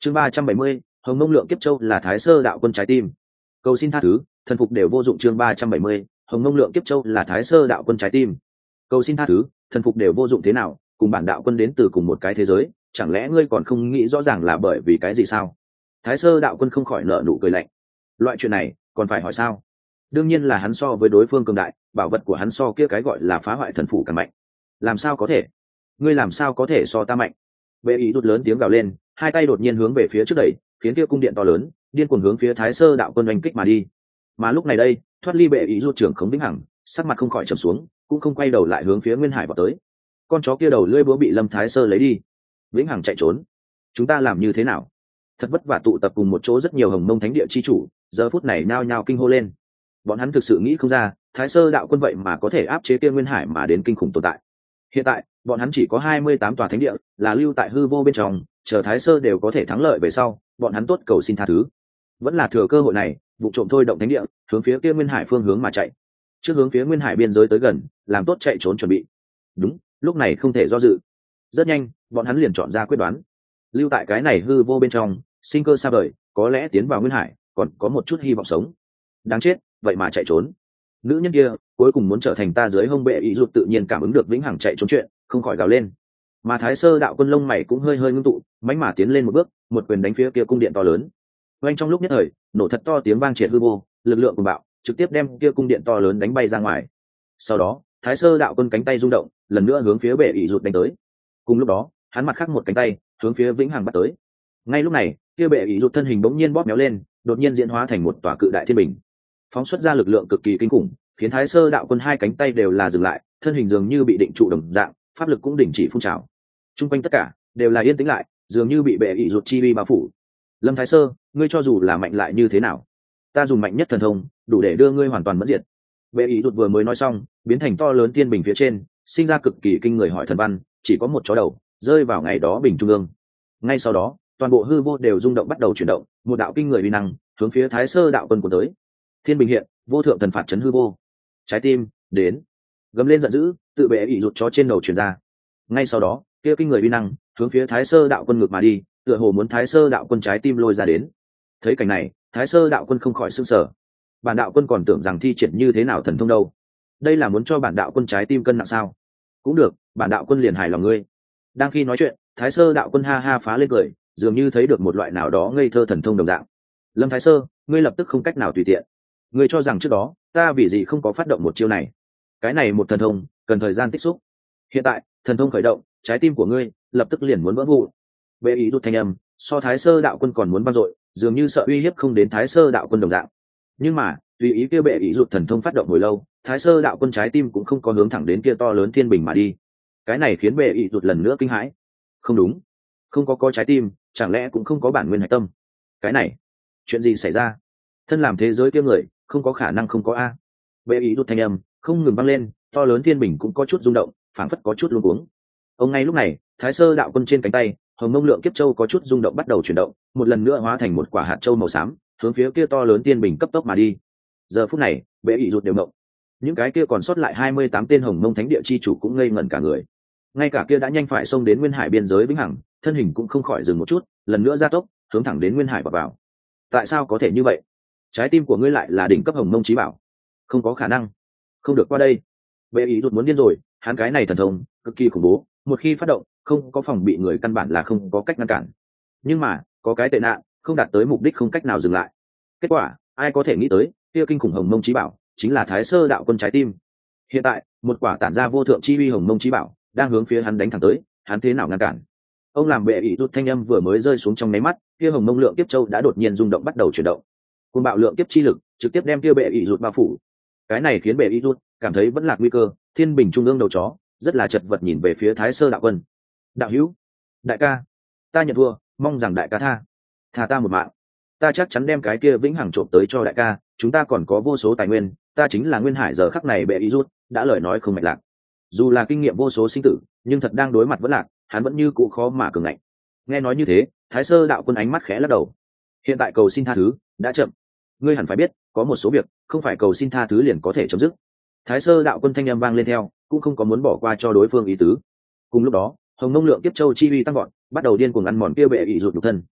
Chương 370, Hồng Mông Lượng Kiếp Châu là Thái Sơ đạo quân trái tim. Cầu xin tha thứ, thần phục đều vô dụng. Chương 370, Hồng Mông Lượng Kiếp Châu là Thái Sơ đạo quân trái tim. Cầu xin tha thứ, thần phục đều vô dụng thế nào, cùng bản đạo quân đến từ cùng một cái thế giới, chẳng lẽ ngươi còn không nghĩ rõ ràng là bởi vì cái gì sao? Thái Sơ đạo quân không khỏi nở nụ cười lạnh. Loại chuyện này còn phải hỏi sao? Đương nhiên là hắn so với đối phương cường đại, bảo vật của hắn so kia cái gọi là phá hoại thần phủ càng mạnh. Làm sao có thể? Ngươi làm sao có thể so ta mạnh? Bệ ý đột lớn tiếng gào lên, hai tay đột nhiên hướng về phía trước đẩy, khiến kia cung điện to lớn điên cuồng hướng phía Thái Sơ đạo quân oanh kích mà đi. Mà lúc này đây, thoát ly bệ ý rút trưởng khống vĩnh hằng, sắc mặt không khỏi trầm xuống, cũng không quay đầu lại hướng phía Nguyên Hải vào tới. Con chó kia đầu lưỡi búa bị Lâm Thái Sơ lấy đi, vĩnh hằng chạy trốn. Chúng ta làm như thế nào? Thật vất vả tụ tập cùng một chỗ rất nhiều Hồng Mông Thánh Địa chi chủ, giờ phút này nao nhao kinh hô lên. Bọn hắn thực sự nghĩ không ra, Thái Sơ đạo quân vậy mà có thể áp chế kia Nguyên Hải mà đến kinh khủng tồn tại. Hiện tại, bọn hắn chỉ có 28 tòa thánh địa, là lưu tại hư vô bên trong, chờ Thái Sơ đều có thể thắng lợi về sau, bọn hắn tốt cầu xin tha thứ. Vẫn là thừa cơ hội này, vụ trộm thôi động thánh địa, hướng phía kia Nguyên Hải phương hướng mà chạy. Trước hướng phía Nguyên Hải biên giới tới gần, làm tốt chạy trốn chuẩn bị. Đúng, lúc này không thể do dự. Rất nhanh, bọn hắn liền chọn ra quyết đoán. Lưu tại cái này hư vô bên trong, sinh cơ xa vời, có lẽ tiến vào Nguyên Hải, còn có một chút hy vọng sống. Đáng chết, vậy mà chạy trốn. Nữ nhân kia cuối cùng muốn trở thành ta dưới hông bệ ý rụt tự nhiên cảm ứng được vĩnh hằng chạy trốn chuyện, không khỏi gào lên. Mà Thái Sơ đạo quân lông mày cũng hơi hơi ngưng tụ, mãnh mà tiến lên một bước, một quyền đánh phía kia cung điện to lớn. Oanh trong lúc nhất thời, nổ thật to tiếng vang triệt hư vô, lực lượng cuồng bạo trực tiếp đem kia cung điện to lớn đánh bay ra ngoài. Sau đó, Thái Sơ đạo quân cánh tay rung động, lần nữa hướng phía bệ ý rụt đánh tới. Cùng lúc đó, hắn mặt khác một cánh tay hướng phía vĩnh hằng bắt tới. Ngay lúc này, kia bệ ý rụt thân hình bỗng nhiên bóp méo lên, đột nhiên diễn hóa thành một tòa cự đại thiên bình, phóng xuất ra lực lượng cực kỳ kinh khủng, khiến Thái Sơ đạo quân hai cánh tay đều là dừng lại, thân hình dường như bị định trụ đồng dạng, pháp lực cũng đình chỉ phun trào. Trung quanh tất cả đều là yên tĩnh lại, dường như bị bệ ý rụt chi uy bao phủ. Lâm Thái Sơ, ngươi cho dù là mạnh lại như thế nào, ta dùng mạnh nhất thần thông đủ để đưa ngươi hoàn toàn mất diệt. Bệ ý rụt vừa mới nói xong, biến thành to lớn tiên bình phía trên, sinh ra cực kỳ kinh người hỏi thần văn, chỉ có một chó đầu rơi vào ngày đó bình trung ương. Ngay sau đó, toàn bộ hư vô đều rung động bắt đầu chuyển động, một đạo kinh người uy năng hướng phía Thái Sơ đạo quân của tới. Thiên bình hiện, vô thượng thần phạt chấn hư vô. Trái tim đến, gầm lên giận dữ, tự bệ ý rụt chó trên đầu truyền ra. Ngay sau đó, kia kinh người uy năng hướng phía Thái Sơ đạo quân ngược mà đi, tựa hồ muốn Thái Sơ đạo quân trái tim lôi ra đến. Thấy cảnh này, Thái Sơ đạo quân không khỏi sửng sở. Bản đạo quân còn tưởng rằng thi triển như thế nào thần thông đâu, đây là muốn cho bản đạo quân trái tim cân nặng sao? Cũng được, bản đạo quân liền hài lòng ngươi. Đang khi nói chuyện, Thái Sơ đạo quân ha ha phá lên cười, dường như thấy được một loại nào đó ngây thơ thần thông đồng dạng. Lâm Thái Sơ, ngươi lập tức không cách nào tùy tiện. Ngươi cho rằng trước đó ta vì gì không có phát động một chiêu này? Cái này một thần thông cần thời gian tích xúc. Hiện tại thần thông khởi động, trái tim của ngươi lập tức liền muốn vỡ vụn. Bệ ý rút thanh âm so Thái Sơ đạo quân còn muốn vang dội, dường như sợ uy hiếp không đến Thái Sơ đạo quân đồng dạng. Nhưng mà tùy ý kia bệ ý rút thần thông phát động hồi lâu, Thái Sơ đạo quân trái tim cũng không có hướng thẳng đến kia to lớn thiên bình mà đi. Cái này khiến bệ ý rút lần nữa kinh hãi. Không đúng, không có trái tim, chẳng lẽ cũng không có bản nguyên hạch tâm? Cái này chuyện gì xảy ra? Thân làm thế giới kia người không có khả năng không có a. Bệ ý rút thanh âm không ngừng vang lên, to lớn thiên bình cũng có chút rung động, phảng phất có chút luống cuống. Ông ngay lúc này, Thái Sơ đạo quân trên cánh tay Hồng Mông Lượng Kiếp Châu có chút rung động bắt đầu chuyển động, một lần nữa hóa thành một quả hạt châu màu xám, hướng phía kia to lớn thiên bình cấp tốc mà đi. Giờ phút này, bệ ý rút đều động. Những cái kia còn sót lại 28 tên Hồng Mông Thánh Địa chi chủ cũng ngây ngẩn cả người. Ngay cả kia đã nhanh phải xông đến Nguyên Hải biên giới vĩnh hằng, thân hình cũng không khỏi dừng một chút, lần nữa gia tốc, hướng thẳng đến Nguyên Hải vào. Tại sao có thể như vậy? Trái tim của ngươi lại là đỉnh cấp Hồng Mông chí bảo. Không có khả năng, không được qua đây. Bệ ý rút muốn điên rồi, hắn cái này thần thông cực kỳ khủng bố, một khi phát động, không có phòng bị người căn bản là không có cách ngăn cản. Nhưng mà có cái tệ nạn, không đạt tới mục đích không cách nào dừng lại. Kết quả ai có thể nghĩ tới, kia kinh khủng Hồng Mông chí bảo chính là Thái Sơ đạo quân trái tim. Hiện tại một quả tản ra vô thượng chi uy Hồng Mông chí bảo đang hướng phía hắn đánh thẳng tới, hắn thế nào ngăn cản? Ông làm bệ ý rút thanh âm vừa mới rơi xuống trong nháy mắt, kia Hồng Mông Lượng Kiếp Châu đã đột nhiên rung động bắt đầu chuyển động. Cuồng bạo lượng kiếp chi lực trực tiếp đem kia bệ ý rút bao phủ. Cái này khiến bệ ý rút cảm thấy vẫn là nguy cơ, thiên bình trung ương đầu chó rất là chật vật nhìn về phía Thái Sơ đạo quân. Đạo hữu, đại ca, ta nhận thua, mong rằng đại ca tha ta một mạng. Ta chắc chắn đem cái kia vĩnh hằng trộm tới cho đại ca, chúng ta còn có vô số tài nguyên, ta chính là Nguyên Hải giờ khắc này bệ ý rút đã lời nói không mạch lạc. Dù là kinh nghiệm vô số sinh tử, nhưng thật đang đối mặt vẫn lạc, hắn vẫn như cũ khó mà cường ngạnh. Nghe nói như thế, Thái Sơ đạo quân ánh mắt khẽ lắc đầu. Hiện tại cầu xin tha thứ đã chậm, ngươi hẳn phải biết, có một số việc không phải cầu xin tha thứ liền có thể chấm dứt. Thái Sơ đạo quân thanh âm vang lên theo, cũng không có muốn bỏ qua cho đối phương ý tứ. Cùng lúc đó, Hồng Mông Lượng Kiếp Châu chi uy tăng vọt, bắt đầu điên cuồng ăn mòn kia bệ ý rụt nhục thân.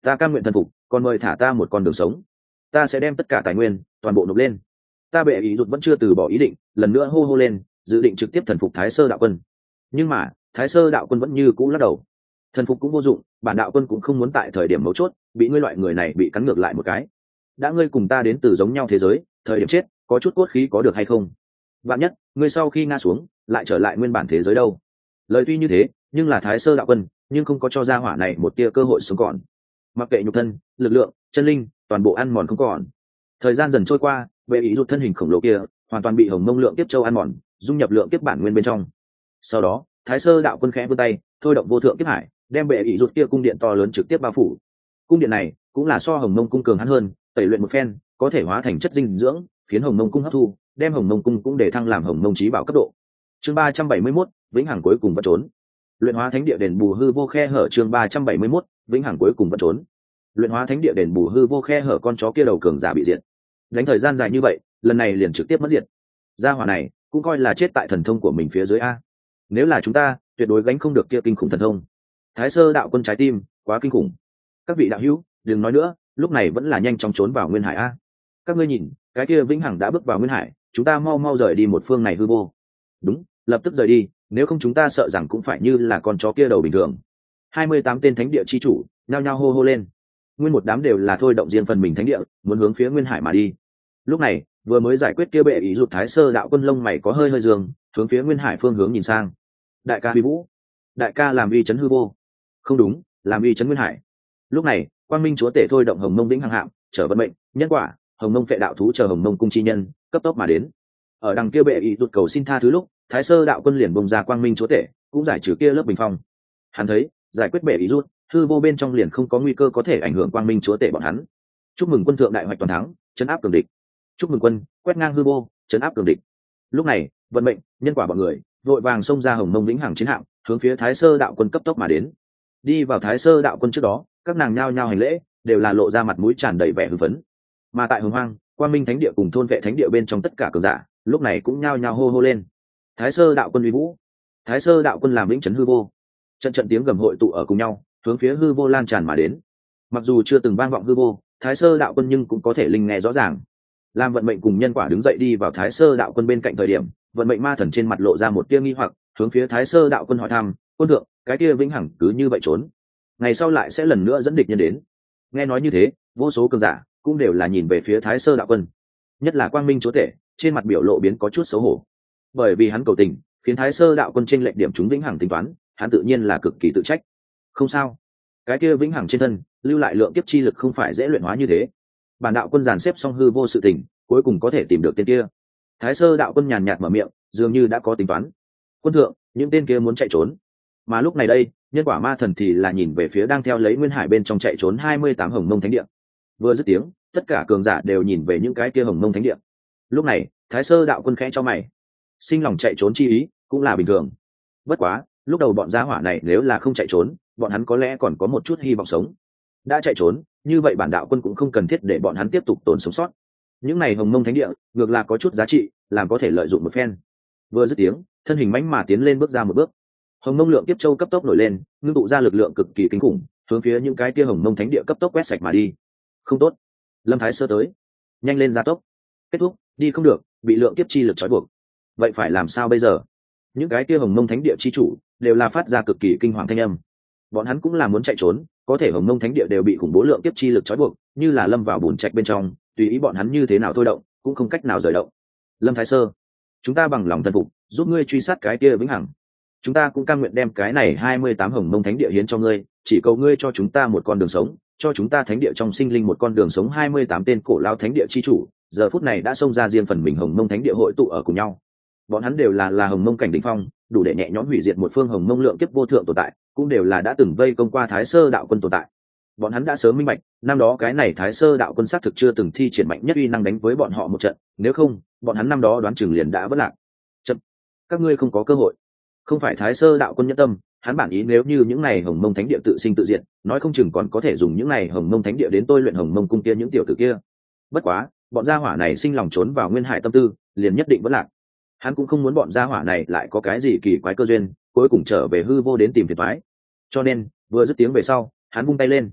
ta cam nguyện thần phục, còn mời thả ta một con đường sống. Ta sẽ đem tất cả tài nguyên toàn bộ nộp lên. Ta bệ ý rụt vẫn chưa từ bỏ ý định, lần nữa hô lên, dự định trực tiếp thần phục Thái Sơ đạo quân. Nhưng mà Thái Sơ đạo quân vẫn như cũ lắc đầu. Thần phục cũng vô dụng, bản đạo quân cũng không muốn tại thời điểm mấu chốt bị ngươi loại người này bị cắn ngược lại một cái. Đã ngươi cùng ta đến từ giống nhau thế giới, thời điểm chết có chút cốt khí có được hay không? Vạn nhất ngươi sau khi ngã xuống lại trở lại nguyên bản thế giới đâu? Lời tuy như thế, nhưng là Thái Sơ đạo quân nhưng không có cho gia hỏa này một tia cơ hội sống còn. Mặc kệ nhục thân, lực lượng, chân linh toàn bộ ăn mòn không còn. Thời gian dần trôi qua, vệ ý rụt thân hình khổng lồ kia hoàn toàn bị hồng mông lượng kiếp châu ăn mòn, dung nhập lượng kiếp bản nguyên bên trong. Sau đó Thái Sơ đạo quân khẽ vươn tay thôi động vô thượng kiếp hải, đem vệ ý rụt kia cung điện to lớn trực tiếp bao phủ. Cung điện này cũng là so hồng mông cung cường hắn hơn, tẩy luyện một phen có thể hóa thành chất dinh dưỡng, khiến hồng mông cung hấp thu, đem hồng mông cung cũng để thăng làm hồng mông chí bảo cấp độ. Chương 371, vĩnh hằng cuối cùng vẫn trốn. Luyện hóa thánh địa đền bù hư vô khe hở. Chương 371, vĩnh hằng cuối cùng vẫn trốn. Luyện hóa thánh địa đền bù hư vô khe hở. Con chó kia đầu cường giả bị diệt, đánh thời gian dài như vậy, lần này liền trực tiếp mất diệt. Gia hỏa này cũng coi là chết tại thần thông của mình phía dưới a. Nếu là chúng ta, tuyệt đối gánh không được kia kinh khủng thần thông. Thái Sơ đạo quân trái tim quá kinh khủng. Các vị đạo hữu, đừng nói nữa, lúc này vẫn là nhanh chóng trốn vào nguyên hải a. Các ngươi nhìn, cái kia vĩnh hằng đã bước vào nguyên hải, chúng ta mau mau rời đi một phương này hư vô. Đúng, lập tức rời đi, nếu không chúng ta sợ rằng cũng phải như là con chó kia đầu bình thường. 28 tên thánh địa chi chủ nhao nhao hô hô lên. Nguyên một đám đều là thôi động riêng phần mình thánh địa, muốn hướng phía nguyên hải mà đi. Lúc này vừa mới giải quyết kia bệ ý rụt Thái Sơ đạo quân lông mày có hơi hơi dương, hướng phía nguyên hải phương hướng nhìn sang. Đại ca Huy Vũ, đại ca làm uy chấn hư vô. Không đúng, làm uy chấn nguyên hải. Lúc này quang minh chúa tể thôi động hồng mông vĩnh hằng hạm trở vận mệnh nhân quả, hồng mông phệ đạo thú chờ hồng mông cung chi nhân cấp tốc mà đến. Ở đằng kia bệ ý rụt cầu xin tha thứ lúc, Thái Sơ đạo quân liền bùng ra quang minh chúa tể, cũng giải trừ kia lớp bình phong. Hắn thấy giải quyết bệ ý rút, hư vô bên trong liền không có nguy cơ có thể ảnh hưởng quang minh chúa tể bọn hắn. Chúc mừng quân thượng đại hoạch toàn thắng, chấn áp cường địch. Chúc mừng quân quét ngang hư vô, chấn áp cường địch. Lúc này vận mệnh nhân quả bọn người vội vàng xông ra hồng mông vĩnh hằng chiến hạm, hướng phía Thái Sơ đạo quân cấp tốc mà đến. Đi vào Thái Sơ đạo quân trước đó, các nàng nhao nhao hành lễ, đều là lộ ra mặt mũi tràn đầy vẻ hưng phấn. Mà tại hồng hoang, quang minh thánh địa cùng thôn vệ thánh địa bên trong tất cả cường giả lúc này cũng nhao nhao hô hô lên. Thái Sơ đạo quân uy vũ, Thái Sơ đạo quân làm vĩnh chấn hư vô. Trận trận tiếng gầm hội tụ ở cùng nhau, hướng phía hư vô lan tràn mà đến. Mặc dù chưa từng vang vọng hư vô, Thái Sơ đạo quân nhưng cũng có thể linh nghe rõ ràng. Làm vận mệnh cùng nhân quả đứng dậy đi vào Thái Sơ đạo quân bên cạnh thời điểm, vận mệnh ma thần trên mặt lộ ra một tia nghi hoặc, hướng phía Thái Sơ đạo quân hỏi thăm: quân thượng, cái kia vĩnh hằng cứ như vậy trốn, ngày sau lại sẽ lần nữa dẫn địch nhân đến? Nghe nói như thế, vô số cường giả cũng đều là nhìn về phía Thái Sơ đạo quân, nhất là quang minh chúa tể, trên mặt biểu lộ biến có chút xấu hổ, bởi vì hắn cầu tình khiến Thái Sơ đạo quân chênh lệch điểm chúng vĩnh hằng tính toán, hắn tự nhiên là cực kỳ tự trách. Không sao, cái kia vĩnh hằng trên thân lưu lại lượng kiếp chi lực không phải dễ luyện hóa như thế. Bản đạo quân dàn xếp xong hư vô sự tình, cuối cùng có thể tìm được tên kia. Thái Sơ đạo quân nhàn nhạt mở miệng, dường như đã có tính toán. Quân thượng, những tên kia muốn chạy trốn. Mà lúc này đây, nhân quả ma thần thì là nhìn về phía đang theo lấy nguyên hải bên trong chạy trốn 28 hồng mông thánh địa. Vừa dứt tiếng, tất cả cường giả đều nhìn về những cái kia hồng mông thánh địa. Lúc này Thái Sơ đạo quân khẽ cho mày, sinh lòng chạy trốn chi ý cũng là bình thường. Bất quá lúc đầu bọn gia hỏa này nếu là không chạy trốn, bọn hắn có lẽ còn có một chút hy vọng sống. Đã chạy trốn, như vậy bản đạo quân cũng không cần thiết để bọn hắn tiếp tục tồn sống sót. Những này hồng mông thánh địa ngược là có chút giá trị, làm có thể lợi dụng một phen. Vừa dứt tiếng, thân hình mãnh mà tiến lên bước ra một bước. Hồng mông lượng kiếp châu cấp tốc nổi lên, ngưng tụ ra lực lượng cực kỳ kinh khủng, hướng phía những cái kia hồng mông thánh địa cấp tốc quét sạch mà đi. Không tốt, Lâm Thái Sơ tới, nhanh lên gia tốc. Kết thúc, đi không được, bị lượng kiếp chi lực trói buộc. Vậy phải làm sao bây giờ? Những cái kia hồng mông thánh địa chi chủ đều là phát ra cực kỳ kinh hoàng thanh âm. Bọn hắn cũng là muốn chạy trốn, có thể hồng mông thánh địa đều bị khủng bố lượng kiếp chi lực trói buộc, như là lâm vào bùn trạch bên trong, tùy ý bọn hắn như thế nào thôi động cũng không cách nào rời động. Lâm Thái Sơ, chúng ta bằng lòng thần phục, giúp ngươi truy sát cái kia vĩnh hằng. Chúng ta cũng cam nguyện đem cái này 28 hồng mông thánh địa hiến cho ngươi, chỉ cầu ngươi cho chúng ta một con đường sống, cho chúng ta thánh địa trong sinh linh một con đường sống. 28 tên cổ lao thánh địa chi chủ giờ phút này đã xông ra riêng phần mình hồng mông thánh địa hội tụ ở cùng nhau. Bọn hắn đều là hồng mông cảnh đỉnh phong, đủ để nhẹ nhõm hủy diệt một phương hồng mông lượng kiếp vô thượng tồn tại, cũng đều là đã từng vây công qua Thái Sơ đạo quân tồn tại. Bọn hắn đã sớm minh bạch, năm đó cái này Thái Sơ đạo quân xác thực chưa từng thi triển mạnh nhất uy năng đánh với bọn họ một trận, nếu không bọn hắn năm đó đoán chừng liền đã vỡ lạc. Chậm, các ngươi không có cơ hội. Không phải Thái Sơ đạo quân nhẫn tâm, hắn bản ý nếu như những này hồng mông thánh địa tự sinh tự diệt, nói không chừng còn có thể dùng những này hồng mông thánh địa đến tôi luyện hồng mông cung kia những tiểu tử kia. Bất quá bọn gia hỏa này sinh lòng trốn vào nguyên hải tâm tư, liền nhất định vỡ lạc. Hắn cũng không muốn bọn gia hỏa này lại có cái gì kỳ quái cơ duyên, cuối cùng trở về hư vô đến tìm phiền toái. Cho nên vừa dứt tiếng về sau, hắn vung tay lên.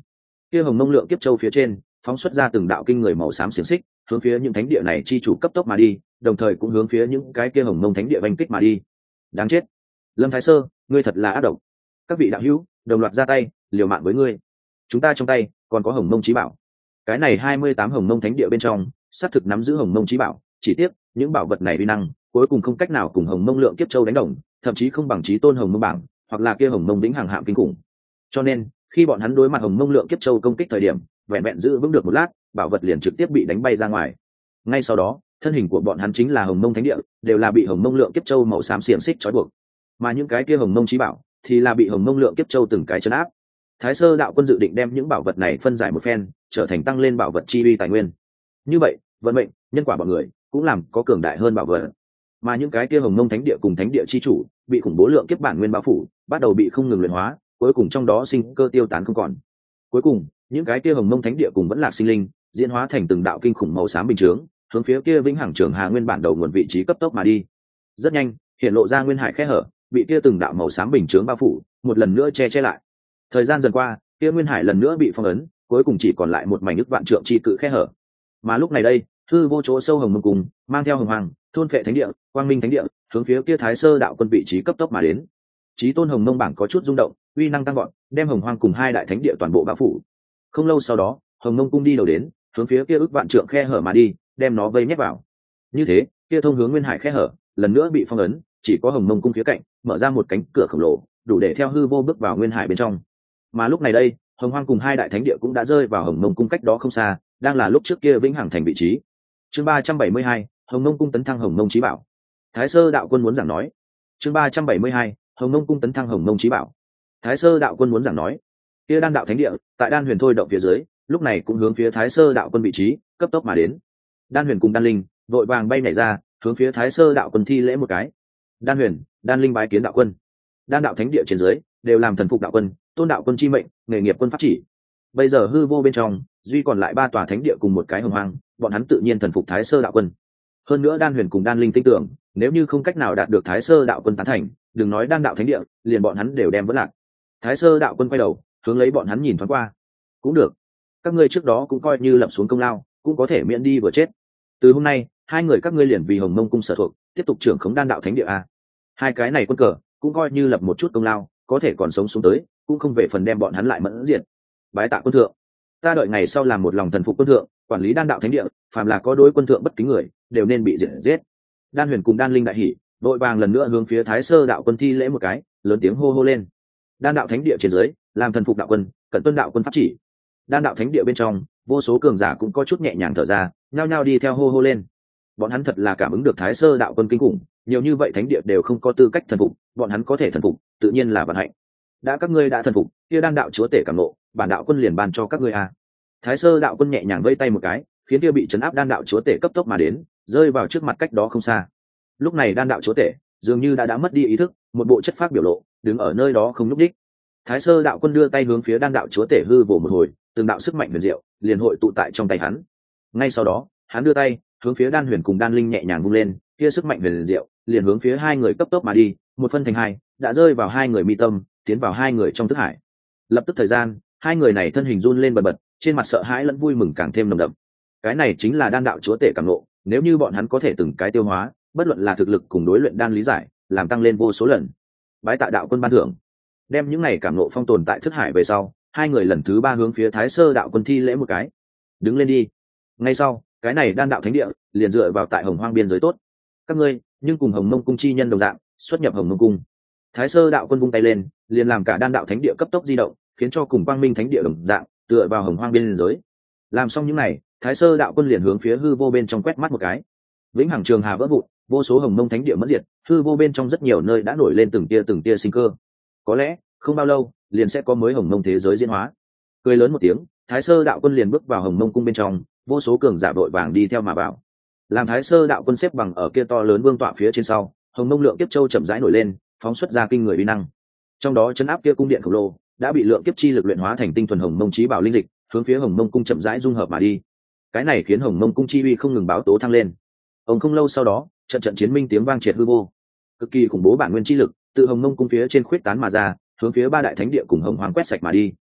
kia hồng mông lượng kiếp châu phía trên phóng xuất ra từng đạo kinh người màu xám xiềng xích, hướng phía những thánh địa này chi chủ cấp tốc mà đi, đồng thời cũng hướng phía những cái kia hồng mông thánh địa vành kích mà đi. Đáng chết, Lâm Thái Sơ, ngươi thật là ác độc. Các vị đạo hữu đồng loạt ra tay liều mạng với ngươi. Chúng ta trong tay còn có hồng mông chí bảo. Cái này 28 hồng mông thánh địa bên trong xác thực nắm giữ hồng mông chí bảo, chỉ tiếc những bảo vật này uy năng cuối cùng không cách nào cùng hồng mông lượng kiếp châu đánh đồng, thậm chí không bằng chí tôn hồng mông bảng hoặc là kia hồng mông vĩnh hằng hạm kinh khủng. Cho nên khi bọn hắn đối mặt hồng mông lượng kiếp châu công kích thời điểm, vẹn vẹn giữ vững được một lát, bảo vật liền trực tiếp bị đánh bay ra ngoài. Ngay sau đó thân hình của bọn hắn chính là hồng mông thánh địa, đều là bị hồng mông lượng kiếp châu màu xám xiềng xích trói buộc, mà những cái kia hồng mông chí bảo thì là bị hồng mông lượng kiếp châu từng cái chấn áp. Thái Sơ đạo quân dự định đem những bảo vật này phân giải một phen, trở thành tăng lên bảo vật chi uy tài nguyên. Như vậy vận mệnh nhân quả bọn người cũng làm có cường đại hơn bảo vật, mà những cái kia hồng mông thánh địa cùng thánh địa chi chủ bị khủng bố lượng kiếp bản nguyên bao phủ, bắt đầu bị không ngừng luyện hóa, cuối cùng trong đó sinh cơ tiêu tán không còn. Cuối cùng những cái kia hồng mông thánh địa cùng vẫn lạc sinh linh diễn hóa thành từng đạo kinh khủng màu xám bình chướng, hướng phía kia vĩnh hằng trường hà nguyên bản đầu nguồn vị trí cấp tốc mà đi. Rất nhanh hiện lộ ra nguyên hải khe hở, bị kia từng đạo màu xám bình chướng bao phủ, một lần nữa che lại. Thời gian dần qua kia nguyên hải lần nữa bị phong ấn, cuối cùng chỉ còn lại một mảnh nước vạn trượng chi cự khe hở. Mà lúc này đây hư vô chỗ sâu hồng mông cùng mang theo hồng hoàng thôn phệ thánh địa quang minh thánh địa hướng phía kia Thái Sơ đạo quân vị trí cấp tốc mà đến. Chí tôn hồng mông bảng có chút rung động, uy năng tăng vọt, đem hồng hoang cùng hai đại thánh địa toàn bộ bao phủ. Không lâu sau đó hồng mông cung đi đầu đến, hướng phía kia ước vạn trượng khe hở mà đi, đem nó vây nhét vào. Như thế kia thông hướng nguyên hải khe hở lần nữa bị phong ấn, chỉ có hồng mông cung phía cạnh mở ra một cánh cửa khổng lồ, đủ để theo hư vô bước vào nguyên hải bên trong. Mà lúc này đây hồng hoang cùng hai đại thánh địa cũng đã rơi vào hồng mông cung cách đó không xa, đang là lúc trước kia vĩnh hằng thành vị trí. Chương 372, hồng mông cung tấn thăng hồng mông chí bảo. Thái Sơ đạo quân muốn giảng nói. Chương 372, hồng mông cung tấn thăng hồng mông chí bảo. Thái Sơ đạo quân muốn giảng nói. Kia đan đạo thánh địa tại đan huyền thôi động phía dưới, lúc này cũng hướng phía Thái Sơ đạo quân vị trí cấp tốc mà đến. Đan huyền cùng đan linh vội vàng bay nhảy ra, hướng phía Thái Sơ đạo quân thi lễ một cái. Đan huyền, đan linh bái kiến đạo quân. Đan đạo thánh địa trên dưới đều làm thần phục đạo quân, tôn đạo quân chi mệnh, nghề nghiệp quân pháp chỉ. Bây giờ hư vô bên trong duy còn lại 3 tòa thánh địa cùng một cái hồng hoang, bọn hắn tự nhiên thần phục Thái Sơ đạo quân. Hơn nữa đan huyền cùng đan linh tin tưởng, nếu như không cách nào đạt được Thái Sơ đạo quân tán thành, đừng nói đan đạo thánh địa, liền bọn hắn đều đem vỡ lạc. Thái Sơ đạo quân quay đầu hướng lấy bọn hắn nhìn thoáng qua. Cũng được, các ngươi trước đó cũng coi như lập xuống công lao, cũng có thể miễn đi vừa chết. Từ hôm nay hai người các ngươi liền vì hồng mông cung sở thuộc, tiếp tục trưởng khống đan đạo thánh địa a. Hai cái này quân cờ cũng coi như lập một chút công lao, có thể còn sống xuống tới, cũng không về phần đem bọn hắn lại mẫn diệt. Bái tạ quân thượng, ta đợi ngày sau làm một lòng thần phục quân thượng, quản lý đan đạo thánh địa, phàm là có đối quân thượng bất kính người đều nên bị diệt giết. Đan huyền cùng đan linh đại hỉ, vội vàng lần nữa hướng phía Thái Sơ đạo quân thi lễ một cái, lớn tiếng hô hô lên. Đan đạo thánh địa trên dưới làm thần phục đạo quân, cẩn tuân đạo quân pháp chỉ. Đan đạo thánh địa bên trong vô số cường giả cũng có chút nhẹ nhàng thở ra, nhao nhao đi theo hô hô lên. Bọn hắn thật là cảm ứng được Thái Sơ đạo quân kinh khủng, nhiều như vậy thánh địa đều không có tư cách thần phục, bọn hắn có thể thần phục tự nhiên là vận hạnh. Đã các ngươi đã thần phục, kia đan đạo chúa tể cảm nộ, bản đạo quân liền ban cho các ngươi a. Thái Sơ đạo quân nhẹ nhàng vẫy tay một cái, khiến kia bị trấn áp đan đạo chúa tể cấp tốc mà đến, rơi vào trước mặt cách đó không xa. Lúc này đan đạo chúa tể dường như đã mất đi ý thức, một bộ chất phác biểu lộ, đứng ở nơi đó không nhúc nhích. Thái Sơ đạo quân đưa tay hướng phía đan đạo chúa tể hư vồ một hồi, từng đạo sức mạnh huyền diệu liền hội tụ tại trong tay hắn. Ngay sau đó hắn đưa tay hướng phía đan huyền cùng đan linh nhẹ nhàng vung lên, kia sức mạnh huyền diệu liền hướng phía hai người cấp tốc mà đi, một phân thành hai, đã rơi vào hai người mi tâm, tiến vào hai người trong thức hải. Lập tức thời gian hai người này thân hình run lên bần bật, trên mặt sợ hãi lẫn vui mừng càng thêm nồng đậm. Cái này chính là đan đạo chúa tể cảm ngộ, nếu như bọn hắn có thể từng cái tiêu hóa, bất luận là thực lực cùng đối luyện đan lý giải, làm tăng lên vô số lần. Bái tạ đạo quân ban thưởng. Đem những này cảm ngộ phong tồn tại thức hải về sau, hai người lần thứ ba hướng phía Thái Sơ đạo quân thi lễ một cái. Đứng lên đi. Ngay sau cái này đan đạo thánh địa liền dựa vào tại hồng hoang biên giới tốt. Các ngươi nhưng cùng hồng mông cung chi nhân đồng dạng xuất nhập hồng mông cung. Thái Sơ đạo quân vung tay lên, liền làm cả đan đạo thánh địa cấp tốc di động, khiến cho cùng quang minh thánh địa đồng dạng tựa vào hồng hoang biên giới. Làm xong những này, Thái Sơ đạo quân liền hướng phía hư vô bên trong quét mắt một cái. Vĩnh hằng trường hà vỡ vụn, vô số hồng mông thánh địa mất diệt, hư vô bên trong rất nhiều nơi đã nổi lên từng tia sinh cơ. Có lẽ không bao lâu liền sẽ có mới hồng mông thế giới diễn hóa. Cười lớn một tiếng, Thái Sơ đạo quân liền bước vào hồng mông cung bên trong, vô số cường giả vội vàng đi theo mà vào. Làm Thái Sơ đạo quân xếp bằng ở kia to lớn vương tọa phía trên sau, hồng mông lượng kiếp châu chậm rãi nổi lên, phóng xuất ra kinh người uy năng. Trong đó chấn áp kia cung điện khổng lồ đã bị lượng kiếp chi lực luyện hóa thành tinh thuần hồng mông chí bảo linh dịch, hướng phía hồng mông cung chậm rãi dung hợp mà đi. Cái này khiến hồng mông cung chi uy không ngừng báo tố thăng lên. Ông không lâu sau đó, trận chiến minh tiếng vang triệt hư vô, cực kỳ khủng bố bản nguyên chi lực từ hồng mông cung phía trên khuyết tán mà ra, hướng phía ba đại thánh địa cùng hồng hoàng quét sạch mà đi.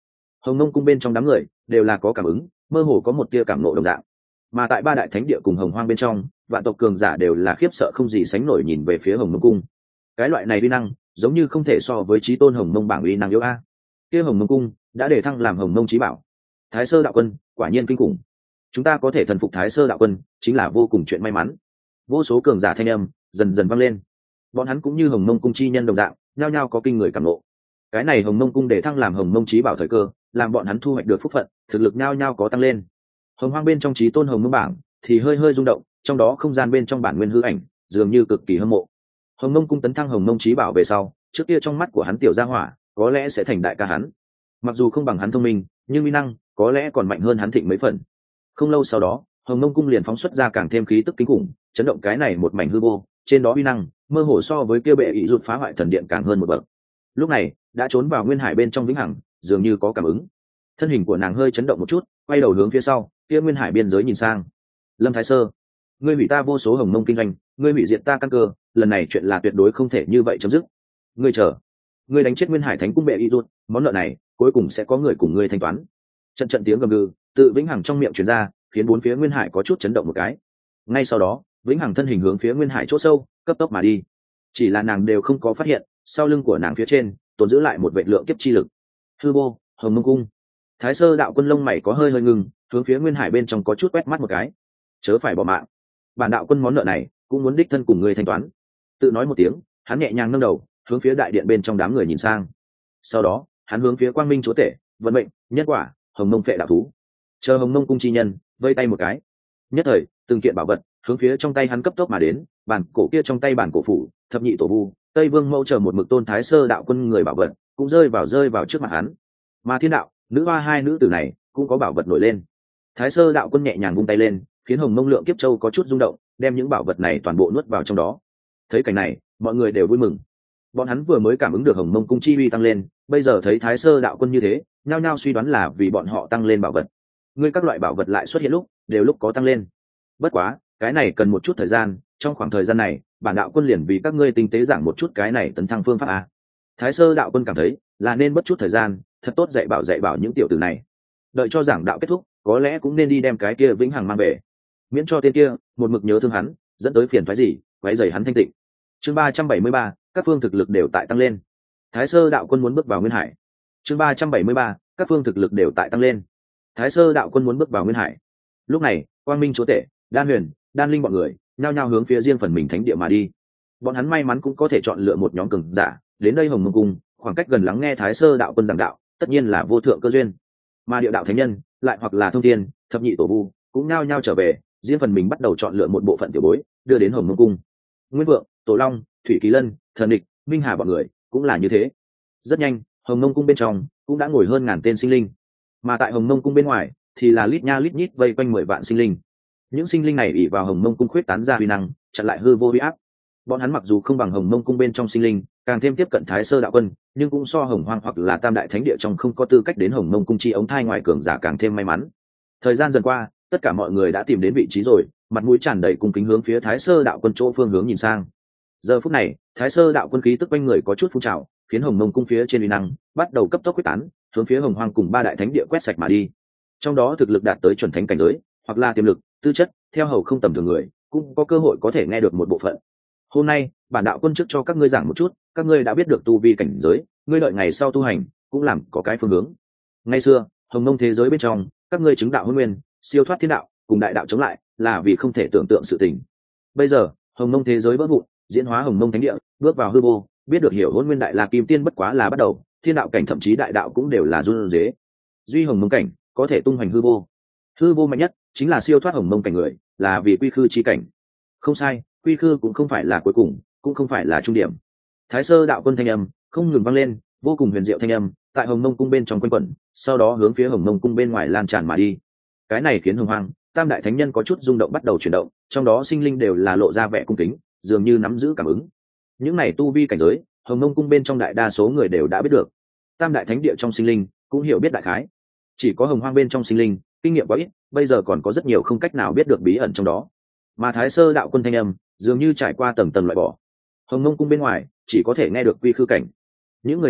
Hồng Mông cung bên trong đám người đều là có cảm ứng, mơ hồ có một tia cảm nộ đồng dạng. Mà tại ba đại thánh địa cùng Hồng Hoang bên trong, vạn tộc cường giả đều là khiếp sợ không gì sánh nổi nhìn về phía Hồng Mông cung. Cái loại này uy năng, giống như không thể so với chí tôn Hồng Mông bảng uy năng yếu a. Kia Hồng Mông cung đã để thăng làm Hồng Mông chí bảo. Thái Sơ đạo quân, quả nhiên kinh khủng. Chúng ta có thể thần phục Thái Sơ đạo quân, chính là vô cùng chuyện may mắn. Vô số cường giả thanh âm dần dần vang lên. Bọn hắn cũng như Hồng Mông cung chi nhân đồng dạng, nhao nhao có kinh người cảm nộ. Cái này Hồng Mông cung để thăng làm Hồng Mông chí bảo thời cơ, làm bọn hắn thu hoạch được phúc phận, thực lực nhao nhao có tăng lên. Hồng Hoang bên trong chí tôn Hồng Mông bảng thì hơi hơi rung động, trong đó không gian bên trong bản nguyên hư ảnh dường như cực kỳ hâm mộ. Hồng Mông cung tấn thăng Hồng Mông chí bảo về sau, trước kia trong mắt của hắn tiểu gia hỏa có lẽ sẽ thành đại ca hắn. Mặc dù không bằng hắn thông minh, nhưng uy năng có lẽ còn mạnh hơn hắn thịnh mấy phần. Không lâu sau đó, Hồng Mông cung liền phóng xuất ra càng thêm khí tức kinh khủng, chấn động cái này một mảnh hư vô, trên đó uy năng mơ hồ so với kia bệ ý rụt phá hoại thần điện càng hơn một bậc. Lúc này đã trốn vào nguyên hải bên trong vĩnh hằng, dường như có cảm ứng. Thân hình của nàng hơi chấn động một chút, quay đầu hướng phía sau kia nguyên hải biên giới nhìn sang. Lâm Thái Sơ, ngươi hủy ta vô số Hồng Mông kinh doanh, ngươi hủy diệt ta căn cơ, lần này chuyện là tuyệt đối không thể như vậy chấm dứt. Ngươi chờ, ngươi đánh chết nguyên hải thánh cung bệ y rút, món nợ này cuối cùng sẽ có người cùng ngươi thanh toán. Trận trận tiếng gầm gừ tự vĩnh hằng trong miệng truyền ra, khiến bốn phía nguyên hải có chút chấn động một cái. Ngay sau đó vĩnh hằng thân hình hướng phía nguyên hải chỗ sâu cấp tốc mà đi. Chỉ là nàng đều không có phát hiện, sau lưng của nàng phía trên tồn giữ lại một vệ lượng kiếp chi lực. Hư vô, Hồng Mông cung. Thái Sơ đạo quân lông mày có hơi hơi ngừng, hướng phía nguyên hải bên trong có chút quét mắt một cái. Chớ phải bỏ mạng, bản đạo quân món nợ này cũng muốn đích thân cùng ngươi thanh toán. Tự nói một tiếng, hắn nhẹ nhàng nâng đầu hướng phía đại điện bên trong đám người nhìn sang. Sau đó hắn hướng phía quang minh chúa tể, vận mệnh, nhân quả, Hồng Mông phệ đạo thú, chờ Hồng Mông cung chi nhân vây tay một cái, nhất thời từng kiện bảo vật hướng phía trong tay hắn cấp tốc mà đến. Bản cổ kia trong tay bản cổ phủ, thập nhị tổ vu, Tây Vương Mẫu chờ một mực tôn Thái Sơ đạo quân người bảo vật cũng rơi vào trước mặt hắn. Mà Thiên đạo, nữ hoa hai nữ tử này cũng có bảo vật nổi lên. Thái Sơ đạo quân nhẹ nhàng vung tay lên, khiến Hồng Mông lượng kiếp châu có chút rung động, đem những bảo vật này toàn bộ nuốt vào trong đó. Thấy cảnh này, mọi người đều vui mừng. Bọn hắn vừa mới cảm ứng được Hồng Mông cung chi uy tăng lên, bây giờ thấy Thái Sơ đạo quân như thế, nhao nhao suy đoán là vì bọn họ tăng lên bảo vật. Ngươi các loại bảo vật lại xuất hiện lúc có tăng lên. Bất quá, cái này cần một chút thời gian, trong khoảng thời gian này, bản đạo quân liền vì các ngươi tinh tế giảng một chút cái này tấn thăng phương pháp a. Thái Sơ đạo quân cảm thấy là nên mất chút thời gian, thật tốt dạy bảo những tiểu tử này. Đợi cho giảng đạo kết thúc, có lẽ cũng nên đi đem cái kia vĩnh hằng mang về, miễn cho tên kia một mực nhớ thương hắn, dẫn tới phiền phái gì, quấy rầy hắn thanh tịnh. Chương 373, các phương thực lực đều tại tăng lên. Thái Sơ đạo quân muốn bước vào nguyên hải. Chương 373, các phương thực lực đều tại tăng lên. Thái Sơ đạo quân muốn bước vào nguyên hải. Lúc này, Quang Minh chúa tể, Đan Huyền, Đan Linh bọn người nhao nhao hướng phía riêng phần mình thánh địa mà đi. Bọn hắn may mắn cũng có thể chọn lựa một nhóm cường giả đến đây Hồng Mông cung, khoảng cách gần lắng nghe Thái Sơ đạo quân giảng đạo, tất nhiên là vô thượng cơ duyên. Mà địa đạo thánh nhân, lại hoặc là thông thiên, thập nhị tổ vu, cũng nhao nhao trở về, riêng phần mình bắt đầu chọn lựa một bộ phận tiểu bối đưa đến Hồng Mông cung. Nguyên Vượng, Tổ Long, Thủy Kỳ Lân, Thần Địch, Minh Hà bọn người cũng là như thế. Rất nhanh, Hồng Mông cung bên trong cũng đã ngồi hơn ngàn tên sinh linh, mà tại Hồng Mông cung bên ngoài thì là lít nha lít nhít vây quanh 10 vạn sinh linh. Những sinh linh này ỷ vào Hồng Mông cung khuyết tán ra uy năng, chặn lại hư vô uy áp. Bọn hắn mặc dù không bằng Hồng Mông cung bên trong sinh linh, càng thêm tiếp cận Thái Sơ đạo quân, nhưng cũng so Hồng Hoang hoặc là Tam đại thánh địa trong không có tư cách đến Hồng Mông cung chi ống thai ngoài cường giả càng thêm may mắn. Thời gian dần qua, tất cả mọi người đã tìm đến vị trí rồi, mặt mũi tràn đầy cung kính hướng phía Thái Sơ đạo quân chỗ phương hướng nhìn sang. Giờ phút này, Thái Sơ đạo quân khí tức quanh người có chút phun trào, khiến Hồng Mông cung phía trên uy năng bắt đầu cấp tốc quyết tán, hướng phía Hồng Hoang cùng ba đại thánh địa quét sạch mà đi. Trong đó thực lực đạt tới chuẩn thánh cảnh giới, hoặc là tiềm lực, tư chất theo hầu không tầm thường người, cũng có cơ hội có thể nghe được một bộ phận. Hôm nay, bản đạo quân trước cho các ngươi giảng một chút, các ngươi đã biết được tu vi cảnh giới, ngươi đợi ngày sau tu hành cũng làm có cái phương hướng. Ngày xưa, Hồng Mông thế giới bên trong, các ngươi chứng đạo hôn nguyên, siêu thoát thiên đạo, cùng đại đạo chống lại, là vì không thể tưởng tượng sự tình. Bây giờ, Hồng Mông thế giới vỡ vụn, diễn hóa Hồng Mông thánh địa, bước vào hư vô, biết được hiểu hôn nguyên đại la kim tiên bất quá là bắt đầu, thiên đạo cảnh thậm chí đại đạo cũng đều là run rế. Duy Hồng Mông cảnh có thể tung hoành hư vô. Hư vô mạnh nhất chính là siêu thoát Hồng Mông cảnh người, là vì quy khư chi cảnh. Không sai, quy khư cũng không phải là cuối cùng, cũng không phải là trung điểm. Thái Sơ đạo quân thanh âm không ngừng vang lên, vô cùng huyền diệu thanh âm tại Hồng Mông cung bên trong quanh quẩn, sau đó hướng phía Hồng Mông cung bên ngoài lan tràn mà đi. Cái này khiến Hồng Hoang Tam đại thánh nhân có chút rung động, bắt đầu chuyển động, trong đó sinh linh đều là lộ ra vẻ cung kính, dường như nắm giữ cảm ứng. Những này tu vi cảnh giới, Hồng Mông cung bên trong đại đa số người đều đã biết được. Tam đại thánh địa trong sinh linh cũng hiểu biết đại khái, chỉ có Hồng Hoang bên trong sinh linh kinh nghiệm quá ít, bây giờ còn có rất nhiều không cách nào biết được bí ẩn trong đó. Mà Thái Sơ đạo quân thanh âm dường như trải qua tầng tầng loại bỏ, Hồng Mông cung bên ngoài chỉ có thể nghe được quy khư cảnh. Những người này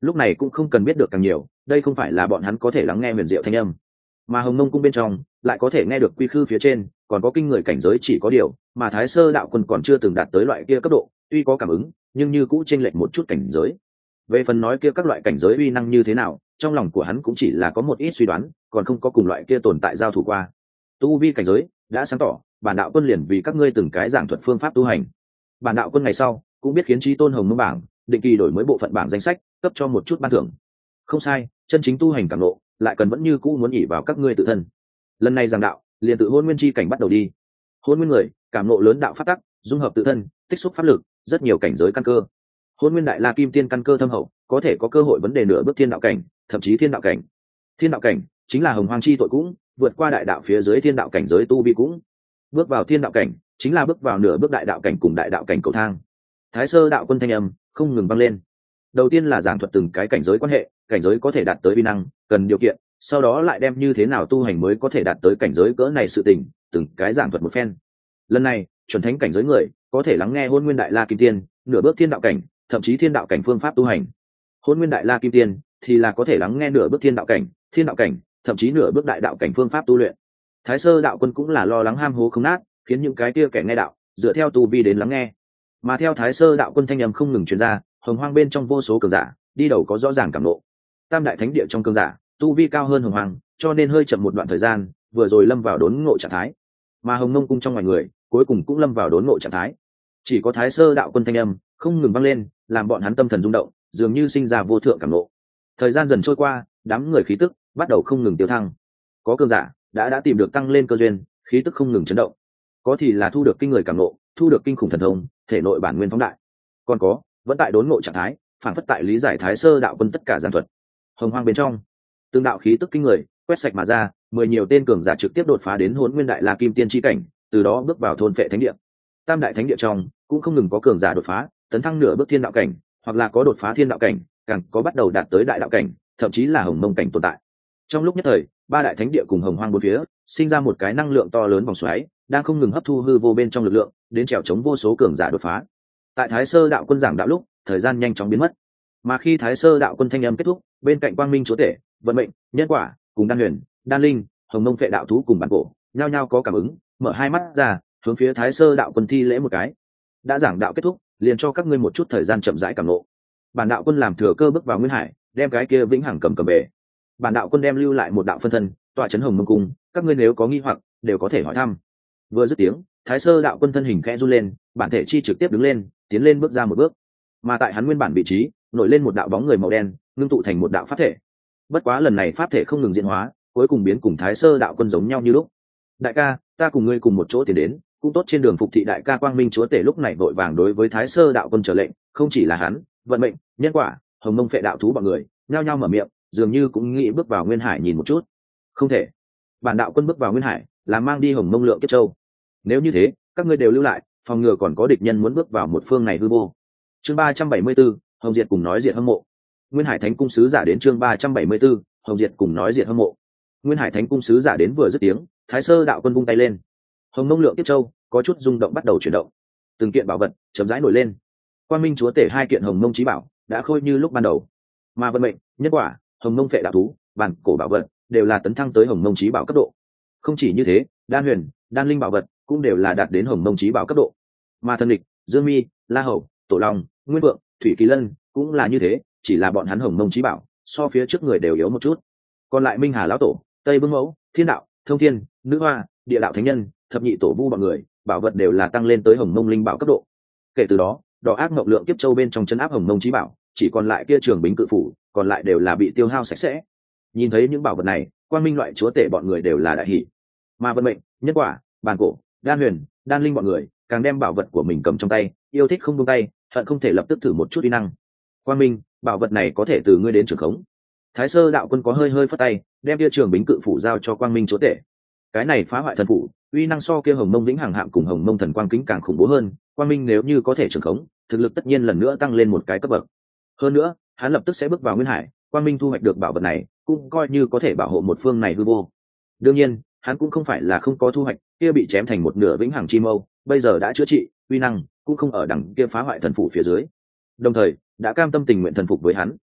lúc này cũng không cần biết được càng nhiều, đây không phải là bọn hắn có thể lắng nghe huyền diệu thanh âm. Mà hồng mông cung bên trong lại có thể nghe được quy khư phía trên còn có kinh người cảnh giới, chỉ có điều mà thái sơ đạo quân còn chưa từng đạt tới loại kia cấp độ, tuy có cảm ứng nhưng như cũ chênh lệch một chút cảnh giới. Về phần nói kia các loại cảnh giới uy năng như thế nào, trong lòng của hắn cũng chỉ là có một ít suy đoán, còn không có cùng loại kia tồn tại giao thủ qua. Tu vi cảnh giới đã sáng tỏ, bản đạo quân liền vì các ngươi từng cái giảng thuật phương pháp tu hành. Bản đạo quân ngày sau cũng biết khiến chí tôn hồng mông bảng định kỳ đổi mới bộ phận bảng danh sách, cấp cho một chút ban thưởng. Không sai, chân chính tu hành cảm nộ lại cần vẫn như cũ muốn ỷ vào các ngươi tự thân. Lần này giảng đạo liền tự hôn nguyên chi cảnh bắt đầu đi. Hôn nguyên người cảm nộ lớn đạo pháp tắc, dung hợp tự thân, tích xúc pháp lực, rất nhiều cảnh giới căn cơ. Hôn nguyên đại la kim tiên căn cơ thâm hậu, có thể có cơ hội vấn đề nửa bước thiên đạo cảnh, thậm chí thiên đạo cảnh. Thiên đạo cảnh chính là hồng hoang chi tội cũng vượt qua đại đạo phía dưới thiên đạo cảnh giới tu vi cũng. Bước vào thiên đạo cảnh chính là bước vào nửa bước đại đạo cảnh cùng đại đạo cảnh cầu thang. Thái sơ đạo quân thanh âm không ngừng vang lên. Đầu tiên là giảng thuật từng cái cảnh giới quan hệ, cảnh giới có thể đạt tới vi năng cần điều kiện, sau đó lại đem như thế nào tu hành mới có thể đạt tới cảnh giới cỡ này sự tình, từng cái giảng thuật một phen. Lần này chuẩn thánh cảnh giới người có thể lắng nghe hôn nguyên đại la kim tiên nửa bước thiên đạo cảnh, thậm chí thiên đạo cảnh phương pháp tu hành. Hôn nguyên đại la kim tiên thì là có thể lắng nghe nửa bước thiên đạo cảnh, thậm chí nửa bước đại đạo cảnh phương pháp tu luyện. Thái sơ đạo quân cũng là lo lắng ham hố không nát, khiến những cái kia kẻ nghe đạo dựa theo tu vi đến lắng nghe. Mà theo thái sơ đạo quân thanh âm không ngừng truyền ra, hồng hoang bên trong vô số cường giả đi đầu có rõ ràng cảm nộ. Tam đại thánh địa trong cường giả tu vi cao hơn hồng hoang, cho nên hơi chậm một đoạn thời gian, vừa rồi lâm vào đốn ngộ trạng thái. Mà hồng mông cung trong ngoài người cuối cùng cũng lâm vào đốn ngộ trạng thái. Chỉ có thái sơ đạo quân thanh âm không ngừng vang lên, làm bọn hắn tâm thần rung động, dường như sinh ra vô thượng cảm nộ. Thời gian dần trôi qua, đám người khí tức bắt đầu không ngừng tiêu thăng. Có cường giả đã tìm được tăng lên cơ duyên, khí tức không ngừng chấn động. Có thì là thu được kinh người cảm nộ, thu được kinh khủng thần thông, thể nội bản nguyên phóng đại. Còn có vẫn tại đốn ngộ trạng thái, phản phất tại lý giải thái sơ đạo quân tất cả giảng thuật. Hồng hoang bên trong tương đạo khí tức kinh người quét sạch mà ra, 10 nhiều tên cường giả trực tiếp đột phá đến hỗn nguyên đại la kim tiên chi cảnh, từ đó bước vào thôn phệ thánh địa. Tam đại thánh địa trong cũng không ngừng có cường giả đột phá, tấn thăng nửa bước thiên đạo cảnh, hoặc là có đột phá thiên đạo cảnh, càng có bắt đầu đạt tới đại đạo cảnh, thậm chí là hồng mông cảnh tồn tại. Trong lúc nhất thời, ba đại thánh địa cùng hồng hoang bốn phía sinh ra một cái năng lượng to lớn vòng xoáy, đang không ngừng hấp thu hư vô bên trong lực lượng, đến trèo chống vô số cường giả đột phá. Tại thái sơ đạo quân giảng đạo lúc, thời gian nhanh chóng biến mất, mà khi thái sơ đạo quân thanh âm kết thúc, bên cạnh quang minh chúa tể, vận mệnh, nhân quả cùng đan huyền, đan linh, hồng mông phệ đạo thú cùng bản cổ nhao nhao có cảm ứng, mở hai mắt ra hướng phía thái sơ đạo quân thi lễ một cái. Đã giảng đạo kết thúc, liền cho các ngươi một chút thời gian chậm rãi cảm ngộ. Bản đạo quân làm thừa cơ bước vào nguyên hải, đem cái kia vĩnh hằng cầm về. Bản đạo quân đem lưu lại một đạo phân thân tọa chấn hồng mông cung, các ngươi nếu có nghi hoặc đều có thể hỏi thăm. Vừa dứt tiếng, thái sơ đạo quân thân hình khẽ run lên, bản thể chi trực tiếp đứng lên, tiến lên bước ra một bước. Mà tại hắn nguyên bản vị trí nổi lên một đạo bóng người màu đen, ngưng tụ thành một đạo pháp thể. Bất quá lần này pháp thể không ngừng diễn hóa, cuối cùng biến cùng thái sơ đạo quân giống nhau như lúc. Đại ca, ta cùng ngươi cùng một chỗ tiến đến, cũng tốt. Trên đường phục thị đại ca quang minh chúa tể lúc này vội vàng đối với thái sơ đạo quân trở lệnh, không chỉ là hắn, vận mệnh, nhân quả, hồng mông phệ đạo thú bọn người nhao nhao mở miệng, dường như cũng nghĩ bước vào nguyên hải nhìn một chút. Không thể, bản đạo quân bước vào nguyên hải là mang đi hồng mông lượng kiếp châu, nếu như thế các ngươi đều lưu lại, phòng ngừa còn có địch nhân muốn bước vào một phương này hư vô. Chương 374, hồng diệt cùng nói diệt hâm mộ. Nguyên hải thánh cung sứ giả đến. Chương 374, hồng diệt cùng nói diệt hâm mộ. Nguyên hải thánh cung sứ giả đến vừa dứt tiếng, thái sơ đạo quân vung tay lên, hồng mông lượng kiếp châu có chút rung động bắt đầu chuyển động, từng kiện bảo vật chậm rãi nổi lên. Quang minh chúa tể hai kiện hồng mông chí bảo đã khôi như lúc ban đầu, mà vận mệnh, nhân quả, hồng mông phệ đạo thú, bản cổ bảo vật đều là tấn thăng tới hồng mông chí bảo cấp độ. Không chỉ như thế, đan huyền, đan linh bảo vật cũng đều là đạt đến hồng mông chí bảo cấp độ. Mà thần địch, dương mi, la hầu, tổ long, nguyên vượng, thủy kỳ lân cũng là như thế, chỉ là bọn hắn hồng mông chí bảo so phía trước người đều yếu một chút. Còn lại minh hà lão tổ, tây vương mẫu, thiên đạo, thông thiên, nữ hoa, địa đạo thánh nhân, thập nhị tổ vu bọn người bảo vật đều là tăng lên tới hồng mông linh bảo cấp độ. Kể từ đó, đỏ ác ngọc lượng kiếp châu bên trong chân áp hồng mông chí bảo chỉ còn lại kia trường bính cự phủ, còn lại đều là bị tiêu hao sạch sẽ. Nhìn thấy những bảo vật này, quang minh loại chúa tể bọn người đều là đại hỷ. Mà vận mệnh, nhân quả, bản cổ, đan huyền, đan linh bọn người càng đem bảo vật của mình cầm trong tay, yêu thích không buông tay, hận không thể lập tức thử một chút uy năng. Quang minh, bảo vật này có thể từ ngươi đến trưởng khống. Thái sơ đạo quân có hơi phất tay, đem kia trường bính cự phủ giao cho quang minh chúa tể. Cái này phá hoại thần phủ uy năng so kia hồng mông vĩnh hằng hạm cùng hồng mông thần quang kính càng khủng bố hơn. Quang minh nếu như có thể trưởng khống, thực lực tất nhiên lần nữa tăng lên một cái cấp bậc. Hơn nữa, hắn lập tức sẽ bước vào nguyên hải. Quang minh thu hoạch được bảo vật này cũng coi như có thể bảo hộ một phương này hư vô. Đương nhiên, hắn cũng không phải là không có thu hoạch, kia bị chém thành một nửa vĩnh hằng chi mâu bây giờ đã chữa trị, uy năng cũng không ở đằng kia phá hoại thần phủ phía dưới, đồng thời đã cam tâm tình nguyện thần phục với hắn.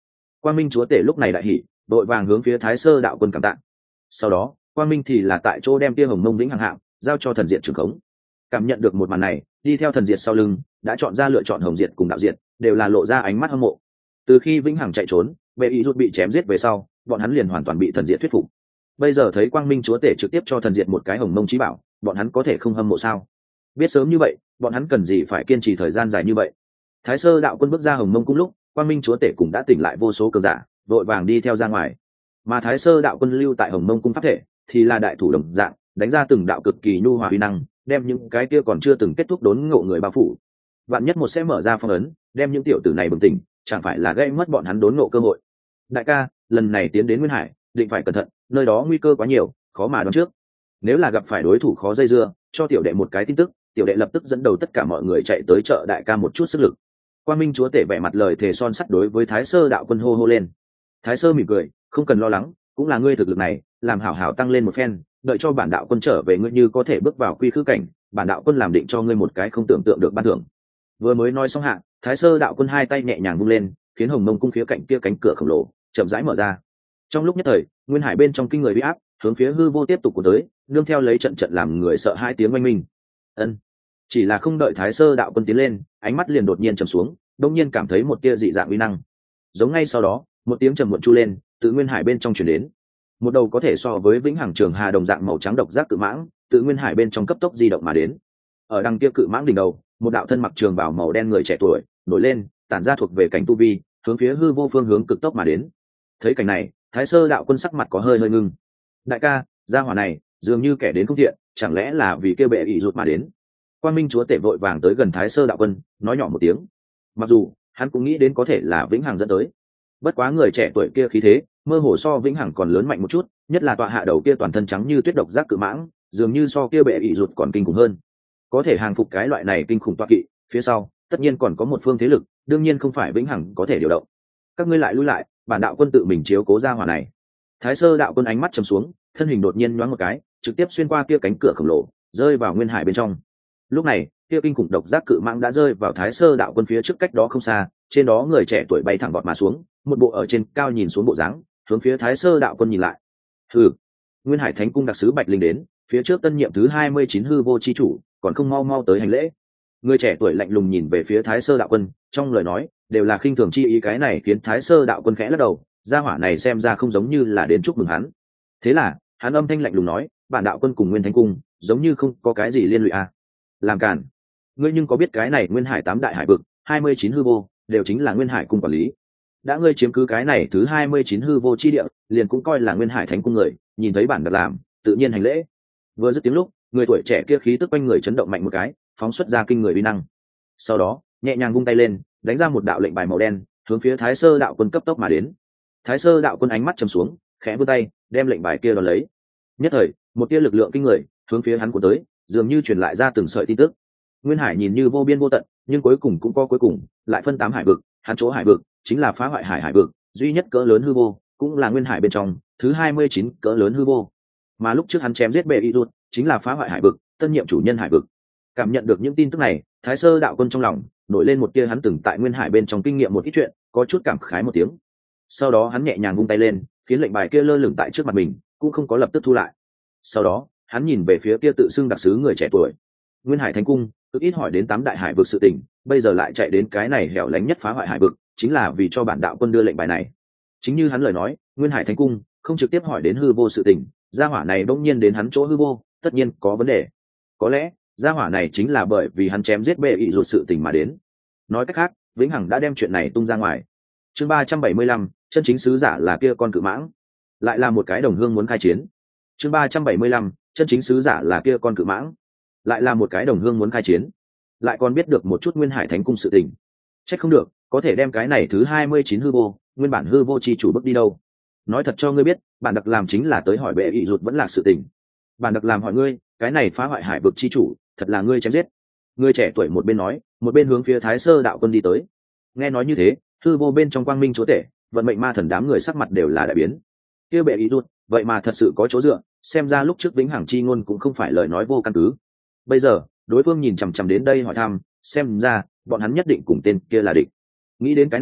Quang Minh chúa tể lúc này đại hỉ, đội vàng hướng phía Thái Sơ đạo quân cảm tạ. Sau đó Quang Minh thì là tại chỗ đem tia hồng mông vĩnh hằng hạng giao cho thần diệt trưởng khống. Cảm nhận được một màn này, đi theo thần diệt sau lưng đã chọn ra lựa chọn hồng diệt cùng đạo diệt, đều là lộ ra ánh mắt hâm mộ. Từ khi vĩnh hằng chạy trốn, bệ ý rút bị chém giết về sau, bọn hắn liền hoàn toàn bị thần diệt thuyết phục. Bây giờ thấy Quang Minh chúa tể trực tiếp cho thần diệt một cái hồng mông chí bảo, bọn hắn có thể không hâm mộ sao? Biết sớm như vậy, bọn hắn cần gì phải kiên trì thời gian dài như vậy? Thái Sơ đạo quân bước ra hồng mông cung lúc, Quang Minh chúa tể cũng đã tỉnh lại vô số cường giả, vội vàng đi theo ra ngoài. Mà Thái Sơ đạo quân lưu tại hồng mông cung pháp thể, thì là đại thủ đồng dạng, đánh ra từng đạo cực kỳ nhu hòa uy năng, đem những cái kia còn chưa từng kết thúc đốn ngộ người bao phủ. Vạn nhất một sẽ mở ra phong ấn, đem những tiểu tử này bừng tỉnh, chẳng phải là gây mất bọn hắn đốn ngộ cơ hội. Đại ca, lần này tiến đến Nguyên Hải, định phải cẩn thận, nơi đó nguy cơ quá nhiều, khó mà đoán trước. Nếu là gặp phải đối thủ khó dây dưa, cho tiểu đệ một cái tin tức, tiểu đệ lập tức dẫn đầu tất cả mọi người chạy tới trợ đại ca một chút sức lực. Quang Minh chúa tể vẻ mặt lời thề son sắt đối với Thái Sơ đạo quân hô hô lên. Thái Sơ mỉm cười, không cần lo lắng, cũng là ngươi thực lực này, làm hảo hảo tăng lên một phen, đợi cho bản đạo quân trở về ngươi như có thể bước vào quy khư cảnh, bản đạo quân làm định cho ngươi một cái không tưởng tượng được ban thưởng. Vừa mới nói xong hạ, Thái Sơ đạo quân hai tay nhẹ nhàng vung lên, khiến hồng mông cung phía cạnh kia cánh cửa khổng lồ chậm rãi mở ra. Trong lúc nhất thời, Nguyên Hải bên trong kinh người uy áp, hướng phía hư vô tiếp tục của tới, nương theo lấy trận trận làm người sợ hai tiếng oanh minh. Ân, chỉ là không đợi Thái Sơ đạo quân tiến lên, ánh mắt liền đột nhiên trầm xuống, đột nhiên cảm thấy một tia dị dạng uy năng. Giống ngay sau đó, một tiếng trầm muộn chu lên, từ Nguyên Hải bên trong truyền đến. Một đầu có thể so với vĩnh hằng trường hà đồng dạng màu trắng độc giác cự mãng, từ Nguyên Hải bên trong cấp tốc di động mà đến. Ở đằng kia cự mãng đỉnh đầu, một đạo thân mặc trường bào màu đen người trẻ tuổi nổi lên, tản ra thuộc về cảnh tu vi, hướng phía hư vô phương hướng cực tốc mà đến. Thấy cảnh này, Thái Sơ đạo quân sắc mặt có hơi ngưng. Đại ca, gia hỏa này dường như kẻ đến không thiện, chẳng lẽ là vì kêu bệ ỷ rụt mà đến? Quang Minh chúa tể vội vàng tới gần Thái Sơ đạo quân, nói nhỏ một tiếng. Mặc dù hắn cũng nghĩ đến có thể là vĩnh hằng dẫn tới, bất quá người trẻ tuổi kia khí thế mơ hồ so vĩnh hằng còn lớn mạnh một chút, nhất là tọa hạ đầu kia toàn thân trắng như tuyết độc giác cự mãng, dường như so kia bệ ỷ rụt còn kinh khủng hơn. Có thể hàng phục cái loại này kinh khủng tọa kỵ, phía sau tất nhiên còn có một phương thế lực, đương nhiên không phải vĩnh hằng có thể điều động. Các ngươi lại lui lại, bản đạo quân tự mình chiếu cố gia hỏa này. Thái Sơ đạo quân ánh mắt trầm xuống, thân hình đột nhiên nhoáng một cái, trực tiếp xuyên qua kia cánh cửa khổng lồ, rơi vào Nguyên Hải bên trong. Lúc này, kia kinh khủng độc giác cự mãng đã rơi vào Thái Sơ đạo quân phía trước cách đó không xa, trên đó người trẻ tuổi bay thẳng bọt mà xuống, một bộ ở trên cao nhìn xuống bộ dáng, hướng phía Thái Sơ đạo quân nhìn lại. Hừ, Nguyên Hải Thánh cung đặc sứ Bạch Linh đến, phía trước tân nhiệm thứ 29 hư vô chi chủ, còn không mau mau tới hành lễ. Người trẻ tuổi lạnh lùng nhìn về phía Thái Sơ đạo quân, trong lời nói đều là khinh thường chi ý, cái này khiến Thái Sơ đạo quân khẽ lắc đầu, gia hỏa này xem ra không giống như là đến chúc mừng hắn. Thế là hắn âm thanh lạnh lùng nói, bản đạo quân cùng Nguyên Thánh cung giống như không có cái gì liên lụy à? Làm cản! Ngươi nhưng có biết cái này Nguyên Hải 8 đại hải vực, 29 hư vô đều chính là Nguyên Hải cung quản lý. Đã ngươi chiếm cứ cái này thứ 29 hư vô chi địa, liền cũng coi là Nguyên Hải Thánh cung người, nhìn thấy bản được làm, tự nhiên hành lễ. Vừa dứt tiếng lúc, người tuổi trẻ kia khí tức quanh người chấn động mạnh một cái, phóng xuất ra kinh người uy năng. Sau đó nhẹ nhàng vung tay lên, đánh ra một đạo lệnh bài màu đen, hướng phía Thái Sơ đạo quân cấp tốc mà đến. Thái Sơ đạo quân ánh mắt trầm xuống, khẽ vươn tay đem lệnh bài kia đón lấy. Nhất thời một tia lực lượng kinh người hướng phía hắn của tới, dường như truyền lại ra từng sợi tin tức. Nguyên Hải nhìn như vô biên vô tận, nhưng cuối cùng cũng có cuối cùng, lại phân 8 hải vực, hắn chỗ hải vực chính là phá hoại hải vực duy nhất cỡ lớn hư vô, cũng là Nguyên Hải bên trong thứ 29 cỡ lớn hư vô. Mà lúc trước hắn chém giết bệ y rút chính là phá hoại hải vực tân nhiệm chủ nhân hải vực. Cảm nhận được những tin tức này, Thái Sơ đạo quân trong lòng nổi lên một tia hắn từng tại Nguyên Hải bên trong kinh nghiệm một ít chuyện, có chút cảm khái một tiếng. Sau đó hắn nhẹ nhàng vung tay lên, khiến lệnh bài kia lơ lửng tại trước mặt mình, cũng không có lập tức thu lại. Sau đó hắn nhìn về phía kia tự xưng đặc sứ người trẻ tuổi. Nguyên Hải Thánh cung cực ít hỏi đến 8 đại hải vực sự tình, bây giờ lại chạy đến cái này hẻo lánh nhất phá hoại hải vực, chính là vì cho bản đạo quân đưa lệnh bài này. Chính như hắn lời nói, Nguyên Hải Thánh cung không trực tiếp hỏi đến hư vô sự tình, gia hỏa này bỗng nhiên đến hắn chỗ hư vô, tất nhiên có vấn đề. Có lẽ gia hỏa này chính là bởi vì hắn chém giết bệ ỷ ruột sự tình mà đến. Nói cách khác, vĩnh hằng đã đem chuyện này tung ra ngoài. Chương 375, chân chính sứ giả là kia con cự mãng, lại là một cái đồng hương muốn khai chiến. Chương 375, chân chính sứ giả là kia con cự mãng, lại là một cái đồng hương muốn khai chiến. Lại còn biết được một chút Nguyên Hải Thánh cung sự tình. Trách không được, có thể đem cái này thứ 29 hư vô, nguyên bản hư vô chi chủ bước đi đâu. Nói thật cho ngươi biết, bản đặc làm chính là tới hỏi bệ ỷ ruột vẫn là sự tình. Bản đặc làm hỏi ngươi, cái này phá hoại hải vực chi chủ, thật là ngươi chém giết. Người trẻ tuổi một bên nói, một bên hướng phía Thái Sơ đạo quân đi tới. Nghe nói như thế, hư vô bên trong quang minh chúa tể, vận mệnh ma thần đám người sắc mặt đều là đại biến. Kia bệ ỷ ruột, vậy mà thật sự có chỗ dựa, xem ra lúc trước vĩnh hằng chi ngôn cũng không phải lời nói vô căn cứ. Bây giờ đối phương nhìn chằm chằm đến đây hỏi thăm, xem ra bọn hắn nhất định cùng tên kia là địch. Nghĩ đến cái này,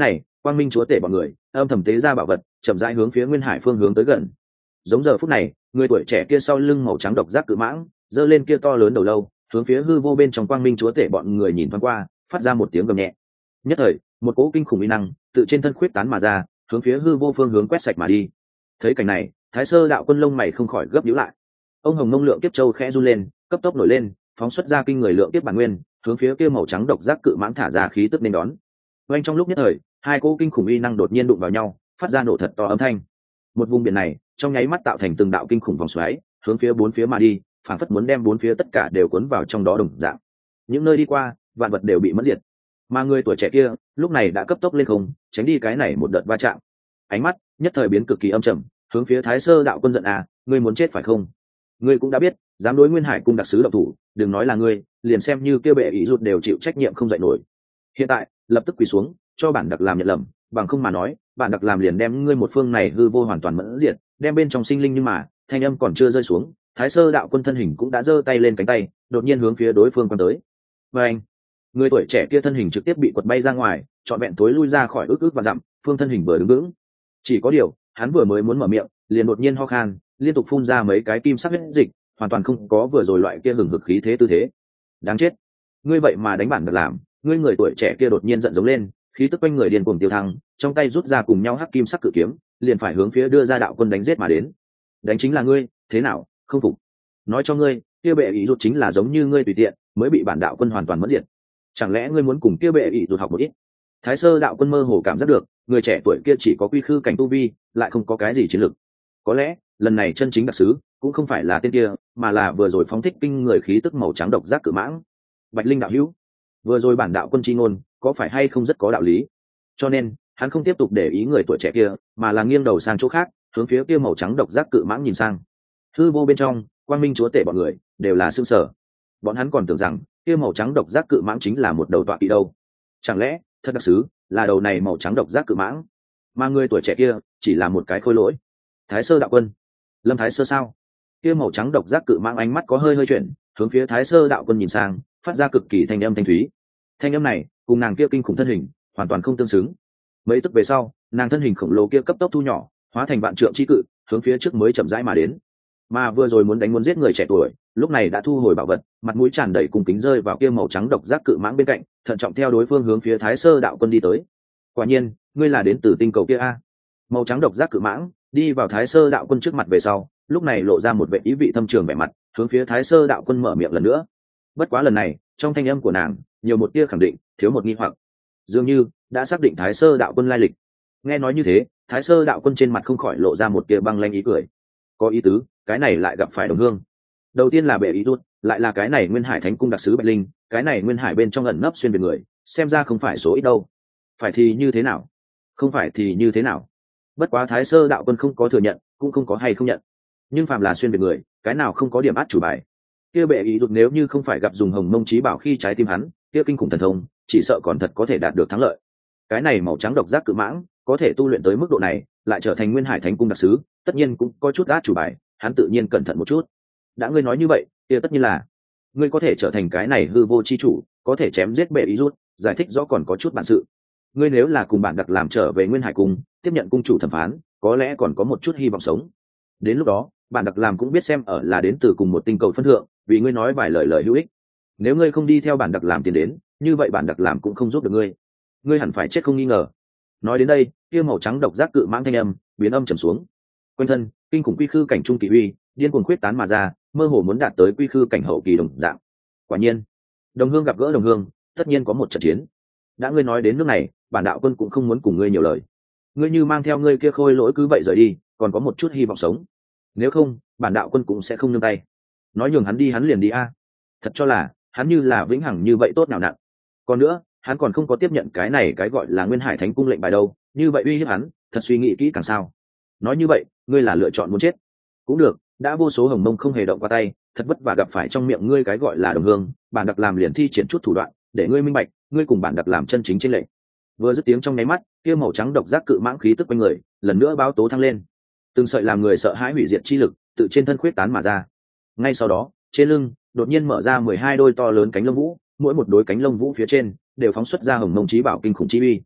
quang minh chúa tể bọn người âm thầm tế ra bảo vật chậm rãi hướng phía nguyên hải phương hướng tới gần. Giống giờ phút này, người tuổi trẻ kia sau lưng màu trắng độc giác cự mãng giơ lên kia to lớn đầu lâu, hướng phía hư vô bên trong quang minh chúa tể bọn người nhìn thoáng qua, phát ra một tiếng gầm nhẹ. Nhất thời, một cỗ kinh khủng uy năng tự trên thân khuyết tán mà ra, hướng phía hư vô phương hướng quét sạch mà đi. Thấy cảnh này, Thái Sơ đạo quân lông mày không khỏi gấp nhíu lại. Ông hồng mông lượng kiếp châu khẽ run lên, cấp tốc nổi lên, phóng xuất ra kinh người lượng kiếp bản nguyên, hướng phía kia màu trắng độc giác cự mãng thả ra khí tức nên đón. Oanh trong lúc nhất thời, hai cỗ kinh khủng uy năng đột nhiên đụng vào nhau, phát ra nổ thật to âm thanh. Một vùng biển này trong nháy mắt tạo thành từng đạo kinh khủng vòng xoáy, hướng phía bốn phía mà đi, phảng phất muốn đem bốn phía tất cả đều cuốn vào trong đó đồng dạng. Những nơi đi qua, vạn vật đều bị mất diệt. Mà người tuổi trẻ kia lúc này đã cấp tốc lên không, tránh đi cái này một đợt va chạm. Ánh mắt nhất thời biến cực kỳ âm trầm, hướng phía Thái Sơ đạo quân giận à, ngươi muốn chết phải không? Ngươi cũng đã biết, dám đối Nguyên Hải cung đặc sứ động thủ, đừng nói là ngươi, liền xem như kia bệ ý rụt đều chịu trách nhiệm không dậy nổi. Hiện tại, lập tức quỳ xuống, cho bản đặc làm nhận lầm, bằng không mà nói, bản đặc làm liền đem ngươi một phương này hư vô hoàn toàn mẫn diệt, đem bên trong sinh linh. Nhưng mà thanh âm còn chưa rơi xuống, Thái Sơ đạo quân thân hình cũng đã giơ tay lên cánh tay, đột nhiên hướng phía đối phương quan tới. Và anh, người tuổi trẻ kia thân hình trực tiếp bị quật bay ra ngoài, trọn vẹn tối lui ra khỏi ước và dặm, phương thân hình vừa đứng vững. Chỉ có điều, hắn vừa mới muốn mở miệng, liền đột nhiên ho khan, liên tục phun ra mấy cái kim sắc huyết dịch, hoàn toàn không có vừa rồi loại kia hừng hực khí thế tư thế. Đáng chết, ngươi vậy mà đánh bản đặc làm! Ngươi người tuổi trẻ kia đột nhiên giận giống lên, khí tức quanh người điên cuồng tiêu thăng, trong tay rút ra cùng nhau hắc kim sắc cự kiếm, liền phải hướng phía đưa ra đạo quân đánh giết mà đến. Đánh chính là ngươi, thế nào, không phục? Nói cho ngươi, kia bệ ý rụt chính là giống như ngươi tùy tiện, mới bị bản đạo quân hoàn toàn mất diệt. Chẳng lẽ ngươi muốn cùng kia bệ ý rụt học một ít? Thái Sơ đạo quân mơ hồ cảm giác được, người trẻ tuổi kia chỉ có quy khư cảnh tu vi, lại không có cái gì chiến lực. Có lẽ, lần này chân chính đặc sứ cũng không phải là tên kia, mà là vừa rồi phóng thích kinh người khí tức màu trắng độc giác cự mãng. Bạch Linh đạo hữu, vừa rồi bản đạo quân chi ngôn, có phải hay không rất có đạo lý? Cho nên, hắn không tiếp tục để ý người tuổi trẻ kia, mà là nghiêng đầu sang chỗ khác, hướng phía kia màu trắng độc giác cự mãng nhìn sang. Hư vô bên trong, quang minh chúa tể bọn người đều là sương sở. Bọn hắn còn tưởng rằng kia màu trắng độc giác cự mãng chính là một đầu tọa kỵ đâu. Chẳng lẽ thật đặc sứ là đầu này màu trắng độc giác cự mãng, mà người tuổi trẻ kia chỉ là một cái khôi lỗi? Thái Sơ đạo quân, Lâm Thái Sơ sao? Kia màu trắng độc giác cự mãng ánh mắt có hơi hơi chuyển, hướng phía Thái Sơ đạo quân nhìn sang, phát ra cực kỳ thanh âm thanh thúy. Thanh âm này cùng nàng kia kinh khủng thân hình hoàn toàn không tương xứng. Mấy tức về sau, nàng thân hình khổng lồ kia cấp tốc thu nhỏ, hóa thành vạn trượng chi cự, hướng phía trước mới chậm rãi mà đến. Mà vừa rồi muốn đánh muốn giết người trẻ tuổi, lúc này đã thu hồi bảo vật, mặt mũi tràn đầy cung kính rơi vào kia màu trắng độc giác cự mãng bên cạnh, thận trọng theo đối phương hướng phía Thái Sơ đạo quân đi tới. Quả nhiên, ngươi là đến từ tinh cầu kia a? Màu trắng độc giác cự mãng đi vào Thái Sơ đạo quân trước mặt về sau, lúc này lộ ra một vẻ ý vị thâm trường vẻ mặt, hướng phía Thái Sơ đạo quân mở miệng lần nữa. Bất quá lần này, trong thanh âm của nàng nhiều một tia khẳng định, thiếu một nghi hoặc. Dường như đã xác định Thái Sơ đạo quân lai lịch. Nghe nói như thế, Thái Sơ đạo quân trên mặt không khỏi lộ ra một tia băng lanh ý cười. Có ý tứ, cái này lại gặp phải đồng hương. Đầu tiên là bệ ý rút, lại là cái này Nguyên Hải Thánh cung đặc sứ Bạch Linh, cái này Nguyên Hải bên trong ẩn nấp xuyên về người, xem ra không phải số ít đâu. Phải thì như thế nào? Không phải thì như thế nào? Bất quá Thái Sơ đạo quân không có thừa nhận, cũng không có hay không nhận. Nhưng phàm là xuyên về người, cái nào không có điểm át chủ bài. Kia bệ ý rút nếu như không phải gặp dùng hồng mông trí bảo khi trái tim hắn, kia kinh khủng thần thông, chỉ sợ còn thật có thể đạt được thắng lợi. Cái này màu trắng độc giác cự mãng, có thể tu luyện tới mức độ này, lại trở thành Nguyên Hải Thánh cung đặc sứ, tất nhiên cũng có chút át chủ bài, hắn tự nhiên cẩn thận một chút. Đã ngươi nói như vậy, kia tất nhiên là ngươi có thể trở thành cái này hư vô chi chủ, có thể chém giết bệ ý rút, giải thích rõ còn có chút bản sự. Ngươi nếu là cùng bản đặc làm trở về Nguyên Hải cung, tiếp nhận cung chủ thẩm phán, có lẽ còn có một chút hy vọng sống. Đến lúc đó, bản đặc làm cũng biết xem ở là đến từ cùng một tinh cầu phân thượng, vì ngươi nói vài lời hữu ích. Nếu ngươi không đi theo bản đặc làm tiền đến, như vậy bản đặc làm cũng không giúp được ngươi. Ngươi hẳn phải chết không nghi ngờ. Nói đến đây, kia màu trắng độc giác cự mãng thanh âm biến âm trầm xuống. Quanh thân kinh khủng quy khư cảnh trung kỳ uy điên cuồng khuyết tán mà ra, mơ hồ muốn đạt tới quy khư cảnh hậu kỳ đồng dạng. Quả nhiên, đồng hương gặp gỡ đồng hương, tất nhiên có một trận chiến. Đã ngươi nói đến nước này, bản đạo quân cũng không muốn cùng ngươi nhiều lời. Ngươi như mang theo ngươi kia khôi lỗi cứ vậy rời đi, còn có một chút hy vọng sống. Nếu không, bản đạo quân cũng sẽ không nương tay. Nói nhường hắn đi hắn liền đi a. Thật cho là hắn như là vĩnh hằng như vậy tốt nào nặng. Còn nữa, hắn còn không có tiếp nhận cái này cái gọi là Nguyên Hải Thánh cung lệnh bài đâu, như vậy uy hiếp hắn, thật suy nghĩ kỹ càng sao. Nói như vậy, ngươi là lựa chọn muốn chết. Cũng được, đã vô số hồng mông không hề động qua tay, thật vất vả gặp phải trong miệng ngươi cái gọi là đồng hương, bản đặc làm liền thi triển chút thủ đoạn, để ngươi minh bạch, ngươi cùng bản đặc làm chân chính trên lệnh. Vừa dứt tiếng trong nháy mắt, kia màu trắng độc giác cự mãng khí tức quanh người, lần nữa báo tố thăng lên. Từng sợi làm người sợ hãi hủy diệt chi lực, tự trên thân khuyết tán mà ra. Ngay sau đó, trên lưng đột nhiên mở ra 12 đôi to lớn cánh lông vũ, mỗi một đôi cánh lông vũ phía trên đều phóng xuất ra hồng mông chí bảo kinh khủng chi uy.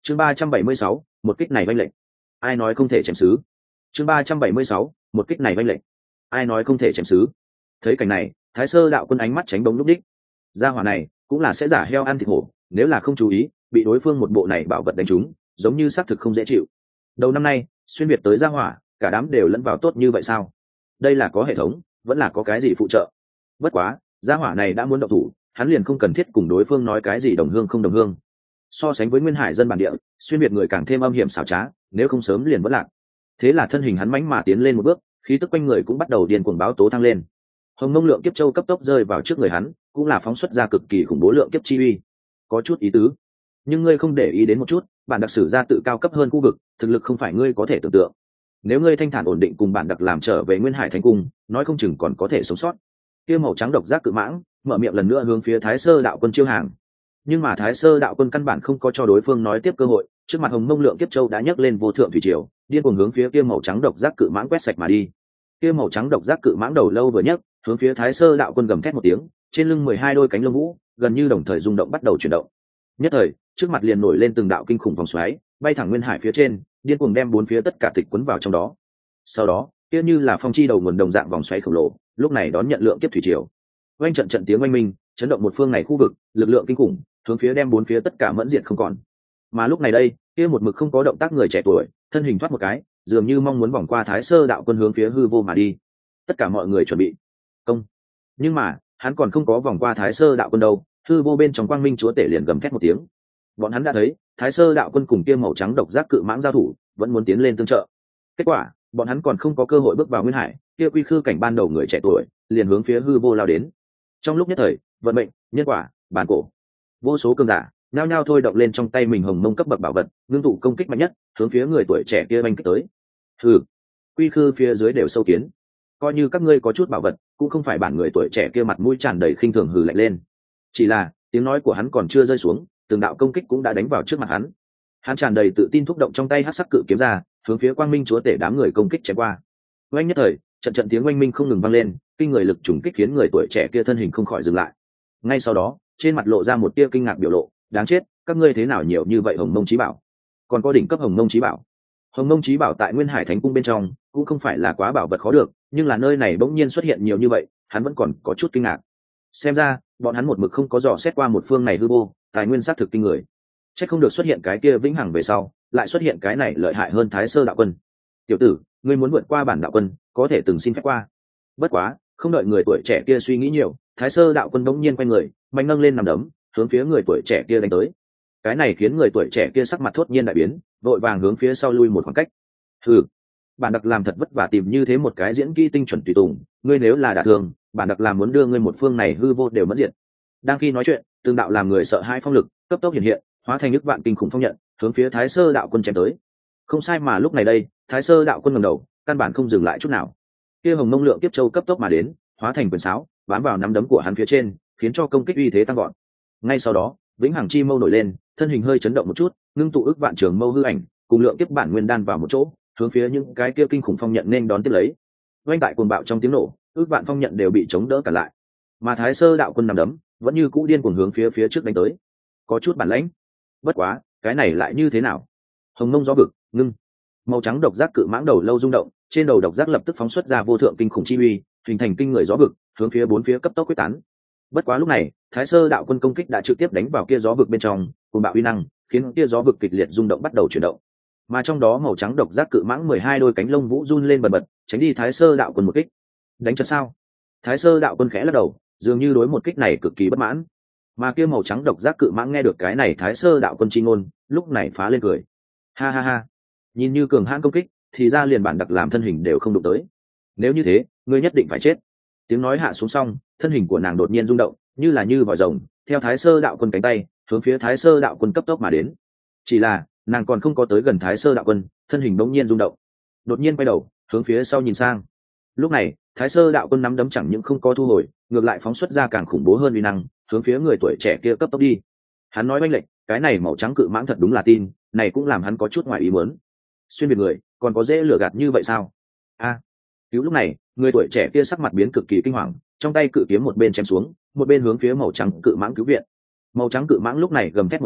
Chương 376, một kích này vanh lệnh. Ai nói không thể chém sứ? Chương 376, một kích này vanh lệnh. Ai nói không thể chém sứ? Thấy cảnh này, Thái Sơ đạo quân ánh mắt tránh bóng lúc đích. Gia hỏa này cũng là sẽ giả heo ăn thịt hổ, nếu là không chú ý, bị đối phương một bộ này bảo vật đánh trúng, giống như xác thực không dễ chịu. Đầu năm nay, xuyên việt tới gia hỏa, cả đám đều lẫn vào tốt như vậy sao? Đây là có hệ thống, vẫn là có cái gì phụ trợ? Bất quá, gia hỏa này đã muốn động thủ, hắn liền không cần thiết cùng đối phương nói cái gì đồng hương không đồng hương. So sánh với nguyên hải dân bản địa, xuyên việt người càng thêm âm hiểm xảo trá, nếu không sớm liền vẫn lạc. Thế là thân hình hắn mãnh mà tiến lên một bước, khí tức quanh người cũng bắt đầu điên cuồng báo tố thăng lên. Hồng Mông Lượng Kiếp Châu cấp tốc rơi vào trước người hắn, cũng là phóng xuất ra cực kỳ khủng bố lượng kiếp chi uy. Có chút ý tứ, nhưng ngươi không để ý đến một chút, bản đặc sử ra tự cao cấp hơn khu vực, thực lực không phải ngươi có thể tưởng tượng. Nếu ngươi thanh thản ổn định cùng bản đặc làm trở về Nguyên Hải Thánh Cung, nói không chừng còn có thể sống sót. Kia màu trắng độc giác cự mãng mở miệng lần nữa hướng phía Thái Sơ đạo quân chiêu hàng. Nhưng mà Thái Sơ đạo quân căn bản không có cho đối phương nói tiếp cơ hội, trước mặt Hồng Mông Lượng Kiếp Châu đã nhấc lên vô thượng thủy triều, điên cuồng hướng phía kia màu trắng độc giác cự mãng quét sạch mà đi. Kia màu trắng độc giác cự mãng đầu lâu vừa nhấc, hướng phía Thái Sơ đạo quân gầm thét một tiếng, trên lưng 12 đôi cánh lông vũ gần như đồng thời rung động bắt đầu chuyển động. Nhất thời, trước mặt liền nổi lên từng đạo kinh khủng vòng xoáy, bay thẳng nguyên hải phía trên, điên cuồng đem bốn phía tất cả tịch cuốn vào trong đó. Sau đó, kia như là phong chi đầu nguồn đồng dạng vòng xoáy khổng lồ, lúc này đón nhận lượng kiếp thủy triều. Oanh trận trận tiếng oanh minh, chấn động một phương này khu vực, lực lượng kinh khủng, hướng phía đem bốn phía tất cả mẫn diệt không còn. Mà lúc này đây, kia một mực không có động tác người trẻ tuổi, thân hình thoát một cái, dường như mong muốn vòng qua Thái Sơ đạo quân hướng phía hư vô mà đi. Tất cả mọi người chuẩn bị công, nhưng mà hắn còn không có vòng qua Thái Sơ đạo quân đâu, hư vô bên trong quang minh chúa tể liền gầm thét một tiếng. Bọn hắn đã thấy Thái Sơ đạo quân cùng kia màu trắng độc giác cự mãng giao thủ, vẫn muốn tiến lên tương trợ. Kết quả, bọn hắn còn không có cơ hội bước vào nguyên hải, kia quy khư cảnh ban đầu người trẻ tuổi liền hướng phía hư vô lao đến. Trong lúc nhất thời, vận mệnh, nhân quả, bản cổ, vô số cường giả nhao nhao thôi động lên trong tay mình hồng mông cấp bậc bảo vật, ngưng tụ công kích mạnh nhất, hướng phía người tuổi trẻ kia oanh kích tới. Hừ, quy khư phía dưới đều sâu kiến, coi như các ngươi có chút bảo vật, cũng không phải bản người tuổi trẻ kia mặt mũi tràn đầy khinh thường hừ lạnh lên. Chỉ là tiếng nói của hắn còn chưa rơi xuống, từng đạo công kích cũng đã đánh vào trước mặt hắn. Hắn tràn đầy tự tin thúc động trong tay hắc sắc cự kiếm ra, hướng phía quang minh chúa tể đám người công kích chém qua. Oanh nhất thời, trận trận tiếng oanh minh không ngừng vang lên, kinh người lực trùng kích khiến người tuổi trẻ kia thân hình không khỏi dừng lại. Ngay sau đó, trên mặt lộ ra một tia kinh ngạc biểu lộ, đáng chết, các ngươi thế nào nhiều như vậy hồng mông chí bảo, còn có đỉnh cấp hồng mông chí bảo. Hồng mông chí bảo tại Nguyên Hải Thánh Cung bên trong cũng không phải là quá bảo vật khó được, nhưng là nơi này bỗng nhiên xuất hiện nhiều như vậy, hắn vẫn còn có chút kinh ngạc. Xem ra bọn hắn một mực không có dò xét qua một phương này hư vô, tài nguyên xác thực kinh người. Chắc không được xuất hiện cái kia vĩnh hằng về sau, lại xuất hiện cái này lợi hại hơn Thái Sơ đạo quân. Tiểu tử, ngươi muốn vượt qua bản đạo quân, có thể từng xin phép qua. Bất quá, không đợi người tuổi trẻ kia suy nghĩ nhiều, Thái Sơ đạo quân bỗng nhiên quay người, mạnh nâng lên nằm đấm, hướng phía người tuổi trẻ kia đánh tới. Cái này khiến người tuổi trẻ kia sắc mặt thốt nhiên đại biến, vội vàng hướng phía sau lui một khoảng cách. Hừ, bản đặc làm thật vất vả tìm như thế một cái diễn kỹ tinh chuẩn tùy tùng, ngươi nếu là đả thương, bản đặc làm muốn đưa ngươi một phương này hư vô đều mất diện. Đang khi nói chuyện, tương đạo làm người sợ hai phong lực cấp tốc hiện hiện, hóa thành nước vạn kinh khủng phong nhận, hướng phía Thái Sơ đạo quân chém tới. Không sai, mà lúc này đây, Thái Sơ đạo quân ngẩng đầu, căn bản không dừng lại chút nào. Kia hồng mông lượng kiếp châu cấp tốc mà đến, hóa thành quyền sáo, bám vào nắm đấm của hắn phía trên, khiến cho công kích uy thế tăng vọt. Ngay sau đó, vĩnh hằng chi mâu nổi lên, thân hình hơi chấn động một chút, ngưng tụ ức vạn trường mâu hư ảnh, cùng lượng kiếp bản nguyên đan vào một chỗ, hướng phía những cái kia kinh khủng phong nhận nên đón tiếp lấy. Oanh tại cuồng bạo trong tiếng nổ, ức vạn phong nhận đều bị chống đỡ cả lại. Mà Thái Sơ đạo quân nằm đấm, vẫn như cũ điên cuồng hướng phía trước đánh tới. Có chút bản lãnh. Bất quá, cái này lại như thế nào? Hồng mông gió vực, ngưng. Màu trắng độc giác cự mãng đầu lâu rung động, trên đầu độc giác lập tức phóng xuất ra vô thượng kinh khủng chi uy, hình thành kinh người gió vực, hướng phía bốn phía cấp tốc quyết tán. Bất quá lúc này, Thái Sơ đạo quân công kích đã trực tiếp đánh vào kia gió vực bên trong, cùng bạo uy năng, khiến kia gió vực kịch liệt rung động bắt đầu chuyển động. Mà trong đó màu trắng độc giác cự mãng 12 đôi cánh lông vũ run lên bần bật, tránh đi Thái Sơ đạo quân một kích. Đánh chật sao? Thái Sơ đạo quân khẽ lắc đầu, dường như đối một kích này cực kỳ bất mãn. Mà kia màu trắng độc giác cự mãng nghe được cái này Thái Sơ đạo quân chi ngôn, lúc này phá lên cười. Ha ha ha, nhìn như cường hãn công kích, thì ra liền bản đặc làm thân hình đều không đụng tới. Nếu như thế, ngươi nhất định phải chết. Tiếng nói hạ xuống xong, thân hình của nàng đột nhiên rung động, như là như vòi rồng, theo Thái Sơ đạo quân cánh tay, hướng phía Thái Sơ đạo quân cấp tốc mà đến. Chỉ là, nàng còn không có tới gần Thái Sơ đạo quân, thân hình bỗng nhiên rung động, đột nhiên quay đầu, hướng phía sau nhìn sang. Lúc này, Thái Sơ đạo quân nắm đấm chẳng những không có thu hồi, ngược lại phóng xuất ra càng khủng bố hơn uy năng, hướng phía người tuổi trẻ kia cấp tốc đi. Hắn nói oanh lệnh, cái này màu trắng cự mãng thật đúng là tin, này cũng làm hắn có chút ngoài ý muốn. Xuyên biệt người, còn có dễ lừa gạt như vậy sao? A! Cứu lúc này, người tuổi trẻ kia sắc mặt biến cực kỳ kinh hoàng, trong tay cự kiếm một bên chém xuống, một bên hướng phía màu trắng cự mãng cứu viện. Màu trắng cự mãng lúc này gầm thét một tiếng,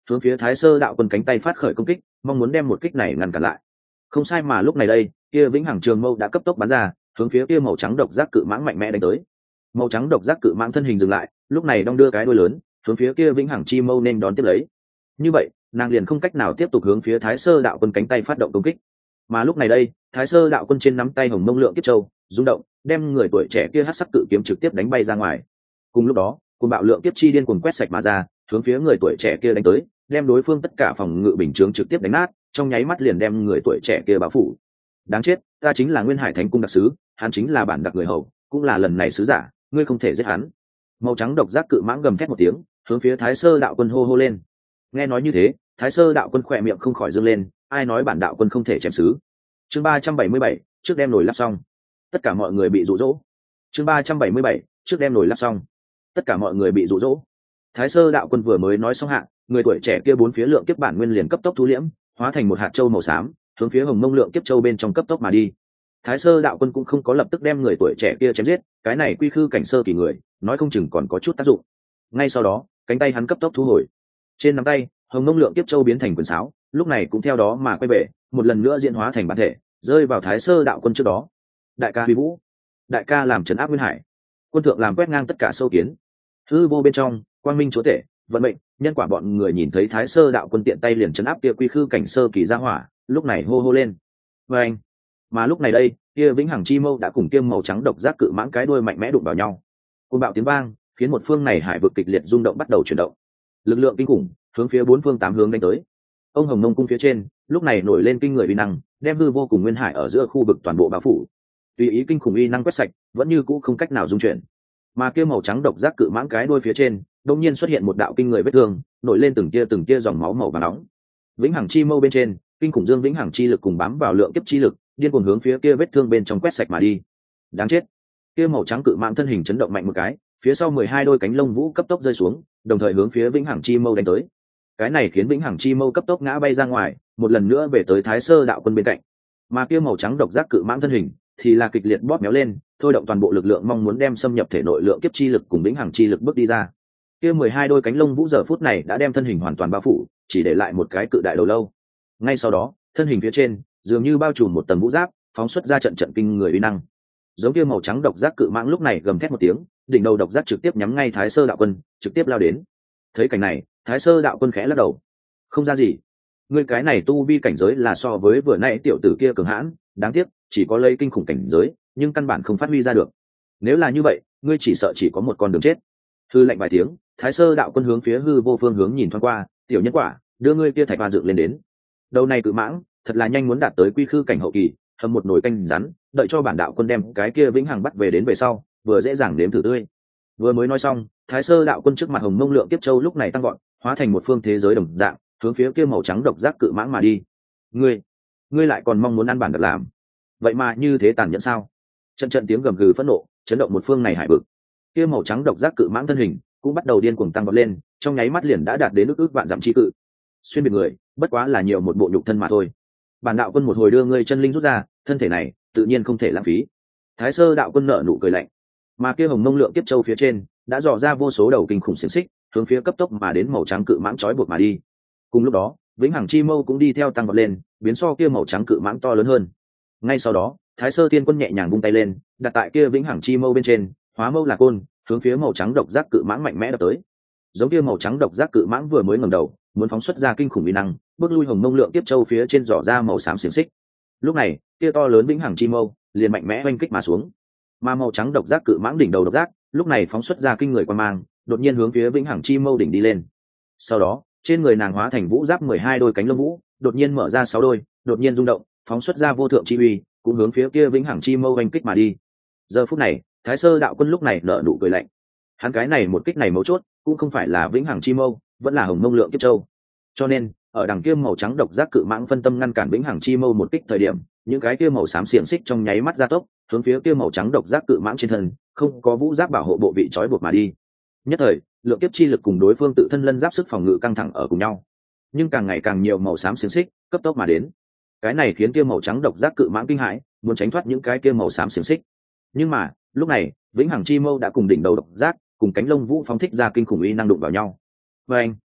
hướng phía Thái Sơ đạo quân cánh tay phát khởi công kích, mong muốn đem một kích này ngăn cản lại. Không sai, mà lúc này đây, kia vĩnh hằng trường mâu đã cấp tốc bắn ra, hướng phía kia màu trắng độc giác cự mãng mạnh mẽ đánh tới. Màu trắng độc giác cự mãng thân hình dừng lại, lúc này đong đưa cái đuôi lớn, hướng phía kia vĩnh hằng chi mâu nên đón tiếp lấy. Như vậy, nàng liền không cách nào tiếp tục hướng phía Thái Sơ đạo quân cánh tay phát động công kích. Mà lúc này đây, Thái Sơ đạo quân trên nắm tay hồng mông lượng kiếp châu rung động, đem người tuổi trẻ kia hắc sắc cự kiếm trực tiếp đánh bay ra ngoài. Cùng lúc đó, cuồng bạo lượng kiếp chi điên cuồng quét sạch mà ra, hướng phía người tuổi trẻ kia đánh tới, đem đối phương tất cả phòng ngự bình chướng trực tiếp đánh nát, trong nháy mắt liền đem người tuổi trẻ kia bao phủ. Đáng chết, ta chính là Nguyên Hải Thánh cung đặc sứ, hắn chính là bản đặc người hầu, cũng là lần này sứ giả, ngươi không thể giết hắn. Màu trắng độc giác cự mãng gầm thét một tiếng, hướng phía Thái Sơ đạo quân hô hô lên. Nghe nói như thế, Thái Sơ đạo quân khỏe miệng không khỏi dương lên, ai nói bản đạo quân không thể chém sứ. Chương 377, trước đem nồi lắp xong. Tất cả mọi người bị dụ dỗ. Chương 377, trước đem nồi lắp xong. Tất cả mọi người bị dụ dỗ. Thái Sơ đạo quân vừa mới nói xong hạ, người tuổi trẻ kia bốn phía lượng kiếp bản nguyên liền cấp tốc thu liễm, hóa thành một hạt châu màu xám, hướng phía hồng mông lượng kiếp châu bên trong cấp tốc mà đi. Thái Sơ đạo quân cũng không có lập tức đem người tuổi trẻ kia chém giết, cái này quy khư cảnh sơ kỳ người, nói không chừng còn có chút tác dụng. Ngay sau đó, cánh tay hắn cấp tốc thu hồi. Trên nắm tay, hồng mông lượng kiếp châu biến thành quyền sáo, lúc này cũng theo đó mà quay về, một lần nữa diễn hóa thành bản thể, rơi vào Thái Sơ đạo quân trước đó. Đại ca Huy Vũ, đại ca làm trấn áp Nguyên Hải, quân thượng làm quét ngang tất cả sâu kiến. Hư vô bên trong, quang minh chúa tể, vận mệnh, nhân quả bọn người nhìn thấy Thái Sơ đạo quân tiện tay liền trấn áp kia quy khư cảnh sơ kỳ ra hỏa, lúc này hô hô lên. Và anh, mà lúc này đây, kia vĩnh hằng chi mâu đã cùng kiêm màu trắng độc giác cự mãng cái đuôi mạnh mẽ đụng vào nhau. Cơn bạo tiếng vang, khiến một phương này hải vực kịch liệt rung động bắt đầu chuyển động. Lực lượng kinh khủng hướng phía bốn phương tám hướng đánh tới. Ông Hồng Mông cung phía trên, lúc này nổi lên kinh người uy năng, đem hư vô cùng nguyên hải ở giữa khu vực toàn bộ bao phủ. Tùy ý kinh khủng uy năng quét sạch, vẫn như cũ không cách nào dung chuyển. Mà kia màu trắng độc giác cự mãng cái đuôi phía trên, đột nhiên xuất hiện một đạo kinh người vết thương, nổi lên từng tia dòng máu màu vàng nóng. Vĩnh hằng chi mâu bên trên, kinh khủng dương vĩnh hằng chi lực cùng bám vào lượng kiếp chi lực, điên cuồng hướng phía kia vết thương bên trong quét sạch mà đi. Đáng chết! Kia màu trắng cự mãng thân hình chấn động mạnh một cái, phía sau 12 đôi cánh lông vũ cấp tốc rơi xuống, đồng thời hướng phía vĩnh hằng chi mâu đánh tới. Cái này khiến vĩnh hằng chi mâu cấp tốc ngã bay ra ngoài, một lần nữa về tới Thái Sơ đạo quân bên cạnh. Mà kia màu trắng độc giác cự mãng thân hình thì là kịch liệt bóp méo lên, thôi động toàn bộ lực lượng mong muốn đem xâm nhập thể nội lượng kiếp chi lực cùng vĩnh hằng chi lực bước đi ra. Kia 12 đôi cánh lông vũ giờ phút này đã đem thân hình hoàn toàn bao phủ, chỉ để lại một cái cự đại đầu lâu. Ngay sau đó, thân hình phía trên dường như bao trùm một tầng vũ giáp, phóng xuất ra trận trận kinh người uy năng. Giống kia màu trắng độc giác cự mãng lúc này gầm thét một tiếng, đỉnh đầu độc giác trực tiếp nhắm ngay Thái Sơ đạo quân, trực tiếp lao đến. Thấy cảnh này, Thái Sơ đạo quân khẽ lắc đầu. Không ra gì, ngươi cái này tu vi cảnh giới là so với vừa nãy tiểu tử kia cường hãn, đáng tiếc chỉ có lấy kinh khủng cảnh giới, nhưng căn bản không phát huy ra được. Nếu là như vậy, ngươi chỉ sợ chỉ có một con đường chết. Hư lạnh vài tiếng, Thái Sơ đạo quân hướng phía hư vô phương hướng nhìn thoáng qua, tiểu nhân quả, đưa ngươi kia thạch hoa dựng lên đến. Đầu này cự mãng, thật là nhanh muốn đạt tới quy khư cảnh hậu kỳ, hầm một nồi canh rắn, đợi cho bản đạo quân đem cái kia vĩnh hằng bắt về đến về sau, vừa dễ dàng đếm thử tươi. Vừa mới nói xong, Thái Sơ đạo quân trước mặt hồng mông lượng kiếp châu lúc này tăng gọn, hóa thành một phương thế giới đồng dạng, hướng phía kia màu trắng độc giác cự mãng mà đi. Ngươi lại còn mong muốn ăn bản được làm? Vậy mà như thế tàn nhẫn sao? Trận trận tiếng gầm gừ phẫn nộ, chấn động một phương này hải vực. Kia màu trắng độc giác cự mãng thân hình cũng bắt đầu điên cuồng tăng vọt lên, trong nháy mắt liền đã đạt đến ước vạn dặm chi cự. Xuyên biệt người, bất quá là nhiều một bộ nhục thân mà thôi. Bản đạo quân một hồi đưa ngươi chân linh rút ra, thân thể này tự nhiên không thể lãng phí. Thái Sơ đạo quân nở nụ cười lạnh, mà kia hồng mông lượng kiếp châu phía trên đã dò ra vô số đầu kinh khủng xiềng xích, hướng phía cấp tốc mà đến màu trắng cự mãng trói buộc mà đi. Cùng lúc đó, vĩnh hằng chi mâu cũng đi theo tăng vọt lên, biến so kia màu trắng cự mãng to lớn hơn. Ngay sau đó, Thái Sơ tiên quân nhẹ nhàng vung tay lên, đặt tại kia vĩnh hằng chi mâu bên trên, hóa mâu là côn, hướng phía màu trắng độc giác cự mãng mạnh mẽ đập tới. Giống kia màu trắng độc giác cự mãng vừa mới ngẩng đầu, muốn phóng xuất ra kinh khủng uy năng, bước lui hồng mông lượng tiếp châu phía trên dò ra màu xám xiềng xích. Lúc này, kia to lớn vĩnh hằng chi mâu liền mạnh mẽ oanh kích mà xuống. Mà màu trắng độc giác cự mãng đỉnh đầu độc giác, lúc này phóng xuất ra kinh người quang mang, đột nhiên hướng phía vĩnh hằng chi mâu đỉnh đi lên. Sau đó, trên người nàng hóa thành vũ giáp 12 đôi cánh lông vũ, đột nhiên mở ra 6 đôi, đột nhiên rung động, phóng xuất ra vô thượng chi uy, cũng hướng phía kia vĩnh hằng chi mâu oanh kích mà đi. Giờ phút này, Thái Sơ đạo quân lúc này nở nụ cười lạnh. Hắn cái này một kích này mấu chốt, cũng không phải là vĩnh hằng chi mâu, vẫn là hồng mông lượng kiếp châu. Cho nên, ở đằng kia màu trắng độc giác cự mãng phân tâm ngăn cản vĩnh hằng chi mâu một kích thời điểm, những cái kia màu xám xiềng xích trong nháy mắt gia tốc, hướng phía kia màu trắng độc giác cự mãng trên thân, không có vũ giáp bảo hộ bộ vị trói buộc mà đi. Nhất thời, lượng kiếp chi lực cùng đối phương tự thân lân giáp sức phòng ngự căng thẳng ở cùng nhau. Nhưng càng ngày càng nhiều màu xám xiềng xích cấp tốc mà đến. Cái này khiến kia màu trắng độc giác cự mãng kinh hãi, muốn tránh thoát những cái kia màu xám xiềng xích. Nhưng mà, lúc này, vĩnh hằng chi mâu đã cùng đỉnh đầu độc giác, cùng cánh lông vũ phóng thích ra kinh khủng uy năng đụng vào nhau. Và anh,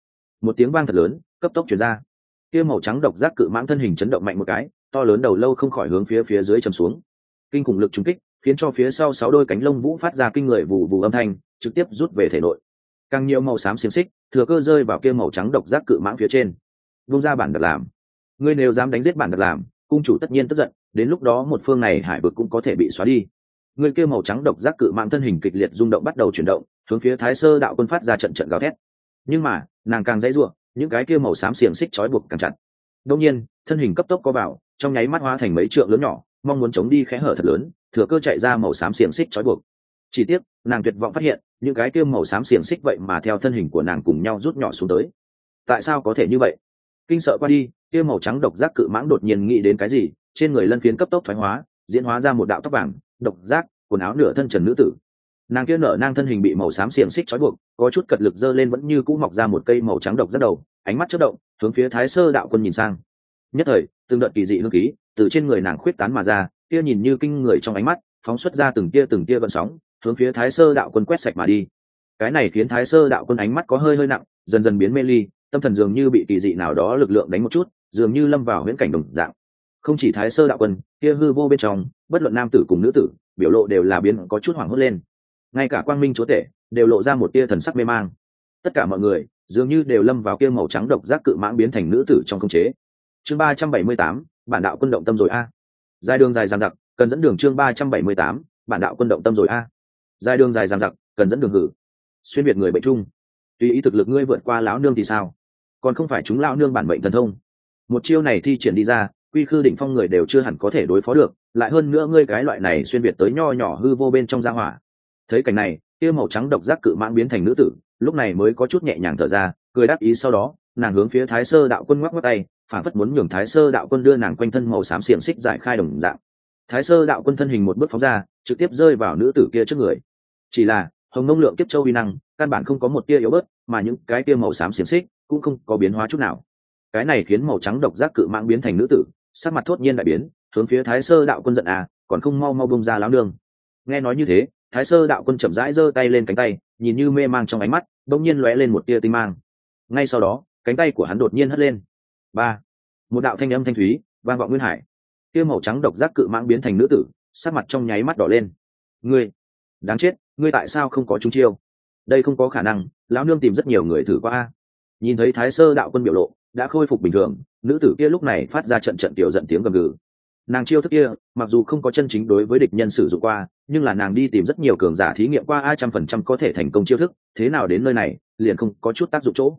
Một tiếng vang thật lớn cấp tốc chuyển ra, kia màu trắng độc giác cự mãng thân hình chấn động mạnh một cái, to lớn đầu lâu không khỏi hướng phía dưới chầm xuống. Kinh khủng lực trúng kích khiến cho phía sau 6 đôi cánh lông vũ phát ra kinh người vù vù âm thanh, trực tiếp rút về thể nội. Càng nhiều màu xám xiềng xích thừa cơ rơi vào kia màu trắng độc giác cự mãng phía trên. Vung ra bản đặc làm, ngươi nếu dám đánh giết bản đặc làm, cung chủ tất nhiên tức giận, đến lúc đó một phương này hải vực cũng có thể bị xóa đi. Người kia màu trắng độc giác cự mãng thân hình kịch liệt rung động bắt đầu chuyển động, hướng phía Thái Sơ đạo quân phát ra trận trận gào thét. Nhưng mà nàng càng dãy giụa, những cái kia màu xám xiềng xích trói buộc càng chặt. Đột nhiên thân hình cấp tốc có vào, trong nháy mắt hóa thành mấy trượng lớn nhỏ, mong muốn chống đi khẽ hở thật lớn, thừa cơ chạy ra màu xám xiềng xích trói buộc. Chỉ tiếc nàng tuyệt vọng phát hiện, những cái kia màu xám xiềng xích vậy mà theo thân hình của nàng cùng nhau rút nhỏ xuống tới. Tại sao có thể như vậy? Kinh sợ qua đi, kia màu trắng độc giác cự mãng đột nhiên nghĩ đến cái gì, trên người lân phiến cấp tốc thoái hóa, diễn hóa ra một đạo tóc vàng, độc giác, quần áo nửa thân trần nữ tử. Nàng kia nở nang thân hình bị màu xám xiềng xích trói buộc, có chút cật lực giơ lên vẫn như cũ mọc ra một cây màu trắng độc giác đầu, ánh mắt chớp động, hướng phía Thái Sơ đạo quân nhìn sang. Nhất thời, từng đợt kỳ dị hương khí từ trên người nàng khuyết tán mà ra, kia nhìn như kinh người trong ánh mắt, phóng xuất ra từng tia gợn sóng, hướng phía Thái Sơ đạo quân quét sạch mà đi. Cái này khiến Thái Sơ đạo quân ánh mắt có hơi nặng, dần dần biến mê ly, tâm thần dường như bị kỳ dị nào đó lực lượng đánh một chút, dường như lâm vào huyễn cảnh đồng dạng. Không chỉ Thái Sơ đạo quân, kia hư vô bên trong, bất luận nam tử cùng nữ tử, biểu lộ đều là biến có chút hoảng hốt lên. Ngay cả Quang Minh chúa tể đều lộ ra một tia thần sắc mê mang. Tất cả mọi người dường như đều lâm vào kia màu trắng độc giác cự mãng biến thành nữ tử trong khống chế. Chương 378, bản đạo quân động tâm rồi a. Dài đường dài dằng dặc, cần dẫn đường. Chương 378, bản đạo quân động tâm rồi a. Dài đường dài dằng dặc, cần dẫn đường hử. Xuyên biệt người bệnh chung, tùy ý thực lực ngươi vượt qua lão nương thì sao? Còn không phải chúng lão nương bản mệnh thần thông. Một chiêu này thi triển đi ra, quy khư đỉnh phong người đều chưa hẳn có thể đối phó được, lại hơn nữa ngươi cái loại này xuyên biệt tới nho nhỏ hư vô bên trong gia hỏa. Thấy cảnh này, kia màu trắng độc giác cự mãng biến thành nữ tử, lúc này mới có chút nhẹ nhàng thở ra, cười đáp ý. Sau đó nàng hướng phía Thái Sơ đạo quân ngoắc ngoắc tay, phản phất muốn nhường Thái Sơ đạo quân đưa nàng quanh thân màu xám xiềng xích giải khai đồng dạng. Thái Sơ đạo quân thân hình một bước phóng ra, trực tiếp rơi vào nữ tử kia trước người. Chỉ là hồng mông lượng kiếp châu uy năng căn bản không có một tia yếu bớt, mà những cái tia màu xám xiềng xích cũng không có biến hóa chút nào. Cái này khiến màu trắng độc giác cự mãng biến thành nữ tử, sắc mặt thốt nhiên đại biến, hướng phía Thái Sơ đạo quân giận à, còn không mau mau bông ra láo nương. Nghe nói như thế, Thái Sơ đạo quân chậm rãi giơ tay lên cánh tay, nhìn như mê mang trong ánh mắt bỗng nhiên lóe lên một tia tinh mang. Ngay sau đó cánh tay của hắn đột nhiên hất lên. Ba, một đạo thanh âm thanh thúy vang vọng nguyên hải. Kia màu trắng độc giác cự mãng biến thành nữ tử, sắc mặt trong nháy mắt đỏ lên. Ngươi đáng chết, ngươi tại sao không có trúng chiêu? Đây không có khả năng, lão nương tìm rất nhiều người thử qua. Nhìn thấy Thái Sơ đạo quân biểu lộ đã khôi phục bình thường, nữ tử kia lúc này phát ra trận tiểu giận tiếng gầm gừ. Nàng chiêu thức kia mặc dù không có chân chính đối với địch nhân sử dụng qua, nhưng là nàng đi tìm rất nhiều cường giả thí nghiệm qua 100% có thể thành công chiêu thức, thế nào đến nơi này liền không có chút tác dụng chỗ.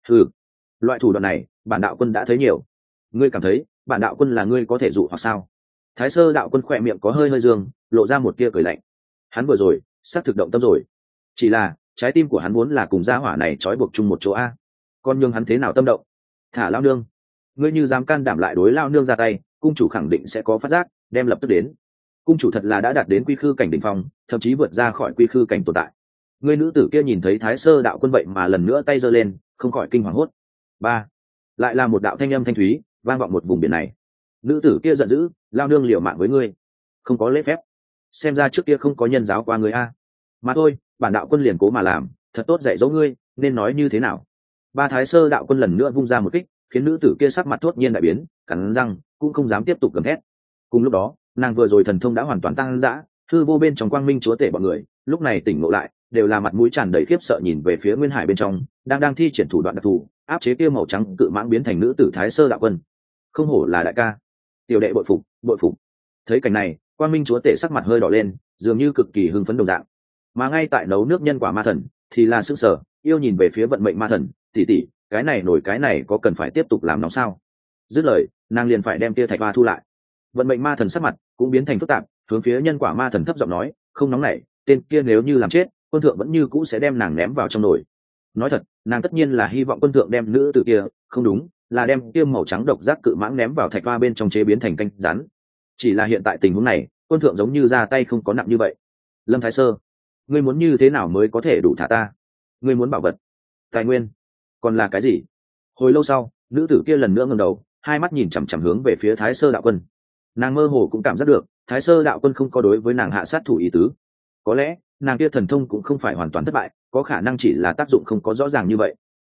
Loại thủ đoạn này bản đạo quân đã thấy nhiều, ngươi cảm thấy bản đạo quân là ngươi có thể dụ hoặc sao? Thái Sơ đạo quân khỏe miệng có hơi dương, lộ ra một tia cười lạnh. Hắn vừa rồi xác thực động tâm rồi, chỉ là trái tim của hắn muốn là cùng gia hỏa này trói buộc chung một chỗ a. Con nhường hắn thế nào tâm động? Thả lao nương, ngươi như dám can đảm lại đối lao nương ra tay, cung chủ khẳng định sẽ có phát giác, đem lập tức đến. Cung chủ thật là đã đạt đến quy khư cảnh đỉnh phong, thậm chí vượt ra khỏi quy khư cảnh tồn tại. Người nữ tử kia nhìn thấy Thái Sơ đạo quân vậy mà lần nữa tay giơ lên, không khỏi kinh hoàng hốt. Ba, lại là một đạo thanh âm thanh thúy vang vọng một vùng biển này. Nữ tử kia giận dữ, lao nương liều mạng với ngươi, không có lễ phép, xem ra trước kia không có nhân giáo qua người a. Mà thôi, bản đạo quân liền cố mà làm, thật tốt dạy dỗ ngươi nên nói như thế nào. Ba, Thái Sơ đạo quân lần nữa vung ra một kích, khiến nữ tử kia sắc mặt thốt nhiên đại biến, cắn răng cũng không dám tiếp tục gầm thét. Cùng lúc đó nàng vừa rồi thần thông đã hoàn toàn tăng dã, hư vô bên trong quang minh chúa tể bọn người lúc này tỉnh ngộ lại, đều là mặt mũi tràn đầy khiếp sợ nhìn về phía nguyên hải bên trong đang thi triển thủ đoạn đặc thù áp chế kia màu trắng cự mãng biến thành nữ tử Thái Sơ đạo quân. Không hổ là đại ca, tiểu đệ bội phục bội phục. Thấy cảnh này, quang minh chúa tể sắc mặt hơi đỏ lên, dường như cực kỳ hưng phấn đồng dạng. Mà ngay tại nấu nước nhân quả ma thần thì là sững sờ, yêu nhìn về phía vận mệnh ma thần, tỷ tỷ, cái này nổi cái này có cần phải tiếp tục làm nóng sao? Dứt lời nàng liền phải đem tia thạch hoa thu lại. Vận mệnh ma thần sắc mặt cũng biến thành phức tạp, hướng phía nhân quả ma thần thấp giọng nói, không nóng nảy, tên kia nếu như làm chết, quân thượng vẫn như cũ sẽ đem nàng ném vào trong nồi. Nói thật, nàng tất nhiên là hy vọng quân thượng đem nữ tử kia, không đúng, là đem kia màu trắng độc giác cự mãng ném vào thạch hoa bên trong chế biến thành canh rắn. Chỉ là hiện tại tình huống này, quân thượng giống như ra tay không có nặng như vậy. Lâm Thái Sơ, ngươi muốn như thế nào mới có thể đủ thả ta? Ngươi muốn bảo vật, tài nguyên, còn là cái gì? Hồi lâu sau, nữ tử kia lần nữa ngẩng đầu, hai mắt nhìn chằm chằm hướng về phía Thái Sơ đạo quân. Nàng mơ hồ cũng cảm giác được Thái Sơ đạo quân không có đối với nàng hạ sát thủ ý tứ. Có lẽ nàng kia thần thông cũng không phải hoàn toàn thất bại, có khả năng chỉ là tác dụng không có rõ ràng như vậy.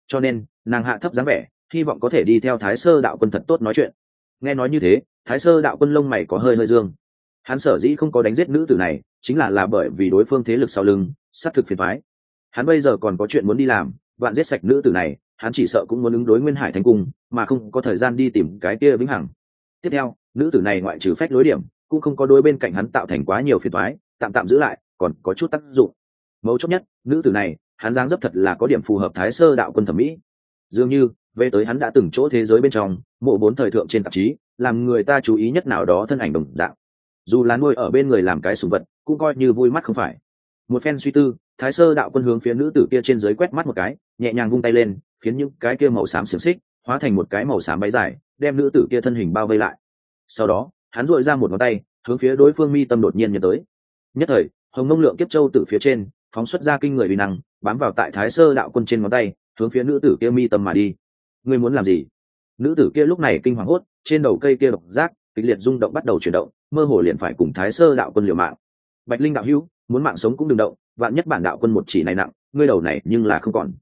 cho nên nàng hạ thấp dáng vẻ, hy vọng có thể đi theo Thái Sơ đạo quân thật tốt nói chuyện. Nghe nói như thế, Thái Sơ đạo quân lông mày có hơi hơi dương. Hắn sở dĩ không có đánh giết nữ tử này chính là bởi vì đối phương thế lực sau lưng sát thực phiền toái. Hắn bây giờ còn có chuyện muốn đi làm, vạn giết sạch nữ tử này hắn chỉ sợ cũng muốn ứng đối Nguyên Hải Thánh Cung, mà không có thời gian đi tìm cái kia vĩnh hằng. Tiếp theo, nữ tử này ngoại trừ phách lối điểm cũng không có đối bên cạnh hắn tạo thành quá nhiều phiền toái, tạm tạm giữ lại còn có chút tác dụng. Mấu chốt nhất, nữ tử này hắn dáng dấp thật là có điểm phù hợp Thái Sơ đạo quân thẩm mỹ. Dường như về tới hắn đã từng chỗ thế giới bên trong mộ 4 thời thượng trên tạp chí, làm người ta chú ý nhất nào đó thân ảnh đồng dạng. Dù là nuôi ở bên người làm cái sủng vật cũng coi như vui mắt không phải. Một phen suy tư, Thái Sơ đạo quân hướng phía nữ tử kia trên dưới quét mắt một cái, nhẹ nhàng vung tay lên, khiến những cái kia màu xám xiềng xích hóa thành một cái màu xám váy dài, đem nữ tử kia thân hình bao vây lại. Sau đó hắn duỗi ra một ngón tay hướng phía đối phương mi tâm đột nhiên nhấn tới. Nhất thời hồng mông lượng kiếp châu từ phía trên phóng xuất ra kinh người uy năng, bám vào tại Thái Sơ đạo quân trên ngón tay, hướng phía nữ tử kia mi tâm mà đi. Ngươi muốn làm gì? Nữ tử kia lúc này kinh hoàng hốt, trên đầu cây kia độc giác kịch liệt rung động bắt đầu chuyển động, mơ hồ liền phải cùng Thái Sơ đạo quân liều mạng. Bạch Linh đạo hữu, muốn mạng sống cũng đừng động, vạn nhất bản đạo quân một chỉ này nặng, ngươi đầu này nhưng là không còn.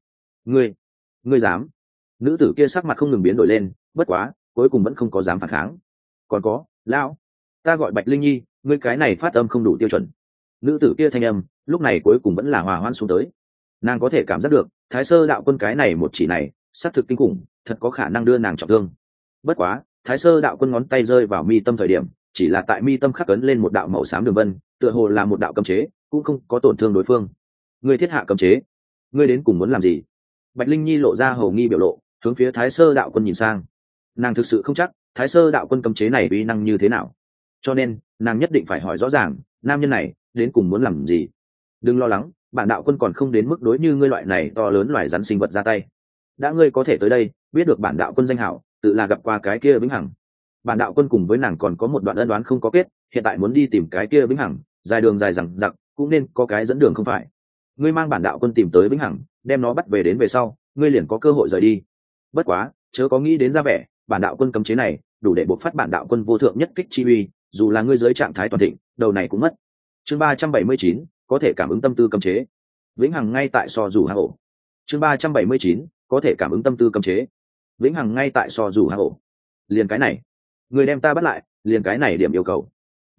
Ngươi dám? Nữ tử kia sắc mặt không ngừng biến đổi lên, bất quá cuối cùng vẫn không có dám phản kháng. Còn có, lão, ta gọi Bạch Linh nhi, ngươi cái này phát âm không đủ tiêu chuẩn. Nữ tử kia thanh âm lúc này cuối cùng vẫn là hòa hoãn xuống tới. Nàng có thể cảm giác được Thái Sơ đạo quân cái này một chỉ này sát thực kinh khủng, thật có khả năng đưa nàng trọng thương. Bất quá Thái Sơ đạo quân ngón tay rơi vào mi tâm thời điểm, chỉ là tại mi tâm khắc ấn lên một đạo màu xám đường vân, tựa hồ là một đạo cấm chế, cũng không có tổn thương đối phương. Ngươi thiết hạ cấm chế, ngươi đến cùng muốn làm gì? Bạch Linh nhi lộ ra hầu nghi biểu lộ, hướng phía Thái Sơ đạo quân nhìn sang. Nàng thực sự không chắc Thái Sơ đạo quân cấm chế này uy năng như thế nào, cho nên nàng nhất định phải hỏi rõ ràng nam nhân này đến cùng muốn làm gì. Đừng lo lắng, bản đạo quân còn không đến mức đối như ngươi loại này to lớn loài rắn sinh vật ra tay. Đã ngươi có thể tới đây biết được bản đạo quân danh hảo, tự là gặp qua cái kia vĩnh hằng. Bản đạo quân cùng với nàng còn có một đoạn ân đoán không có kết, hiện tại muốn đi tìm cái kia vĩnh hằng, dài đường dài rằng giặc cũng nên có cái dẫn đường không phải. Ngươi mang bản đạo quân tìm tới vĩnh hằng, đem nó bắt về đến về sau ngươi liền có cơ hội rời đi. Bất quá chớ có nghĩ đến ra vẻ, bản đạo quân cấm chế này đủ để buộc phát bản đạo quân vô thượng nhất kích chi uy, dù là ngươi dưới trạng thái toàn thịnh đầu này cũng mất. Chương 379, có thể cảm ứng tâm tư cấm chế. Vĩnh hằng ngay tại so dù hang ổ. Chương 379, có thể cảm ứng tâm tư cấm chế. Vĩnh hằng ngay tại so dù hang ổ. Liền cái này, người đem ta bắt lại, liền cái này điểm yêu cầu.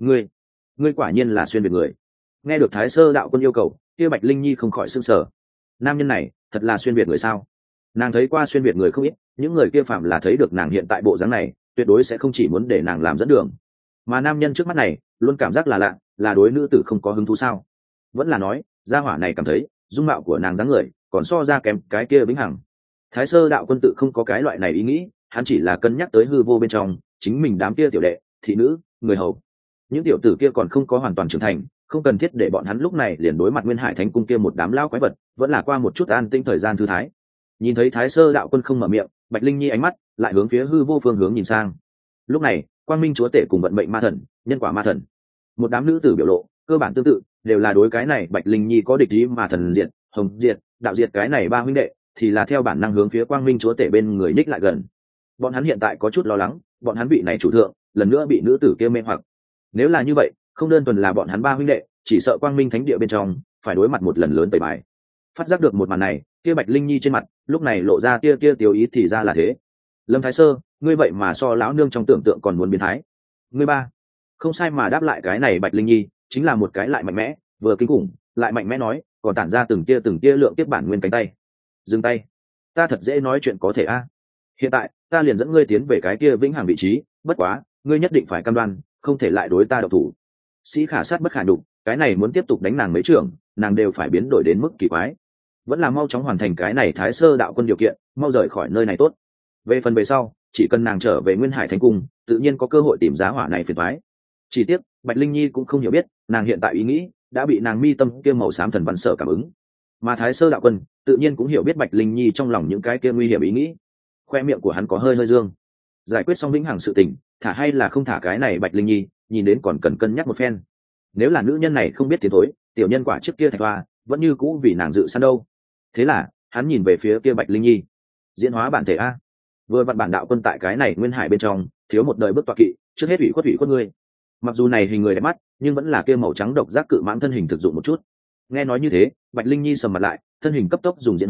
Ngươi quả nhiên là xuyên việt người. Nghe được Thái Sơ đạo quân yêu cầu, kia Bạch Linh nhi không khỏi sửng sở. Nam nhân này thật là xuyên việt người sao? Nàng thấy qua xuyên việt người không ít, những người kia phạm là thấy được nàng hiện tại bộ dáng này tuyệt đối sẽ không chỉ muốn để nàng làm dẫn đường, mà nam nhân trước mắt này luôn cảm giác là lạ, là đối nữ tử không có hứng thú sao? Vẫn là nói gia hỏa này cảm thấy dung mạo của nàng dáng người còn so ra kém cái kia vĩnh hằng? Thái Sơ đạo quân tự không có cái loại này ý nghĩ, hắn chỉ là cân nhắc tới hư vô bên trong chính mình đám kia tiểu đệ, thị nữ, người hầu. Những tiểu tử kia còn không có hoàn toàn trưởng thành, không cần thiết để bọn hắn lúc này liền đối mặt Nguyên Hải Thánh Cung kia một đám lao quái vật, vẫn là qua một chút an tinh thời gian thư thái. Nhìn thấy Thái Sơ đạo quân không mở miệng, Bạch Linh nhi ánh mắt lại hướng phía hư vô phương hướng nhìn sang. Lúc này Quang Minh chúa tể cùng vận mệnh ma thần, nhân quả ma thần, một đám nữ tử biểu lộ cơ bản tương tự, đều là đối cái này Bạch Linh nhi có địch ý, mà thần diệt, hồng diệt, đạo diệt cái này ba huynh đệ thì là theo bản năng hướng phía Quang Minh chúa tể bên người ních lại gần. Bọn hắn hiện tại có chút lo lắng, bọn hắn vị này chủ thượng lần nữa bị nữ tử kia mê hoặc. Nếu là như vậy, không đơn thuần là bọn hắn ba huynh đệ, chỉ sợ Quang Minh thánh địa bên trong phải đối mặt một lần lớn tẩy bài. Phát giác được một màn này, kia Bạch Linh nhi trên mặt lúc này lộ ra tia tiêu ý, thì ra là thế. Lâm Thái Sơ, ngươi vậy mà so lão nương trong tưởng tượng còn muốn biến thái. Ngươi ba, không sai mà đáp lại cái này Bạch Linh nhi chính là một cái lại mạnh mẽ, vừa kinh khủng, lại mạnh mẽ nói, còn tản ra từng tia lượng tiếp bản nguyên cánh tay. Dừng tay, ta thật dễ nói chuyện có thể a. Hiện tại ta liền dẫn ngươi tiến về cái kia vĩnh hằng vị trí, bất quá ngươi nhất định phải cam đoan không thể lại đối ta độc thủ. Sĩ khả sát bất khả nhục, cái này muốn tiếp tục đánh nàng mấy trưởng, nàng đều phải biến đổi đến mức kỳ quái. Vẫn là mau chóng hoàn thành cái này Thái Sơ đạo quân điều kiện, mau rời khỏi nơi này tốt. Về phần về sau, chỉ cần nàng trở về Nguyên Hải Thánh Cung, tự nhiên có cơ hội tìm giá hỏa này phiền toái. Chỉ tiếc Bạch Linh nhi cũng không hiểu biết, nàng hiện tại ý nghĩ đã bị nàng mi tâm kia màu xám thần văn sở cảm ứng, mà Thái Sơ đạo quân tự nhiên cũng hiểu biết Bạch Linh nhi trong lòng những cái kia nguy hiểm ý nghĩ. Khoe miệng của hắn có hơi hơi dương. Giải quyết xong vĩnh hằng sự tình, thả hay là không thả cái này Bạch Linh nhi, nhìn đến còn cần cân nhắc một phen. Nếu là nữ nhân này không biết tiến thối, tiểu nhân quả trước kia thạch hoa vẫn như cũ vì nàng dự săn đâu. Thế là hắn nhìn về phía kia Bạch Linh nhi, diễn hóa bản thể a. Vừa vặn bản đạo quân tại cái này Nguyên Hải bên trong thiếu một đời bước tọa kỵ, trước hết ủy khuất ngươi. Mặc dù này hình người đẹp mắt, nhưng vẫn là kia màu trắng độc giác cự mãng thân hình thực dụng một chút. Nghe nói như thế, Bạch Linh nhi sầm mặt lại, thân hình cấp tốc dùng diễn hóa,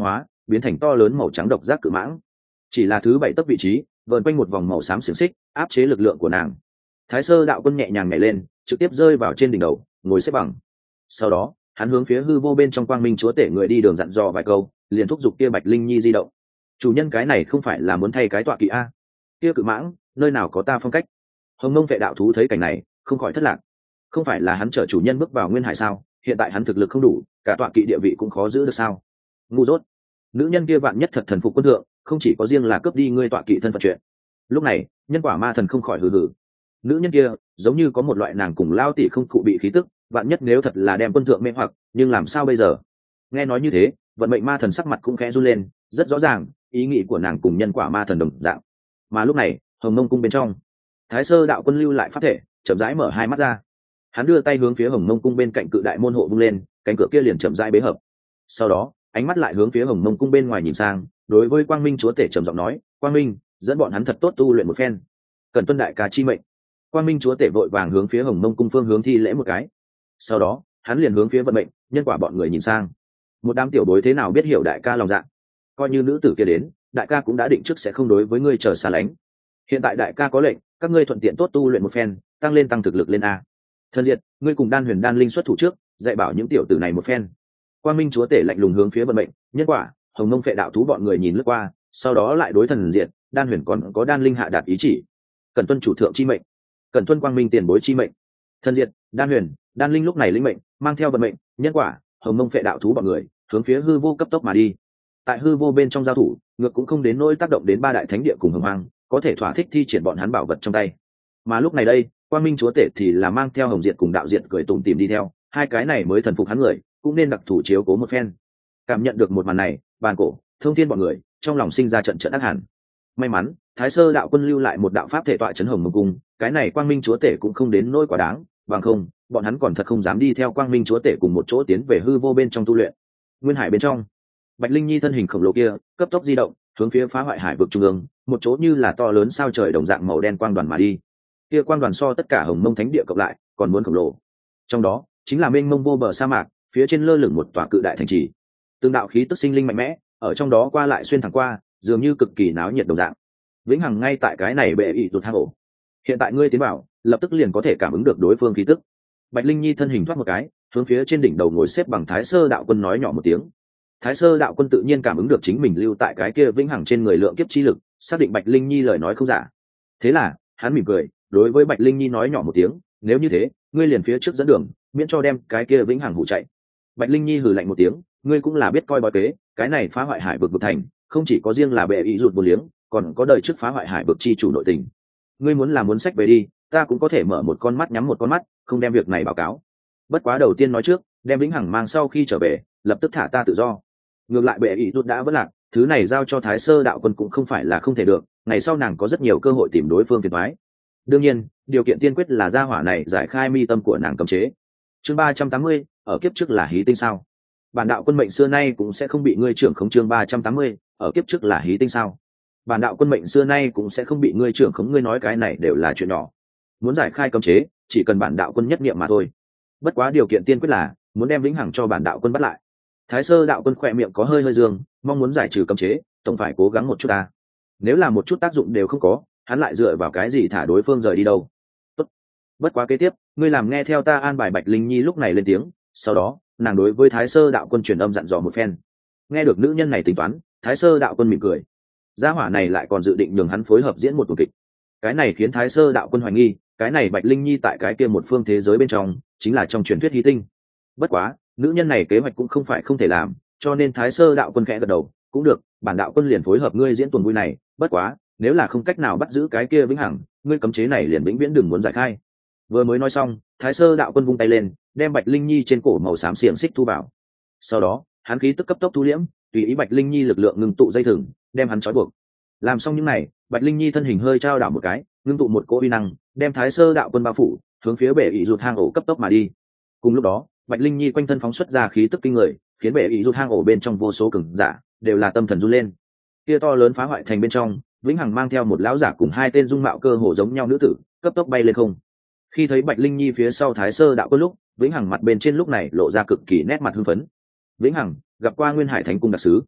biến thành to lớn màu trắng độc giác cự mãng. Chỉ là thứ 7 tấc vị trí vờn quanh một vòng màu xám xiềng xích áp chế lực lượng của nàng. Thái Sơ đạo quân nhẹ nhàng nhảy lên, trực tiếp rơi vào trên đỉnh đầu, ngồi xếp bằng. Sau đó hắn hướng phía hư vô bên trong quang minh chúa tể người đi đường dặn dò vài câu, liền thúc giục kia Bạch Linh Nhi di động. Chủ nhân, cái này không phải là muốn thay cái tọa kỵ a? Kia cự mãng nơi nào có ta phong cách? Hồng Mông Vệ đạo thú thấy cảnh này không khỏi thất lạc. Không phải là hắn chở chủ nhân bước vào nguyên hải sao? Hiện tại hắn thực lực không đủ, cả tọa kỵ địa vị cũng khó giữ được sao? Ngu dốt. Nữ nhân kia vạn nhất thật thần phục quân thượng, không chỉ có riêng là cướp đi ngươi tọa kỵ thân phận chuyện. Lúc này nhân quả ma thần không khỏi hừ hừ. Nữ nhân kia giống như có một loại nàng cùng lao tỷ không cụ bị khí tức, vạn nhất nếu thật là đem quân thượng mê hoặc, nhưng làm sao bây giờ? Nghe nói như thế, vận mệnh ma thần sắc mặt cũng khẽ run lên, rất rõ ràng ý nghĩ của nàng cùng nhân quả ma thần đồng dạng. Mà lúc này Hồng Mông cung bên trong, Thái Sơ đạo quân lưu lại pháp thể, chậm rãi mở hai mắt ra. Hắn đưa tay hướng phía Hồng Mông cung bên cạnh cự đại môn hộ vung lên, cánh cửa kia liền chậm rãi bế hợp. Sau đó ánh mắt lại hướng phía Hồng Mông cung bên ngoài nhìn sang, đối với Quang Minh chúa tể trầm giọng nói: Quang Minh, dẫn bọn hắn thật tốt tu luyện một phen, cần tuân đại ca chi mệnh. Quang Minh chúa tể vội vàng hướng phía Hồng Mông cung phương hướng thi lễ một cái. Sau đó hắn liền hướng phía vận mệnh nhân quả bọn người nhìn sang. Một đám tiểu bối thế nào biết hiểu đại ca lòng dạ? Coi như nữ tử kia đến, đại ca cũng đã định trước sẽ không đối với ngươi chờ xa lánh. Hiện tại đại ca có lệnh, các ngươi thuận tiện tốt tu luyện một phen, tăng thực lực lên a. Thân Diệt, ngươi cùng Đan Huyền Đan Linh xuất thủ trước, dạy bảo những tiểu tử này một phen. Quang Minh chúa tể lạnh lùng hướng phía vận mệnh nhân quả Hồng Mông Phệ đạo thú bọn người nhìn lướt qua, sau đó lại đối Thần Diệt, Đan Huyền còn có Đan Linh hạ đạt ý chỉ. Cần tuân chủ thượng chi mệnh, cần tuân Quang Minh tiền bối chi mệnh. Thần Diệt, Đan Huyền, Đan Linh lúc này lĩnh mệnh, mang theo vận mệnh nhân quả Hồng Mông Phệ đạo thú bọn người hướng phía hư vô cấp tốc mà đi. Tại hư vô bên trong giao thủ, ngược cũng không đến nỗi tác động đến ba đại thánh địa cùng hồng hoang, có thể thỏa thích thi triển bọn hắn bảo vật trong tay. Mà lúc này đây, Quang Minh chúa tể thì là mang theo Hồng Diệt cùng Đạo Diệt cười tủm tỉm đi theo, hai cái này mới thần phục hắn người, cũng nên đặc thủ chiếu cố một phen. Cảm nhận được một màn này, Bàn Cổ, Thông Thiên bọn người trong lòng sinh ra trận trận ác hẳn. May mắn Thái Sơ đạo quân lưu lại một đạo pháp thể tọa trấn Hồng Mông cung, cái này Quang Minh chúa tể cũng không đến nỗi quá đáng, bằng không bọn hắn còn thật không dám đi theo Quang Minh chúa tể cùng một chỗ tiến về hư vô bên trong tu luyện. Nguyên hải bên trong, Bạch Linh Nhi thân hình khổng lồ kia cấp tốc di động, hướng phía phá hoại hải vực trung ương, một chỗ như là to lớn sao trời đồng dạng màu đen quang đoàn mà đi. Kia quang đoàn so tất cả Hồng Mông thánh địa cộng lại còn muốn khổng lồ. Trong đó chính là mênh mông vô bờ sa mạc, phía trên lơ lửng một tòa cự đại thành trì. Từng đạo khí tức sinh linh mạnh mẽ ở trong đó qua lại xuyên thẳng qua, dường như cực kỳ náo nhiệt đồng dạng. Vĩnh hằng ngay tại cái này bệ ỷ tụt hang ổ. Hiện tại ngươi tiến vào, lập tức liền có thể cảm ứng được đối phương khí tức. Bạch Linh Nhi thân hình thoát một cái, hướng phía trên đỉnh đầu ngồi xếp bằng Thái Sơ đạo quân nói nhỏ một tiếng. Thái Sơ đạo quân tự nhiên cảm ứng được chính mình lưu tại cái kia vĩnh hằng trên người lượng kiếp chi lực, xác định Bạch Linh Nhi lời nói không giả. Thế là hắn mỉm cười, đối với Bạch Linh Nhi nói nhỏ một tiếng: nếu như thế, ngươi liền phía trước dẫn đường, miễn cho đem cái kia vĩnh hằng hủ chạy. Bạch Linh Nhi hừ lạnh một tiếng: ngươi cũng là biết coi bói kế, cái này phá hoại hải vực vực thành, không chỉ có riêng là bệ ý rụt vô liếng, còn có đời trước phá hoại hải vực chi chủ nội tình. Ngươi muốn làm muốn sách về đi, ta cũng có thể mở một con mắt nhắm một con mắt, không đem việc này báo cáo. Bất quá đầu tiên nói trước, đem vĩnh hằng mang sau khi trở về, lập tức thả ta tự do. Ngược lại bệ ý rụt đã vất lạc, thứ này giao cho Thái Sơ đạo quân cũng không phải là không thể được, ngày sau nàng có rất nhiều cơ hội tìm đối phương phiền toái. Đương nhiên điều kiện tiên quyết là gia hỏa này giải khai mi tâm của nàng cấm chế. Chương 380, ở kiếp trước là hí tinh sao? Bản đạo quân mệnh xưa nay cũng sẽ không bị ngươi trưởng khống. Chương 380, ở kiếp trước là hí tinh sao? Bản đạo quân mệnh xưa nay cũng sẽ không bị ngươi trưởng khống. Ngươi nói cái này đều là chuyện nhỏ. Muốn giải khai cấm chế, chỉ cần bản đạo quân nhất niệm mà thôi. Bất quá điều kiện tiên quyết là muốn đem vĩnh hằng cho bản đạo quân bắt lại. Thái Sơ đạo quân khỏe miệng có hơi hơi dương, mong muốn giải trừ cấm chế, tổng phải cố gắng một chút ta. Nếu là một chút tác dụng đều không có, hắn lại dựa vào cái gì thả đối phương rời đi đâu? Tốt. Bất quá kế tiếp, ngươi làm nghe theo ta an bài. Bạch Linh Nhi lúc này lên tiếng, sau đó nàng đối với Thái Sơ đạo quân truyền âm dặn dò một phen. Nghe được nữ nhân này tính toán, Thái Sơ đạo quân mỉm cười. Gia hỏa này lại còn dự định nhường hắn phối hợp diễn một tuần kịch. Cái này khiến Thái Sơ đạo quân hoài nghi, cái này Bạch Linh Nhi tại cái kia một phương thế giới bên trong, chính là trong truyền thuyết hí tinh. Bất quá nữ nhân này kế hoạch cũng không phải không thể làm, cho nên Thái Sơ đạo quân khẽ gật đầu: cũng được, bản đạo quân liền phối hợp ngươi diễn tuần vui này. Bất quá nếu là không cách nào bắt giữ cái kia vĩnh hằng, ngươi cấm chế này liền vĩnh viễn đừng muốn giải khai. Vừa mới nói xong, Thái Sơ đạo quân vung tay lên, đem Bạch Linh Nhi trên cổ màu xám xiềng xích thu vào. Sau đó hắn khí tức cấp tốc thu liễm, tùy ý Bạch Linh Nhi lực lượng ngưng tụ dây thừng, đem hắn trói buộc. Làm xong những này, Bạch Linh Nhi thân hình hơi trao đảo một cái, ngưng tụ một cỗ uy năng, đem Thái Sơ đạo quân bao phủ, hướng phía bể ỷ rụt hang ổ cấp tốc mà đi. Cùng lúc đó Bạch Linh Nhi quanh thân phóng xuất ra khí tức kinh người, khiến bể ỷ rụt hang ổ bên trong vô số cường giả đều là tâm thần run lên. Kia to lớn phá hoại thành bên trong, vĩnh hằng mang theo một lão giả cùng hai tên dung mạo cơ hồ giống nhau nữ tử cấp tốc bay lên không. Khi thấy Bạch Linh Nhi phía sau Thái Sơ đạo quân lúc, vĩnh hằng mặt bên trên lúc này lộ ra cực kỳ nét mặt hưng phấn. Vĩnh hằng gặp qua Nguyên Hải Thánh cung đặc sứ.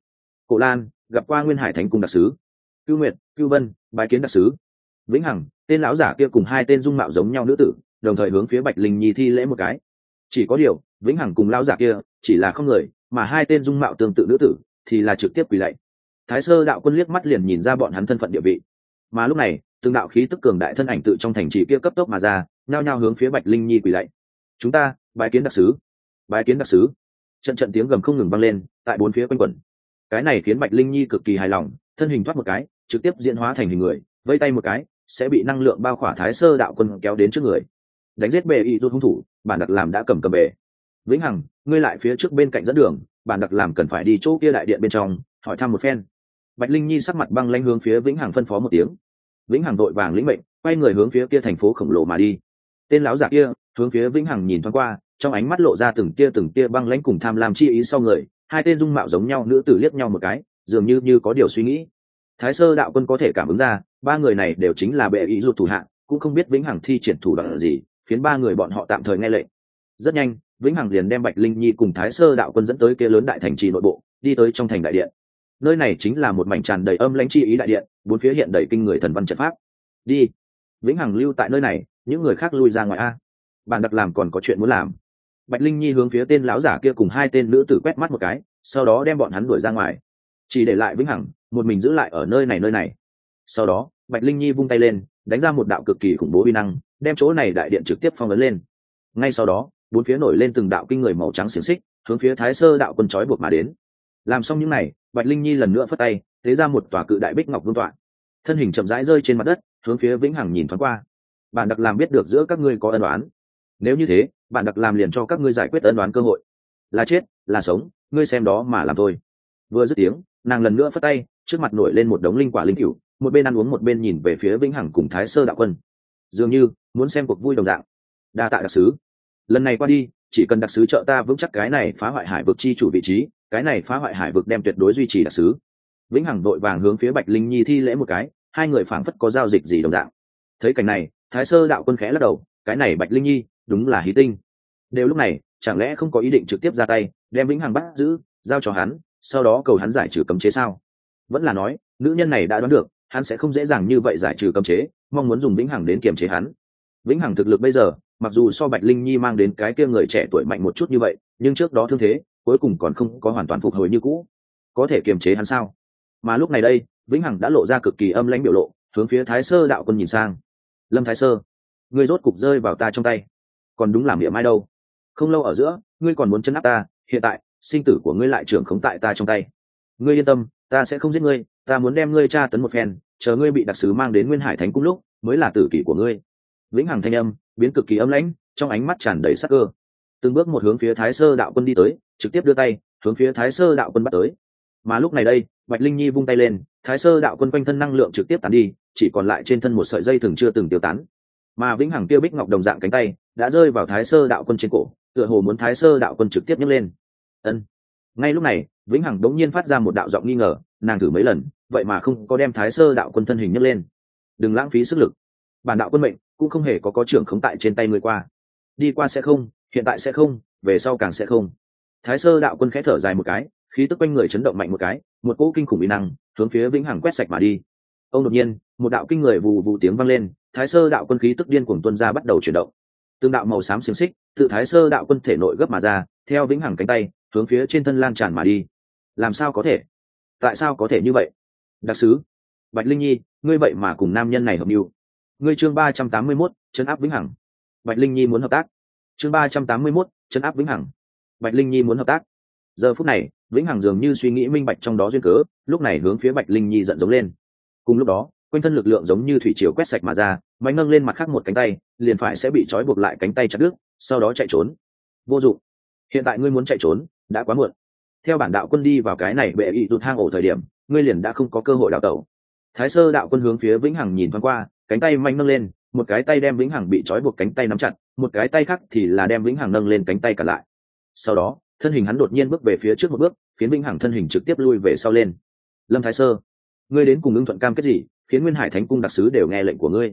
Cổ Lan gặp qua Nguyên Hải Thánh Cung đặc sứ. Cưu Nguyệt, Cưu Vân bái kiến đặc sứ. Vĩnh Hằng, tên lão giả kia cùng hai tên dung mạo giống nhau nữ tử đồng thời hướng phía Bạch Linh Nhi thi lễ một cái. Chỉ có điều Vĩnh Hằng cùng lão giả kia chỉ là không người, mà hai tên dung mạo tương tự nữ tử thì là trực tiếp quỳ lạy. Thái Sơ đạo quân liếc mắt liền nhìn ra bọn hắn thân phận địa vị, mà lúc này từng đạo khí tức cường đại thân ảnh tự trong thành trì kia cấp tốc mà ra, nhao nhao hướng phía Bạch Linh Nhi quỳ lạy. Chúng ta bái kiến đặc sứ, bái kiến đặc sứ. Trận trận tiếng gầm không ngừng vang lên tại bốn phía quanh quẩn. Cái này khiến Bạch Linh Nhi cực kỳ hài lòng, thân hình thoát một cái trực tiếp diễn hóa thành hình người, vây tay một cái sẽ bị năng lượng bao khỏa Thái Sơ đạo quân kéo đến trước người, đánh giết bệ y rút hung thủ. Bản đặc làm đã cầm bệ. Vĩnh Hằng, ngươi lại phía trước bên cạnh dẫn đường, bản đặc làm cần phải đi chỗ kia đại điện bên trong hỏi thăm một phen. Bạch Linh Nhi sắc mặt băng lãnh hướng phía Vĩnh Hằng phân phó một tiếng. Vĩnh Hằng đội vàng lĩnh mệnh quay người hướng phía kia thành phố khổng lồ mà đi. Tên lão giả kia hướng phía Vĩnh Hằng nhìn thoáng qua, trong ánh mắt lộ ra từng tia băng lãnh cùng tham lam chi ý. Sau người hai tên dung mạo giống nhau nữ tử liếc nhau một cái, dường như có điều suy nghĩ. Thái Sơ đạo quân có thể cảm ứng ra ba người này đều chính là bệ ý rụt thủ hạ, cũng không biết Vĩnh Hằng thi triển thủ đoạn gì khiến ba người bọn họ tạm thời nghe lệnh. Rất nhanh Vĩnh Hằng liền đem Bạch Linh Nhi cùng Thái Sơ đạo quân dẫn tới kia lớn đại thành trì nội bộ, đi tới trong thành đại điện. Nơi này chính là một mảnh tràn đầy âm lãnh chi ý đại điện, bốn phía hiện đầy kinh người thần văn trận pháp. Đi. Vĩnh Hằng lưu tại nơi này, những người khác lui ra ngoài a. Bản đặc làm còn có chuyện muốn làm. Bạch Linh Nhi hướng phía tên lão giả kia cùng hai tên nữ tử quét mắt một cái, sau đó đem bọn hắn đuổi ra ngoài, chỉ để lại Vĩnh Hằng một mình giữ lại ở nơi này. Sau đó Bạch Linh Nhi vung tay lên, đánh ra một đạo cực kỳ khủng bố uy năng, đem chỗ này đại điện trực tiếp phong ấn lên. Ngay sau đó bốn phía nổi lên từng đạo kinh người màu trắng xiềng xích, hướng phía Thái Sơ đạo quân trói buộc mà đến. Làm xong những này, Bạch Linh Nhi lần nữa phất tay thế ra một tòa cự đại bích ngọc vương tọa, thân hình chậm rãi rơi trên mặt đất, hướng phía Vĩnh Hằng nhìn thoáng qua. Bản đặc làm biết được giữa các ngươi có ân oán, nếu như thế bản đặc làm liền cho các ngươi giải quyết ân oán cơ hội, là chết là sống ngươi xem đó mà làm thôi. Vừa dứt tiếng, nàng lần nữa phất tay, trước mặt nổi lên một đống linh quả linh cửu, một bên ăn uống một bên nhìn về phía Vĩnh Hằng cùng Thái Sơ đạo quân, dường như muốn xem cuộc vui đồng dạng. Đa tạ đặc sứ, lần này qua đi chỉ cần đặc sứ trợ ta vững chắc cái này phá hoại hải vực chi chủ vị trí, cái này phá hoại hải vực đem tuyệt đối duy trì đặc sứ. Vĩnh Hằng đội vàng hướng phía Bạch Linh Nhi thi lễ một cái, hai người phảng phất có giao dịch gì đồng dạng. Thấy cảnh này, Thái Sơ đạo quân khẽ lắc đầu, cái này Bạch Linh Nhi đúng là hí tinh. Đều lúc này chẳng lẽ không có ý định trực tiếp ra tay đem Vĩnh Hằng bắt giữ giao cho hắn, sau đó cầu hắn giải trừ cấm chế sao? Vẫn là nói nữ nhân này đã đoán được hắn sẽ không dễ dàng như vậy giải trừ cấm chế, mong muốn dùng Vĩnh Hằng đến kiềm chế hắn. Vĩnh Hằng thực lực bây giờ mặc dù so Bạch Linh Nhi mang đến cái kia người trẻ tuổi mạnh một chút như vậy, nhưng trước đó thương thế cuối cùng còn không có hoàn toàn phục hồi như cũ, có thể kiềm chế hắn sao? Mà lúc này đây Vĩnh Hằng đã lộ ra cực kỳ âm lãnh biểu lộ, hướng phía Thái Sơ đạo quân nhìn sang. Lâm Thái Sơ, ngươi rốt cục rơi vào ta trong tay, còn đúng là miệng mai đâu. Không lâu ở giữa ngươi còn muốn chân áp ta, hiện tại sinh tử của ngươi lại trưởng khống tại ta trong tay. Ngươi yên tâm, ta sẽ không giết ngươi, ta muốn đem ngươi tra tấn một phen, chờ ngươi bị đặc sứ mang đến Nguyên Hải Thánh Cung lúc mới là tử kỷ của ngươi. Vĩnh Hằng thanh âm biến cực kỳ âm lãnh, trong ánh mắt tràn đầy sắc cơ, từng bước một hướng phía Thái Sơ đạo quân đi tới, trực tiếp đưa tay hướng phía Thái Sơ đạo quân bắt tới. Mà lúc này đây Bạch Linh Nhi vung tay lên, Thái Sơ đạo quân quanh thân năng lượng trực tiếp tán đi, chỉ còn lại trên thân một sợi dây thường chưa từng tiêu tán. Mà Vĩnh Hằng kia bích ngọc đồng dạng cánh tay đã rơi vào Thái Sơ đạo quân trên cổ, tựa hồ muốn Thái Sơ đạo quân trực tiếp nhấc lên. Ân. Ngay lúc này Vĩnh Hằng đống nhiên phát ra một đạo giọng nghi ngờ, nàng thử mấy lần vậy mà không có đem Thái Sơ đạo quân thân hình nhấc lên. Đừng lãng phí sức lực, bản đạo quân mệnh cũng không hề có trưởng khống tại trên tay ngươi qua. Đi qua sẽ không, hiện tại sẽ không, về sau càng sẽ không. Thái Sơ đạo quân khẽ thở dài một cái, khí tức quanh người chấn động mạnh một cái, một cỗ kinh khủng uy năng hướng phía Vĩnh Hằng quét sạch mà đi. Ông đột nhiên một đạo kinh người vù vù tiếng vang lên, Thái Sơ đạo quân khí tức điên cuồng tuôn ra bắt đầu chuyển động. Tương đạo màu xám xiềng xích tự Thái Sơ đạo quân thể nội gấp mà ra, theo Vĩnh Hằng cánh tay hướng phía trên thân lan tràn mà đi. Làm sao có thể? Tại sao có thể như vậy? Đặc sứ Bạch Linh Nhi, ngươi vậy mà cùng nam nhân này hợp mưu. Ngươi chương 381, trấn áp Vĩnh Hằng. Bạch Linh Nhi muốn hợp tác. Chương 381, trấn áp Vĩnh Hằng. Bạch Linh Nhi muốn hợp tác. Giờ phút này Vĩnh Hằng dường như suy nghĩ minh bạch trong đó duyên cớ, lúc này hướng phía Bạch Linh Nhi giận giống lên. Cùng lúc đó quanh thân lực lượng giống như thủy triều quét sạch mà ra, mạnh nâng lên mặt khác một cánh tay liền phải sẽ bị trói buộc lại cánh tay chặt đứt, sau đó chạy trốn. Vô dụng, hiện tại ngươi muốn chạy trốn đã quá muộn. Theo bản đạo quân đi vào cái này bệ ị rụt hang ổ thời điểm, ngươi liền đã không có cơ hội đào tẩu. Thái Sơ đạo quân hướng phía Vĩnh Hằng nhìn thoáng qua, cánh tay mạnh nâng lên, một cái tay đem Vĩnh Hằng bị trói buộc cánh tay nắm chặt, một cái tay khác thì là đem Vĩnh Hằng nâng lên cánh tay cả lại. Sau đó thân hình hắn đột nhiên bước về phía trước một bước, khiến Vĩnh Hằng thân hình trực tiếp lui về sau lên. Lâm Thái Sơ, ngươi đến cùng ứng thuận cam kết gì khiến Nguyên Hải Thánh Cung đặc sứ đều nghe lệnh của ngươi?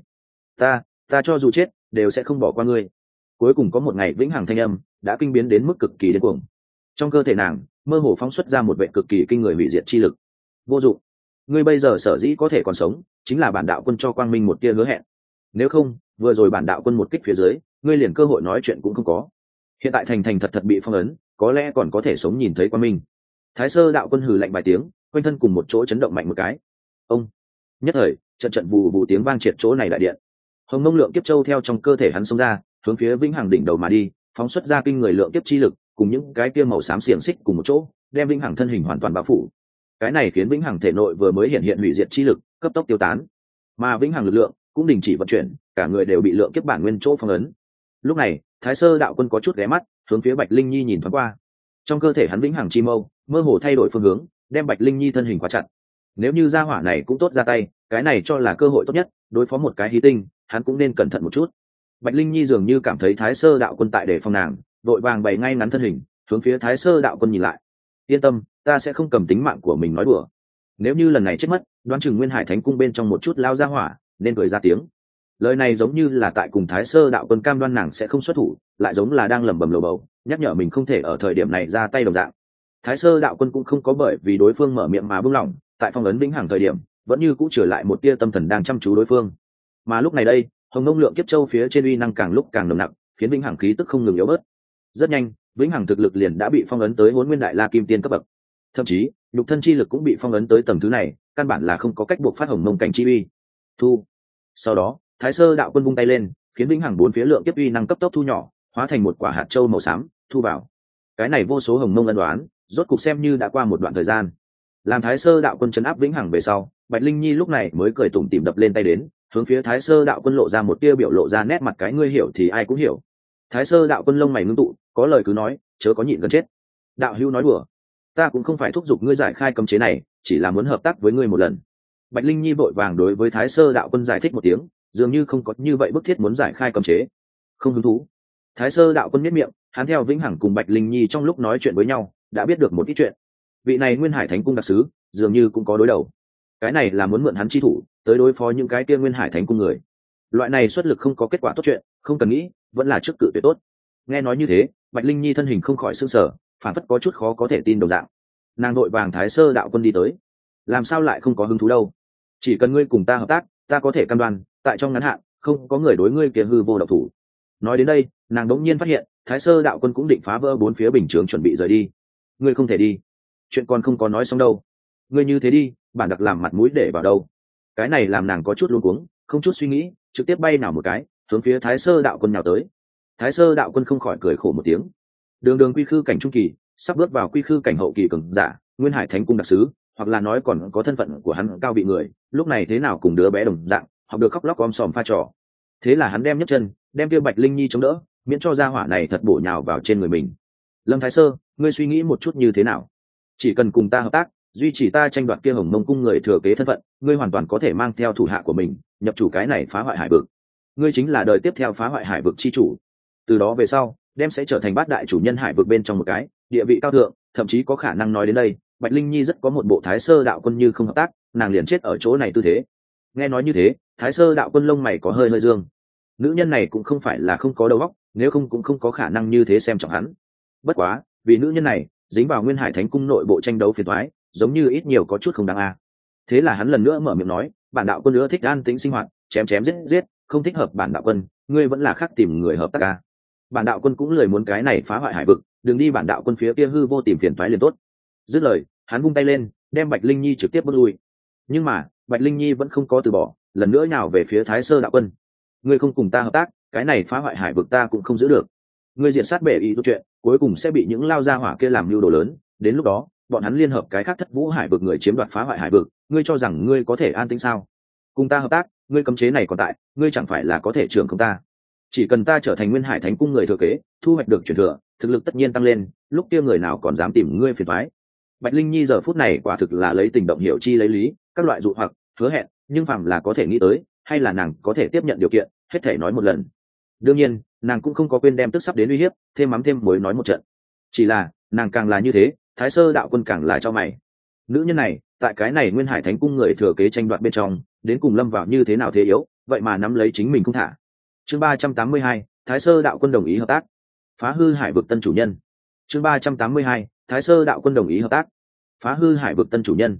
Ta cho dù chết đều sẽ không bỏ qua ngươi. Cuối cùng có một ngày Vĩnh Hằng thanh âm đã kinh biến đến mức cực kỳ điên cuồng, trong cơ thể nàng mơ hồ phóng xuất ra một vệ cực kỳ kinh người hủy diệt chi lực. vô dụng. Ngươi bây giờ sở dĩ có thể còn sống chính là bản đạo quân cho quang minh một tia hứa hẹn, nếu không vừa rồi bản đạo quân một kích phía dưới ngươi liền cơ hội nói chuyện cũng không có. Hiện tại thành thành thật thật bị phong ấn, có lẽ còn có thể sống nhìn thấy quang minh. Thái Sơ đạo quân hừ lạnh vài tiếng, quanh thân cùng một chỗ chấn động mạnh một cái. Ông nhất thời trận trận vù vù tiếng vang triệt chỗ này đại điện. Hồng Mông lượng kiếp châu theo trong cơ thể hắn xông ra, hướng phía vĩnh hằng đỉnh đầu mà đi, phóng xuất ra kinh người lượng kiếp chi lực, cùng những cái kia màu xám xiềng xích cùng một chỗ, đem vĩnh hằng thân hình hoàn toàn bao phủ. Cái này khiến vĩnh hằng thể nội vừa mới hiện hiện hủy diệt chi lực cấp tốc tiêu tán, mà vĩnh hằng lực lượng cũng đình chỉ vận chuyển, cả người đều bị lượng kiếp bản nguyên chỗ phong ấn. Lúc này, Thái Sơ đạo quân có chút ghé mắt, hướng phía Bạch Linh Nhi nhìn thoáng qua. Trong cơ thể hắn vĩnh hằng chi mâu mơ hồ thay đổi phương hướng, đem Bạch Linh Nhi thân hình khóa chặt. Nếu như gia hỏa này cũng tốt ra tay, cái này cho là cơ hội tốt nhất, đối phó một cái hí tinh, hắn cũng nên cẩn thận một chút. Bạch Linh Nhi dường như cảm thấy Thái Sơ đạo quân tại để phòng nàng, đội vàng bày ngay ngắn thân hình, hướng phía Thái Sơ đạo quân nhìn lại. Yên tâm, ta sẽ không cầm tính mạng của mình nói đùa. Nếu như lần này chết mất, đoán chừng Nguyên Hải Thánh cung bên trong một chút lao ra hỏa, nên cười ra tiếng. Lời này giống như là tại cùng Thái Sơ đạo quân cam đoan nàng sẽ không xuất thủ, lại giống là đang lẩm bẩm lầu bầu, nhắc nhở mình không thể ở thời điểm này ra tay đồng dạng. Thái Sơ đạo quân cũng không có bởi vì đối phương mở miệng mà buông lỏng, tại phong ấn vĩnh hằng thời điểm, vẫn như cũ trở lại một tia tâm thần đang chăm chú đối phương. Mà lúc này đây, Hồng Mông lượng kiếp châu phía trên uy năng càng lúc càng nồng nặc, khiến vĩnh hằng khí tức không ngừng yếu bớt. Rất nhanh, vĩnh hằng thực lực liền đã bị phong ấn tới Hỗn Nguyên Đại La Kim Tiên cấp bậc. Thậm chí, nhục thân chi lực cũng bị phong ấn tới tầng thứ này, căn bản là không có cách buộc phát Hồng Mông cảnh chi uy. Thu. Sau đó, Thái Sơ đạo quân vung tay lên, khiến vĩnh hằng bốn phía lượng kiếp uy năng cấp tốc thu nhỏ, hóa thành một quả hạt châu màu xám, thu vào. Cái này vô số Hồng Mông ân đoán, rốt cục xem như đã qua một đoạn thời gian. Làm Thái Sơ đạo quân trấn áp vĩnh hằng về sau, Bạch Linh Nhi lúc này mới cười tủm tỉm đập lên tay đến, hướng phía Thái Sơ đạo quân lộ ra một tia biểu lộ ra nét mặt cái ngươi hiểu thì ai cũng hiểu. Thái Sơ đạo quân lông mày ngưng tụ, có lời cứ nói, chớ có nhịn gần chết. Đạo hữu nói đùa, ta cũng không phải thúc giục ngươi giải khai cấm chế này, chỉ là muốn hợp tác với ngươi một lần. Bạch Linh Nhi vội vàng đối với Thái Sơ đạo quân giải thích một tiếng, dường như không có như vậy bức thiết muốn giải khai cấm chế. Không hứng thú. Thái Sơ đạo quân miết miệng, hắn theo vĩnh hằng cùng Bạch Linh Nhi trong lúc nói chuyện với nhau, đã biết được một ít chuyện. Vị này Nguyên Hải Thánh cung đặc sứ, dường như cũng có đối đầu. Cái này là muốn mượn hắn chi thủ, tới đối phó những cái kia Nguyên Hải Thánh cung người. Loại này xuất lực không có kết quả tốt chuyện, không cần nghĩ, vẫn là trước cự tuyệt tốt. Nghe nói như thế, Bạch Linh Nhi thân hình không khỏi sửng sở, phản phất có chút khó có thể tin đồng dạng. Nàng đội vàng Thái Sơ đạo quân đi tới, làm sao lại không có hứng thú đâu? Chỉ cần ngươi cùng ta hợp tác, ta có thể cam đoan, tại trong ngắn hạn, không có người đối ngươi kia hư vô độc thủ. Nói đến đây, nàng đống nhiên phát hiện, Thái Sơ đạo quân cũng định phá vỡ bốn phía bình chướng chuẩn bị rời đi. Ngươi không thể đi, chuyện còn không có nói xong đâu. Ngươi như thế đi, bản đặc làm mặt mũi để vào đâu? Cái này làm nàng có chút luống cuống, không chút suy nghĩ, trực tiếp bay nào một cái, hướng phía Thái Sơ đạo quân nhào tới. Thái Sơ đạo quân không khỏi cười khổ một tiếng. Đường đường quy khư cảnh trung kỳ, sắp bước vào quy khư cảnh hậu kỳ cường giả, Nguyên Hải Thánh cung đặc sứ, hoặc là nói còn có thân phận của hắn cao vị người, lúc này thế nào cùng đứa bé đồng dạng, học được khóc lóc om sòm pha trò. Thế là hắn đem nhấc chân, đem kia Bạch Linh Nhi chống đỡ, miễn cho gia hỏa này thật bổ nhào vào trên người mình. Lâm Thái Sơ, ngươi suy nghĩ một chút như thế nào? Chỉ cần cùng ta hợp tác, duy trì ta tranh đoạt kia Hồng Mông cung người thừa kế thân phận, ngươi hoàn toàn có thể mang theo thủ hạ của mình, nhập chủ cái này phá hoại hải vực. Ngươi chính là đời tiếp theo phá hoại hải vực chi chủ. Từ đó về sau, đem sẽ trở thành bát đại chủ nhân hải vực bên trong một cái, địa vị cao thượng, thậm chí có khả năng nói đến đây, Bạch Linh Nhi rất có một bộ Thái Sơ đạo quân như không hợp tác, nàng liền chết ở chỗ này tư thế. Nghe nói như thế, Thái Sơ đạo quân lông mày có hơi hơi dương. Nữ nhân này cũng không phải là không có đầu óc, nếu không cũng không có khả năng như thế xem trọng hắn. Bất quá, vì nữ nhân này, dính vào Nguyên Hải Thánh cung nội bộ tranh đấu phiền toái, giống như ít nhiều có chút không đáng a. Thế là hắn lần nữa mở miệng nói, bản đạo quân nữa thích an tĩnh sinh hoạt, chém chém giết giết, không thích hợp bản đạo quân, ngươi vẫn là khác tìm người hợp tác a. Bản đạo quân cũng lười muốn cái này phá hoại hải vực, đừng đi bản đạo quân phía kia hư vô tìm phiền toái liền tốt. Dứt lời, hắn vung tay lên, đem Bạch Linh Nhi trực tiếp bước lui. Nhưng mà, Bạch Linh Nhi vẫn không có từ bỏ, lần nữa nhào về phía Thái Sơ đạo quân. Ngươi không cùng ta hợp tác, cái này phá hoại hải vực ta cũng không giữ được. Ngươi diện sát bể ý tu chuyện, cuối cùng sẽ bị những lao gia hỏa kia làm mưu đồ lớn, đến lúc đó, bọn hắn liên hợp cái khác Thất Vũ hải vực người chiếm đoạt phá hoại hải vực, ngươi cho rằng ngươi có thể an tĩnh sao? Cùng ta hợp tác, ngươi cấm chế này còn tại, ngươi chẳng phải là có thể trưởng không ta? Chỉ cần ta trở thành Nguyên Hải Thánh cung người thừa kế, thu hoạch được truyền thừa, thực lực tất nhiên tăng lên, lúc kia người nào còn dám tìm ngươi phiền toái. Bạch Linh Nhi giờ phút này quả thực là lấy tình động hiểu chi lấy lý, các loại dụ hoặc, hứa hẹn, nhưng phàm là có thể nghĩ tới, hay là nàng có thể tiếp nhận điều kiện, hết thể nói một lần. Đương nhiên, nàng cũng không có quên đem tức sắp đến uy hiếp, thêm mắm thêm muối nói một trận. Chỉ là, nàng càng là như thế, Thái Sơ đạo quân càng là cho mày. Nữ nhân này, tại cái này Nguyên Hải Thánh cung người thừa kế tranh đoạt bên trong, đến cùng lâm vào như thế nào thế yếu, vậy mà nắm lấy chính mình không thả. Chương 382, Thái Sơ đạo quân đồng ý hợp tác. Phá hư hải vực tân chủ nhân. Chương 382, Thái Sơ đạo quân đồng ý hợp tác. Phá hư hải vực tân chủ nhân.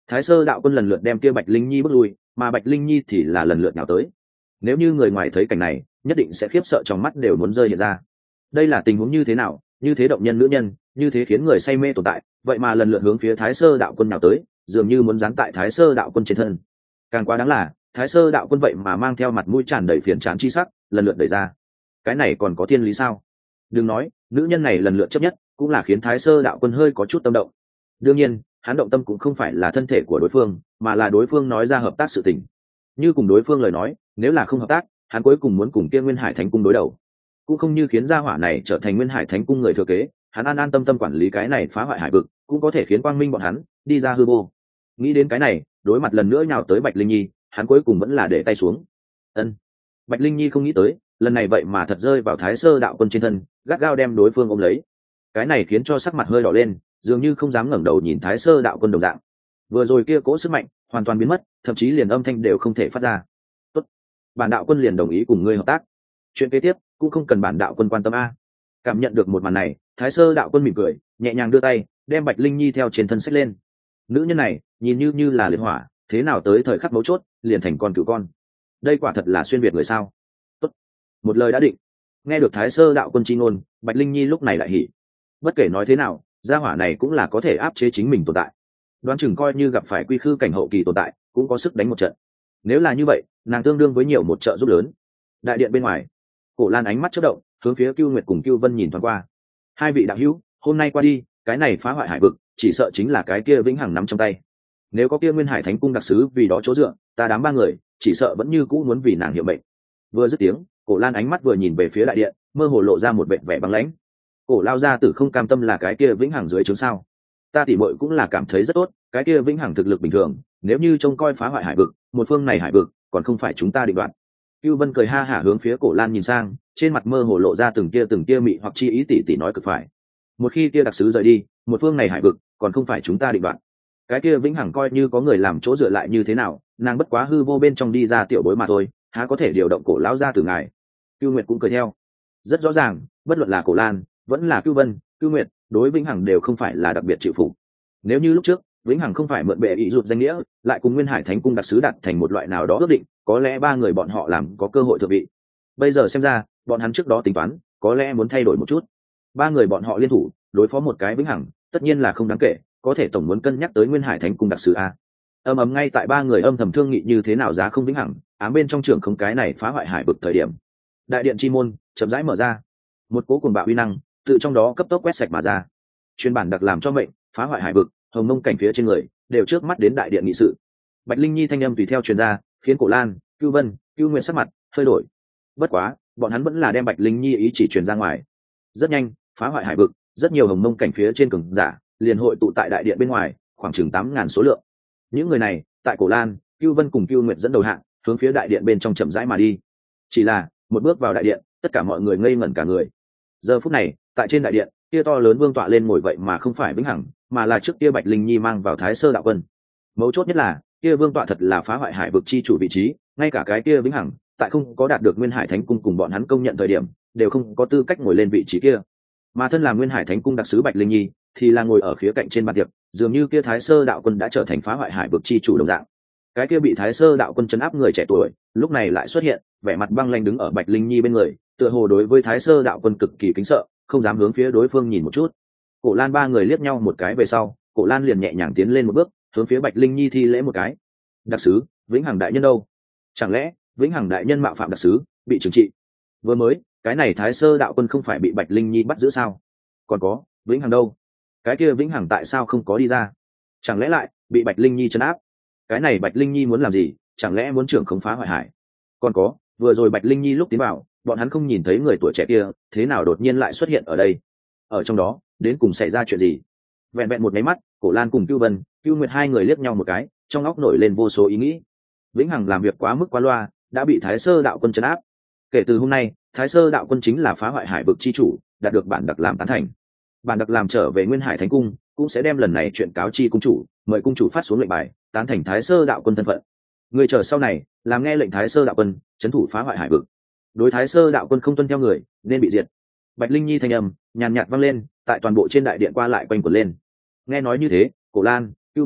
Thái Sơ đạo quân lần lượt đem kia Bạch Linh Nhi bước lui, mà Bạch Linh Nhi thì là lần lượt nhào tới. Nếu như người ngoài thấy cảnh này, nhất định sẽ khiếp sợ trong mắt đều muốn rơi hiện ra. Đây là tình huống như thế nào? Như thế động nhân nữ nhân, như thế khiến người say mê tồn tại, vậy mà lần lượt hướng phía Thái Sơ đạo quân nhào tới, dường như muốn dán tại Thái Sơ đạo quân trên thân. Càng quá đáng là, Thái Sơ đạo quân vậy mà mang theo mặt mũi tràn đầy phiền chán chi sắc, lần lượt đẩy ra. Cái này còn có thiên lý sao? Đừng nói, nữ nhân này lần lượt chấp nhất, cũng là khiến Thái Sơ đạo quân hơi có chút tâm động. Đương nhiên, hắn động tâm cũng không phải là thân thể của đối phương, mà là đối phương nói ra hợp tác sự tình. Như cùng đối phương lời nói, nếu là không hợp tác, hắn cuối cùng muốn cùng kia Nguyên Hải Thánh cung đối đầu. Cũng không như khiến gia hỏa này trở thành Nguyên Hải Thánh cung người thừa kế, hắn an an tâm tâm quản lý cái này phá hoại hải vực, cũng có thể khiến quang minh bọn hắn đi ra hư vô. Nghĩ đến cái này, đối mặt lần nữa nhào tới Bạch Linh Nhi, hắn cuối cùng vẫn là để tay xuống. Ân. Bạch Linh Nhi không nghĩ tới, lần này vậy mà thật rơi vào Thái Sơ đạo quân trên thân, gắt gao đem đối phương ôm lấy. Cái này khiến cho sắc mặt hơi đỏ lên, dường như không dám ngẩng đầu nhìn Thái Sơ đạo quân đồng dạng. Vừa rồi kia cỗ sức mạnh hoàn toàn biến mất, thậm chí liền âm thanh đều không thể phát ra. Tốt, bản đạo quân liền đồng ý cùng ngươi hợp tác. Chuyện kế tiếp cũng không cần bản đạo quân quan tâm a. Cảm nhận được một màn này, Thái Sơ đạo quân mỉm cười, nhẹ nhàng đưa tay, đem Bạch Linh Nhi theo trên thân xách lên. Nữ nhân này, nhìn như là liệt hỏa, thế nào tới thời khắc mấu chốt, liền thành con cừu con. Đây quả thật là xuyên việt người sao? Tốt, một lời đã định. Nghe được Thái Sơ đạo quân chi ngôn, Bạch Linh Nhi lúc này lại hỉ. Bất kể nói thế nào, gia hỏa này cũng là có thể áp chế chính mình tồn tại. Đoán chừng coi như gặp phải quy khư cảnh hậu kỳ tồn tại, cũng có sức đánh một trận. Nếu là như vậy, nàng tương đương với nhiều một trợ giúp lớn. Đại điện bên ngoài, Cổ Lan ánh mắt chớp động, hướng phía Cưu Nguyệt cùng Cưu Vân nhìn thoáng qua. Hai vị đạo hữu, hôm nay qua đi, cái này phá hoại hải vực, chỉ sợ chính là cái kia vĩnh hằng nắm trong tay. Nếu có kia Nguyên Hải Thánh cung đặc sứ vì đó chỗ dựa, ta đám ba người, chỉ sợ vẫn như cũ muốn vì nàng hiệu mệnh. Vừa dứt tiếng, Cổ Lan ánh mắt vừa nhìn về phía đại điện, mơ hồ lộ ra một vẻ vẻ băng lãnh. Cổ lao gia tử không cam tâm là cái kia vĩnh hằng dưới trướng sao? Ta tỉ muội cũng là cảm thấy rất tốt, cái kia vĩnh hằng thực lực bình thường, nếu như trông coi phá hoại hải vực, một phương này hải vực, còn không phải chúng ta định đoạt. Cưu Vân cười ha hả hướng phía Cổ Lan nhìn sang, trên mặt mơ hồ lộ ra từng kia mị hoặc chi ý tỉ nói cực phải. Một khi kia đặc sứ rời đi, một phương này hải vực, còn không phải chúng ta định đoạt. Cái kia vĩnh hằng coi như có người làm chỗ dựa lại như thế nào, nàng bất quá hư vô bên trong đi ra tiểu bối mà thôi, há có thể điều động Cổ lão gia tử ngài. Cưu Nguyệt cũng cười theo. Rất rõ ràng, bất luận là Cổ Lan, vẫn là Cưu Vân, Cưu Nguyệt, đối vĩnh hằng đều không phải là đặc biệt chịu phục. Nếu như lúc trước, vĩnh hằng không phải mượn bệ ý rụt danh nghĩa, lại cùng Nguyên Hải Thánh cung đặc sứ đặt thành một loại nào đó ước định, có lẽ ba người bọn họ làm có cơ hội thượng vị. Bây giờ xem ra, bọn hắn trước đó tính toán, có lẽ muốn thay đổi một chút. Ba người bọn họ liên thủ, đối phó một cái vĩnh hằng, tất nhiên là không đáng kể, có thể tổng muốn cân nhắc tới Nguyên Hải Thánh cung đặc sứ a. Ầm ngay tại ba người âm thầm thương nghị như thế nào giá không vĩnh hằng, ám bên trong trưởng không cái này phá hoại hải vực thời điểm. Đại điện chi môn chậm rãi mở ra, một cỗ cuồng bạo uy năng tự trong đó cấp tốc quét sạch mà ra. Chuyên bản đặc làm cho mệnh, phá hoại hải vực, hồng mông cảnh phía trên người đều trước mắt đến đại điện nghị sự. Bạch Linh Nhi thanh âm tùy theo truyền ra, khiến Cổ Lan, Cưu Vân, Cưu Nguyệt sắc mặt hơi đổi. Bất quá, bọn hắn vẫn là đem Bạch Linh Nhi ý chỉ truyền ra ngoài. Rất nhanh, phá hoại hải vực, rất nhiều hồng mông cảnh phía trên cường giả liền hội tụ tại đại điện bên ngoài, khoảng chừng 8.000 số lượng. Những người này, tại Cổ Lan, Cưu Vân cùng Cưu Nguyệt dẫn đầu hạng, hướng phía đại điện bên trong chậm rãi mà đi. Chỉ là, một bước vào đại điện, tất cả mọi người ngây ngẩn cả người. Giờ phút này, tại trên đại điện, kia to lớn vương tọa lên ngồi vậy mà không phải vĩnh hằng, mà là trước kia Bạch Linh Nhi mang vào Thái Sơ đạo quân. Mấu chốt nhất là, kia vương tọa thật là phá hoại hải vực chi chủ vị trí, ngay cả cái kia vĩnh hằng, tại không có đạt được Nguyên Hải Thánh cung cùng bọn hắn công nhận thời điểm, đều không có tư cách ngồi lên vị trí kia. Mà thân là Nguyên Hải Thánh cung đặc sứ Bạch Linh Nhi, thì là ngồi ở khía cạnh trên bàn tiệc, dường như kia Thái Sơ đạo quân đã trở thành phá hoại hải vực chi chủ đồng dạng. Cái kia bị Thái Sơ đạo quân trấn áp người trẻ tuổi, lúc này lại xuất hiện, vẻ mặt băng lãnh đứng ở Bạch Linh Nhi bên người, tựa hồ đối với Thái Sơ đạo quân cực kỳ kính sợ, không dám hướng phía đối phương nhìn một chút. Cổ Lan ba người liếc nhau một cái về sau, Cổ Lan liền nhẹ nhàng tiến lên một bước, hướng phía Bạch Linh Nhi thi lễ một cái. Đặc sứ, Vĩnh Hằng đại nhân đâu? Chẳng lẽ Vĩnh Hằng đại nhân mạo phạm đặc sứ, bị trừng trị? Vừa mới, cái này Thái Sơ đạo quân không phải bị Bạch Linh Nhi bắt giữ sao? Còn có, Vĩnh Hằng đâu? Cái kia Vĩnh Hằng tại sao không có đi ra? Chẳng lẽ lại bị Bạch Linh Nhi trấn áp? Cái này Bạch Linh Nhi muốn làm gì? Chẳng lẽ muốn trưởng khống phá hoại hải? Còn có, vừa rồi Bạch Linh Nhi lúc tiến vào, bọn hắn không nhìn thấy người tuổi trẻ kia, thế nào đột nhiên lại xuất hiện ở đây? Ở trong đó, đến cùng xảy ra chuyện gì? Vẹn vẹn một máy mắt, Cổ Lan cùng Cưu Vân, Cưu Nguyệt hai người liếc nhau một cái, trong óc nổi lên vô số ý nghĩ. Vĩnh Hằng làm việc quá mức quá loa, đã bị Thái Sơ đạo quân trấn áp. Kể từ hôm nay, Thái Sơ đạo quân chính là phá hoại hải vực chi chủ, đạt được bản đặc làm tán thành. Bản đặc làm trở về Nguyên Hải Thánh cung, cũng sẽ đem lần này chuyện cáo chi cung chủ, mời cung chủ phát xuống lệnh bài, tán thành Thái Sơ đạo quân thân phận. Người chờ sau này, làm nghe lệnh Thái Sơ đạo quân, trấn thủ phá hoại hải vực. Đối Thái Sơ đạo quân không tuân theo người, nên bị diệt. Bạch Linh Nhi thanh âm nhàn nhạt vang lên, tại toàn bộ trên đại điện qua lại quanh quẩn lên. Nghe nói như thế, Cổ Lan, Cưu Vân,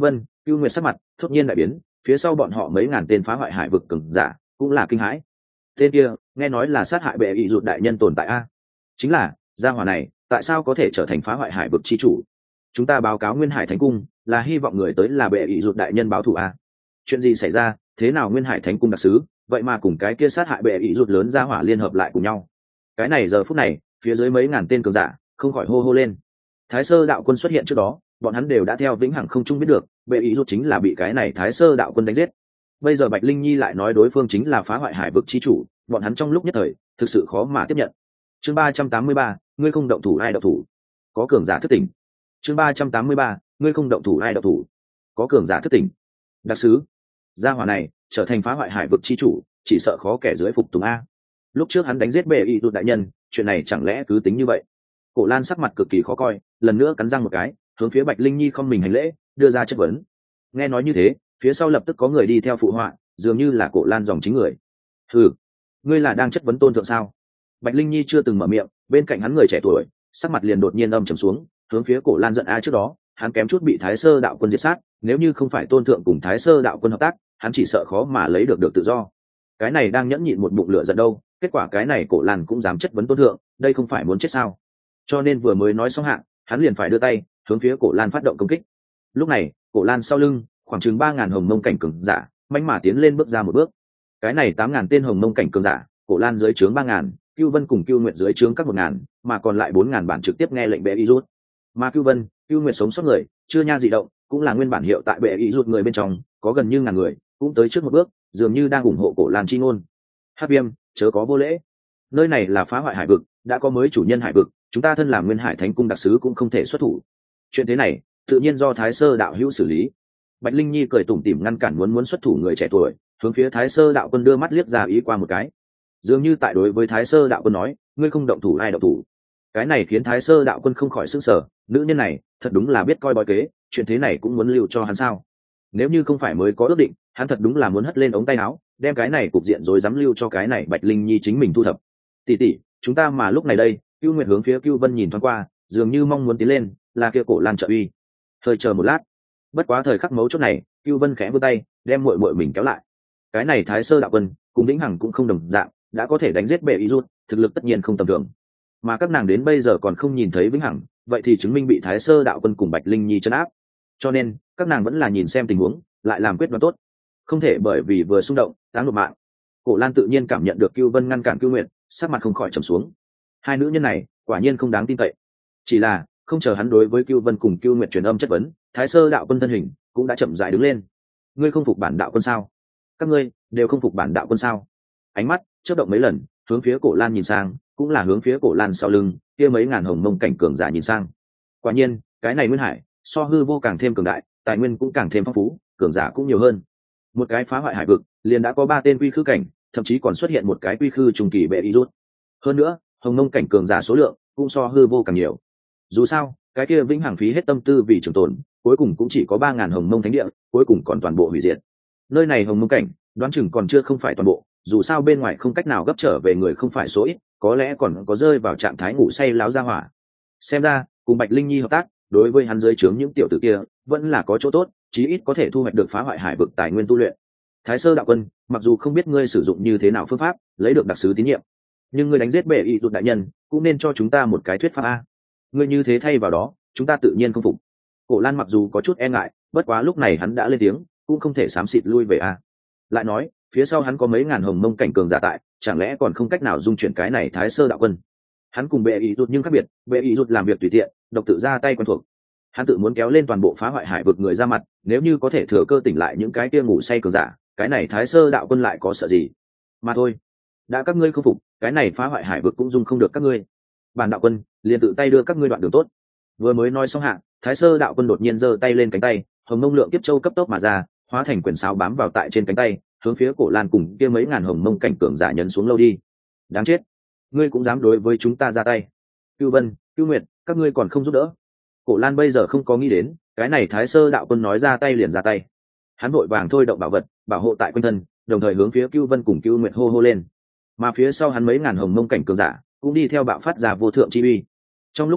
Cưu Nguyệt sắc mặt thốt nhiên đại biến, phía sau bọn họ mấy ngàn tên phá hoại hải vực cường giả cũng là kinh hãi. Tên kia nghe nói là sát hại bệ ý rụt đại nhân tồn tại a, chính là gia hỏa này tại sao có thể trở thành phá hoại hải vực chi chủ? Chúng ta báo cáo Nguyên Hải Thánh Cung là hy vọng người tới là bệ ý rụt đại nhân báo thù a. Chuyện gì xảy ra? Thế nào Nguyên Hải Thánh Cung đặc sứ vậy mà cùng cái kia sát hại bệ ý rụt lớn gia hỏa liên hợp lại cùng nhau? Cái này giờ phút này phía dưới mấy ngàn tên cường giả không khỏi hô hô lên. Thái Sơ đạo quân xuất hiện trước đó, bọn hắn đều đã theo vĩnh hằng không chung biết được bệ ý rút chính là bị cái này Thái Sơ đạo quân đánh giết. Bây giờ Bạch Linh Nhi lại nói đối phương chính là phá hoại hải vực chi chủ, bọn hắn trong lúc nhất thời thực sự khó mà tiếp nhận. Chương 383, ngươi không động thủ ai động thủ? Có cường giả thức tỉnh. Chương 383, ngươi không động thủ ai động thủ? Có cường giả thức tỉnh. Đặc sứ, gia hỏa này trở thành phá hoại hải vực chi chủ, chỉ sợ khó kẻ dưới phục tùng a. Lúc trước hắn đánh giết bệ ý rút đại nhân, chuyện này chẳng lẽ cứ tính như vậy? Cổ Lan sắc mặt cực kỳ khó coi, lần nữa cắn răng một cái, hướng phía Bạch Linh Nhi không mình hành lễ, đưa ra chất vấn. Nghe nói như thế, phía sau lập tức có người đi theo phụ họa, dường như là Cổ Lan dòng chính người. Hừ, ngươi là đang chất vấn tôn thượng sao? Bạch Linh Nhi chưa từng mở miệng, bên cạnh hắn người trẻ tuổi, sắc mặt liền đột nhiên âm trầm xuống, hướng phía Cổ Lan giận a, trước đó, hắn kém chút bị Thái Sơ đạo quân diệt sát, nếu như không phải tôn thượng cùng Thái Sơ đạo quân hợp tác, hắn chỉ sợ khó mà lấy được tự do. Cái này đang nhẫn nhịn một bụng lửa giận đâu, kết quả cái này Cổ Lan cũng dám chất vấn tôn thượng, đây không phải muốn chết sao? Cho nên vừa mới nói xong hạng, hắn liền phải đưa tay hướng phía Cổ Lan phát động công kích. Lúc này Cổ Lan sau lưng khoảng chừng 3.000 hồng mông cảnh cường giả manh mà tiến lên bước ra một bước. Cái này 8.000 tên hồng mông cảnh cường giả, Cổ Lan dưới trướng 3.000, Cưu Vân cùng Cưu Nguyệt dưới trướng các 1.000, mà còn lại 4.000 bản trực tiếp nghe lệnh bệ y rút. Mà Cưu Vân, Cưu Nguyệt sống sót người chưa nha dị động, cũng là nguyên bản hiệu tại bệ y rút người bên trong có gần như ngàn người, cũng tới trước một bước, dường như đang ủng hộ Cổ Lan chi ngôn. Hắc Viêm, chớ có vô lễ, nơi này là phá hoại hải vực, đã có mới chủ nhân hải vực, chúng ta thân làm Nguyên Hải Thánh Cung đặc sứ cũng không thể xuất thủ. Chuyện thế này tự nhiên do Thái Sơ đạo hữu xử lý. Bạch Linh Nhi cười tủm tỉm ngăn cản muốn xuất thủ người trẻ tuổi, hướng phía Thái Sơ đạo quân đưa mắt liếc ra ý qua một cái, dường như tại đối với Thái Sơ đạo quân nói, ngươi không động thủ ai động thủ. Cái này khiến Thái Sơ đạo quân không khỏi sửng sở, nữ nhân này thật đúng là biết coi bói kế, chuyện thế này cũng muốn lưu cho hắn sao? Nếu như không phải mới có ước định, hắn thật đúng là muốn hất lên ống tay áo, đem cái này cục diện rồi dám lưu cho cái này Bạch Linh Nhi chính mình thu thập. Tỷ tỷ, chúng ta mà lúc này đây, Cưu Nguyệt hướng phía Cưu Vân nhìn thoáng qua, dường như mong muốn tiến lên, là kia Cổ Lan trợ uy. Hơi chờ một lát, bất quá thời khắc mấu chốt này, Cưu Vân khẽ vươn tay, đem muội muội mình kéo lại. Cái này Thái Sơ đạo quân, cùng Vĩnh Hằng cũng không đồng dạng, đã có thể đánh giết bệ ý rút, thực lực tất nhiên không tầm thường. Mà các nàng đến bây giờ còn không nhìn thấy Vĩnh Hằng, vậy thì chứng minh bị Thái Sơ đạo quân cùng Bạch Linh Nhi trấn áp. Cho nên, các nàng vẫn là nhìn xem tình huống, lại làm quyết đoán tốt, không thể bởi vì vừa xung động, táng nộp mạng. Cổ Lan tự nhiên cảm nhận được Cưu Vân ngăn cản Cưu Nguyệt, sắc mặt không khỏi trầm xuống. Hai nữ nhân này quả nhiên không đáng tin cậy. Chỉ là không chờ hắn đối với Cưu Vân cùng Cưu Nguyệt truyền âm chất vấn, Thái Sơ đạo quân thân hình cũng đã chậm rãi đứng lên. Ngươi không phục bản đạo quân sao? Các ngươi đều không phục bản đạo quân sao? Ánh mắt chớp động mấy lần, hướng phía Cổ Lan nhìn sang, cũng là hướng phía Cổ Lan sau lưng kia mấy ngàn hồng mông cảnh cường giả nhìn sang. Quả nhiên, cái này Nguyên Hải so hư vô càng thêm cường đại, tài nguyên cũng càng thêm phong phú, cường giả cũng nhiều hơn. Một cái phá hoại hải vực liền đã có 3 tên quy khư cảnh, thậm chí còn xuất hiện một cái quy khư trùng kỳ bệ y rút. Hơn nữa, hồng mông cảnh cường giả số lượng cũng so hư vô càng nhiều. Dù sao, cái kia Vĩnh Hằng phí hết tâm tư vì trường tồn, cuối cùng cũng chỉ có 3.000 hồng mông thánh địa, cuối cùng còn toàn bộ hủy diệt. Nơi này hồng mông cảnh, đoán chừng còn chưa không phải toàn bộ, dù sao bên ngoài không cách nào gấp trở về người không phải số ít, có lẽ còn có rơi vào trạng thái ngủ say láo ra hỏa. Xem ra, cùng Bạch Linh Nhi hợp tác, đối với hắn dưới trướng những tiểu tử kia, vẫn là có chỗ tốt, chí ít có thể thu hoạch được phá hoại hải vực tài nguyên tu luyện. Thái Sơ đạo quân, mặc dù không biết ngươi sử dụng như thế nào phương pháp lấy được đặc sứ tín nhiệm, nhưng ngươi đánh giết bệ y rụt đại nhân, cũng nên cho chúng ta một cái thuyết pháp a. Ngươi như thế thay vào đó, chúng ta tự nhiên không phục. Cổ Lan mặc dù có chút e ngại, bất quá lúc này hắn đã lên tiếng, cũng không thể xám xịt lui về a. Lại nói, phía sau hắn có mấy ngàn hồng mông cảnh cường giả tại, chẳng lẽ còn không cách nào dung chuyển cái này Thái Sơ đạo quân? Hắn cùng bệ y rụt nhưng khác biệt, bệ y rụt làm việc tùy tiện, độc tự ra tay quen thuộc. Hắn tự muốn kéo lên toàn bộ phá hoại hải vực người ra mặt, nếu như có thể thừa cơ tỉnh lại những cái kia ngủ say cường giả, cái này Thái Sơ đạo quân lại có sợ gì? Mà thôi, đã các ngươi không phục, cái này phá hoại hải vực cũng dung không được các ngươi. Bản đạo quân liền tự tay đưa các ngươi đoạn đường tốt. Vừa mới nói xong hạ, Thái Sơ đạo quân đột nhiên giơ tay lên cánh tay, hồng mông lượng kiếp châu cấp tốc mà ra, hóa thành quyền sáo bám vào tại trên cánh tay, hướng phía Cổ Lan cùng kia mấy ngàn hồng mông cảnh cường giả nhấn xuống lâu đi. Đáng chết, ngươi cũng dám đối với chúng ta ra tay? Cưu Vân, Cưu Nguyệt, các ngươi còn không giúp đỡ? Cổ Lan bây giờ không có nghĩ đến, cái này Thái Sơ đạo quân nói ra tay liền ra tay. Hắn vội vàng thôi động bảo vật, bảo hộ tại quanh thân, đồng thời hướng phía Cưu Vân cùng Cưu Nguyệt hô hô lên. Mà phía sau hắn mấy ngàn hồng mông cảnh cường giả cũng đi theo bạo phát ra vô thượng chi uy. Trong lúc nhất thời,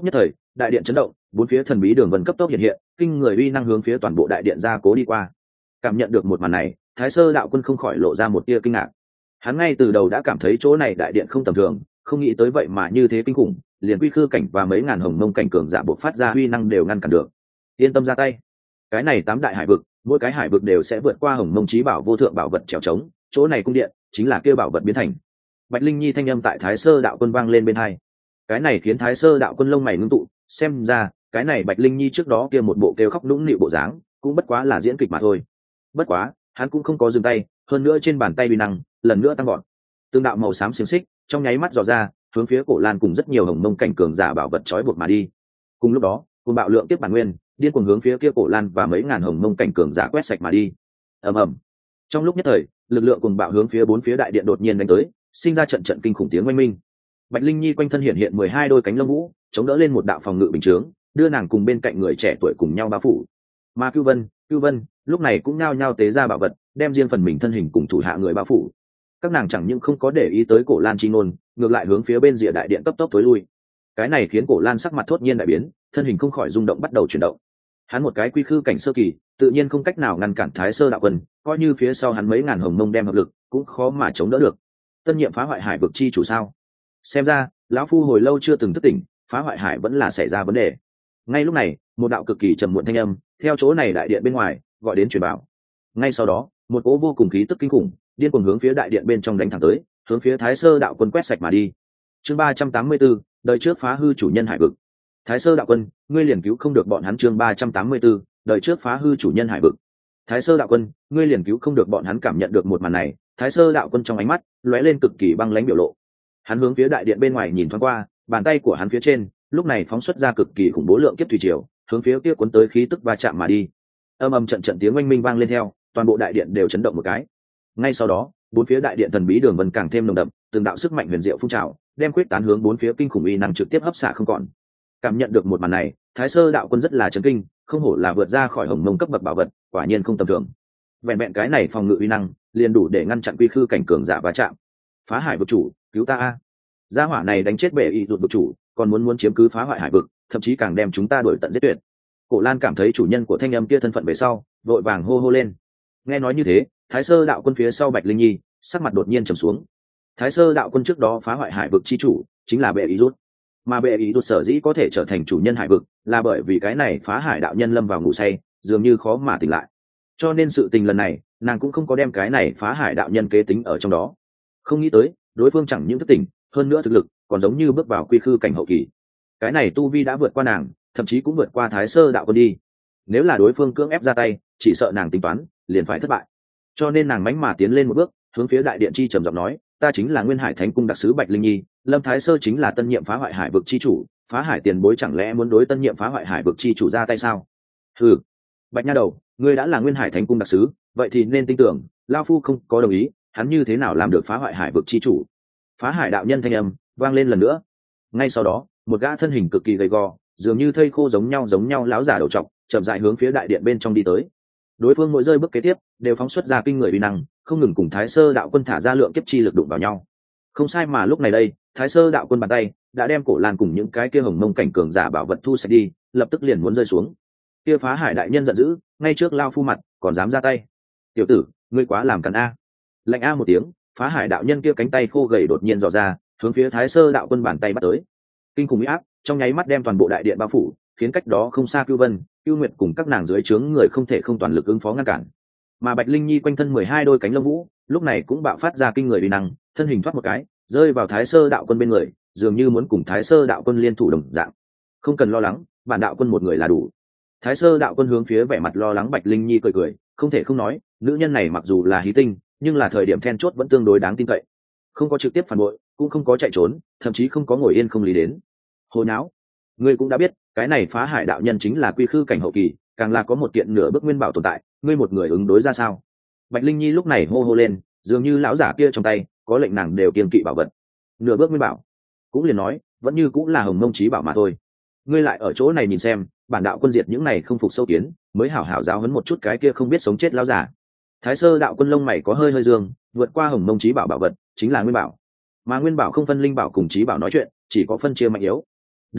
đại điện chấn động, bốn phía thần bí đường vân cấp tốc hiện hiện, kinh người uy năng hướng phía toàn bộ đại điện ra cố đi qua. Cảm nhận được một màn này, Thái Sơ đạo quân không khỏi lộ ra một tia kinh ngạc. Hắn ngay từ đầu đã cảm thấy chỗ này đại điện không tầm thường, không nghĩ tới vậy mà như thế kinh khủng, liền quy khư cảnh và mấy ngàn hồng mông cảnh cường giả bộc phát ra uy năng đều ngăn cản được. Yên tâm ra tay. Cái này 8 đại hải vực, mỗi cái hải vực đều sẽ vượt qua hồng mông chí bảo vô thượng bảo vật trèo trống, chỗ này cung điện chính là kêu bảo vật biến thành. Bạch Linh Nhi thanh âm tại Thái Sơ đạo quân vang lên bên tai. Cái này khiến Thái Sơ đạo quân lông mày ngưng tụ, xem ra cái này Bạch Linh Nhi trước đó kia một bộ kêu khóc nũng nịu bộ dáng, cũng bất quá là diễn kịch mà thôi. Bất quá, hắn cũng không có dừng tay, hơn nữa trên bàn tay uy năng lần nữa tăng vọt. Tương đạo màu xám xiềng xích trong nháy mắt dò ra, hướng phía cổ lan cùng rất nhiều hồng mông cảnh cường giả bảo vật trói buộc mà đi. Cùng lúc đó, cùng bạo lượng tiếp bản nguyên điên cuồng hướng phía kia cổ lan và mấy ngàn hồng mông cảnh cường giả quét sạch mà đi. Ầm ầm. Trong lúc nhất thời, lực lượng cùng bạo hướng phía bốn phía đại điện đột nhiên đánh tới, sinh ra trận trận kinh khủng tiếng oanh minh. Bạch Linh Nhi quanh thân hiện hiện 12 đôi cánh lông vũ, chống đỡ lên một đạo phòng ngự bình chướng, đưa nàng cùng bên cạnh người trẻ tuổi cùng nhau bao phủ. Mà Cưu Vân lúc này cũng nhao nhao tế ra bảo vật, đem riêng phần mình thân hình cùng thủ hạ người bao phủ. Các nàng chẳng những không có để ý tới cổ lan chi ngôn, ngược lại hướng phía bên rìa đại điện cấp tốc tối lui. Cái này khiến cổ lan sắc mặt thốt nhiên đại biến, thân hình không khỏi rung động bắt đầu chuyển động. Hắn một cái quy khư cảnh sơ kỳ, tự nhiên không cách nào ngăn cản Thái Sơ đạo quân, coi như phía sau hắn mấy ngàn hồng mông đem hợp lực, cũng khó mà chống đỡ được. Tân nhiệm phá hoại hải vực chi chủ sao? Xem ra lão phu hồi lâu chưa từng thức tỉnh, phá hoại hải vẫn là xảy ra vấn đề. Ngay lúc này, một đạo cực kỳ trầm muộn thanh âm theo chỗ này đại điện bên ngoài gọi đến truyền bảo. Ngay sau đó, một cỗ vô cùng khí tức kinh khủng điên cuồng hướng phía đại điện bên trong đánh thẳng tới, hướng phía Thái Sơ đạo quân quét sạch mà đi. Chương 384, đời trước phá hư chủ nhân hải vực. Thái Sơ đạo quân, ngươi liền cứu không được bọn hắn. Chương 384, đời trước phá hư chủ nhân hải vực. Thái Sơ đạo quân, ngươi liền cứu không được bọn hắn. Cảm nhận được một màn này, Thái Sơ đạo quân trong ánh mắt lóe lên cực kỳ băng lãnh biểu lộ. Hắn hướng phía đại điện bên ngoài nhìn thoáng qua, bàn tay của hắn phía trên lúc này phóng xuất ra cực kỳ khủng bố lượng kiếp thủy triều, hướng phía kia cuốn tới khí tức va chạm mà đi. Âm ầm trận trận tiếng oanh minh vang lên theo, toàn bộ đại điện đều chấn động một cái. Ngay sau đó, bốn phía đại điện thần bí đường vân càng thêm nồng đậm, từng đạo sức mạnh huyền diệu phun trào, đem quyết tán hướng bốn phía kinh khủng uy năng trực tiếp hấp xả không còn. Cảm nhận được một màn này, Thái Sơ đạo quân rất là chấn kinh, không hổ là vượt ra khỏi hồng mông cấp bậc bảo vật, quả nhiên không tầm thường. Vẹn vẹn cái này phòng ngự uy năng, liền đủ để ngăn chặn quy khư cảnh cường giả va chạm. Phá hải vực chủ, cứu ta a! Gia hỏa này đánh chết bệ y rụt vực chủ, còn muốn chiếm cứ phá hoại hải vực, thậm chí càng đem chúng ta đuổi tận giết tuyệt. Cổ Lan cảm thấy chủ nhân của thanh âm kia thân phận về sau, vội vàng hô hô lên. Nghe nói như thế, Thái Sơ đạo quân phía sau Bạch Linh Nhi sắc mặt đột nhiên trầm xuống. Thái Sơ đạo quân trước đó phá hoại hải vực chi chủ chính là bệ ý rút, mà bệ ý rút sở dĩ có thể trở thành chủ nhân hải vực là bởi vì cái này phá hải đạo nhân lâm vào ngủ say, dường như khó mà tỉnh lại. Cho nên sự tình lần này, nàng cũng không có đem cái này phá hải đạo nhân kế tính ở trong đó. Không nghĩ tới, đối phương chẳng những thức tỉnh, hơn nữa thực lực còn giống như bước vào quy khư cảnh hậu kỳ. Cái này tu vi đã vượt qua nàng, thậm chí cũng vượt qua Thái Sơ đạo quân đi. Nếu là đối phương cưỡng ép ra tay, chỉ sợ nàng tính toán liền phải thất bại. Cho nên nàng mãnh mà tiến lên một bước, hướng phía đại điện chi trầm giọng nói, ta chính là Nguyên Hải Thánh cung đặc sứ Bạch Linh Nhi, Lâm Thái Sơ chính là tân nhiệm phá hoại hải vực chi chủ, phá hải tiền bối chẳng lẽ muốn đối tân nhiệm phá hoại hải vực chi chủ ra tay sao? Ừ, Bạch nha đầu, ngươi đã là Nguyên Hải Thánh cung đặc sứ, vậy thì nên tin tưởng, lão phu không có đồng ý, hắn như thế nào làm được phá hoại hải vực chi chủ? Phá hải đạo nhân thanh âm vang lên lần nữa. Ngay sau đó, một gã thân hình cực kỳ gầy gò, dường như thây khô giống nhau lão giả đầu trọc, chậm rãi hướng phía đại điện bên trong đi tới. Đối phương mỗi rơi bước kế tiếp đều phóng xuất ra kinh người uy năng, không ngừng cùng Thái Sơ đạo quân thả ra lượng kiếp chi lực đụng vào nhau. Không sai, mà lúc này đây, Thái Sơ đạo quân bàn tay đã đem cổ lan cùng những cái kia hồng mông cảnh cường giả bảo vật thu sạch đi, lập tức liền muốn rơi xuống. Kia phá hải đại nhân giận dữ, ngay trước lao phu mặt còn dám ra tay. Tiểu tử, ngươi quá làm càn a! Lạnh a một tiếng, phá hải đạo nhân kia cánh tay khô gầy đột nhiên dò ra, hướng phía Thái Sơ đạo quân bàn tay bắt tới. Kinh khủng uy áp trong nháy mắt đem toàn bộ đại điện bao phủ, khiến cách đó không xa Cưu Vân, Cưu Nguyệt cùng các nàng dưới trướng người không thể không toàn lực ứng phó ngăn cản. Mà Bạch Linh Nhi quanh thân 12 đôi cánh lông vũ, lúc này cũng bạo phát ra kinh người uy năng, thân hình thoát một cái, rơi vào Thái Sơ đạo quân bên người, dường như muốn cùng Thái Sơ đạo quân liên thủ đồng dạng. Không cần lo lắng, bản đạo quân một người là đủ. Thái Sơ đạo quân hướng phía vẻ mặt lo lắng Bạch Linh Nhi cười cười, không thể không nói, nữ nhân này mặc dù là hí tinh, nhưng là thời điểm then chốt vẫn tương đối đáng tin cậy. Không có trực tiếp phản bội, cũng không có chạy trốn, thậm chí không có ngồi yên không lý đến. Hồ nháo, ngươi cũng đã biết, cái này phá hải đạo nhân chính là quy khư cảnh hậu kỳ, càng là có một kiện nửa bước nguyên bảo tồn tại, ngươi một người ứng đối ra sao? Bạch Linh Nhi lúc này hô hô lên, dường như lão giả kia trong tay có lệnh nàng đều kiêng kỵ bảo vật. Nửa bước nguyên bảo, cũng liền nói, vẫn như cũng là hồng mông chí bảo mà thôi. Ngươi lại ở chỗ này nhìn xem, bản đạo quân diệt những này không phục sâu kiến, mới hảo hảo giáo huấn một chút cái kia không biết sống chết lão giả. Thái Sơ đạo quân lông mày có hơi hơi dương, vượt qua hồng mông chí bảo bảo vật, chính là nguyên bảo. Mà nguyên bảo không phân linh bảo cùng chí bảo nói chuyện, chỉ có phân chia mạnh yếu. Đương nhiên,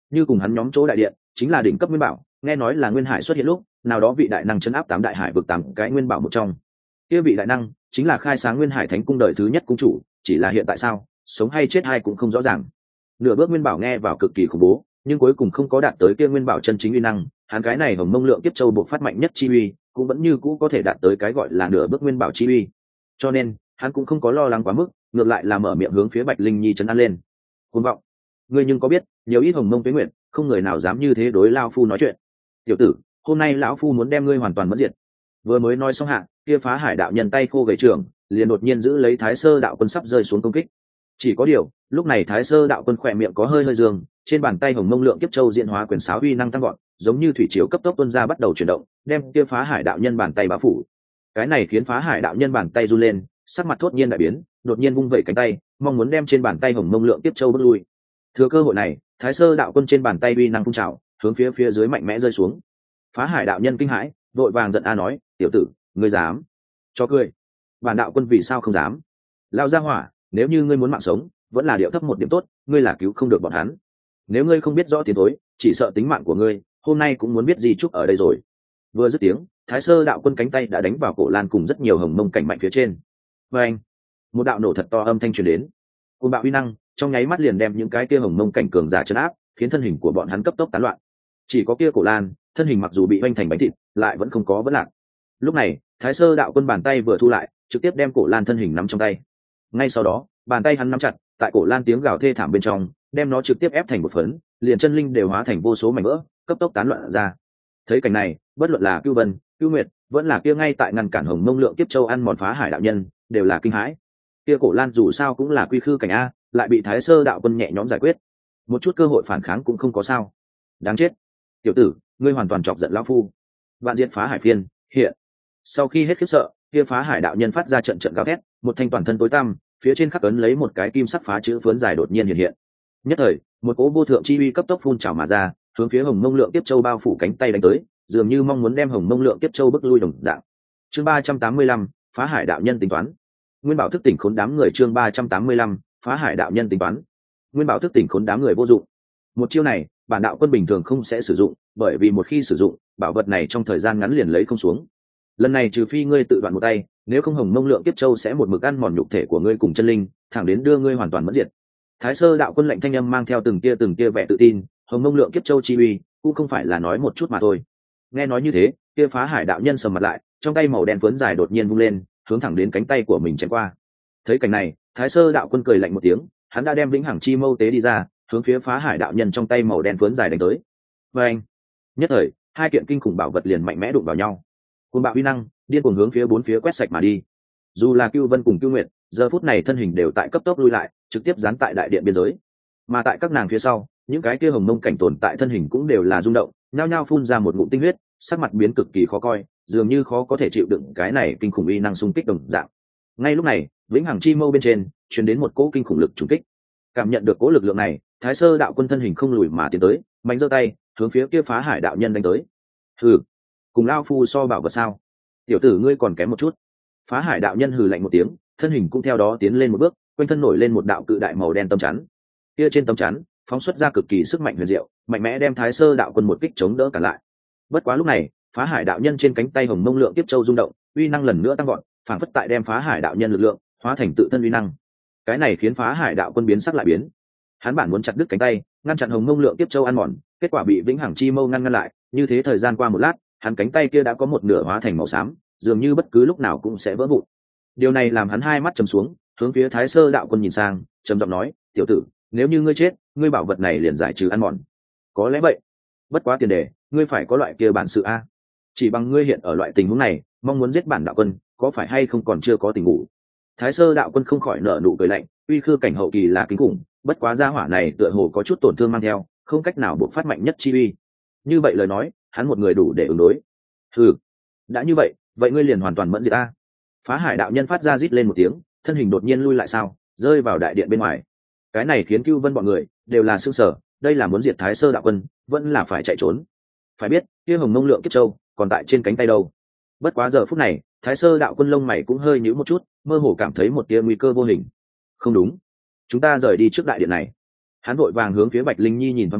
như cùng hắn nhóm chỗ đại điện chính là đỉnh cấp nguyên bảo, nghe nói là nguyên hải xuất hiện lúc nào đó vị đại năng chấn áp 8 đại hải vực 8 cái nguyên bảo một trong. Kia vị đại năng chính là khai sáng nguyên hải thánh cung đời thứ nhất cung chủ, chỉ là hiện tại sao sống hay chết hay cũng không rõ ràng. Nửa bước nguyên bảo nghe vào cực kỳ khủng bố, nhưng cuối cùng không có đạt tới kia nguyên bảo chân chính uy năng. Hắn cái này hồng mông lượng kiếp châu buộc phát mạnh nhất chi uy cũng vẫn như cũ có thể đạt tới cái gọi là nửa bước nguyên bảo chi uy, cho nên hắn cũng không có lo lắng quá mức, ngược lại là mở miệng hướng phía Bạch Linh Nhi trấn an lên. Cuồng vọng, ngươi nhưng có biết nhiều ít hồng mông tuế nguyện không người nào dám như thế đối lao phu nói chuyện. Tiểu tử, hôm nay lão phu muốn đem ngươi hoàn toàn mất diệt. Vừa mới nói xong hạ, kia phá hải đạo nhân tay khô gầy trưởng liền đột nhiên giữ lấy Thái Sơ đạo quân sắp rơi xuống công kích. Chỉ có điều lúc này Thái Sơ đạo quân khỏe miệng có hơi hơi dương, trên bàn tay hồng mông lượng kiếp châu diễn hóa quyền sáo uy năng tăng gọn, giống như thủy triều cấp tốc tuôn ra bắt đầu chuyển động, đem kia phá hải đạo nhân bàn tay bao phủ. Cái này khiến phá hải đạo nhân bàn tay run lên, sắc mặt thốt nhiên đại biến, đột nhiên vung vẩy cánh tay, mong muốn đem trên bàn tay hồng mông lượng kiếp châu bước lui. Thừa cơ hội này, Thái Sơ đạo quân trên bàn tay uy năng phun trào, hướng phía dưới mạnh mẽ rơi xuống. Phá hải đạo nhân kinh hãi, vội vàng giận a nói: "Tiểu tử, ngươi dám?" Cho cười. Bản đạo quân vì sao không dám? Lao ra hỏa, nếu như ngươi muốn mạng sống, vẫn là điệu thấp một điểm tốt, ngươi là cứu không được bọn hắn. Nếu ngươi không biết rõ tiến thối, chỉ sợ tính mạng của ngươi hôm nay cũng muốn biết gì chúc ở đây rồi. Vừa dứt tiếng, Thái Sơ đạo quân cánh tay đã đánh vào cổ lan cùng rất nhiều hồng mông cảnh mạnh phía trên. Và anh, một đạo nổ thật to âm thanh truyền đến, côn bạo uy năng trong nháy mắt liền đem những cái kia hồng mông cảnh cường giả chấn áp, khiến thân hình của bọn hắn cấp tốc tán loạn. Chỉ có kia cổ lan, thân hình mặc dù bị vanh thành bánh thịt, lại vẫn không có vấn lạc. Lúc này, Thái Sơ đạo quân bàn tay vừa thu lại, trực tiếp đem cổ lan thân hình nắm trong tay. Ngay sau đó, bàn tay hắn nắm chặt, tại cổ lan tiếng gào thê thảm bên trong, đem nó trực tiếp ép thành một phấn, liền chân linh đều hóa thành vô số mảnh vỡ, cấp tốc tán loạn ra. Thấy cảnh này, bất luận là Cưu Vân, Cưu Nguyệt, vẫn là kia ngay tại ngăn cản hồng mông lượng kiếp châu ăn mòn phá hải đạo nhân, đều là kinh hãi. Kia cổ lan dù sao cũng là quy khư cảnh a, lại bị Thái Sơ đạo quân nhẹ nhõm giải quyết, một chút cơ hội phản kháng cũng không có sao. Đáng chết, tiểu tử, ngươi hoàn toàn chọc giận lão phu. Vạn diệt phá hải phiên hiện. Sau khi hết khiếp sợ, kia phá hải đạo nhân phát ra trận trận gào thét, một thanh toàn thân tối tăm, phía trên khắc ấn lấy một cái kim sắc phá chữ phướn dài đột nhiên hiện hiện. Nhất thời, một cỗ vô thượng chi uy cấp tốc phun trào mà ra, hướng phía hồng mông lượng kiếp châu bao phủ cánh tay đánh tới, dường như mong muốn đem hồng mông lượng kiếp châu bức lui đồng dạng. Chương 385, phá hải đạo nhân tính toán. Nguyên bảo thức tỉnh khốn đám người. Chương 385, phá hải đạo nhân tính toán. Nguyên bảo thức tỉnh khốn đám người vô dụng. Một chiêu này, bản đạo quân bình thường không sẽ sử dụng, bởi vì một khi sử dụng, bảo vật này trong thời gian ngắn liền lấy không xuống. Lần này trừ phi ngươi tự đoạn một tay, nếu không hồng mông lượng kiếp châu sẽ một mực ăn mòn nhục thể của ngươi cùng chân linh, thẳng đến đưa ngươi hoàn toàn mất diệt. Thái Sơ đạo quân lệnh thanh âm mang theo từng tia vẻ tự tin, hồng mông lượng kiếp châu chi uy cũng không phải là nói một chút mà thôi. Nghe nói như thế, kia phá hải đạo nhân sầm mặt lại, trong tay màu đen phấn dài đột nhiên vung lên, hướng thẳng đến cánh tay của mình chém qua. Thấy cảnh này, Thái Sơ đạo quân cười lạnh một tiếng, hắn đã đem vĩnh hằng chi mâu tế đi ra, hướng phía phá hải đạo nhân trong tay màu đen phấn dài đánh tới. Và anh, nhất thời, hai kiện kinh khủng bảo vật liền mạnh mẽ đụng vào nhau. Cuồng bạo uy năng điên cuồng hướng phía bốn phía quét sạch mà đi. Dù là Cưu Vân cùng Cưu Nguyệt, giờ phút này thân hình đều tại cấp tốc lui lại, trực tiếp dán tại đại điện biên giới. Mà tại các nàng phía sau, những cái kia hồng mông cảnh tồn tại thân hình cũng đều là rung động, nhao nhao phun ra một ngụm tinh huyết, sắc mặt biến cực kỳ khó coi, dường như khó có thể chịu đựng cái này kinh khủng uy năng xung kích đồng dạng. Ngay lúc này, vĩnh hằng chi mâu bên trên truyền đến một cỗ kinh khủng lực trùng kích. Cảm nhận được cỗ lực lượng này, Thái Sơ đạo quân thân hình không lùi mà tiến tới, mạnh giơ tay, hướng phía kia phá hải đạo nhân đánh tới. Hừ, cùng lao phu so bảo vật sao? Tiểu tử ngươi còn kém một chút. Phá hải đạo nhân hừ lạnh một tiếng, thân hình cũng theo đó tiến lên một bước, quanh thân nổi lên một đạo cự đại màu đen tấm chắn. Kia trên tấm chắn phóng xuất ra cực kỳ sức mạnh huyền diệu, mạnh mẽ đem Thái Sơ đạo quân một kích chống đỡ cả lại. Bất quá lúc này, phá hải đạo nhân trên cánh tay hồng mông lượng tiếp châu rung động, uy năng lần nữa tăng gọn, phản phất tại đem phá hải đạo nhân lực lượng hóa thành tự thân uy năng. Cái này khiến phá hải đạo quân biến sắc lại biến. Hắn bản muốn chặt đứt cánh tay, ngăn chặn hồng mông lượng tiếp châu ăn mòn, kết quả bị vĩnh hằng chi mâu ngăn lại. Như thế thời gian qua một lát, hắn cánh tay kia đã có một nửa hóa thành màu xám, dường như bất cứ lúc nào cũng sẽ vỡ vụn. Điều này làm hắn hai mắt trầm xuống, hướng phía Thái Sơ đạo quân nhìn sang, trầm giọng nói: "Tiểu tử, nếu như ngươi chết, ngươi bảo vật này liền giải trừ ăn mòn." "Có lẽ vậy. Bất quá tiền đề, ngươi phải có loại kia bản sự a. Chỉ bằng ngươi hiện ở loại tình huống này, mong muốn giết bản đạo quân, có phải hay không còn chưa có tình ngủ." Thái Sơ đạo quân không khỏi nở nụ cười lạnh, uy khư cảnh hậu kỳ là kinh khủng, bất quá gia hỏa này tựa hồ có chút tổn thương mang theo, không cách nào bộc phát mạnh nhất chi uy. Như vậy lời nói, hắn một người đủ để ứng đối. "Hừ, đã như vậy, vậy ngươi liền hoàn toàn mẫn diệt a." Phá hải đạo nhân phát ra rít lên một tiếng, thân hình đột nhiên lui lại sao, rơi vào đại điện bên ngoài. Cái này khiến Cưu Vân bọn người đều là sửng sở, đây là muốn diệt Thái Sơ đạo quân, vẫn là phải chạy trốn. Phải biết, kia hồng mông lượng kiếp châu còn tại trên cánh tay đâu. Bất quá giờ phút này, Thái Sơ đạo quân lông mày cũng hơi nhíu một chút, mơ hồ cảm thấy một tia nguy cơ vô hình. Không đúng, chúng ta rời đi trước đại điện này. Hắn vội vàng hướng phía Bạch Linh Nhi nhìn thoáng qua,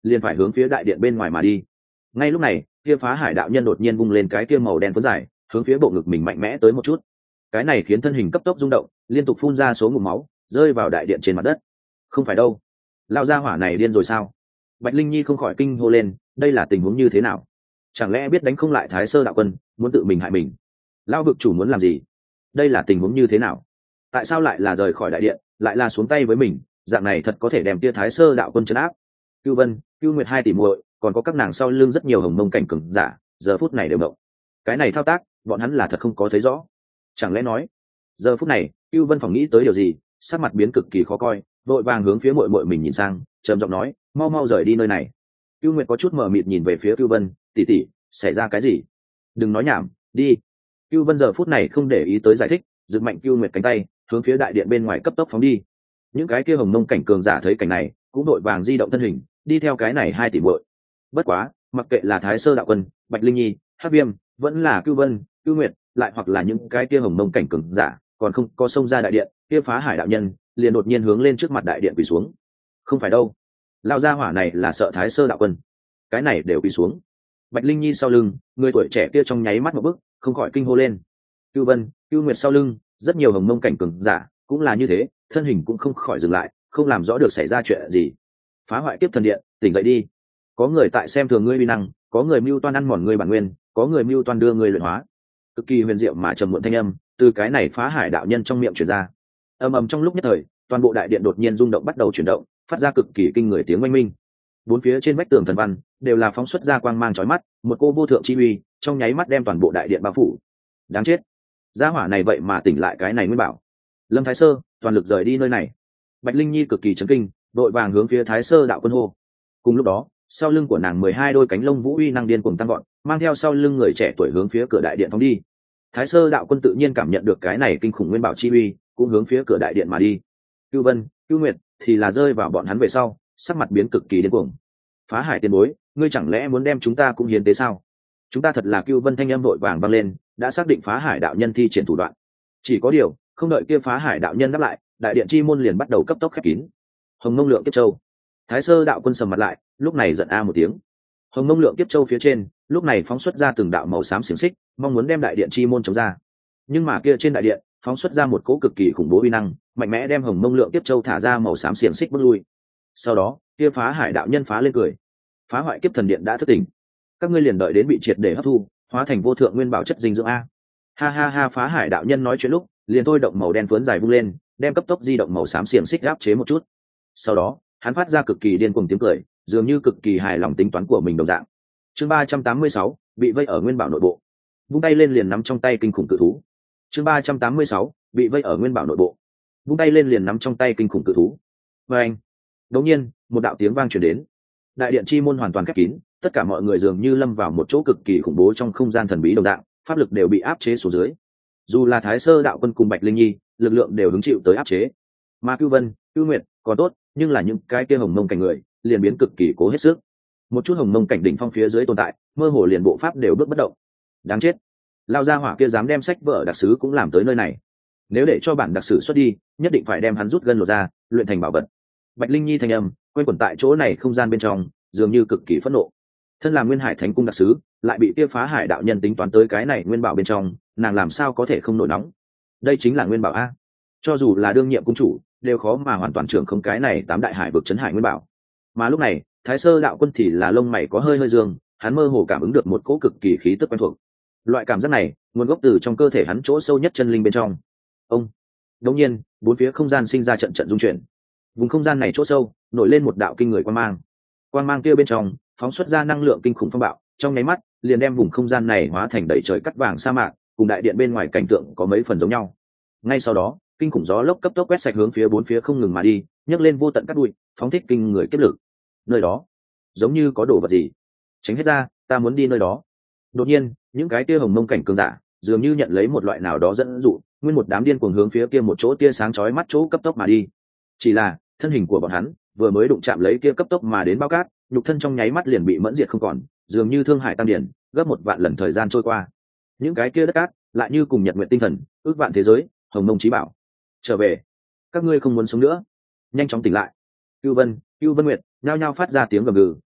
liền phải hướng phía đại điện bên ngoài mà đi. Ngay lúc này kia phá hải đạo nhân đột nhiên vung lên cái kia màu đen phấn dài, hướng phía bộ ngực mình mạnh mẽ tới một chút. Cái này khiến thân hình cấp tốc rung động, liên tục phun ra số ngụm máu, rơi vào đại điện trên mặt đất. Không phải đâu, lao ra hỏa này điên rồi sao? Bạch Linh Nhi không khỏi kinh hô lên, đây là tình huống như thế nào? Chẳng lẽ biết đánh không lại Thái Sơ đạo quân, muốn tự mình hại mình? Lao vực chủ muốn làm gì? Đây là tình huống như thế nào? Tại sao lại là rời khỏi đại điện, lại là xuống tay với mình? Dạng này thật có thể đem tia Thái Sơ đạo quân trấn áp. Cưu Vân, Cưu Nguyệt hai tỷ muội, còn có các nàng sau lưng rất nhiều hồng mông cảnh cường giả, giờ phút này đều động. Cái này thao tác, bọn hắn là thật không có thấy rõ. Chẳng lẽ nói, giờ phút này, Cưu Vân phòng nghĩ tới điều gì, sắc mặt biến cực kỳ khó coi, vội vàng hướng phía muội muội mình nhìn sang, trầm giọng nói, mau mau rời đi nơi này. Cưu Nguyệt có chút mờ mịt nhìn về phía Cưu Vân, tỷ tỷ, xảy ra cái gì? Đừng nói nhảm, đi. Cưu Vân giờ phút này không để ý tới giải thích, giựt mạnh Cưu Nguyệt cánh tay, hướng phía đại điện bên ngoài cấp tốc phóng đi. Những cái kia hồng mông cảnh cường giả thấy cảnh này, cũng đội vàng di động thân hình, đi theo cái này hai tỷ muội. Bất quá, mặc kệ là Thái Sơ đạo quân, Bạch Linh Nhi, Hắc Viêm, vẫn là Cưu Vân, Cưu Nguyệt, lại hoặc là những cái kia hồng mông cảnh cường giả, còn không có xông ra đại điện, kia phá hải đạo nhân liền đột nhiên hướng lên trước mặt đại điện quỳ xuống. Không phải đâu, lao gia hỏa này là sợ Thái Sơ đạo quân, cái này đều quỳ xuống. Bạch Linh Nhi sau lưng, người tuổi trẻ kia trong nháy mắt một bức, không khỏi kinh hô lên. Cưu Vân, Cưu Nguyệt sau lưng, rất nhiều hồng mông cảnh cường giả, cũng là như thế, thân hình cũng không khỏi dừng lại, không làm rõ được xảy ra chuyện gì. Phá hoại kiếp thần điện, tỉnh dậy đi. Có người tại xem thường ngươi uy năng, có người mưu toan ăn mòn ngươi bản nguyên, có người mưu toan đưa ngươi luyện hóa. Cực kỳ huyền diệu mà trầm muộn thanh âm từ cái này phá hải đạo nhân trong miệng truyền ra. Ầm ầm trong lúc nhất thời, toàn bộ đại điện đột nhiên rung động bắt đầu chuyển động, phát ra cực kỳ kinh người tiếng oanh minh. Bốn phía trên vách tường thần văn đều là phóng xuất ra quang mang chói mắt, một cô vô thượng chi uy trong nháy mắt đem toàn bộ đại điện bao phủ. Đáng chết, gia hỏa này vậy mà tỉnh lại cái này nguyên bảo. Lâm Thái Sơ, toàn lực rời đi nơi này. Bạch Linh Nhi cực kỳ chấn kinh, đội vàng hướng phía Thái Sơ đạo quân hô. Cùng lúc đó, sau lưng của nàng 12 đôi cánh lông vũ uy năng điên cuồng tăng gọn, mang theo sau lưng người trẻ tuổi hướng phía cửa đại điện phóng đi. Thái Sơ đạo quân tự nhiên cảm nhận được cái này kinh khủng nguyên bảo chi uy, cũng hướng phía cửa đại điện mà đi. Cưu Vân, Cưu Nguyệt thì là rơi vào bọn hắn về sau, sắc mặt biến cực kỳ điên cuồng. Phá hải tiền bối, ngươi chẳng lẽ muốn đem chúng ta cũng hiến tế sao? Chúng ta thật là Cưu Vân thanh âm vội vàng vang lên, đã xác định phá hải đạo nhân thi triển thủ đoạn. Chỉ có điều, không đợi kia phá hải đạo nhân đáp lại, đại điện chi môn liền bắt đầu cấp tốc khép kín. Hồng Mông Lượng Kiếp Châu. Thái Sơ đạo quân sầm mặt lại, lúc này giận a một tiếng. Hồng Mông Lượng Kiếp Châu phía trên, lúc này phóng xuất ra từng đạo màu xám xiềng xích, mong muốn đem đại điện chi môn chống ra. Nhưng mà kia trên đại điện, phóng xuất ra một cỗ cực kỳ khủng bố uy năng, mạnh mẽ đem Hồng Mông Lượng Kiếp Châu thả ra màu xám xiềng xích bước lui. Sau đó, kia phá hải đạo nhân phá lên cười. Phá hoại kiếp thần điện đã thức tỉnh, các ngươi liền đợi đến bị triệt để hấp thu, hóa thành vô thượng nguyên bảo chất dinh dưỡng a. Ha ha ha, phá hải đạo nhân nói chuyện lúc, liền thôi động màu đen phớn dài vung lên, đem cấp tốc di động màu xám xiềng xích áp chế một chút. Sau đó, hắn phát ra cực kỳ điên cuồng tiếng cười, dường như cực kỳ hài lòng tính toán của mình đồng dạng. Chương 386, bị vây ở nguyên bảo nội bộ. Vung tay lên liền nắm trong tay kinh khủng cự thú. Chương 386, bị vây ở nguyên bảo nội bộ. Vung tay lên liền nắm trong tay kinh khủng cự thú. Và anh, đột nhiên, một đạo tiếng vang truyền đến. Đại điện chi môn hoàn toàn khép kín, tất cả mọi người dường như lâm vào một chỗ cực kỳ khủng bố trong không gian thần bí đồng dạng, pháp lực đều bị áp chế xuống dưới. Dù là Thái Sơ đạo quân cùng Bạch Linh Nhi, lực lượng đều hứng chịu tới áp chế. Mà Cưu Vân, Cưu Nguyệt còn tốt, nhưng là những cái kia hồng mông cảnh người, liền biến cực kỳ cố hết sức. Một chút hồng mông cảnh đỉnh phong phía dưới tồn tại, mơ hồ liền bộ pháp đều bước bất động. Đáng chết, lao gia hỏa kia dám đem sách vở đặc sứ cũng làm tới nơi này. Nếu để cho bản đặc sử xuất đi, nhất định phải đem hắn rút gân lột ra, luyện thành bảo vật. Bạch Linh Nhi thanh âm quanh quẩn tại chỗ này không gian bên trong, dường như cực kỳ phẫn nộ. Thân là Nguyên Hải Thánh cung đặc sứ, lại bị kia phá hải đạo nhân tính toán tới cái này nguyên bảo bên trong, nàng làm sao có thể không nổi nóng? Đây chính là nguyên bảo a. Cho dù là đương nhiệm cung chủ, đều khó mà hoàn toàn trưởng không cái này tám đại hải vực trấn hải nguyên bảo. Mà lúc này, Thái Sơ đạo quân thì là lông mày có hơi hơi dương, hắn mơ hồ cảm ứng được một cỗ cực kỳ khí tức quen thuộc. Loại cảm giác này, nguồn gốc từ trong cơ thể hắn chỗ sâu nhất chân linh bên trong. Ông. Đột nhiên, bốn phía không gian sinh ra trận trận rung chuyển. Vùng không gian này chỗ sâu, nổi lên một đạo kinh người quang mang. Quang mang kia bên trong, phóng xuất ra năng lượng kinh khủng phong bạo, trong nháy mắt, liền đem vùng không gian này hóa thành đầy trời cắt vàng sa mạc, cùng đại điện bên ngoài cảnh tượng có mấy phần giống nhau. Ngay sau đó, kinh khủng gió lốc cấp tốc quét sạch hướng phía bốn phía không ngừng mà đi, nhấc lên vô tận cát bụi, phóng thích kinh người kiếp lực. Nơi đó, giống như có đồ vật gì. Tránh hết ra, ta muốn đi nơi đó. Đột nhiên, những cái tia hồng mông cảnh cường giả, dường như nhận lấy một loại nào đó dẫn dụ, nguyên một đám điên cuồng hướng phía kia một chỗ tia sáng chói mắt chỗ cấp tốc mà đi. Chỉ là, thân hình của bọn hắn vừa mới đụng chạm lấy kia cấp tốc mà đến bao cát, nhục thân trong nháy mắt liền bị mẫn diệt không còn, dường như thương hải tăng điển, gấp một vạn lần thời gian trôi qua. Những cái kia đất cát lại như cùng nhật nguyện tinh thần, ước vạn thế giới, hồng mông chí bảo. Trở về, các ngươi không muốn sống nữa, nhanh chóng tỉnh lại. Cưu Vân Nguyệt nhao nhao phát ra tiếng gầm gừ,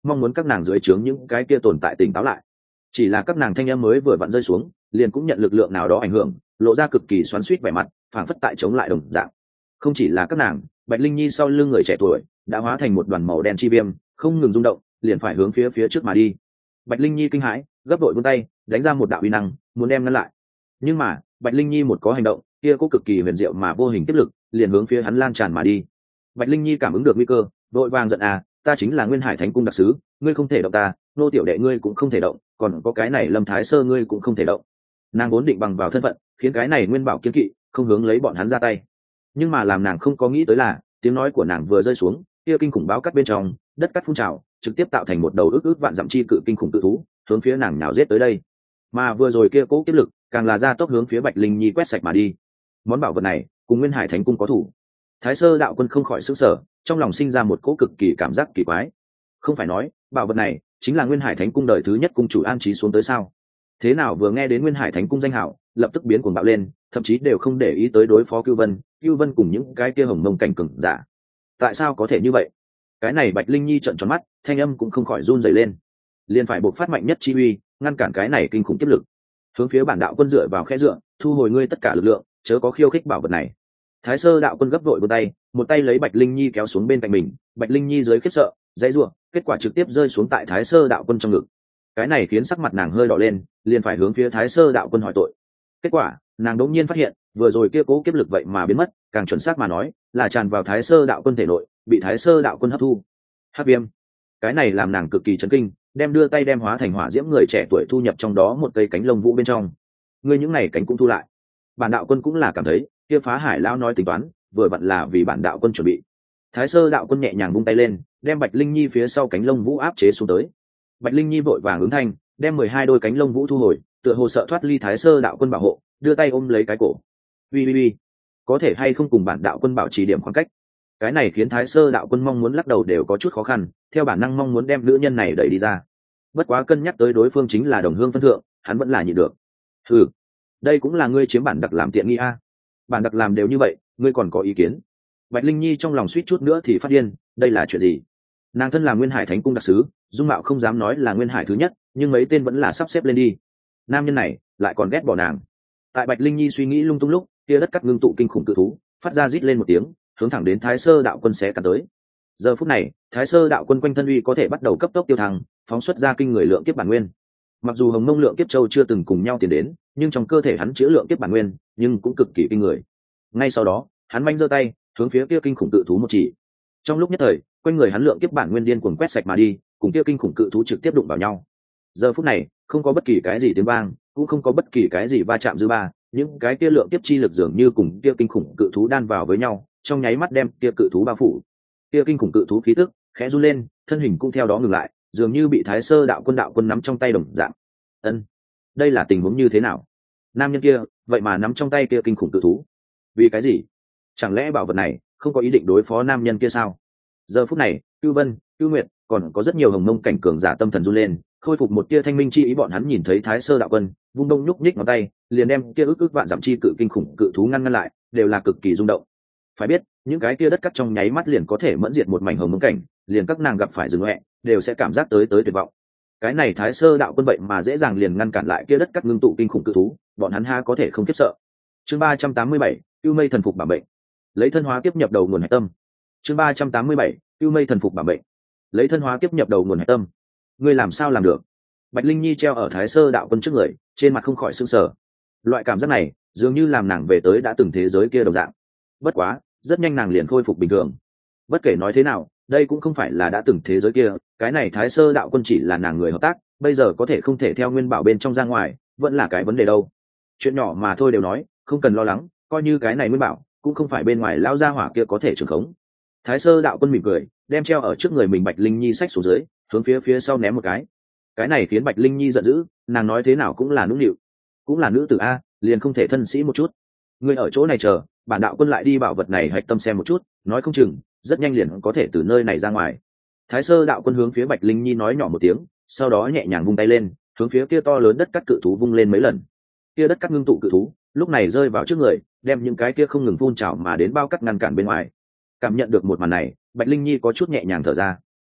mong muốn các nàng dưới trướng những cái kia tồn tại tỉnh táo lại. Chỉ là các nàng thanh âm mới vừa vặn rơi xuống, liền cũng nhận lực lượng nào đó ảnh hưởng, lộ ra cực kỳ xoắn xuýt vẻ mặt, phảng phất tại chống lại đồng dạng. Không chỉ là các nàng, Bạch Linh Nhi sau lưng người trẻ tuổi đã hóa thành một đoàn màu đen chi viêm, không ngừng rung động, liền phải hướng phía trước mà đi. Bạch Linh Nhi kinh hãi, gấp đội vươn tay, đánh ra một đạo uy năng, muốn đem ngăn lại. Nhưng mà, Bạch Linh Nhi một có hành động, kia có cực kỳ huyền diệu mà vô hình tiếp lực, liền hướng phía hắn lan tràn mà đi. Bạch Linh Nhi cảm ứng được nguy cơ, vội vàng giận à, ta chính là Nguyên Hải Thánh Cung đặc sứ, ngươi không thể động ta, nô tiểu đệ ngươi cũng không thể động, còn có cái này Lâm Thái Sơ ngươi cũng không thể động. Nàng vốn định bằng vào thân phận, khiến cái này Nguyên Bảo kiên kỵ, không hướng lấy bọn hắn ra tay. Nhưng mà làm nàng không có nghĩ tới là, tiếng nói của nàng vừa rơi xuống, kia kinh khủng báo cắt bên trong, đất cắt phun trào, trực tiếp tạo thành một đầu ước vạn dặm chi cự kinh khủng cự thú, hướng phía nàng nhào giết tới đây. Mà vừa rồi kia cố kiếp lực, càng là ra tốc hướng phía Bạch Linh Nhi quét sạch mà đi. Món bảo vật này, cùng Nguyên Hải Thánh Cung có thủ. Thái Sơ đạo quân không khỏi sửng sở, trong lòng sinh ra một cỗ cực kỳ cảm giác kỳ quái. Không phải nói, bảo vật này chính là Nguyên Hải Thánh Cung đời thứ nhất cung chủ an trí xuống tới sao? Thế nào vừa nghe đến Nguyên Hải Thánh Cung danh hảo, lập tức biến cuồng bạo lên, thậm chí đều không để ý tới đối phó Cưu Vân cùng những cái kia hồng mông cảnh cường giả. Tại sao có thể như vậy? Cái này Bạch Linh Nhi trợn tròn mắt, thanh âm cũng không khỏi run rẩy lên. Liền phải buộc phát mạnh nhất chi uy, ngăn cản cái này kinh khủng kiếp lực. Hướng phía bản đạo quân dựa vào khe dựa, thu hồi ngươi tất cả lực lượng, chớ có khiêu khích bảo vật này. Thái Sơ đạo quân gấp vội một tay lấy Bạch Linh Nhi kéo xuống bên cạnh mình, Bạch Linh Nhi dưới khiếp sợ, dãy rủa, kết quả trực tiếp rơi xuống tại Thái Sơ đạo quân trong ngực. Cái này khiến sắc mặt nàng hơi đỏ lên, liền phải hướng phía Thái Sơ đạo quân hỏi tội. Kết quả, nàng đột nhiên phát hiện, vừa rồi kia cố kiếp lực vậy mà biến mất, càng chuẩn xác mà nói, là tràn vào Thái Sơ đạo quân thể nội, bị Thái Sơ đạo quân hấp thu. Hắc viêm. Cái này làm nàng cực kỳ chấn kinh, đưa tay đem hóa thành hỏa diễm người trẻ tuổi thu nhập trong đó một cây cánh lông vũ bên trong. Ngươi những này cánh cũng thu lại. Bản đạo quân cũng là cảm thấy, kia Phá Hải lão nói tính toán, vừa vặn là vì bản đạo quân chuẩn bị. Thái Sơ đạo quân nhẹ nhàng vung tay lên, đem Bạch Linh Nhi phía sau cánh lông vũ áp chế xuống tới. Bạch Linh Nhi vội vàng ứng thanh, đem 12 đôi cánh lông vũ thu hồi, tựa hồ sợ thoát ly Thái Sơ đạo quân bảo hộ, đưa tay ôm lấy cái cổ. Uy, có thể hay không cùng bản đạo quân bảo trì điểm khoảng cách? Cái này khiến Thái Sơ đạo quân mong muốn lắc đầu đều có chút khó khăn, theo bản năng mong muốn đem nữ nhân này đẩy đi ra. Bất quá cân nhắc tới đối phương chính là đồng hương phân thượng, hắn vẫn là nhịn được. Ừ, đây cũng là ngươi chiếm bản đặc làm tiện nghi a. Bản đặc làm đều như vậy, ngươi còn có ý kiến? Bạch Linh Nhi trong lòng suýt chút nữa thì phát điên, đây là chuyện gì? Nàng thân là Nguyên Hải Thánh Cung đặc sứ, dung mạo không dám nói là Nguyên Hải thứ nhất, nhưng mấy tên vẫn là sắp xếp lên đi. Nam nhân này lại còn ghét bỏ nàng. Tại Bạch Linh Nhi suy nghĩ lung tung lúc, kia đất cắt ngưng tụ kinh khủng cự thú, phát ra rít lên một tiếng, hướng thẳng đến Thái Sơ đạo quân xé cắn tới. Giờ phút này, Thái Sơ đạo quân quanh thân uy có thể bắt đầu cấp tốc tiêu thăng, phóng xuất ra kinh người lượng kiếp bản nguyên. Mặc dù Hồng Mông lượng kiếp châu chưa từng cùng nhau tiến đến, nhưng trong cơ thể hắn chứa lượng kiếp bản nguyên, nhưng cũng cực kỳ kinh người. Ngay sau đó, hắn manh giơ tay, hướng phía kia kinh khủng cự thú một chỉ. Trong lúc nhất thời, quanh người hắn lượng kiếp bản nguyên điên cuồng quét sạch mà đi, cùng kia kinh khủng cự thú trực tiếp đụng vào nhau. Giờ phút này, không có bất kỳ cái gì tiếng vang, cũng không có bất kỳ cái gì va chạm dư ba, những cái kia lượng kiếp chi lực dường như cùng kia kinh khủng cự thú đan vào với nhau, trong nháy mắt đem kia cự thú bao phủ. Kia kinh khủng cự thú khí tức khẽ run lên, thân hình cũng theo đó ngừng lại, dường như bị Thái Sơ đạo quân nắm trong tay đồng dạng. Ân, đây là tình huống như thế nào? Nam nhân kia vậy mà nắm trong tay kia kinh khủng cự thú, vì cái gì? Chẳng lẽ bảo vật này không có ý định đối phó nam nhân kia sao? Giờ phút này, Cưu Vân, Cưu Nguyệt, còn có rất nhiều hồng mông cảnh cường giả tâm thần run lên, khôi phục một tia thanh minh chi ý. Bọn hắn nhìn thấy Thái Sơ đạo quân vung đông nhúc nhích ngón tay, liền đem kia ước vạn giảm chi cự kinh khủng cự thú ngăn lại, đều là cực kỳ rung động. Phải biết, những cái kia đất cắt trong nháy mắt liền có thể mẫn diệt một mảnh hồng mông cảnh, liền các nàng gặp phải rừng hoẹ, đều sẽ cảm giác tới tuyệt vọng. Cái này Thái Sơ đạo quân vậy mà dễ dàng liền ngăn cản lại kia đất cắt ngưng tụ kinh khủng cự thú, bọn hắn ha có thể không khiếp sợ. Chương 387, Cưu Mây thần phục bảo bệnh. Lấy thân hóa kiếp nhập đầu nguồn hải tâm. Chương 387, Cưu Mây thần phục bảo bệnh. Lấy thân hóa kiếp nhập đầu nguồn hải tâm. Ngươi làm sao làm được? Bạch Linh Nhi treo ở Thái Sơ đạo quân trước người, trên mặt không khỏi sưng sờ. Loại cảm giác này, dường như làm nàng về tới đã từng thế giới kia đồng dạng. Bất quá, rất nhanh nàng liền khôi phục bình thường. Bất kể nói thế nào, đây cũng không phải là đã từng thế giới kia, cái này Thái Sơ đạo quân chỉ là nàng người hợp tác, bây giờ có thể không thể theo nguyên bảo bên trong ra ngoài, vẫn là cái vấn đề đâu. Chuyện nhỏ mà thôi đều nói, không cần lo lắng, coi như cái này nguyên bảo cũng không phải bên ngoài lao ra hỏa kia có thể trường khống. Thái Sơ đạo quân mỉm cười, đem treo ở trước người mình Bạch Linh Nhi xách xuống dưới, hướng phía sau ném một cái này khiến Bạch Linh Nhi giận dữ, nàng nói thế nào cũng là nũng nịu, cũng là nữ tử a, liền không thể thân sĩ một chút. Ngươi ở chỗ này chờ, bản đạo quân lại đi bảo vật này hạch tâm xem một chút, nói không chừng rất nhanh liền có thể từ nơi này ra ngoài. Thái Sơ đạo quân hướng phía Bạch Linh Nhi nói nhỏ một tiếng, sau đó nhẹ nhàng vung tay lên, hướng phía kia to lớn đất cắt cự thú vung lên mấy lần. Kia đất cắt ngưng tụ cự thú lúc này rơi vào trước người, đem những cái kia không ngừng phun trào mà đến bao cắt ngăn cản bên ngoài. Cảm nhận được một màn này, Bạch Linh Nhi có chút nhẹ nhàng thở ra.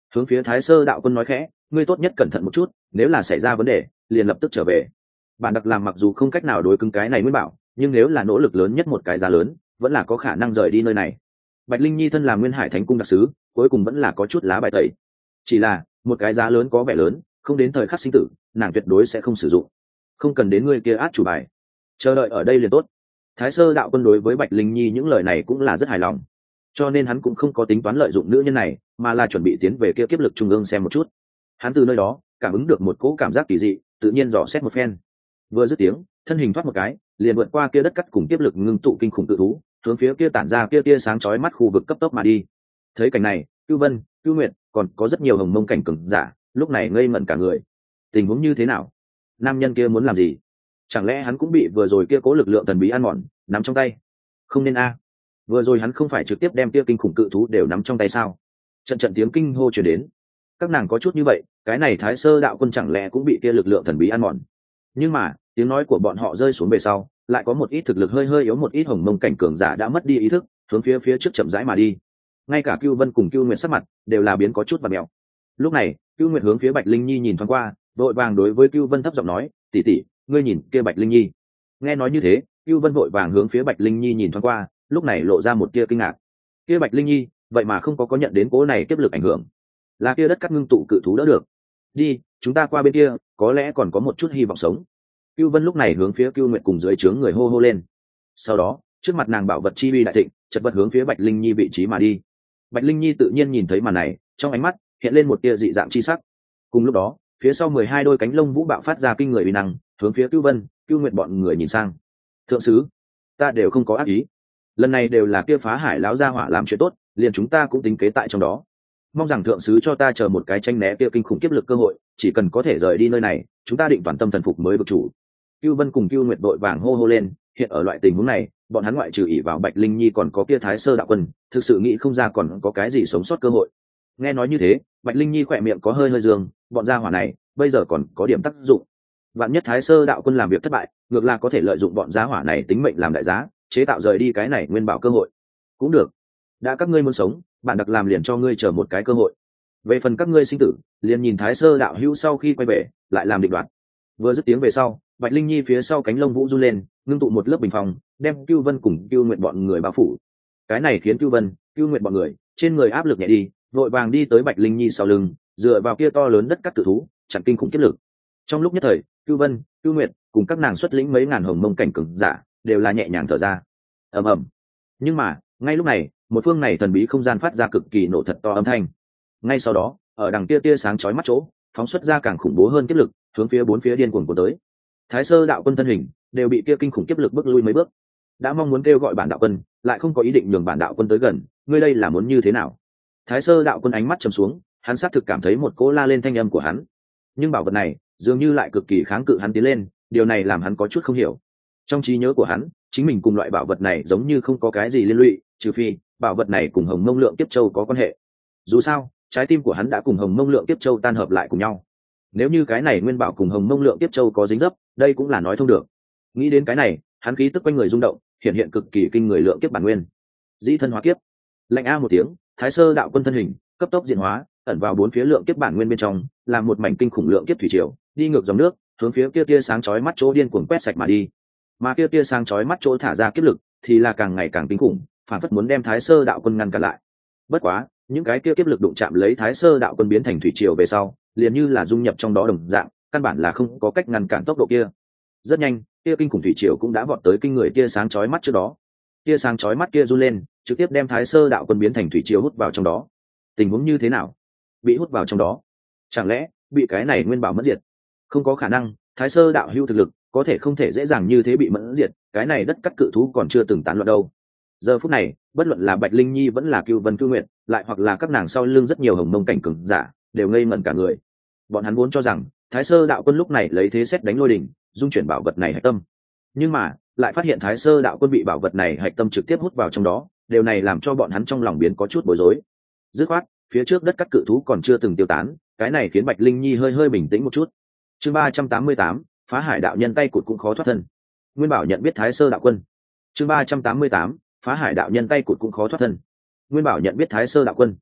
hướng phía Thái Sơ đạo quân nói khẽ, ngươi tốt nhất cẩn thận một chút, nếu là xảy ra vấn đề liền lập tức trở về. Bản đặc làm mặc dù không cách nào đối cứng cái này Nguyên Bảo, nhưng nếu là nỗ lực lớn nhất một cái giá lớn vẫn là có khả năng rời đi nơi này. Bạch Linh Nhi thân là Nguyên Hải Thánh cung đặc sứ, cuối cùng vẫn là có chút lá bài tẩy. Chỉ là một cái giá lớn có vẻ lớn, không đến thời khắc sinh tử nàng tuyệt đối sẽ không sử dụng. Không cần đến người kia át chủ bài, chờ đợi ở đây liền tốt. Thái Sơ đạo quân đối với Bạch Linh Nhi những lời này cũng là rất hài lòng, cho nên hắn cũng không có tính toán lợi dụng nữ nhân này, mà là chuẩn bị tiến về kia kiếp lực trung ương xem một chút. Hắn từ nơi đó cảm ứng được một cỗ cảm giác kỳ dị, tự nhiên dò xét một phen. Vừa dứt tiếng, thân hình thoát một cái, liền vượt qua kia đất cắt cùng kiếp lực ngưng tụ kinh khủng tự thú, hướng phía kia tản ra kia tia sáng chói mắt khu vực cấp tốc mà đi. Thấy cảnh này, Cưu Vân, Cưu Nguyệt, còn có rất nhiều hồng mông cảnh cường giả, lúc này ngây ngẩn cả người. Tình huống như thế nào? Nam nhân kia muốn làm gì? Chẳng lẽ hắn cũng bị vừa rồi kia cố lực lượng thần bí ăn mòn, nắm trong tay? Không nên a. Vừa rồi hắn không phải trực tiếp đem kia kinh khủng cự thú đều nắm trong tay sao? Trận trận tiếng kinh hô truyền đến. Các nàng có chút như vậy, cái này Thái Sơ đạo quân chẳng lẽ cũng bị kia lực lượng thần bí ăn mòn? Nhưng mà, tiếng nói của bọn họ rơi xuống về sau, lại có một ít thực lực hơi yếu một ít hồng mông cảnh cường giả đã mất đi ý thức, hướng phía trước chậm rãi mà đi. Ngay cả Cưu Vân cùng Cưu Nguyệt sắc mặt đều là biến có chút và mèo. Lúc này, Cưu Nguyệt hướng phía Bạch Linh Nhi nhìn thoáng qua, vội vàng đối với Cưu Vân thấp giọng nói, tỷ tỷ, ngươi nhìn kia Bạch Linh Nhi. Nghe nói như thế, Cưu Vân vội vàng hướng phía Bạch Linh Nhi nhìn thoáng qua, lúc này lộ ra một tia kinh ngạc. Kia Bạch Linh Nhi, vậy mà không có nhận đến cố này tiếp lực ảnh hưởng, là kia đất cắt ngưng tụ cự thú đỡ được. Đi, chúng ta qua bên kia, có lẽ còn có một chút hy vọng sống. Cưu Vân lúc này hướng phía Cưu Nguyệt cùng dưới trướng người hô hô lên. Sau đó, trước mặt nàng bảo vật chi uy đại thịnh, chợt vật hướng phía Bạch Linh Nhi vị trí mà đi. Bạch Linh Nhi tự nhiên nhìn thấy màn này, trong ánh mắt hiện lên một tia dị dạng chi sắc. Cùng lúc đó, phía sau 12 đôi cánh lông vũ bạo phát ra kinh người uy năng, hướng phía Cưu Vân, Cưu Nguyệt bọn người nhìn sang. Thượng sứ, ta đều không có ác ý, lần này đều là kia Phá Hải lão gia hỏa làm chuyện tốt, liền chúng ta cũng tính kế tại trong đó. Mong rằng thượng sứ cho ta chờ một cái tranh né kia kinh khủng kiếp lực cơ hội, chỉ cần có thể rời đi nơi này, chúng ta định toàn tâm thần phục mới vực chủ. Cưu Vân cùng Cưu Nguyệt đội vàng hô hô lên, hiện ở loại tình huống này, bọn hắn ngoại trừ ỷ vào Bạch Linh Nhi còn có kia Thái Sơ đạo quân, thực sự nghĩ không ra còn có cái gì sống sót cơ hội. Nghe nói như thế, Bạch Linh Nhi khỏe miệng có hơi dương, bọn gia hỏa này bây giờ còn có điểm tác dụng. Vạn nhất Thái Sơ đạo quân làm việc thất bại, ngược là có thể lợi dụng bọn gia hỏa này tính mệnh làm đại giá, chế tạo rời đi cái này nguyên bảo cơ hội. Cũng được, đã các ngươi muốn sống, bạn đặc làm liền cho ngươi chờ một cái cơ hội. Về phần các ngươi sinh tử, liền nhìn Thái Sơ đạo hữu sau khi quay về lại làm định đoạt. Vừa dứt tiếng về sau, Bạch Linh Nhi phía sau cánh lông vũ run lên, ngưng tụ một lớp bình phong, đem Cưu Vân cùng Cưu Nguyệt bọn người bao phủ. Cái này khiến Cưu Vân, Cưu Nguyệt bọn người trên người áp lực nhẹ đi, vội vàng đi tới Bạch Linh Nhi sau lưng, dựa vào kia to lớn đất cắt cự thú, chặn kinh khủng kiếp lực. Trong lúc nhất thời, Cưu Vân, Cưu Nguyệt cùng các nàng xuất lĩnh mấy ngàn hồng mông cảnh cường giả, đều là nhẹ nhàng thở ra. Ầm ầm. Nhưng mà, ngay lúc này, một phương này thần bí không gian phát ra cực kỳ nổ thật to âm thanh. Ngay sau đó, ở đằng kia tia sáng chói mắt chỗ, phóng xuất ra càng khủng bố hơn kiếp lực, hướng phía bốn phía điên cuồng của tới. Thái Sơ đạo quân thân hình đều bị kia kinh khủng kiếp lực bước lui mấy bước. Đã mong muốn kêu gọi bản đạo quân, lại không có ý định nhường bản đạo quân tới gần, ngươi đây là muốn như thế nào? Thái Sơ đạo quân ánh mắt trầm xuống, hắn xác thực cảm thấy một cỗ la lên thanh âm của hắn, nhưng bảo vật này dường như lại cực kỳ kháng cự hắn tiến lên, điều này làm hắn có chút không hiểu. Trong trí nhớ của hắn, chính mình cùng loại bảo vật này giống như không có cái gì liên lụy, trừ phi bảo vật này cùng Hồng Mông Lượng Kiếp Châu có quan hệ. Dù sao, trái tim của hắn đã cùng Hồng Mông Lượng Kiếp Châu tan hợp lại cùng nhau. Nếu như cái này nguyên bảo cùng Hồng Mông Lượng Kiếp Châu có dính dấp, đây cũng là nói thông được. Nghĩ đến cái này, hắn khí tức quanh người rung động, hiện cực kỳ kinh người lượng kiếp bản nguyên. Dĩ thân hóa kiếp. Lạnh a một tiếng, Thái Sơ đạo quân thân hình cấp tốc diễn hóa, ẩn vào bốn phía lượng kiếp bản nguyên bên trong, làm một mảnh kinh khủng lượng kiếp thủy triều, đi ngược dòng nước, hướng phía kia tia sáng chói mắt chỗ điên cuồng quét sạch mà đi. Mà kia tia sáng chói mắt chỗ thả ra kiếp lực, thì là càng ngày càng kinh khủng, phản phất muốn đem Thái Sơ đạo quân ngăn cản lại. Bất quá, những cái kia kiếp lực đụng chạm lấy Thái Sơ đạo quân biến thành thủy triều về sau, liền như là dung nhập trong đó đồng dạng, căn bản là không có cách ngăn cản tốc độ kia. Rất nhanh, kia kinh khủng thủy triều cũng đã vọt tới kinh người tia sáng chói mắt trước đó. Tia sáng chói mắt kia run lên, trực tiếp đem Thái Sơ đạo quân biến thành thủy triều hút vào trong đó. Tình huống như thế nào? Bị hút vào trong đó? Chẳng lẽ bị cái này nguyên bảo mất diệt? Không có khả năng, Thái Sơ đạo hữu thực lực có thể không thể dễ dàng như thế bị mẫn diệt, cái này đất cắt cự thú còn chưa từng tán loạn đâu. Giờ phút này, bất luận là Bạch Linh Nhi vẫn là Cưu Vân Cưu Nguyệt, lại hoặc là các nàng sau lưng rất nhiều hồng mông cảnh cường giả, đều ngây ngẩn cả người. Bọn hắn vốn cho rằng Thái Sơ đạo quân lúc này lấy thế xét đánh lôi đỉnh, dung chuyển bảo vật này hạch tâm, nhưng mà lại phát hiện Thái Sơ đạo quân bị bảo vật này hạch tâm trực tiếp hút vào trong đó, điều này làm cho bọn hắn trong lòng biến có chút bối rối. Dứt khoát, phía trước đất cắt cự thú còn chưa từng tiêu tán, cái này khiến Bạch Linh Nhi hơi bình tĩnh một chút. Chương 388, Phá Hải đạo nhân tay cụt cũng khó thoát thân. Nguyên Bảo nhận biết Thái Sơ đạo quân. Chương 388, Phá Hải đạo nhân tay cụt cũng khó thoát thân. Nguyên Bảo nhận biết Thái Sơ đạo quân.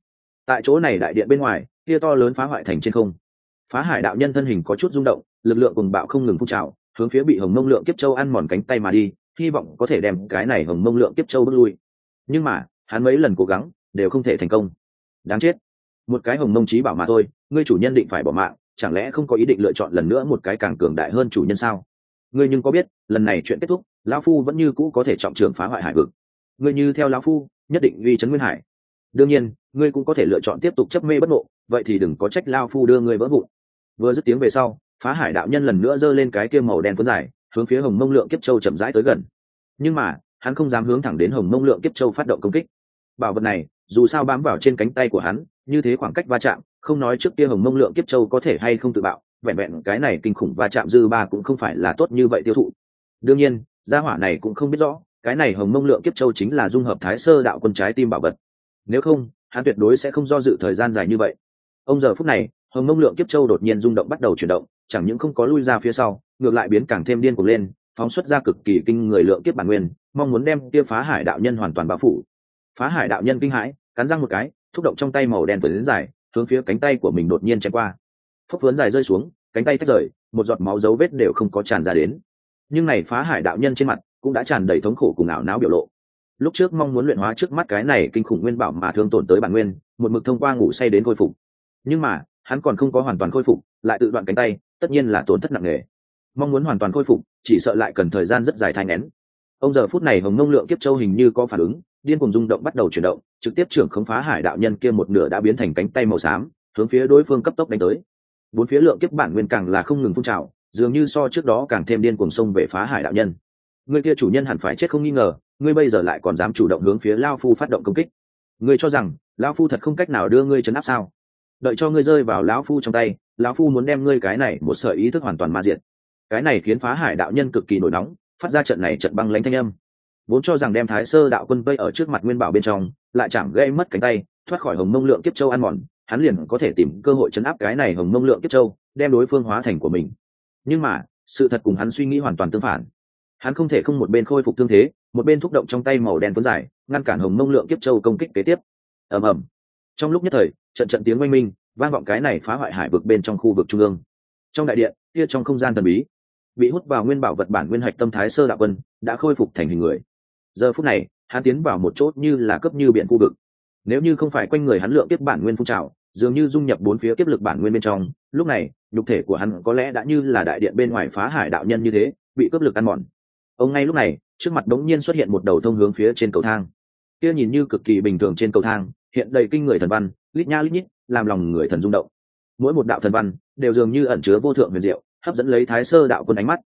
Tại chỗ này đại điện bên ngoài, kia to lớn phá hoại thành trên không. Phá hải đạo nhân thân hình có chút rung động, lực lượng cùng bạo không ngừng phun trào, hướng phía bị hồng mông lượng kiếp châu ăn mòn cánh tay mà đi, hy vọng có thể đem cái này hồng mông lượng kiếp châu bước lui. Nhưng mà hắn mấy lần cố gắng đều không thể thành công. Đáng chết, một cái hồng mông chí bảo mà thôi, ngươi chủ nhân định phải bỏ mạng, chẳng lẽ không có ý định lựa chọn lần nữa một cái càng cường đại hơn chủ nhân sao? Ngươi nhưng có biết lần này chuyện kết thúc, lão phu vẫn như cũ có thể trọng trường phá hoại hải vực. Ngươi như theo lão phu nhất định uy chấn nguyên hải. Đương nhiên ngươi cũng có thể lựa chọn tiếp tục chấp mê bất ngộ, vậy thì đừng có trách lão phu đưa ngươi vỡ vụn. Vừa dứt tiếng về sau, phá hải đạo nhân lần nữa giơ lên cái kia màu đen phấn dài, hướng phía hồng mông lượng kiếp châu chậm rãi tới gần. Nhưng mà hắn không dám hướng thẳng đến hồng mông lượng kiếp châu phát động công kích. Bảo vật này dù sao bám vào trên cánh tay của hắn, như thế khoảng cách va chạm, không nói trước kia hồng mông lượng kiếp châu có thể hay không tự bạo, vẹn vẹn cái này kinh khủng va chạm dư ba cũng không phải là tốt như vậy tiêu thụ. Đương nhiên gia hỏa này cũng không biết rõ cái này hồng mông lượng kiếp châu chính là dung hợp thái sơ đạo quân trái tim bảo vật, nếu không hắn tuyệt đối sẽ không do dự thời gian dài như vậy. Ông giờ phút này hồng mông lượng kiếp châu đột nhiên rung động bắt đầu chuyển động, chẳng những không có lui ra phía sau, ngược lại biến càng thêm điên cuồng lên, phóng xuất ra cực kỳ kinh người lượng kiếp bản nguyên, mong muốn đem kia phá hải đạo nhân hoàn toàn bao phủ. Phá hải đạo nhân kinh hãi, cắn răng một cái, thúc động trong tay màu đen vớn dài, hướng phía cánh tay của mình đột nhiên chém qua. Phốc vớn dài rơi xuống, cánh tay tách rời, một giọt máu dấu vết đều không có tràn ra đến. Nhưng này phá hải đạo nhân trên mặt cũng đã tràn đầy thống khổ cùng ảo não biểu lộ. Lúc trước mong muốn luyện hóa trước mắt cái này kinh khủng nguyên bảo mà thương tổn tới bản nguyên, một mực thông qua ngủ say đến khôi phục. Nhưng mà hắn còn không có hoàn toàn khôi phục, lại tự đoạn cánh tay, tất nhiên là tổn thất nặng nề. Mong muốn hoàn toàn khôi phục, chỉ sợ lại cần thời gian rất dài thai nghén. Ông giờ phút này hồng mông lượng kiếp châu hình như có phản ứng, điên cuồng rung động bắt đầu chuyển động, trực tiếp trưởng khống phá hải đạo nhân kia một nửa đã biến thành cánh tay màu xám, hướng phía đối phương cấp tốc đánh tới. Bốn phía lượng kiếp bản nguyên càng là không ngừng phun trào, dường như so trước đó càng thêm điên cuồng xông về phá hải đạo nhân. Người kia chủ nhân hẳn phải chết không nghi ngờ, ngươi bây giờ lại còn dám chủ động hướng phía lao phu phát động công kích. Ngươi cho rằng lão phu thật không cách nào đưa ngươi trấn áp sao? Đợi cho ngươi rơi vào lão phu trong tay, lão phu muốn đem ngươi cái này một sợi ý thức hoàn toàn ma diệt. Cái này khiến phá hải đạo nhân cực kỳ nổi nóng, phát ra trận này trận băng lãnh thanh âm. Vốn cho rằng đem thái sơ đạo quân vây ở trước mặt nguyên bảo bên trong, lại chẳng gây mất cánh tay, thoát khỏi hồng mông lượng kiếp châu ăn mòn, hắn liền có thể tìm cơ hội chấn áp cái này hồng mông lượng kiếp châu, đem đối phương hóa thành của mình. Nhưng mà sự thật cùng hắn suy nghĩ hoàn toàn tương phản. Hắn không thể không một bên khôi phục thương thế, một bên thúc động trong tay màu đen phấn dài, ngăn cản hồng mông lượng kiếp châu công kích kế tiếp. ầm ầm, trong lúc nhất thời trận trận tiếng oanh minh vang vọng cái này phá hoại hải vực bên trong khu vực trung ương. Trong đại điện kia, trong không gian thần bí, bị hút vào nguyên bảo vật bản nguyên hạch tâm thái sơ đạo quân đã khôi phục thành hình người. Giờ phút này hắn tiến vào một chỗ như là cấp như biển khu vực. Nếu như không phải quanh người hắn lượng kiếp bản nguyên phun trào, dường như dung nhập bốn phía kiếp lực bản nguyên bên trong, lúc này nhục thể của hắn có lẽ đã như là đại điện bên ngoài phá hải đạo nhân như thế, bị cướp lực ăn mòn. Ông ngay lúc này trước mặt đống nhiên xuất hiện một đầu thông hướng phía trên cầu thang. Kia nhìn như cực kỳ bình thường trên cầu thang hiện đầy kinh người thần văn, lít nha lít nhít, làm lòng người thần rung động. Mỗi một đạo thần văn đều dường như ẩn chứa vô thượng huyền diệu, hấp dẫn lấy thái sơ đạo quân ánh mắt.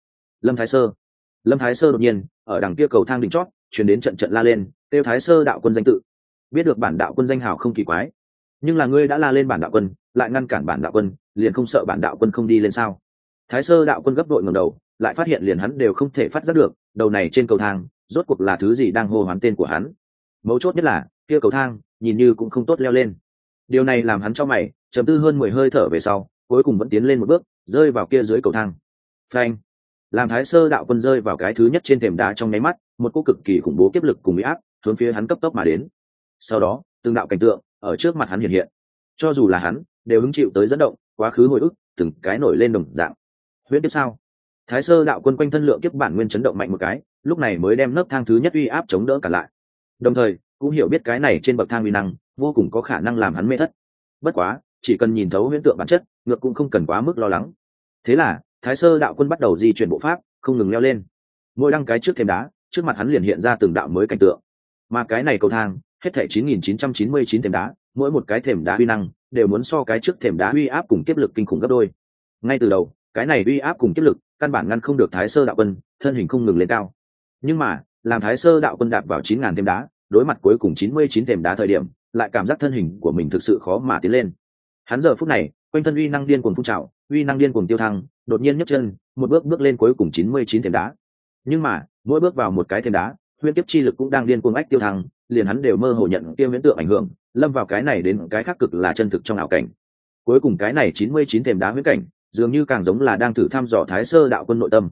Lâm Thái Sơ đột nhiên ở đằng kia cầu thang đỉnh chót truyền đến trận trận la lên, kêu thái sơ đạo quân danh tự. Biết được bản đạo quân danh hào không kỳ quái, nhưng là ngươi đã la lên bản đạo quân, lại ngăn cản bản đạo quân, liền không sợ bản đạo quân không đi lên sao? Thái sơ đạo quân gấp đội ngẩng đầu, lại phát hiện liền hắn đều không thể phát giác được, đầu này trên cầu thang rốt cuộc là thứ gì đang hô hoán tên của hắn. Mấu chốt nhất là kia cầu thang nhìn như cũng không tốt leo lên. Điều này làm hắn cho mày, trầm tư hơn 10 hơi thở về sau, cuối cùng vẫn tiến lên một bước, rơi vào kia dưới cầu thang. Phanh! Làm thái sơ đạo quân rơi vào cái thứ nhất trên thềm đá trong nháy mắt, một cỗ cực kỳ khủng bố kiếp lực cùng uy áp hướng phía hắn cấp tốc mà đến. Sau đó từng đạo cảnh tượng ở trước mặt hắn hiện hiện, cho dù là hắn đều hứng chịu tới dẫn động quá khứ hồi ức, từng cái nổi lên đồng dạng. Huyết kiếp sao? Thái sơ đạo quân quanh thân lượng kiếp bản nguyên chấn động mạnh một cái, lúc này mới đem nấc thang thứ nhất uy áp chống đỡ cả lại. Đồng thời cũng hiểu biết cái này trên bậc thang uy năng vô cùng có khả năng làm hắn mê thất. Bất quá chỉ cần nhìn thấu huyễn tượng bản chất, ngược cũng không cần quá mức lo lắng. Thế là thái sơ đạo quân bắt đầu di chuyển bộ pháp, không ngừng leo lên. Mỗi đăng cái trước thềm đá, trước mặt hắn liền hiện ra từng đạo mới cảnh tượng. Mà cái này cầu thang hết thảy 9999 thềm đá, mỗi một cái thềm đá uy năng đều muốn so cái trước thềm đá uy áp cùng kiếp lực kinh khủng gấp đôi. Ngay từ đầu cái này uy áp cùng kiếp lực căn bản ngăn không được thái sơ đạo quân, thân hình không ngừng lên cao. Nhưng mà làm thái sơ đạo quân đạp vào 9000 thềm đá, đối mặt cuối cùng 99 thềm đá thời điểm, lại cảm giác thân hình của mình thực sự khó mà tiến lên. Hắn giờ phút này quanh thân uy năng điên cuồng phun trào, uy năng điên cuồng tiêu thăng, đột nhiên nhấc chân một bước bước lên cuối cùng 99 thềm đá. Nhưng mà mỗi bước vào một cái thềm đá, huyễn kiếp chi lực cũng đang điên cuồng ách tiêu thăng, liền hắn đều mơ hồ nhận kia huyễn tượng ảnh hưởng, lâm vào cái này đến cái khác cực là chân thực trong ảo cảnh. Cuối cùng cái này 99 thềm đá huyễn cảnh dường như càng giống là đang thử thăm dò thái sơ đạo quân nội tâm.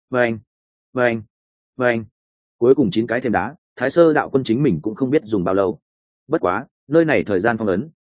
Vâng. Cuối cùng 9 cái thềm đá, thái sơ đạo quân chính mình cũng không biết dùng bao lâu. Bất quá nơi này thời gian phong ấn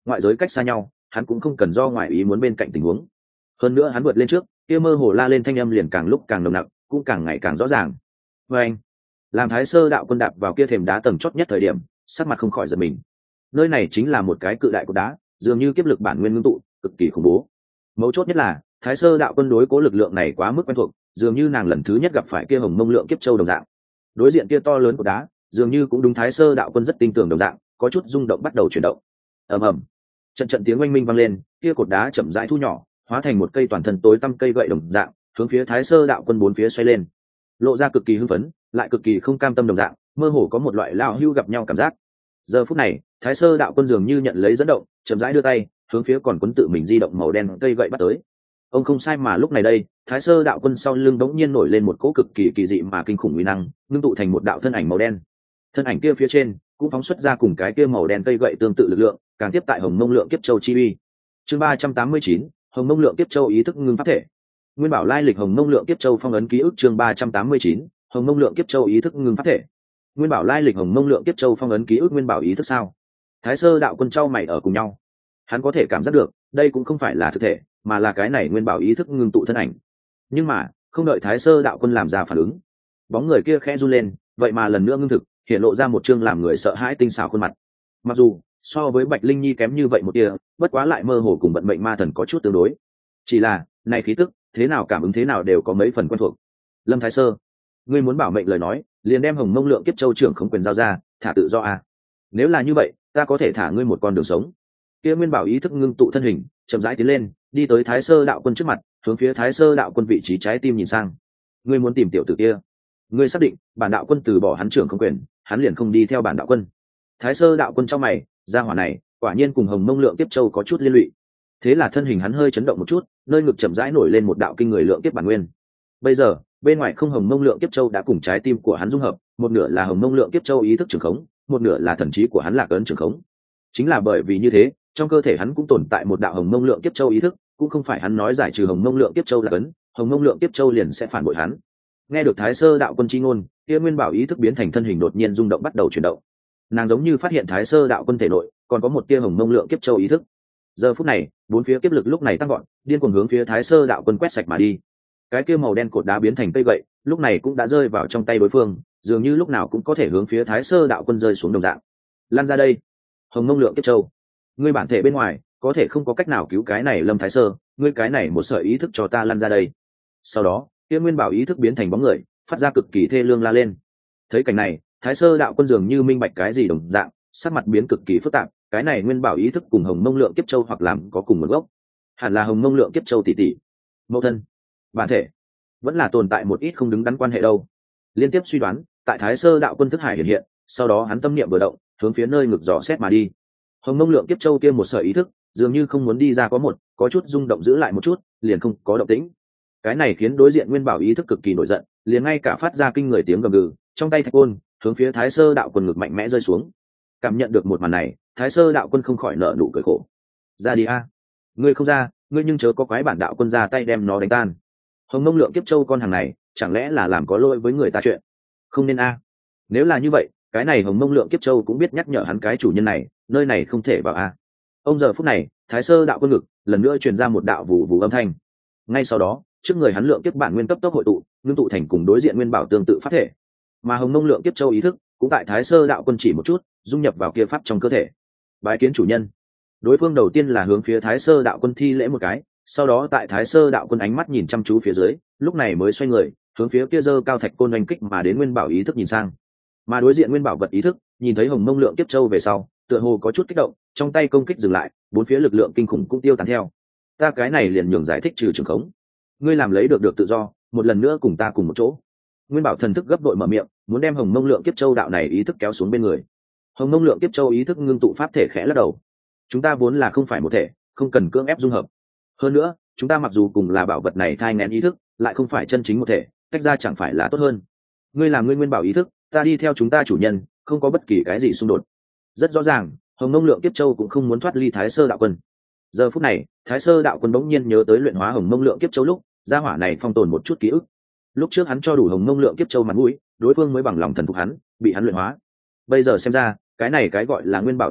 ngoại giới cách xa nhau, hắn cũng không cần do ngoại ý muốn bên cạnh tình huống. Hơn nữa hắn vượt lên trước, kia mơ hồ la lên thanh âm liền càng lúc càng nồng nặc, cũng càng ngày càng rõ ràng. Và anh, làm Thái Sơ đạo quân đạp vào kia thềm đá tầng chót nhất thời điểm, sắc mặt không khỏi giật mình. Nơi này chính là một cái cự đại cột đá, dường như kiếp lực bản nguyên ngưng tụ, cực kỳ khủng bố. Mấu chốt nhất là Thái Sơ đạo quân đối cố lực lượng này quá mức quen thuộc, dường như nàng lần thứ nhất gặp phải kia hồng mông lượng kiếp châu đồng dạng. Đối diện kia to lớn của đá, dường như cũng đúng Thái Sơ đạo quân rất tin tưởng đồng dạng, có chút rung động bắt đầu chuyển động. Ầm ầm, trận trận tiếng oanh minh vang lên, kia cột đá chậm rãi thu nhỏ, hóa thành một cây toàn thân tối tăm cây gậy đồng dạng, hướng phía Thái Sơ đạo quân bốn phía xoay lên, lộ ra cực kỳ hưng phấn, lại cực kỳ không cam tâm đồng dạng, mơ hồ có một loại lão hưu gặp nhau cảm giác. Giờ phút này, Thái Sơ đạo quân dường như nhận lấy dẫn động, chậm rãi đưa tay, hướng phía còn quấn tự mình di động màu đen cây gậy bắt tới. Ông không sai mà lúc này đây, Thái Sơ đạo quân sau lưng bỗng nhiên nổi lên một cỗ cực kỳ kỳ dị mà kinh khủng uy năng, ngưng tụ thành một đạo thân ảnh màu đen. Thân ảnh kia phía trên cũng phóng xuất ra cùng cái kia màu đen cây gậy tương tự lực lượng, càng tiếp tại hồng mông lượng kiếp châu chi uy. Chương 389, hồng mông lượng kiếp châu ý thức ngưng pháp thể. Nguyên bảo lai lịch hồng mông lượng kiếp châu phong ấn ký ức. Chương 389, hồng mông lượng kiếp châu ý thức ngưng pháp thể. Nguyên bảo lai lịch hồng mông lượng kiếp châu phong ấn ký ức. Nguyên bảo ý thức sao? Thái Sơ đạo quân trao mày ở cùng nhau, hắn có thể cảm giác được đây cũng không phải là thực thể, mà là cái này nguyên bảo ý thức ngưng tụ thân ảnh. Nhưng mà không đợi Thái Sơ đạo quân làm ra phản ứng, bóng người kia khẽ run lên, vậy mà lần nữa ngưng thực, hiện lộ ra một trương làm người sợ hãi tinh xảo khuôn mặt. Mặc dù so với Bạch Linh Nhi kém như vậy một tia, bất quá lại mơ hồ cùng vận mệnh ma thần có chút tương đối. Chỉ là này khí tức thế nào cảm ứng thế nào đều có mấy phần quen thuộc. Lâm Thái Sơ, ngươi muốn bảo mệnh lời nói, liền đem hồng mông lượng kiếp châu trưởng không quyền giao ra, thả tự do a. Nếu là như vậy, ta có thể thả ngươi một con đường sống. Kia nguyên bảo ý thức ngưng tụ thân hình, chậm rãi tiến lên, đi tới Thái Sơ đạo quân trước mặt, hướng phía Thái Sơ đạo quân vị trí trái tim nhìn sang. Ngươi muốn tìm tiểu tử kia? Ngươi xác định bản đạo quân từ bỏ hắn trưởng không quyền, hắn liền không đi theo bản đạo quân? Thái Sơ đạo quân trong mày, gia hỏa này quả nhiên cùng hồng mông lượng kiếp châu có chút liên lụy. Thế là thân hình hắn hơi chấn động một chút, nơi ngực chậm rãi nổi lên một đạo kinh người lượng kiếp bản nguyên. Bây giờ bên ngoài không hồng mông lượng kiếp châu đã cùng trái tim của hắn dung hợp, một nửa là hồng mông lượng kiếp châu ý thức trường khống, một nửa là thần trí của hắn là cấn trường khống. Chính là bởi vì như thế, trong cơ thể hắn cũng tồn tại một đạo hồng mông lượng kiếp châu ý thức, cũng không phải hắn nói giải trừ hồng mông lượng kiếp châu là cấn, hồng mông lượng kiếp châu liền sẽ phản bội hắn. Nghe được Thái Sơ đạo quân chi ngôn, kia nguyên bảo ý thức biến thành thân hình đột nhiên rung động bắt đầu chuyển động. Nàng giống như phát hiện Thái Sơ đạo quân thể nội còn có một tia hồng mông lượng kiếp châu ý thức. Giờ phút này, bốn phía kiếp lực lúc này tăng gọn, điên cuồng hướng phía Thái Sơ đạo quân quét sạch mà đi. Cái kia màu đen cột đá biến thành cây gậy, lúc này cũng đã rơi vào trong tay đối phương, dường như lúc nào cũng có thể hướng phía Thái Sơ đạo quân rơi xuống đồng dạng. Lan ra đây, hồng mông lượng kiếp châu, ngươi bản thể bên ngoài có thể không có cách nào cứu cái này Lâm Thái Sơ, ngươi cái này một sợi ý thức cho ta lăn ra đây. Sau đó kia nguyên bảo ý thức biến thành bóng người, phát ra cực kỳ thê lương la lên. Thấy cảnh này, Thái Sơ đạo quân dường như minh bạch cái gì đồng dạng, sắc mặt biến cực kỳ phức tạp. Cái này nguyên bảo ý thức cùng hồng mông lượng kiếp châu hoặc làm có cùng nguồn gốc, hẳn là hồng mông lượng kiếp châu tỷ tỷ, mẫu thân, bản thể, vẫn là tồn tại một ít không đứng đắn quan hệ đâu. Liên tiếp suy đoán tại Thái Sơ đạo quân thức hải hiện hiện, sau đó hắn tâm niệm vừa động, hướng phía nơi ngực dò xét mà đi. Hồng mông lượng kiếp châu kia một sợi ý thức dường như không muốn đi ra, có chút rung động giữ lại một chút, liền không có động tĩnh. Cái này khiến đối diện nguyên bảo ý thức cực kỳ nổi giận, liền ngay cả phát ra kinh người tiếng gầm gừ, trong tay thạch côn hướng phía Thái Sơ đạo quân ngực mạnh mẽ rơi xuống. Cảm nhận được một màn này, Thái Sơ đạo quân không khỏi nở nụ cười khổ. Ra đi a, ngươi không ra, ngươi nhưng chớ có quái bản đạo quân ra tay đem nó đánh tan. Hồng mông lượng kiếp châu con hàng này chẳng lẽ là làm có lỗi với người ta chuyện? Không nên a. Nếu là như vậy, cái này hồng mông lượng kiếp châu cũng biết nhắc nhở hắn cái chủ nhân này, nơi này không thể vào a. Ông giờ phút này, Thái Sơ đạo quân ngực lần nữa truyền ra một đạo vù vù âm thanh. Ngay sau đó, trước người hắn lượng kiếp bản nguyên cấp tốc hội tụ, ngưng tụ thành cùng đối diện nguyên bảo tương tự pháp thể. Mà hồng mông lượng kiếp châu ý thức cũng tại Thái Sơ đạo quân chỉ một chút, dung nhập vào kia pháp trong cơ thể. Bái kiến chủ nhân. Đối phương đầu tiên là hướng phía Thái Sơ đạo quân thi lễ một cái, sau đó tại Thái Sơ đạo quân ánh mắt nhìn chăm chú phía dưới, lúc này mới xoay người hướng phía kia giơ cao thạch côn oanh kích mà đến nguyên bảo ý thức nhìn sang. Mà đối diện nguyên bảo vật ý thức nhìn thấy hồng mông lượng kiếp châu về sau, tựa hồ có chút kích động, trong tay công kích dừng lại, bốn phía lực lượng kinh khủng cũng tiêu tán theo. Ta cái này liền nhường giải thích trừ trường khống, ngươi làm lấy được tự do, một lần nữa cùng ta cùng một chỗ. Nguyên bảo thần thức gấp đội mở miệng, muốn đem hồng mông lượng kiếp châu đạo này ý thức kéo xuống bên người. Hồng mông lượng kiếp châu ý thức ngưng tụ pháp thể khẽ lắc đầu. Chúng ta vốn là không phải một thể, không cần cưỡng ép dung hợp. Hơn nữa, chúng ta mặc dù cùng là bảo vật này thai nghén ý thức, lại không phải chân chính một thể, tách ra chẳng phải là tốt hơn? Ngươi làm ngươi nguyên bảo ý thức, ta đi theo chúng ta chủ nhân, không có bất kỳ cái gì xung đột. Rất rõ ràng, hồng mông lượng kiếp châu cũng không muốn thoát ly Thái Sơ đạo quân. Giờ phút này, Thái Sơ đạo quân bỗng nhiên nhớ tới luyện hóa hồng mông lượng kiếp châu lúc, gia hỏa này phong tồn một chút ký ức. Lúc trước hắn cho đủ hồng mông lượng kiếp châu mặt mũi, đối phương mới bằng lòng thần phục hắn, bị hắn luyện hóa. Bây giờ xem ra, cái này cái gọi là nguyên bảo tin tức,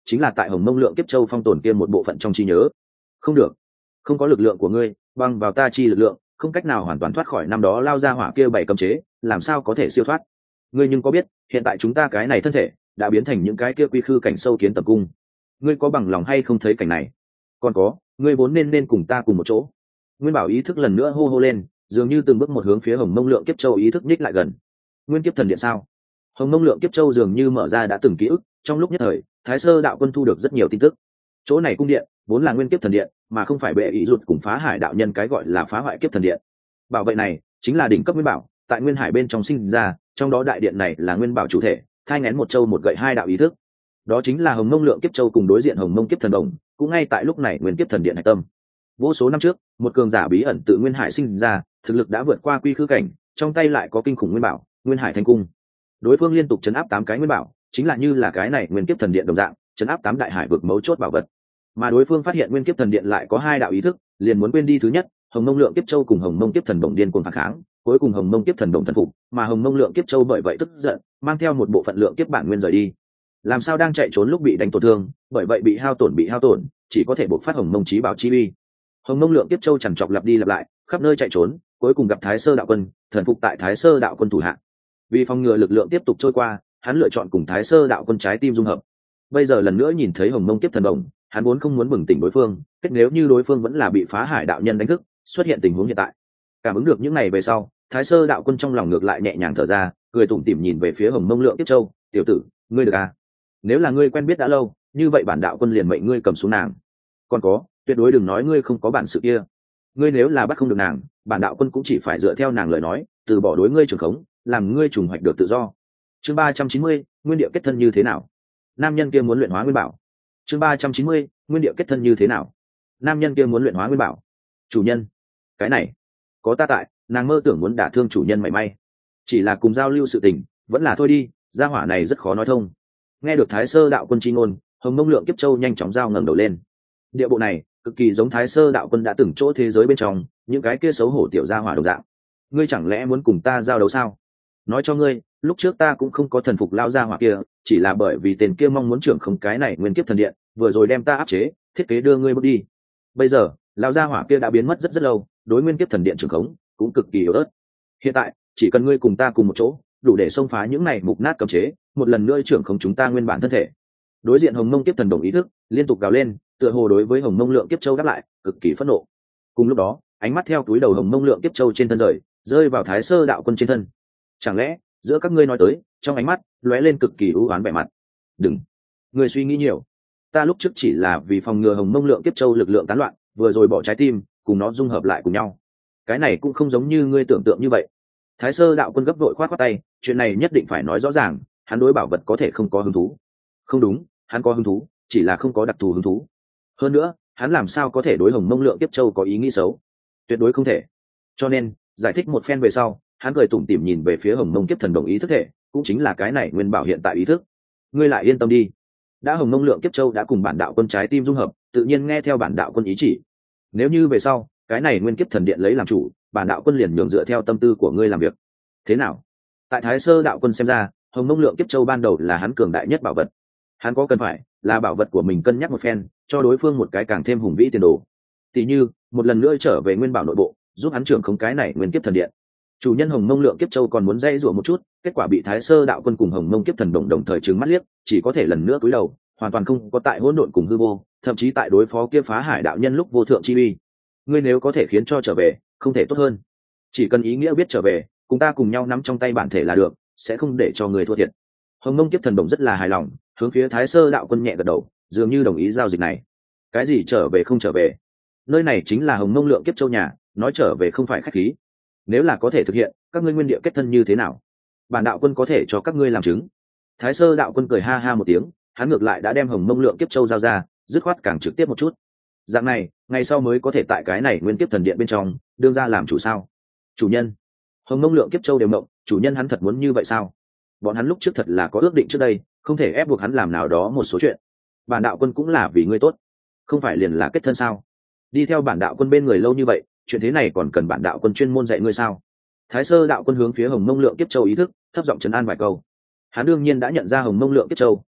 chính là tại hồng mông lượng kiếp châu phong tồn kia một bộ phận trong trí nhớ. Không được, không có lực lượng của ngươi bằng vào ta chi lực lượng không cách nào hoàn toàn thoát khỏi năm đó lao ra hỏa kia bảy cấm chế, làm sao có thể siêu thoát. Ngươi nhưng có biết hiện tại chúng ta cái này thân thể đã biến thành những cái kia quy khư cảnh sâu kiến tập cung, ngươi có bằng lòng hay không thấy cảnh này? Còn có, ngươi vốn nên cùng ta cùng một chỗ. Nguyên Bảo ý thức lần nữa hô hô lên, dường như từng bước một hướng phía hồng mông lượng kiếp châu ý thức nhích lại gần. Nguyên kiếp thần điện sao? Hồng mông lượng kiếp châu dường như mở ra đã từng ký ức, trong lúc nhất thời Thái Sơ đạo quân thu được rất nhiều tin tức. Chỗ này cung điện vốn là nguyên kiếp thần điện, mà không phải bệ ý rụt cùng phá hải đạo nhân cái gọi là phá hoại kiếp thần điện. Bảo vệ này chính là đỉnh cấp nguyên bảo, tại nguyên hải bên trong sinh ra, trong đó đại điện này là nguyên bảo chủ thể, thai nghén một châu một gậy hai đạo ý thức. Đó chính là hồng mông lượng kiếp châu cùng đối diện hồng mông kiếp thần đồng, cũng ngay tại lúc này nguyên kiếp thần điện hạch tâm. Vô số năm trước, một cường giả bí ẩn tự nguyên hải sinh ra, thực lực đã vượt qua quy khư cảnh, trong tay lại có kinh khủng nguyên bảo, nguyên hải thanh cung. Đối phương liên tục chấn áp 8 cái nguyên bảo, chính là như là cái này nguyên kiếp thần điện đồng dạng, chấn áp 8 đại hải vực mấu chốt bảo vật. Mà đối phương phát hiện nguyên kiếp thần điện lại có 2 đạo ý thức, liền muốn quên đi thứ nhất, hồng mông lượng kiếp châu cùng hồng mông kiếp thần đồng điên cuồng phản kháng, cuối cùng hồng mông kiếp thần đồng thần phục, mà hồng mông lượng kiếp châu bởi vậy tức giận, mang theo một bộ phận lượng kiếp bản nguyên rời đi. Làm sao đang chạy trốn lúc bị đánh tổn thương, bởi vậy bị hao tổn, chỉ có thể bộc phát hồng mông chí bảo chi uy. Hồng mông lượng kiếp châu chẳng chọc lặp đi lặp lại, khắp nơi chạy trốn, cuối cùng gặp Thái Sơ đạo quân, thần phục tại Thái Sơ đạo quân thủ hạ. Vì phòng ngừa lực lượng tiếp tục trôi qua, hắn lựa chọn cùng Thái Sơ đạo quân trái tim dung hợp. Bây giờ lần nữa nhìn thấy hồng mông kiếp thần đồng, hắn vốn không muốn bừng tỉnh đối phương, kết nếu như đối phương vẫn là bị phá hải đạo nhân đánh thức, xuất hiện tình huống hiện tại. Cảm ứng được những này về sau, Thái Sơ đạo quân trong lòng ngược lại nhẹ nhàng thở ra, cười tủm tỉm nhìn về phía hồng mông lượng kiếp châu, tiểu tử, ngươi được à? Nếu là ngươi quen biết đã lâu, như vậy bản đạo quân liền mệnh ngươi cầm xuống nàng. Còn có, tuyệt đối đừng nói ngươi không có bản sự kia. Ngươi nếu là bắt không được nàng, bản đạo quân cũng chỉ phải dựa theo nàng lời nói, từ bỏ đối ngươi trường khống, làm ngươi trùng hoạch được tự do. Chương 390, nguyên địa kết thân như thế nào? Nam nhân kia muốn luyện hóa nguyên bảo. Chương 390, nguyên địa kết thân như thế nào? Nam nhân kia muốn luyện hóa nguyên bảo. Chủ nhân, cái này, có ta tại, nàng mơ tưởng muốn đả thương chủ nhân mảy may. Chỉ là cùng giao lưu sự tình, vẫn là thôi đi, gia hỏa này rất khó nói thông. Nghe được Thái Sơ đạo quân chi ngôn, hồng mông lượng kiếp châu nhanh chóng giao ngẩng đầu lên. Địa bộ này cực kỳ giống Thái Sơ đạo quân đã từng chỗ thế giới bên trong những cái kia xấu hổ tiểu gia hỏa đồng dạng. Ngươi chẳng lẽ muốn cùng ta giao đấu sao? Nói cho ngươi, lúc trước ta cũng không có thần phục lao gia hỏa kia, chỉ là bởi vì tên kia mong muốn trưởng không cái này nguyên kiếp thần điện, vừa rồi đem ta áp chế, thiết kế đưa ngươi bước đi. Bây giờ lao gia hỏa kia đã biến mất rất rất lâu, đối nguyên kiếp thần điện trưởng khống cũng cực kỳ yếu ớt. Hiện tại chỉ cần ngươi cùng ta cùng một chỗ, đủ để xông phá những này mục nát cấm chế, một lần nữa trưởng khống chúng ta nguyên bản thân thể. Đối diện hồng mông kiếp thần đồng ý thức liên tục gào lên, tựa hồ đối với hồng mông lượng kiếp châu đáp lại cực kỳ phẫn nộ. Cùng lúc đó, ánh mắt theo túi đầu hồng mông lượng kiếp châu trên thân rơi vào Thái Sơ đạo quân trên thân. Chẳng lẽ giữa các ngươi nói tới, trong ánh mắt lóe lên cực kỳ ưu oán vẻ mặt. Đừng, ngươi suy nghĩ nhiều. Ta lúc trước chỉ là vì phòng ngừa hồng mông lượng kiếp châu lực lượng tán loạn, vừa rồi bỏ trái tim cùng nó dung hợp lại cùng nhau. Cái này cũng không giống như ngươi tưởng tượng như vậy. Thái Sơ đạo quân gấp vội khoát khoát tay, chuyện này nhất định phải nói rõ ràng, hắn đối bảo vật có thể không có hứng thú. Không đúng, hắn có hứng thú, chỉ là không có đặc thù hứng thú. Hơn nữa, hắn làm sao có thể đối hồng mông lượng kiếp châu có ý nghĩ xấu? Tuyệt đối không thể. Cho nên, giải thích một phen về sau, hắn cười tủm tỉm nhìn về phía hồng mông kiếp thần đồng ý thức thể, cũng chính là cái này nguyên bảo hiện tại ý thức. Ngươi lại yên tâm đi, đã hồng mông lượng kiếp châu đã cùng bản đạo quân trái tim dung hợp, tự nhiên nghe theo bản đạo quân ý chỉ. Nếu như về sau cái này nguyên kiếp thần điện lấy làm chủ, bản đạo quân liền nhường dựa theo tâm tư của ngươi làm việc. Thế nào? Tại Thái Sơ đạo quân xem ra, hồng mông lượng kiếp châu ban đầu là hắn cường đại nhất bảo vật. Hắn có cần phải là bảo vật của mình cân nhắc một phen, cho đối phương một cái càng thêm hùng vĩ tiền đồ. Tỷ như một lần nữa trở về nguyên bảo nội bộ, giúp hắn trưởng không cái này nguyên kiếp thần điện. Chủ nhân hồng mông lượng kiếp châu còn muốn dây dụa một chút, kết quả bị Thái Sơ đạo quân cùng hồng mông kiếp thần đồng thời trừng mắt liếc, chỉ có thể lần nữa cúi đầu, hoàn toàn không có tại hỗn độn cùng hư vô, thậm chí tại đối phó kia phá hải đạo nhân lúc vô thượng chi uy. Ngươi nếu có thể khiến cho trở về, không thể tốt hơn. Chỉ cần ý nghĩa biết trở về, cùng ta cùng nhau nắm trong tay bản thể là được, sẽ không để cho người thua thiệt. Hồng mông kiếp thần đồng rất là hài lòng, hướng phía Thái Sơ đạo quân nhẹ gật đầu, dường như đồng ý giao dịch này. Cái gì trở về không trở về? Nơi này chính là hồng mông lượng kiếp châu nhà, nói trở về không phải khách khí. Nếu là có thể thực hiện, các ngươi nguyên địa kết thân như thế nào? Bản đạo quân có thể cho các ngươi làm chứng. Thái Sơ đạo quân cười ha ha một tiếng, hắn ngược lại đã đem hồng mông lượng kiếp châu giao ra, dứt khoát càng trực tiếp một chút. Dạng này, ngày sau mới có thể tại cái này nguyên kiếp thần điện bên trong đương ra làm chủ sao? Chủ nhân, hồng mông lượng kiếp châu đều mộng, chủ nhân hắn thật muốn như vậy sao? Bọn hắn lúc trước thật là có ước định trước đây, không thể ép buộc hắn làm nào đó một số chuyện. Bản đạo quân cũng là vì ngươi tốt, không phải liền là kết thân sao? Đi theo bản đạo quân bên người lâu như vậy, chuyện thế này còn cần bản đạo quân chuyên môn dạy ngươi sao? Thái Sơ đạo quân hướng phía hồng mông lượng kiếp châu ý thức thấp giọng trấn an vài câu. Hắn đương nhiên đã nhận ra hồng mông lượng kiếp châu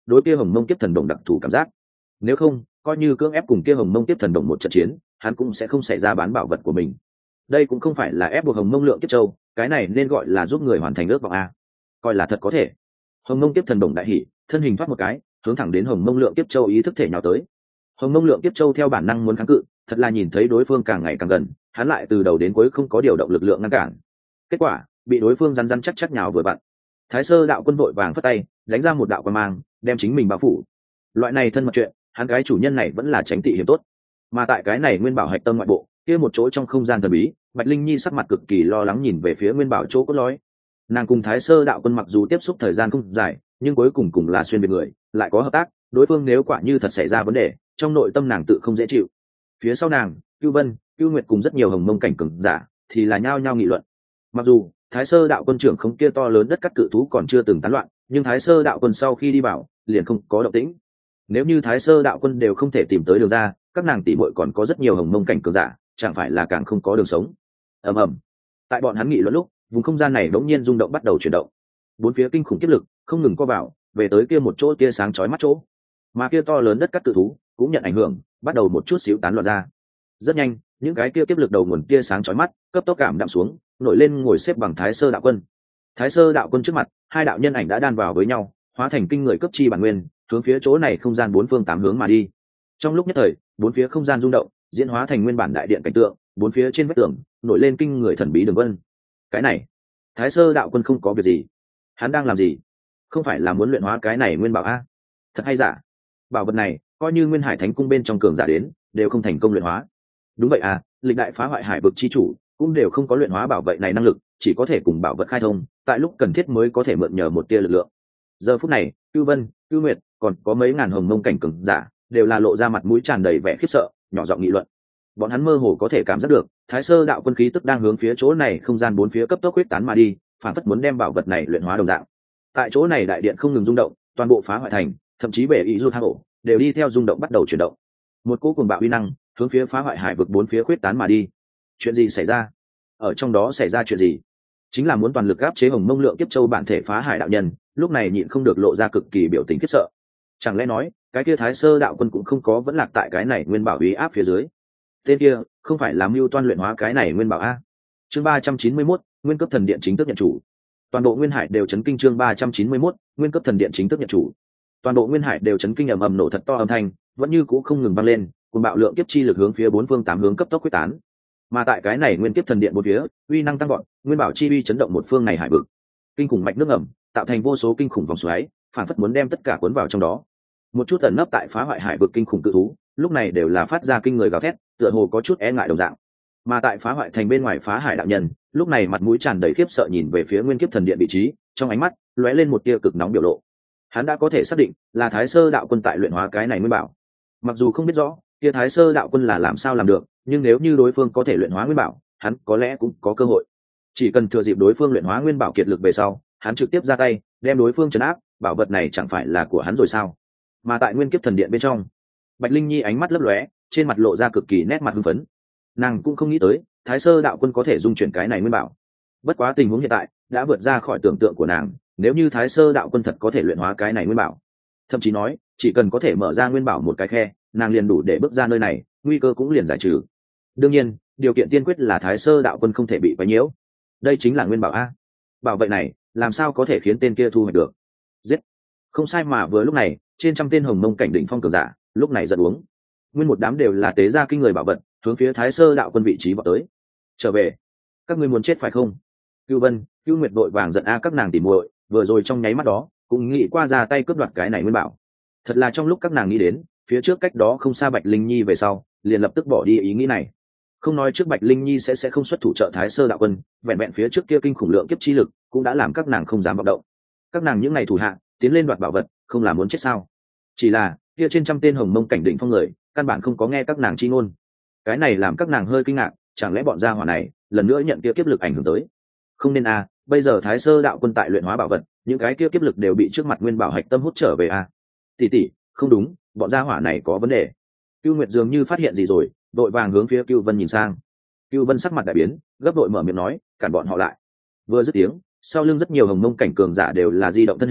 đối kia hồng mông kiếp thần đồng đặc thù cảm giác. Nếu không, coi như cưỡng ép cùng kia hồng mông kiếp thần đồng một trận chiến, hắn cũng sẽ không xảy ra bán bảo vật của mình. Đây cũng không phải là ép buộc hồng mông lượng kiếp châu, cái này nên gọi là giúp người hoàn thành ước vọng a. Coi là thật có thể. Hồng mông kiếp thần đồng đại hỉ, thân hình thoát một cái, hướng thẳng đến hồng mông lượng kiếp châu ý thức thể nhào tới. Hồng mông lượng kiếp châu theo bản năng muốn kháng cự, thật là nhìn thấy đối phương càng ngày càng gần, hắn lại từ đầu đến cuối không có điều động lực lượng ngăn cản. Kết quả bị đối phương rắn rắn chắc chắc nhào vừa vặn. Thái Sơ đạo quân vội vàng phất tay, đánh ra một đạo quang mang, đem chính mình bao phủ. Loại này thân mật chuyện, hắn cái chủ nhân này vẫn là tránh tị hiểm tốt. Mà tại cái này nguyên bảo hạch tâm ngoại bộ, kia một chỗ trong không gian thần bí, Bạch Linh Nhi sắc mặt cực kỳ lo lắng nhìn về phía nguyên bảo chỗ cốt lõi. Nàng cùng Thái Sơ đạo quân mặc dù tiếp xúc thời gian không dài, nhưng cuối cùng là xuyên biệt người, lại có hợp tác, đối phương nếu quả như thật xảy ra vấn đề, trong nội tâm nàng tự không dễ chịu. Phía sau nàng, Cưu Vân, Cưu Nguyệt cùng rất nhiều hồng mông cảnh cường giả, thì là nhao nhao nghị luận. Mặc dù Thái Sơ đạo quân trưởng không kia to lớn đất cắt cự thú còn chưa từng tán loạn, nhưng Thái Sơ đạo quân sau khi đi vào, liền không có động tĩnh. Nếu như Thái Sơ đạo quân đều không thể tìm tới đường ra, các nàng tỷ muội còn có rất nhiều hồng mông cảnh cường giả, chẳng phải là càng không có đường sống. Ầm ầm. Tại bọn hắn nghị luận lúc, vùng không gian này đống nhiên rung động bắt đầu chuyển động. Bốn phía kinh khủng kiếp lực không ngừng co vào, về tới kia một chỗ tia sáng chói mắt chỗ. Mà kia to lớn đất cắt cự thú cũng nhận ảnh hưởng, bắt đầu một chút xíu tán loạn ra. Rất nhanh, những cái kia kiếp lực đầu nguồn tia sáng chói mắt, cấp tốc cảm đạm xuống, nổi lên ngồi xếp bằng Thái Sơ đạo quân. Thái Sơ đạo quân trước mặt, hai đạo nhân ảnh đã đan vào với nhau, hóa thành kinh người cấp chi bản nguyên, hướng phía chỗ này không gian bốn phương tám hướng mà đi. Trong lúc nhất thời, bốn phía không gian rung động, diễn hóa thành nguyên bản đại điện cảnh tượng, bốn phía trên vách tường nổi lên kinh người thần bí đường vân. Cái này, Thái Sơ đạo quân không có việc gì. Hắn đang làm gì? Không phải là muốn luyện hóa cái này nguyên bảo a? Thật hay giả? Bảo vật này, coi như Nguyên Hải Thánh cung bên trong cường giả đến, đều không thành công luyện hóa. Đúng vậy à, lịch đại phá hoại hải vực chi chủ cũng đều không có luyện hóa bảo vật này năng lực, chỉ có thể cùng bảo vật khai thông, tại lúc cần thiết mới có thể mượn nhờ một tia lực lượng. Giờ phút này, Cưu Vân, Cưu Nguyệt, còn có mấy ngàn hồng mông cảnh cường giả, đều là lộ ra mặt mũi tràn đầy vẻ khiếp sợ, nhỏ giọng nghị luận. Bọn hắn mơ hồ có thể cảm giác được, Thái Sơ đạo quân khí tức đang hướng phía chỗ này không gian bốn phía cấp tốc huyết tán mà đi, phản phất muốn đem bảo vật này luyện hóa đồng dạng. Tại chỗ này đại điện không ngừng rung động, toàn bộ phá hoại thành, thậm chí bể ý du thang ổ đều đi theo rung động bắt đầu chuyển động. Một cỗ cuồng bạo uy năng hướng phía phá hoại hải vực bốn phía huyết tán mà đi. Chuyện gì xảy ra? Ở trong đó xảy ra chuyện gì? Chính là muốn toàn lực áp chế hồng mông lượng kiếp châu bản thể phá hải đạo nhân, lúc này nhịn không được lộ ra cực kỳ biểu tình khiếp sợ. Chẳng lẽ nói, cái kia Thái Sơ đạo quân cũng không có vẫn lạc tại cái này nguyên bảo uy áp phía dưới? Tên kia không phải là mưu toan luyện hóa cái này nguyên bảo a? Chương 391, Nguyên cấp thần điện chính thức nhận chủ. Toàn bộ Nguyên Hải đều chấn kinh. Chương 391, Nguyên cấp thần điện chính thức nhận chủ. Toàn bộ Nguyên Hải đều chấn kinh, ầm ầm nổ thật to âm thanh, vẫn như cũ không ngừng vang lên, cùng bạo lượng kiếp chi lực hướng phía bốn phương tám hướng cấp tốc quyết tán. Mà tại cái này nguyên kiếp thần điện bốn phía, uy năng tăng vọt, nguyên bảo chi uy chấn động một phương này hải vực. Kinh khủng mạch nước ẩm, tạo thành vô số kinh khủng vòng xoáy, phản phất muốn đem tất cả cuốn vào trong đó. Một chút ẩn nấp tại phá hoại hải vực kinh khủng cự thú, lúc này đều là phát ra kinh người gào thét, tựa hồ có chút e ngại đồng dạng. Mà tại phá hoại thành bên ngoài phá hải đạo nhân, lúc này mặt mũi tràn đầy khiếp sợ nhìn về phía nguyên kiếp thần điện vị trí, trong ánh mắt lóe lên một tia cực nóng biểu lộ. Hắn đã có thể xác định là Thái Sơ đạo quân tại luyện hóa cái này nguyên bảo. Mặc dù không biết rõ kia Thái Sơ đạo quân là làm sao làm được, nhưng nếu như đối phương có thể luyện hóa nguyên bảo, hắn có lẽ cũng có cơ hội. Chỉ cần thừa dịp đối phương luyện hóa nguyên bảo kiệt lực về sau, hắn trực tiếp ra tay đem đối phương trấn áp, bảo vật này chẳng phải là của hắn rồi sao? Mà tại nguyên kiếp thần điện bên trong, Bạch Linh Nhi ánh mắt lấp lóe, trên mặt lộ ra cực kỳ nét mặt hưng phấn. Nàng cũng không nghĩ tới Thái Sơ đạo quân có thể dung chuyển cái này nguyên bảo. Bất quá tình huống hiện tại đã vượt ra khỏi tưởng tượng của nàng, nếu như Thái Sơ đạo quân thật có thể luyện hóa cái này nguyên bảo, thậm chí nói chỉ cần có thể mở ra nguyên bảo một cái khe, nàng liền đủ để bước ra nơi này, nguy cơ cũng liền giải trừ. Đương nhiên, điều kiện tiên quyết là Thái Sơ đạo quân không thể bị quấy nhiễu. Đây chính là nguyên bảo a. Bảo vệ này làm sao có thể khiến tên kia thu hoạch được? Giết! Không sai, mà vừa lúc này, trên trăm tên hồng mông cảnh đỉnh phong cường giả lúc này giật uống. Nguyên một đám đều là tế gia kinh người bảo vật, hướng phía Thái Sơ đạo quân vị trí vọt tới. Trở về! Các ngươi muốn chết phải không? Cưu Vân, Cưu Nguyệt vội vàng giận a, các nàng tỉ muội vừa rồi trong nháy mắt đó cũng nghĩ qua ra tay cướp đoạt cái này nguyên bảo. Thật là trong lúc các nàng nghĩ đến phía trước cách đó không xa Bạch Linh Nhi về sau, liền lập tức bỏ đi ý nghĩ này. Không nói trước Bạch Linh Nhi sẽ không xuất thủ trợ Thái Sơ đạo quân, vẹn vẹn phía trước kia kinh khủng lượng kiếp chi lực cũng đã làm các nàng không dám vọng động. Các nàng những ngày thủ hạ tiến lên đoạt bảo vật, không là muốn chết sao? Chỉ là kia trên trăm tên hồng mông cảnh đỉnh phong người, căn bản không có nghe các nàng chi ngôn. Cái này làm các nàng hơi kinh ngạc, chẳng lẽ bọn gia hỏa này lần nữa nhận kia kiếp lực ảnh hưởng tới? Không nên a, bây giờ Thái Sơ đạo quân tại luyện hóa bảo vật, những cái kia kiếp lực đều bị trước mặt nguyên bảo hạch tâm hút trở về a. Tỷ tỷ, không đúng, bọn gia hỏa này có vấn đề. Cưu Nguyệt dường như phát hiện gì rồi, đội vàng hướng phía Cưu Vân nhìn sang. Cưu Vân sắc mặt đại biến, gấp đội mở miệng nói, cản bọn họ lại. Vừa dứt tiếng, sau lưng rất nhiều hồng mông cảnh cường giả đều là di động thân hình,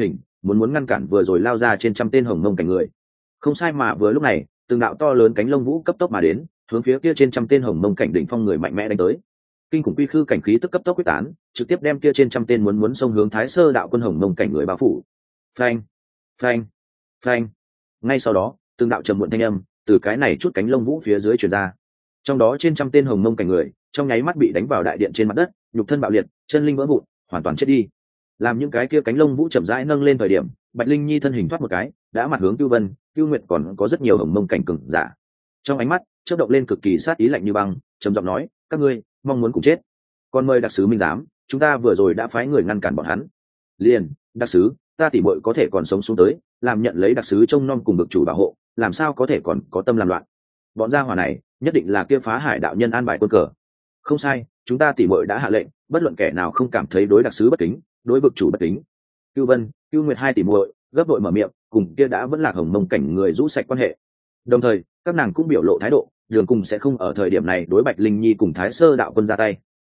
muốn muốn ngăn cản vừa rồi lao ra trên trăm tên hồng mông cảnh người. Không sai, mà vừa lúc này từng đạo to lớn cánh lông vũ cấp tốc mà đến, hướng phía kia trên trăm tên hồng mông cảnh đỉnh phong người mạnh mẽ đánh tới. Kinh khủng quy khư cảnh khí tức cấp tốc quyết tán, trực tiếp đem kia trên trăm tên muốn xông hướng Thái Sơ đạo quân hồng mông cảnh người bao phủ. Phanh, phanh, phanh. Ngay sau đó, từng đạo trầm muộn thanh âm từ cái này chút cánh lông vũ phía dưới truyền ra. Trong đó trên trăm tên hồng mông cảnh người trong nháy mắt bị đánh vào đại điện trên mặt đất, nhục thân bạo liệt, chân linh vỡ vụn, hoàn toàn chết đi. Làm những cái kia cánh lông vũ chậm rãi nâng lên thời điểm, Bạch Linh Nhi thân hình thoát một cái, đã mặt hướng Cưu Vân, Cưu Nguyệt, còn có rất nhiều hồng mông cảnh cường giả. Trong ánh mắt chớp động lên cực kỳ sát ý lạnh như băng, trầm giọng nói: các ngươi mong muốn cùng chết? Còn mời đặc sứ minh giám, chúng ta vừa rồi đã phái người ngăn cản bọn hắn. Liền, đặc sứ, ta tỉ muội có thể còn sống xuống tới, làm nhận lấy đặc sứ trông nom cùng vực chủ bảo hộ, làm sao có thể còn có tâm làm loạn? Bọn gia hỏa này nhất định là kia phá hải đạo nhân an bài quân cờ. Không sai, chúng ta tỉ muội đã hạ lệnh, bất luận kẻ nào không cảm thấy đối đặc sứ bất kính, đối vực chủ bất kính. Cưu Vân, Cưu Nguyệt hai tỉ muội gấp đội mở miệng, cùng kia đã vẫn là hồng mông cảnh người rũ sạch quan hệ. Đồng thời các nàng cũng biểu lộ thái độ, đường cùng sẽ không ở thời điểm này đối Bạch Linh Nhi cùng Thái Sơ đạo quân ra tay.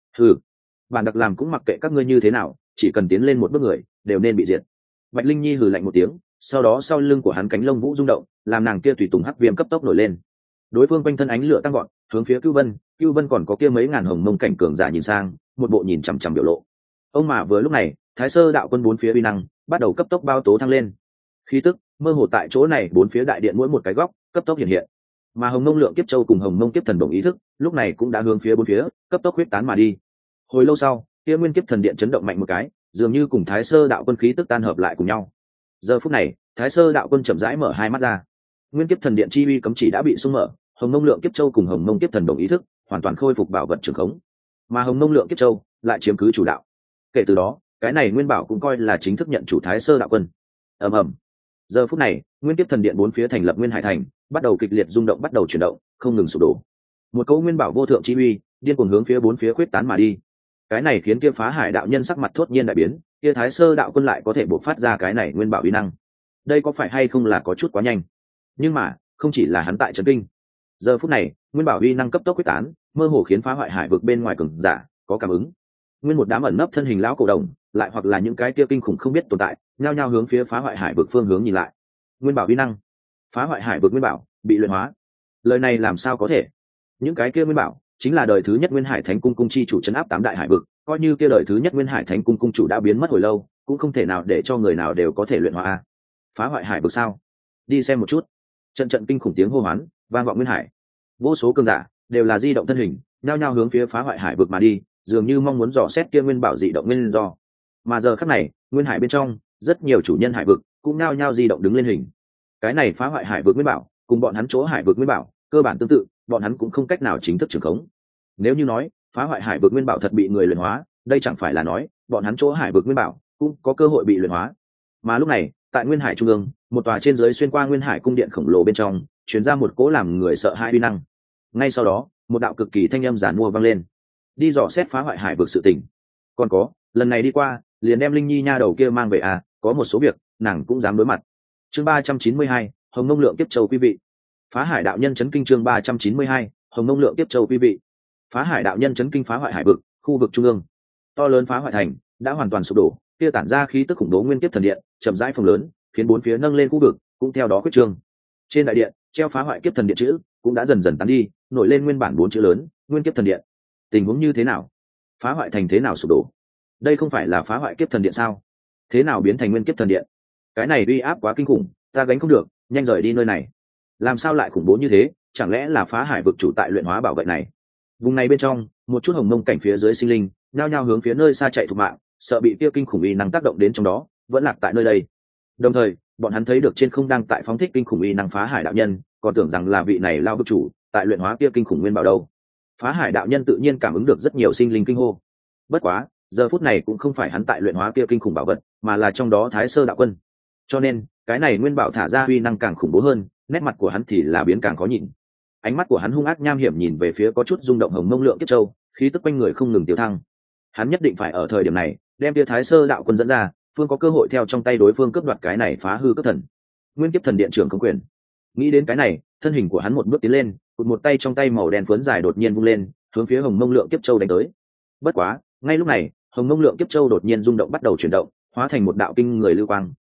Bản đặc làm cũng mặc kệ các ngươi như thế nào, chỉ cần tiến lên một bước người đều nên bị diệt. Bạch Linh Nhi hừ lạnh một tiếng, sau đó sau lưng của hắn cánh lông vũ rung động, làm nàng kia tùy tùng hắc viêm cấp tốc nổi lên. Đối phương quanh thân ánh lửa tăng gọn, hướng phía Cưu Vân còn có kia mấy ngàn hồng mông cảnh cường giả nhìn sang, một bộ nhìn chằm chằm biểu lộ. Ông mà vừa lúc này, Thái Sơ đạo quân bốn phía uy năng bắt đầu cấp tốc bao tố thăng lên. Khí tức mơ hồ tại chỗ này bốn phía đại điện mỗi một cái góc cấp tốc hiện hiện. Mà hồng mông lượng kiếp châu cùng hồng mông kiếp thần đồng ý thức lúc này cũng đã hướng phía bốn phía cấp tốc huyết tán mà đi. Hồi lâu sau, kia nguyên kiếp thần điện chấn động mạnh một cái, dường như cùng Thái Sơ đạo quân khí tức tan hợp lại cùng nhau. Giờ phút này, Thái Sơ đạo quân chậm rãi mở hai mắt ra. Nguyên kiếp thần điện chi uy cấm chỉ đã bị xung mở, hồng mông lượng kiếp châu cùng hồng mông kiếp thần đồng ý thức hoàn toàn khôi phục bảo vật trường khống, mà hồng mông lượng kiếp châu lại chiếm cứ chủ đạo. Kể từ đó, cái này nguyên bảo cũng coi là chính thức nhận chủ Thái Sơ đạo quân. ầm ầm. Giờ phút này, nguyên kiếp thần điện bốn phía thành lập Nguyên Hải thành bắt đầu kịch liệt rung động, bắt đầu chuyển động, không ngừng sụp đổ. Một cỗ nguyên bảo vô thượng chi uy điên cuồng hướng phía bốn phía khuyết tán mà đi. Cái này khiến kia phá hải đạo nhân sắc mặt thốt nhiên đại biến, kia Thái Sơ đạo quân lại có thể bộc phát ra cái này nguyên bảo uy năng, đây có phải hay không là có chút quá nhanh? Nhưng mà không chỉ là hắn tại trấn kinh, giờ phút này nguyên bảo uy năng cấp tốc quyết tán, mơ hồ khiến phá hoại hải vực bên ngoài cường giả có cảm ứng. Nguyên một đám ẩn nấp thân hình lão cổ đồng, lại hoặc là những cái kia kinh khủng không biết tồn tại, nhao nhao hướng phía phá hoại hải vực phương hướng nhìn lại. Nguyên bảo uy năng, phá hoại hải vực nguyên bảo bị luyện hóa. Lời này làm sao có thể? Những cái kia nguyên bảo chính là đời thứ nhất Nguyên Hải Thánh Cung cung chi chủ trấn áp tám đại hải vực, coi như kia đời thứ nhất Nguyên Hải Thánh Cung cung chủ đã biến mất hồi lâu, cũng không thể nào để cho người nào đều có thể luyện hóa. Phá hoại hải vực sao? Đi xem một chút. Trận trận kinh khủng tiếng hô hoán vang vọng Nguyên Hải, vô số cường giả đều là di động thân hình, nhao nhao hướng phía phá hoại hải vực mà đi, dường như mong muốn dò xét kia nguyên bảo dị động nguyên do. Mà giờ khắc này, Nguyên Hải bên trong rất nhiều chủ nhân hải vực cũng nhao nhao di động đứng lên hình. Cái này phá hoại hải vực nguyên bảo cùng bọn hắn chỗ hải vực nguyên bảo cơ bản tương tự, bọn hắn cũng không cách nào chính thức trưởng khống. Nếu như nói phá hoại hải vực nguyên bảo thật bị người luyện hóa, đây chẳng phải là nói bọn hắn chỗ hải vực nguyên bảo cũng có cơ hội bị luyện hóa. Mà lúc này, tại Nguyên Hải trung ương, một tòa trên dưới xuyên qua Nguyên Hải cung điện khổng lồ bên trong truyền ra một cỗ làm người sợ hãi uy năng. Ngay sau đó, một đạo cực kỳ thanh âm giản mua vang lên: đi dò xét phá hoại hải vực sự tình. Còn có, lần này đi qua liền đem Linh Nhi nha đầu kia mang về à, có một số việc nàng cũng dám đối mặt. Chương 392, Hồng Mông Lượng Kiếp Châu. Quý vị, phá hải đạo nhân chấn kinh. Chương 392, Hồng Mông Lượng Kiếp Châu. Quý vị, phá hải đạo nhân chấn kinh. Phá hoại hải vực khu vực trung ương, to lớn phá hoại thành đã hoàn toàn sụp đổ, kia tản ra khí tức khủng bố nguyên kiếp thần điện chậm rãi phồng lớn, khiến bốn phía nâng lên khu vực cũng theo đó quyết trương. Trên đại điện treo phá hoại kiếp thần điện chữ cũng đã dần dần tán đi, nổi lên nguyên bản 4 chữ lớn: Nguyên Kiếp Thần Điện. Tình huống như thế nào? Phá hoại thành thế nào sụp đổ? Đây không phải là phá hoại kiếp thần điện sao? Thế nào biến thành Nguyên Kiếp Thần Điện? Cái này uy áp quá kinh khủng, ta gánh không được, nhanh rời đi nơi này. Làm sao lại khủng bố như thế? Chẳng lẽ là phá hải vực chủ tại luyện hóa bảo vệ này? Vùng này bên trong, một chút hồng mông cảnh phía dưới sinh linh nhao nhao hướng phía nơi xa chạy thục mạng, sợ bị kia kinh khủng uy năng tác động đến trong đó, vẫn lạc tại nơi đây. Đồng thời, bọn hắn thấy được trên không đang tại phóng thích kinh khủng uy năng phá hải đạo nhân, còn tưởng rằng là vị này lao vực chủ tại luyện hóa kia kinh khủng nguyên bảo đâu. Phá hải đạo nhân tự nhiên cảm ứng được rất nhiều sinh linh kinh hô. Bất quá, giờ phút này cũng không phải hắn tại luyện hóa kia kinh khủng bảo vật, mà là trong đó Thái Sơ đạo quân. Cho nên, cái này nguyên bảo thả ra uy năng càng khủng bố hơn, nét mặt của hắn thì là biến càng khó nhìn. Ánh mắt của hắn hung ác nham hiểm nhìn về phía có chút rung động Hồng Mông Lượng Kiếp Châu, khí tức quanh người không ngừng tiêu thăng. Hắn nhất định phải ở thời điểm này đem kia Thái Sơ đạo quân dẫn ra, phương có cơ hội theo trong tay đối phương cướp đoạt cái này phá hư cấp thần Nguyên Kiếp Thần Điện trưởng công quyền. Nghĩ đến cái này, thân hình của hắn một bước tiến lên, cụt một tay trong tay màu đen phấn dài đột nhiên vung lên, hướng phía Hồng Mông Lượng Kiếp Châu đánh tới. Bất quá, ngay lúc này, Hồng Mông Lượng Kiếp Châu đột nhiên rung động, bắt đầu chuyển động, hóa thành một đạo kinh người lưu quang,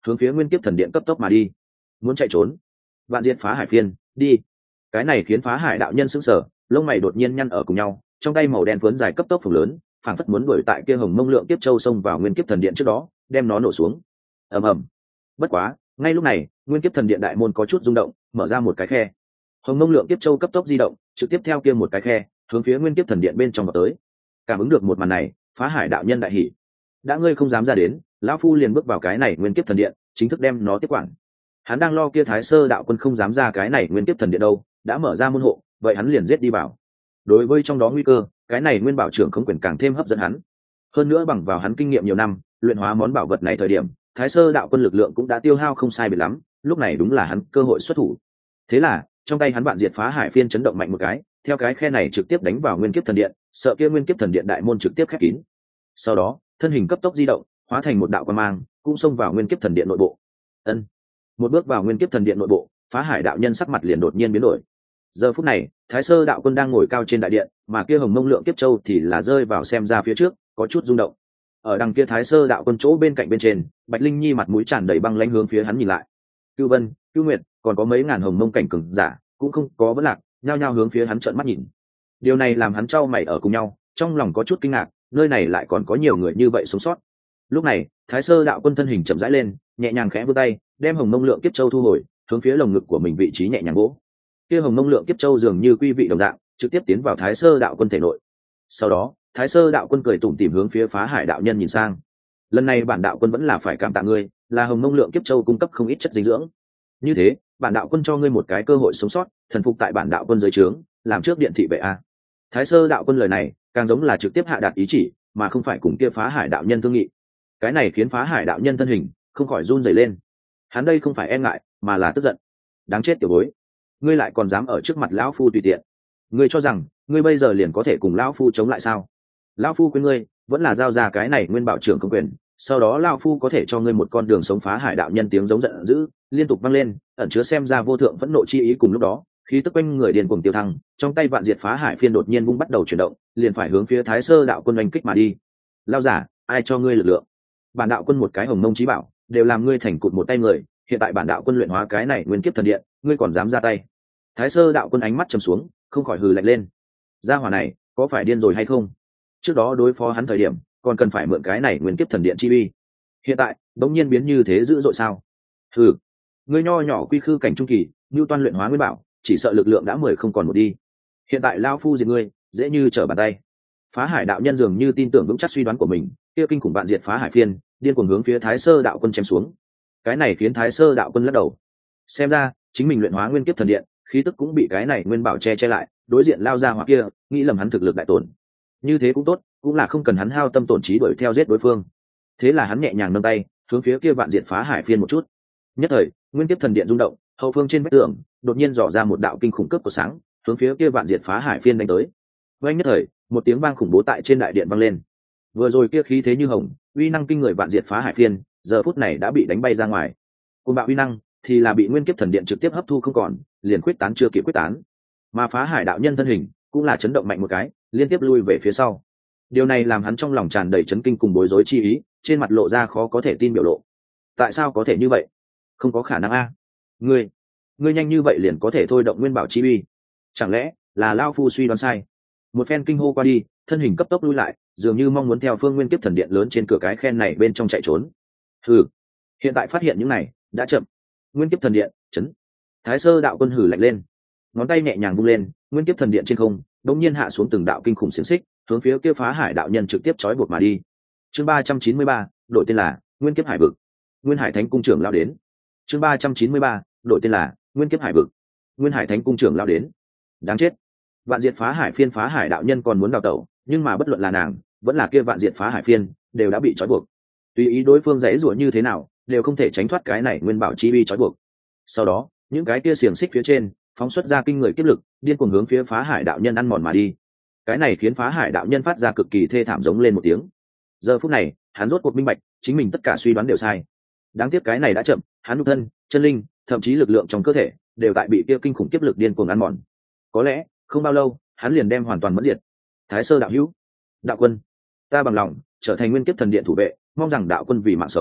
hướng phía nguyên kiếp thần điện cấp tốc mà đi. Muốn chạy trốn? Vạn diệt phá hải phiên, đi. Cái này khiến phá hải đạo nhân sững sờ, lông mày đột nhiên nhăn ở cùng nhau, trong tay màu đen phướn dài cấp tốc phồng lớn, phảng phất muốn đuổi tại kia hồng mông lượng kiếp châu xông vào nguyên kiếp thần điện trước đó, đem nó nổ xuống. Ầm ầm. Bất quá, ngay lúc này, nguyên kiếp thần điện đại môn có chút rung động, mở ra một cái khe. Hồng mông lượng kiếp châu cấp tốc di động, trực tiếp theo kia một cái khe, hướng phía nguyên kiếp thần điện bên trong vào tới. Cảm ứng được một màn này, phá hải đạo nhân đại hỉ. Đã ngươi không dám ra đến, lão phu liền bước vào cái này nguyên kiếp thần điện, chính thức đem nó tiếp quản. Hắn đang lo kia Thái Sơ đạo quân không dám ra cái này nguyên kiếp thần điện đâu, đã mở ra môn hộ, vậy hắn liền giết đi vào. Đối với trong đó nguy cơ, cái này nguyên bảo trưởng không quyền càng thêm hấp dẫn hắn. Hơn nữa bằng vào hắn kinh nghiệm nhiều năm, luyện hóa món bảo vật này thời điểm, Thái Sơ đạo quân lực lượng cũng đã tiêu hao không sai biệt lắm, lúc này đúng là hắn cơ hội xuất thủ. Thế là, trong tay hắn vạn diệt phá hải phiên chấn động mạnh một cái, theo cái khe này trực tiếp đánh vào nguyên kiếp thần điện, sợ kia nguyên kiếp thần điện đại môn trực tiếp khép kín. Sau đó, thân hình cấp tốc di động, hóa thành một đạo quang mang, cũng xông vào nguyên kiếp thần điện nội bộ. Ân. Một bước vào nguyên kiếp thần điện nội bộ, phá hải đạo nhân sắc mặt liền đột nhiên biến đổi. Giờ phút này, Thái Sơ đạo quân đang ngồi cao trên đại điện, mà kia hồng mông lượng kiếp châu thì là rơi vào xem ra phía trước, có chút rung động. Ở đằng kia Thái Sơ đạo quân chỗ bên cạnh bên trên, Bạch Linh Nhi mặt mũi tràn đầy băng lãnh hướng phía hắn nhìn lại. Cưu Vân, Cưu Nguyệt, còn có mấy ngàn hồng mông cảnh cường giả, cũng không có vấn lạc, nhao nhao hướng phía hắn trợn mắt nhìn. Điều này làm hắn trao mày ở cùng nhau, trong lòng có chút kinh ngạc, nơi này lại còn có nhiều người như vậy sống sót. Lúc này, Thái Sơ đạo quân thân hình chậm rãi lên, nhẹ nhàng khẽ vươn tay, đem hồng mông lượng kiếp châu thu hồi, hướng phía lồng ngực của mình vị trí nhẹ nhàng vỗ. Kia hồng mông lượng kiếp châu dường như quy vị đồng dạng, trực tiếp tiến vào Thái Sơ đạo quân thể nội. Sau đó, Thái Sơ đạo quân cười tủm tỉm hướng phía phá hải đạo nhân nhìn sang. Lần này bản đạo quân vẫn là phải cảm tạ ngươi, là hồng mông lượng kiếp châu cung cấp không ít chất dinh dưỡng. Như thế, bản đạo quân cho ngươi một cái cơ hội sống sót, thần phục tại bản đạo quân dưới trướng, làm trước điện thị vệ a. Thái Sơ đạo quân lời này, càng giống là trực tiếp hạ đạt ý chỉ, mà không phải cùng kia phá hải đạo nhân thương nghị. Cái này khiến phá hải đạo nhân thân hình không khỏi run rẩy lên. Hắn đây không phải e ngại, mà là tức giận. Đáng chết tiểu bối, ngươi lại còn dám ở trước mặt lão phu tùy tiện. Ngươi cho rằng ngươi bây giờ liền có thể cùng lão phu chống lại sao? Lão phu khuyên ngươi vẫn là giao ra cái này nguyên bảo trưởng không quyền, sau đó lão phu có thể cho ngươi một con đường sống. Phá hải đạo nhân tiếng giống giận dữ liên tục vang lên, ẩn chứa xem ra vô thượng phẫn nộ chi ý. Cùng lúc đó, khí tức quanh người điên cuồng tiêu thăng, trong tay vạn diệt phá hải phiên đột nhiên vung bắt đầu chuyển động, liền phải hướng phía Thái Sơ đạo quân oanh kích mà đi. Lao giả, ai cho ngươi lực lượng? Bản đạo quân một cái hồng mông chí bảo, đều làm ngươi thành cụt một tay người, hiện tại bản đạo quân luyện hóa cái này nguyên kiếp thần điện, ngươi còn dám ra tay? Thái Sơ đạo quân ánh mắt trầm xuống, không khỏi hừ lạnh lên. Gia hỏa này, có phải điên rồi hay không? Trước đó đối phó hắn thời điểm, còn cần phải mượn cái này nguyên kiếp thần điện chi uy. Hiện tại, đống nhiên biến như thế dữ dội sao? Hừ, ngươi nho nhỏ quy khư cảnh trung kỳ, như toan luyện hóa nguyên bảo, chỉ sợ lực lượng đã 10 không còn một đi. Hiện tại lao phu diệt ngươi, dễ như trở bàn tay. Phá hải đạo nhân dường như tin tưởng vững chắc suy đoán của mình, kia kinh khủng vạn diệt phá hải phiên, điên cuồng hướng phía Thái Sơ đạo quân chém xuống. Cái này khiến Thái Sơ đạo quân lắc đầu. Xem ra, chính mình luyện hóa nguyên kiếp thần điện, khí tức cũng bị cái này nguyên bảo che lại, đối diện lao ra hoặc kia, nghĩ lầm hắn thực lực đại tổn. Như thế cũng tốt, cũng là không cần hắn hao tâm tổn trí đuổi theo giết đối phương. Thế là hắn nhẹ nhàng nâng tay, hướng phía kia vạn diệt phá hải phiên một chút. Nhất thời, nguyên kiếp thần điện rung động, hậu phương trên vách tường đột nhiên dò ra một đạo kinh khủng cướp của sáng, hướng phía kia vạn diệt phá hải phiên đánh tới. Vang nhất thời, một tiếng vang khủng bố tại trên đại điện vang lên. Vừa rồi kia khí thế như hồng, uy năng kinh người vạn diệt phá hải phiên, giờ phút này đã bị đánh bay ra ngoài. Côn bạo uy năng thì là bị nguyên kiếp thần điện trực tiếp hấp thu không còn, liền quyết tán chưa kịp quyết tán. Mà phá hải đạo nhân thân hình cũng là chấn động mạnh một cái, liên tiếp lui về phía sau. Điều này làm hắn trong lòng tràn đầy chấn kinh cùng bối rối chi ý, trên mặt lộ ra khó có thể tin biểu lộ. Tại sao có thể như vậy? Không có khả năng a. Ngươi nhanh như vậy liền có thể thôi động nguyên bảo chi uy? Chẳng lẽ là lao phu suy đoán sai? Một phen kinh hô qua đi, thân hình cấp tốc lui lại, dường như mong muốn theo phương nguyên kiếp thần điện lớn trên cửa cái khen này bên trong chạy trốn. Hừ, hiện tại phát hiện những này đã chậm. Nguyên kiếp thần điện chấn. Thái Sơ đạo quân hừ lạnh lên, ngón tay nhẹ nhàng vung lên, nguyên kiếp thần điện trên không đột nhiên hạ xuống từng đạo kinh khủng xiềng xích, hướng phía kia phá hải đạo nhân trực tiếp trói buộc mà đi. Chương 393, đội tên là Nguyên Kiếp Hải Vực. Nguyên Hải Thánh cung trưởng lao đến. Chương 393, đội tên là Nguyên Kiếp Hải Vực. Nguyên Hải Thánh cung trưởng lao đến. Đáng chết. Vạn diệt phá hải phiên phá hải đạo nhân còn muốn đào tẩu, nhưng mà bất luận là nàng, vẫn là kia vạn diệt phá hải phiên, đều đã bị trói buộc. Tùy ý đối phương giãy giụa như thế nào, đều không thể tránh thoát cái này nguyên bảo chi uy trói buộc. Sau đó, những cái kia xiềng xích phía trên phóng xuất ra kinh người kiếp lực, điên cuồng hướng phía phá hải đạo nhân ăn mòn mà đi. Cái này khiến phá hải đạo nhân phát ra cực kỳ thê thảm giống lên một tiếng. Giờ phút này, hắn rốt cuộc minh bạch, chính mình tất cả suy đoán đều sai. Đáng tiếc cái này đã chậm, hắn nhục thân, chân linh, thậm chí lực lượng trong cơ thể đều tại bị kia kinh khủng kiếp lực điên cuồng ăn mòn. Có lẽ, không bao lâu, hắn liền đem hoàn toàn mẫn diệt. Thái Sơ đạo hữu, đạo quân, ta bằng lòng trở thành nguyên kiếp thần điện thủ vệ, mong rằng đạo quân vì mạng sống,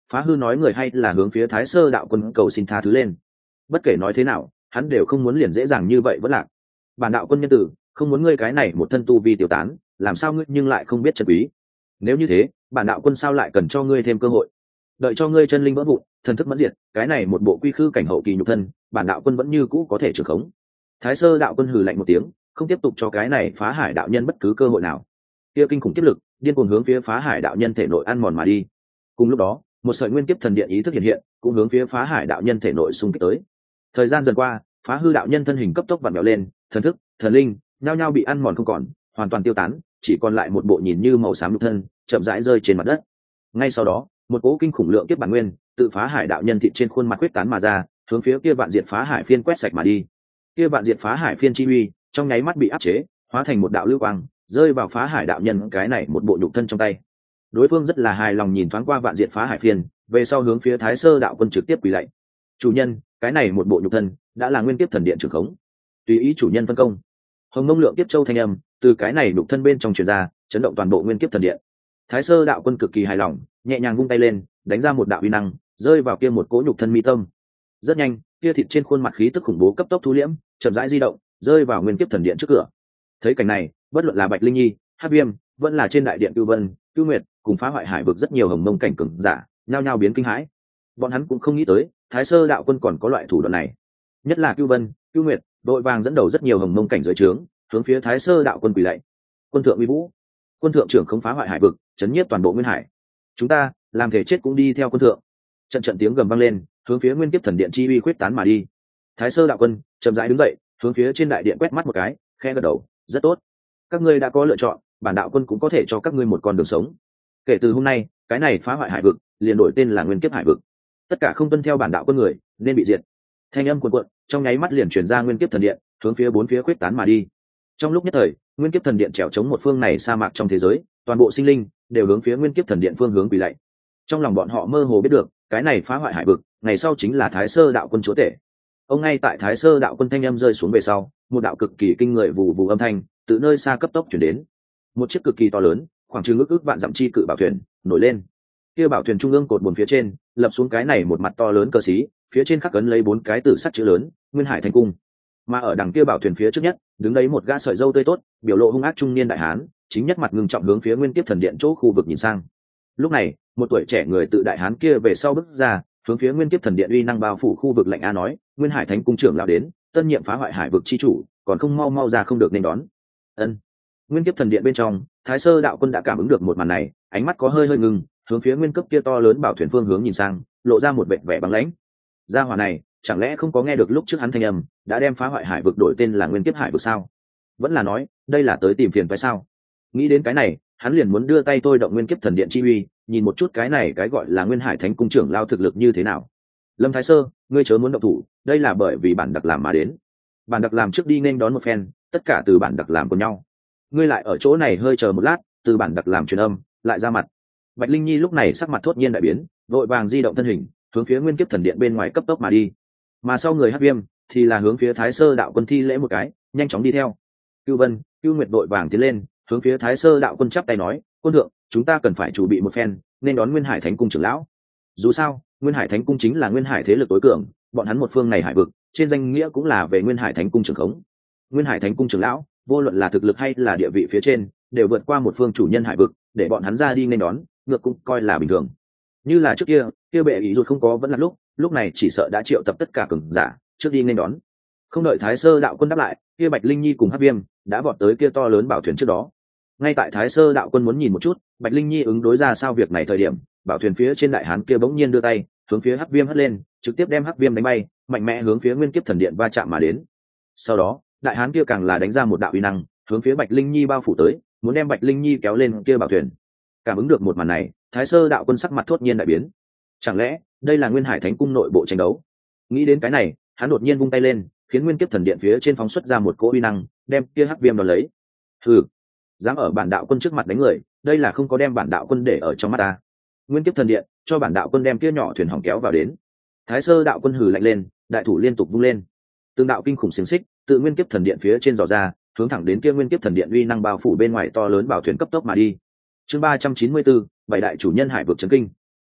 Phá hư nói người hay là hướng phía Thái Sơ đạo quân cầu xin tha thứ lên. Bất kể nói thế nào, hắn đều không muốn liền dễ dàng như vậy vẫn lạc. Bản đạo quân nhân tử, không muốn ngươi cái này một thân tu vi tiểu tán, làm sao ngươi nhưng lại không biết trân quý. Nếu như thế, bản đạo quân sao lại cần cho ngươi thêm cơ hội? Đợi cho ngươi chân linh vỡ vụn, thần thức mẫn diệt, cái này một bộ quy khư cảnh hậu kỳ nhục thân, bản đạo quân vẫn như cũ có thể trưởng khống. Thái Sơ đạo quân hừ lạnh một tiếng, không tiếp tục cho cái này Phá Hải đạo nhân bất cứ cơ hội nào. Kia kinh khủng kiếp lực, điên cuồng hướng phía Phá Hải đạo nhân thể nội ăn mòn mà đi. Cùng lúc đó, một sợi nguyên kiếp thần điện ý thức hiện hiện, cũng hướng phía Phá Hải đạo nhân thể nội xung kích tới. Thời gian dần qua, Phá Hư đạo nhân thân hình cấp tốc vặn vẹo lên, thần thức, thần linh, nhao nhao bị ăn mòn không còn, hoàn toàn tiêu tán, chỉ còn lại một bộ nhìn như màu xám nhục thân, chậm rãi rơi trên mặt đất. Ngay sau đó, một cỗ kinh khủng lượng kiếp bản nguyên tự Phá Hải đạo nhân thịt trên khuôn mặt quyết tán mà ra, hướng phía kia vạn diệt Phá Hải phiên quét sạch mà đi. Kia vạn diệt Phá Hải phiên chi uy, trong nháy mắt bị áp chế, hóa thành một đạo lưu quang, rơi vào Phá Hải đạo nhân cái này một bộ nhục thân trong tay. Đối phương rất là hài lòng nhìn thoáng qua vạn diệt Phá Hải phiên, về sau hướng phía Thái Sơ đạo quân trực tiếp quỳ lạy. Chủ nhân, cái này một bộ nhục thân đã là nguyên kiếp thần điện trưởng khống, tùy ý chủ nhân phân công. Hồng Mông Lượng Kiếp Châu thanh âm từ cái này nhục thân bên trong truyền ra, chấn động toàn bộ nguyên kiếp thần điện. Thái Sơ đạo quân cực kỳ hài lòng, nhẹ nhàng vung tay lên, đánh ra một đạo uy năng, rơi vào kia một cỗ nhục thân mi tâm. Rất nhanh, kia thịt trên khuôn mặt khí tức khủng bố cấp tốc thu liễm, chậm rãi di động, rơi vào nguyên kiếp thần điện trước cửa. Thấy cảnh này, bất luận là Bạch Linh Nhi, Hắc Viêm, vẫn là trên đại điện Cưu Vân, Cưu Nguyệt, cùng Phá Hoại Hải vực rất nhiều hồng mông cảnh cường giả, nhao nhao biến kinh hãi. Bọn hắn cũng không nghĩ tới, Thái Sơ đạo quân còn có loại thủ đoạn này. Nhất là Cưu Vân, Cưu Nguyệt, đội vàng dẫn đầu rất nhiều hồng mông cảnh dưới trướng, hướng phía Thái Sơ đạo quân quỳ lạy. Quân thượng uy vũ, quân thượng trưởng không phá hoại hải vực, chấn nhiếp toàn bộ nguyên hải. Chúng ta làm thể chết cũng đi theo quân thượng. Trận trận tiếng gầm vang lên, hướng phía nguyên kiếp thần điện chi uy quyết tán mà đi. Thái Sơ đạo quân chậm rãi đứng dậy, hướng phía trên đại điện quét mắt một cái, khẽ gật đầu, rất tốt. Các ngươi đã có lựa chọn, bản đạo quân cũng có thể cho các ngươi một con đường sống. Kể từ hôm nay, cái này phá hoại hải vực liền đổi tên là nguyên kiếp hải vực. Tất cả không tuân theo bản đạo quân người nên bị diệt. Thanh âm cuồn cuộn, trong nháy mắt liền truyền ra nguyên kiếp thần điện, hướng phía bốn phía quyết tán mà đi. Trong lúc nhất thời, nguyên kiếp thần điện trèo chống một phương này sa mạc trong thế giới, toàn bộ sinh linh đều hướng phía nguyên kiếp thần điện phương hướng quỳ lạy. Trong lòng bọn họ mơ hồ biết được, cái này phá hoại hải vực, ngày sau chính là Thái Sơ đạo quân chúa tể. Ông ngay tại Thái Sơ đạo quân thanh âm rơi xuống về sau, một đạo cực kỳ kinh người vù vù âm thanh từ nơi xa cấp tốc chuyển đến. Một chiếc cực kỳ to lớn, khoảng chừng ước vạn dặm chi cự bảo thuyền nổi lên. Kia bảo thuyền trung ương cột buồm phía trên, lập xuống cái này một mặt to lớn cờ xí, phía trên khắc ấn lấy 4 cái tử sắt chữ lớn, Nguyên Hải Thánh Cung. Mà ở đằng kia bảo thuyền phía trước nhất, đứng đấy một gã sợi râu tươi tốt, biểu lộ hung ác trung niên đại hán, chính nhất mặt ngưng trọng hướng phía Nguyên Kiếp thần điện chỗ khu vực nhìn sang. Lúc này, một tuổi trẻ người tự đại hán kia về sau bước ra, hướng phía Nguyên Kiếp thần điện uy năng bao phủ khu vực lạnh a nói, Nguyên Hải Thánh Cung trưởng lão đến, tân nhiệm phá hoại hải vực chi chủ, còn không mau mau ra không được nên đón. Ân. Nguyên Kiếp thần điện bên trong, Thái Sơ đạo quân đã cảm ứng được một màn này, ánh mắt có hơi hơi ngừng, hướng phía nguyên cấp kia to lớn bảo thuyền phương hướng nhìn sang, lộ ra một vẻ vẻ băng lãnh. Gia hỏa này, chẳng lẽ không có nghe được lúc trước hắn thanh âm, đã đem phá hoại hải vực đổi tên là Nguyên Kiếp Hải vực sao? Vẫn là nói, đây là tới tìm phiền phải sao? Nghĩ đến cái này, hắn liền muốn đưa tay tôi động Nguyên Kiếp thần điện chi uy, nhìn một chút cái này cái gọi là Nguyên Hải Thánh Cung trưởng lao thực lực như thế nào. Lâm Thái Sơ, ngươi chớ muốn động thủ, đây là bởi vì bản đặc làm mà đến. Bản đặc làm trước đi nên đón một phen, tất cả từ bản đặc làm cùng nhau. Ngươi lại ở chỗ này hơi chờ một lát, từ bản đặc làm truyền âm, lại ra mặt. Bạch Linh Nhi lúc này sắc mặt thốt nhiên đại biến, vội vàng di động thân hình, hướng phía Nguyên Kiếp thần điện bên ngoài cấp tốc mà đi. Mà sau người Hắc Viêm thì là hướng phía Thái Sơ đạo quân thi lễ một cái, nhanh chóng đi theo. Cưu Vân, Cưu Nguyệt vội vàng tiến lên, hướng phía Thái Sơ đạo quân chắp tay nói, quân thượng, chúng ta cần phải chuẩn bị một phen, nên đón Nguyên Hải Thánh Cung trưởng lão. Dù sao, Nguyên Hải Thánh Cung chính là Nguyên Hải thế lực tối cường, bọn hắn một phương này hải vực, trên danh nghĩa cũng là về Nguyên Hải Thánh Cung trưởng khống. Nguyên Hải Thánh Cung trưởng lão, vô luận là thực lực hay là địa vị phía trên, đều vượt qua một phương chủ nhân hải vực, để bọn hắn ra đi nên đón, ngược cũng coi là bình thường. Như là trước kia bệ ý ruột không có vẫn là lúc này chỉ sợ đã triệu tập tất cả cường giả trước đi nên đón. Không đợi Thái Sơ đạo quân đáp lại, kia Bạch Linh Nhi cùng Hắc Viêm đã vọt tới kia to lớn bảo thuyền trước đó. Ngay tại Thái Sơ đạo quân muốn nhìn một chút Bạch Linh Nhi ứng đối ra sao việc này thời điểm, bảo thuyền phía trên đại hán kia bỗng nhiên đưa tay hướng phía Hắc Viêm hất lên, trực tiếp đem Hắc Viêm đánh bay, mạnh mẽ hướng phía Nguyên Kiếp thần điện va chạm mà đến. Sau đó, đại hán kia càng là đánh ra một đạo uy năng, hướng phía Bạch Linh Nhi bao phủ tới, muốn đem Bạch Linh Nhi kéo lên kia bảo thuyền. Cảm ứng được một màn này, Thái Sơ đạo quân sắc mặt thốt nhiên đại biến. Chẳng lẽ đây là Nguyên Hải Thánh Cung nội bộ tranh đấu? Nghĩ đến cái này, hắn đột nhiên vung tay lên, khiến Nguyên Kiếp thần điện phía trên phóng xuất ra một cỗ uy năng, đem kia Hắc Viêm đón lấy. Hừ, dám ở bản đạo quân trước mặt đánh người, đây là không có đem bản đạo quân để ở trong mắt ta. Nguyên Kiếp thần điện cho bản đạo quân đem kia nhỏ thuyền hỏng kéo vào đến. Thái Sơ đạo quân hừ lạnh lên, đại thủ liên tục vung lên, từng đạo kinh khủng xiềng xích tự Nguyên Kiếp thần điện phía trên dò ra, hướng thẳng đến kia Nguyên Kiếp thần điện uy năng bao phủ bên ngoài to lớn bảo thuyền cấp tốc mà đi. Chương 394, bảy đại chủ nhân hải vực chấn kinh.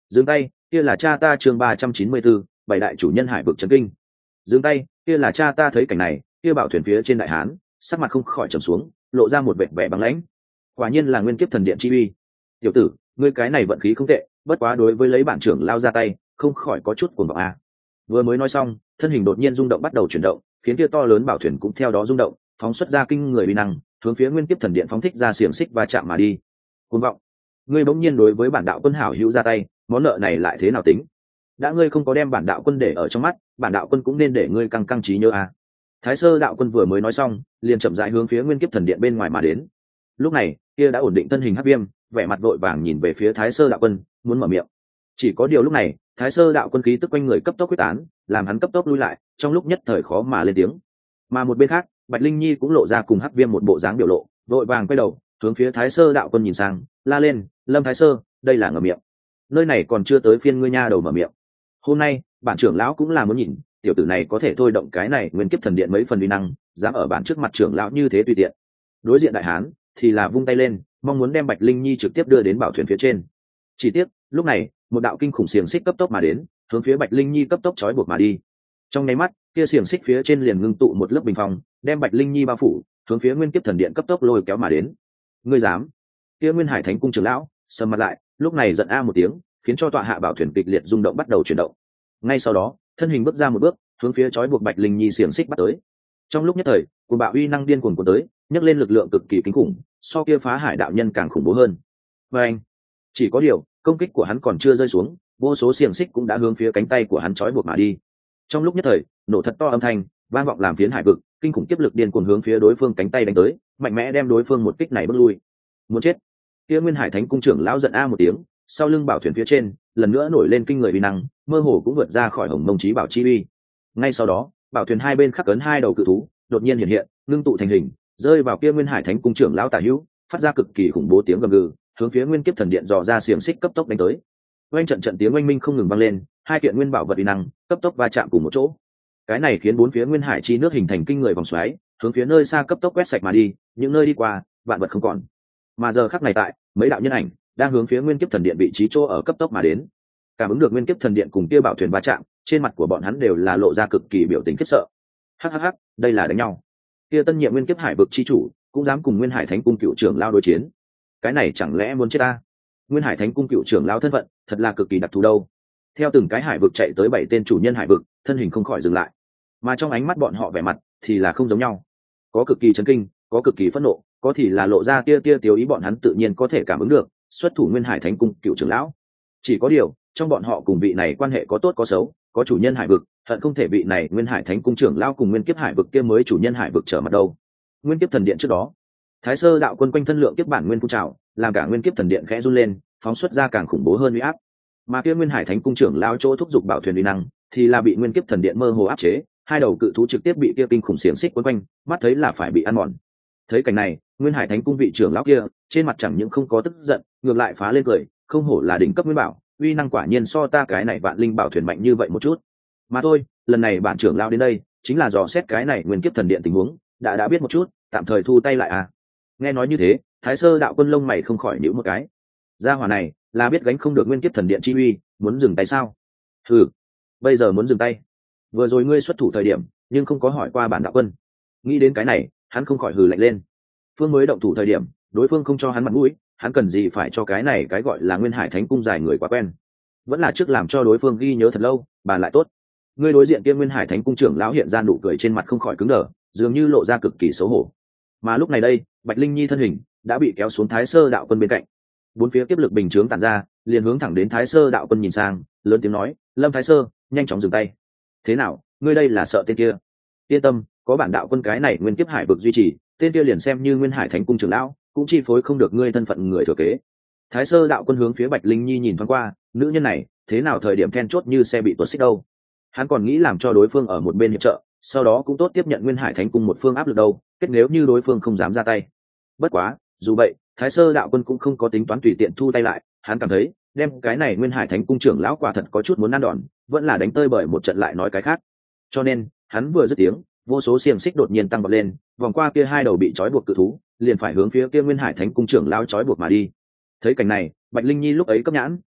Dừng tay, kia là cha ta. Chương 394, bảy đại chủ nhân hải vực chấn kinh. Dừng tay, kia là cha ta. Thấy cảnh này, kia bảo thuyền phía trên đại hán sắc mặt không khỏi trầm xuống, lộ ra một vẻ vẻ băng lãnh. Quả nhiên là nguyên kiếp thần điện chi uy. Tiểu tử, ngươi cái này vận khí không tệ, bất quá đối với lấy bản trưởng lao ra tay, không khỏi có chút cuồng vọng a. Vừa mới nói xong, thân hình đột nhiên rung động bắt đầu chuyển động, khiến kia to lớn bảo thuyền cũng theo đó rung động, phóng xuất ra kinh người uy năng, hướng phía nguyên kiếp thần điện phóng thích ra xiềng xích và chạm mà đi. Cuồng vọng, ngươi bỗng nhiên đối với bản đạo quân hảo hữu ra tay, món nợ này lại thế nào tính? Đã ngươi không có đem bản đạo quân để ở trong mắt, bản đạo quân cũng nên để ngươi căng căng trí nhớ a. Thái Sơ đạo quân vừa mới nói xong, liền chậm rãi hướng phía nguyên kiếp thần điện bên ngoài mà đến. Lúc này, kia đã ổn định thân hình Hắc Viêm, vẻ mặt vội vàng nhìn về phía Thái Sơ đạo quân, muốn mở miệng. Chỉ có điều lúc này, Thái Sơ đạo quân khí tức quanh người cấp tốc quyết tán, làm hắn cấp tốc lui lại, trong lúc nhất thời khó mà lên tiếng. Mà một bên khác, Bạch Linh Nhi cũng lộ ra cùng Hắc Viêm một bộ dáng biểu lộ, vội vàng quay đầu, hướng phía Thái Sơ đạo quân nhìn sang, la lên, "Lâm Thái Sơ, đây là ngậm miệng. Nơi này còn chưa tới phiên ngươi nha đầu mở miệng. Hôm nay, bản trưởng lão cũng là muốn nhìn, tiểu tử này có thể thôi động cái này nguyên kiếp thần điện mấy phần uy năng, dám ở bản trước mặt trưởng lão như thế tùy tiện." Đối diện đại hán thì là vung tay lên, mong muốn đem Bạch Linh Nhi trực tiếp đưa đến bảo thuyền phía trên. Chỉ tiếc, lúc này, một đạo kinh khủng xiềng xích cấp tốc mà đến, hướng phía Bạch Linh Nhi cấp tốc trói buộc mà đi. Trong nháy mắt, kia xiềng xích phía trên liền ngưng tụ một lớp bình phong, đem Bạch Linh Nhi bao phủ, hướng phía nguyên kiếp thần điện cấp tốc lôi kéo mà đến. Ngươi dám? Kia Nguyên Hải Thánh cung trưởng lão sầm mặt lại, lúc này giận a một tiếng, khiến cho tọa hạ bảo thuyền kịch liệt rung động bắt đầu chuyển động. Ngay sau đó, thân hình bước ra một bước, hướng phía trói buộc Bạch Linh Nhi xiềng xích bắt tới. Trong lúc nhất thời, cuồng bạo uy năng điên cuồng của tới, nhấc lên lực lượng cực kỳ kinh khủng, so kia Phá Hải đạo nhân càng khủng bố hơn. Và anh, chỉ có điều, công kích của hắn còn chưa rơi xuống, vô số xiềng xích cũng đã hướng phía cánh tay của hắn trói buộc mà đi. Trong lúc nhất thời, nổ thật to âm thanh, vang vọng làm phiến hải vực, kinh khủng kiếp lực điên cuồng hướng phía đối phương cánh tay đánh tới, mạnh mẽ đem đối phương một kích này bước lui. Muốn chết! Kia Nguyên Hải Thánh cung trưởng lão giận a một tiếng, sau lưng bảo thuyền phía trên, lần nữa nổi lên kinh người uy năng, mơ hồ cũng vượt ra khỏi Hồng Mông Chí Bảo chi uy. Ngay sau đó, bảo thuyền hai bên khắc ấn hai đầu cự thú, đột nhiên hiện hiện, ngưng tụ thành hình, rơi vào kia Nguyên Hải Thánh cung trưởng lão tả hữu, phát ra cực kỳ khủng bố tiếng gầm gừ, hướng phía nguyên kiếp thần điện dò ra xiềng xích cấp tốc đánh tới. Oanh trận trận tiếng oanh minh không ngừng vang lên, hai kiện nguyên bảo vật uy năng cấp tốc va chạm cùng một chỗ. Cái này khiến bốn phía nguyên hải chi nước hình thành kinh người vòng xoáy, hướng phía nơi xa cấp tốc quét sạch mà đi, những nơi đi qua, vạn vật không còn. Mà giờ khắc này tại, mấy đạo nhân ảnh đang hướng phía nguyên kiếp thần điện vị trí chỗ ở cấp tốc mà đến. Cảm ứng được nguyên kiếp thần điện cùng kia bảo thuyền va chạm, trên mặt của bọn hắn đều là lộ ra cực kỳ biểu tình khiếp sợ. Hắc, đây là đánh nhau. Kia tân nhiệm nguyên kiếp hải vực chi chủ, cũng dám cùng Nguyên Hải Thánh cung cựu trưởng lao đối chiến. Cái này chẳng lẽ muốn chết ta? Nguyên Hải Thánh cung cựu trưởng lao thân phận, thật là cực kỳ đặc thù đâu. Theo từng cái hải vực chạy tới 7 tên chủ nhân hải vực, thân hình không khỏi dừng lại. Mà trong ánh mắt bọn họ vẻ mặt thì là không giống nhau. Có cực kỳ chấn kinh, có cực kỳ phẫn nộ, có thì là lộ ra tia tiêu ý bọn hắn tự nhiên có thể cảm ứng được, xuất thủ Nguyên Hải Thánh cung cựu trưởng lão. Chỉ có điều, trong bọn họ cùng vị này quan hệ có tốt có xấu, có chủ nhân hải vực, hận không thể vị này Nguyên Hải Thánh cung trưởng lão cùng Nguyên Kiếp hải vực kia mới chủ nhân hải vực trở mặt đâu. Nguyên Kiếp thần điện trước đó, Thái Sơ đạo quân quanh thân lượng kiếp bản nguyên phun trào, làm cả Nguyên Kiếp thần điện khẽ run lên, phóng xuất ra càng khủng bố hơn uy áp. Mà kia Nguyên Hải Thánh cung trưởng lão chỗ thúc giục bảo thuyền uy năng, thì là bị Nguyên Kiếp thần điện mơ hồ áp chế, hai đầu cự thú trực tiếp bị kia kinh khủng xiềng xích quấn quanh, mắt thấy là phải bị ăn mòn. Thấy cảnh này, Nguyên Hải Thánh cung vị trưởng lão kia, trên mặt chẳng những không có tức giận, ngược lại phá lên cười, không hổ là đỉnh cấp nguyên bảo, uy năng quả nhiên so ta cái này vạn linh bảo thuyền mạnh như vậy một chút. Mà thôi, lần này bản trưởng lão đến đây, chính là dò xét cái này Nguyên Kiếp thần điện tình huống, đã biết một chút, tạm thời thu tay lại à. Nghe nói như thế, Thái Sơ đạo quân lông mày không khỏi nhíu một cái. Gia hỏa này, là biết gánh không được Nguyên Kiếp thần điện chi uy, muốn dừng tay sao? Hừ, bây giờ muốn dừng tay. Vừa rồi ngươi xuất thủ thời điểm, nhưng không có hỏi qua bản đạo quân. Nghĩ đến cái này, hắn không khỏi hừ lạnh lên. Phương mới động thủ thời điểm, đối phương không cho hắn mặt mũi, hắn cần gì phải cho cái này cái gọi là Nguyên Hải Thánh cung dài người quá quen. Vẫn là trước làm cho đối phương ghi nhớ thật lâu, bàn lại tốt. Ngươi đối diện kia Nguyên Hải Thánh cung trưởng lão hiện ra nụ cười trên mặt không khỏi cứng đờ, dường như lộ ra cực kỳ xấu hổ. Mà lúc này đây, Bạch Linh Nhi thân hình đã bị kéo xuống Thái Sơ đạo quân bên cạnh. Bốn phía kiếp lực bình chướng tản ra, liền hướng thẳng đến Thái Sơ đạo quân nhìn sang, lớn tiếng nói, "Lâm Thái Sơ, nhanh chóng dừng tay." "Thế nào, ngươi đây là sợ tên kia?" "Yên tâm, có bản đạo quân cái này Nguyên Kiếp hải vực duy trì, tên kia liền xem như Nguyên Hải Thánh cung trưởng lão, cũng chi phối không được ngươi thân phận người thừa kế." Thái Sơ đạo quân hướng phía Bạch Linh Nhi nhìn thoáng qua, nữ nhân này, thế nào thời điểm then chốt như xe bị tuột xích đâu. Hắn còn nghĩ làm cho đối phương ở một bên hiệp trợ, sau đó cũng tốt tiếp nhận Nguyên Hải Thánh cung một phương áp lực đâu, kết nếu như đối phương không dám ra tay. Bất quá, dù vậy, Thái Sơ đạo quân cũng không có tính toán tùy tiện thu tay lại, hắn cảm thấy, đem cái này Nguyên Hải Thánh cung trưởng lão quả thật có chút muốn ăn đòn, vẫn là đánh tơi bởi một trận lại nói cái khác. Cho nên, hắn vừa dứt tiếng, vô số xiềng xích đột nhiên tăng bật lên, vòng qua kia hai đầu bị trói buộc cự thú, liền phải hướng phía kia Nguyên Hải Thánh cung trưởng lão trói buộc mà đi. Thấy cảnh này, Bạch Linh Nhi lúc ấy cấp nhãn,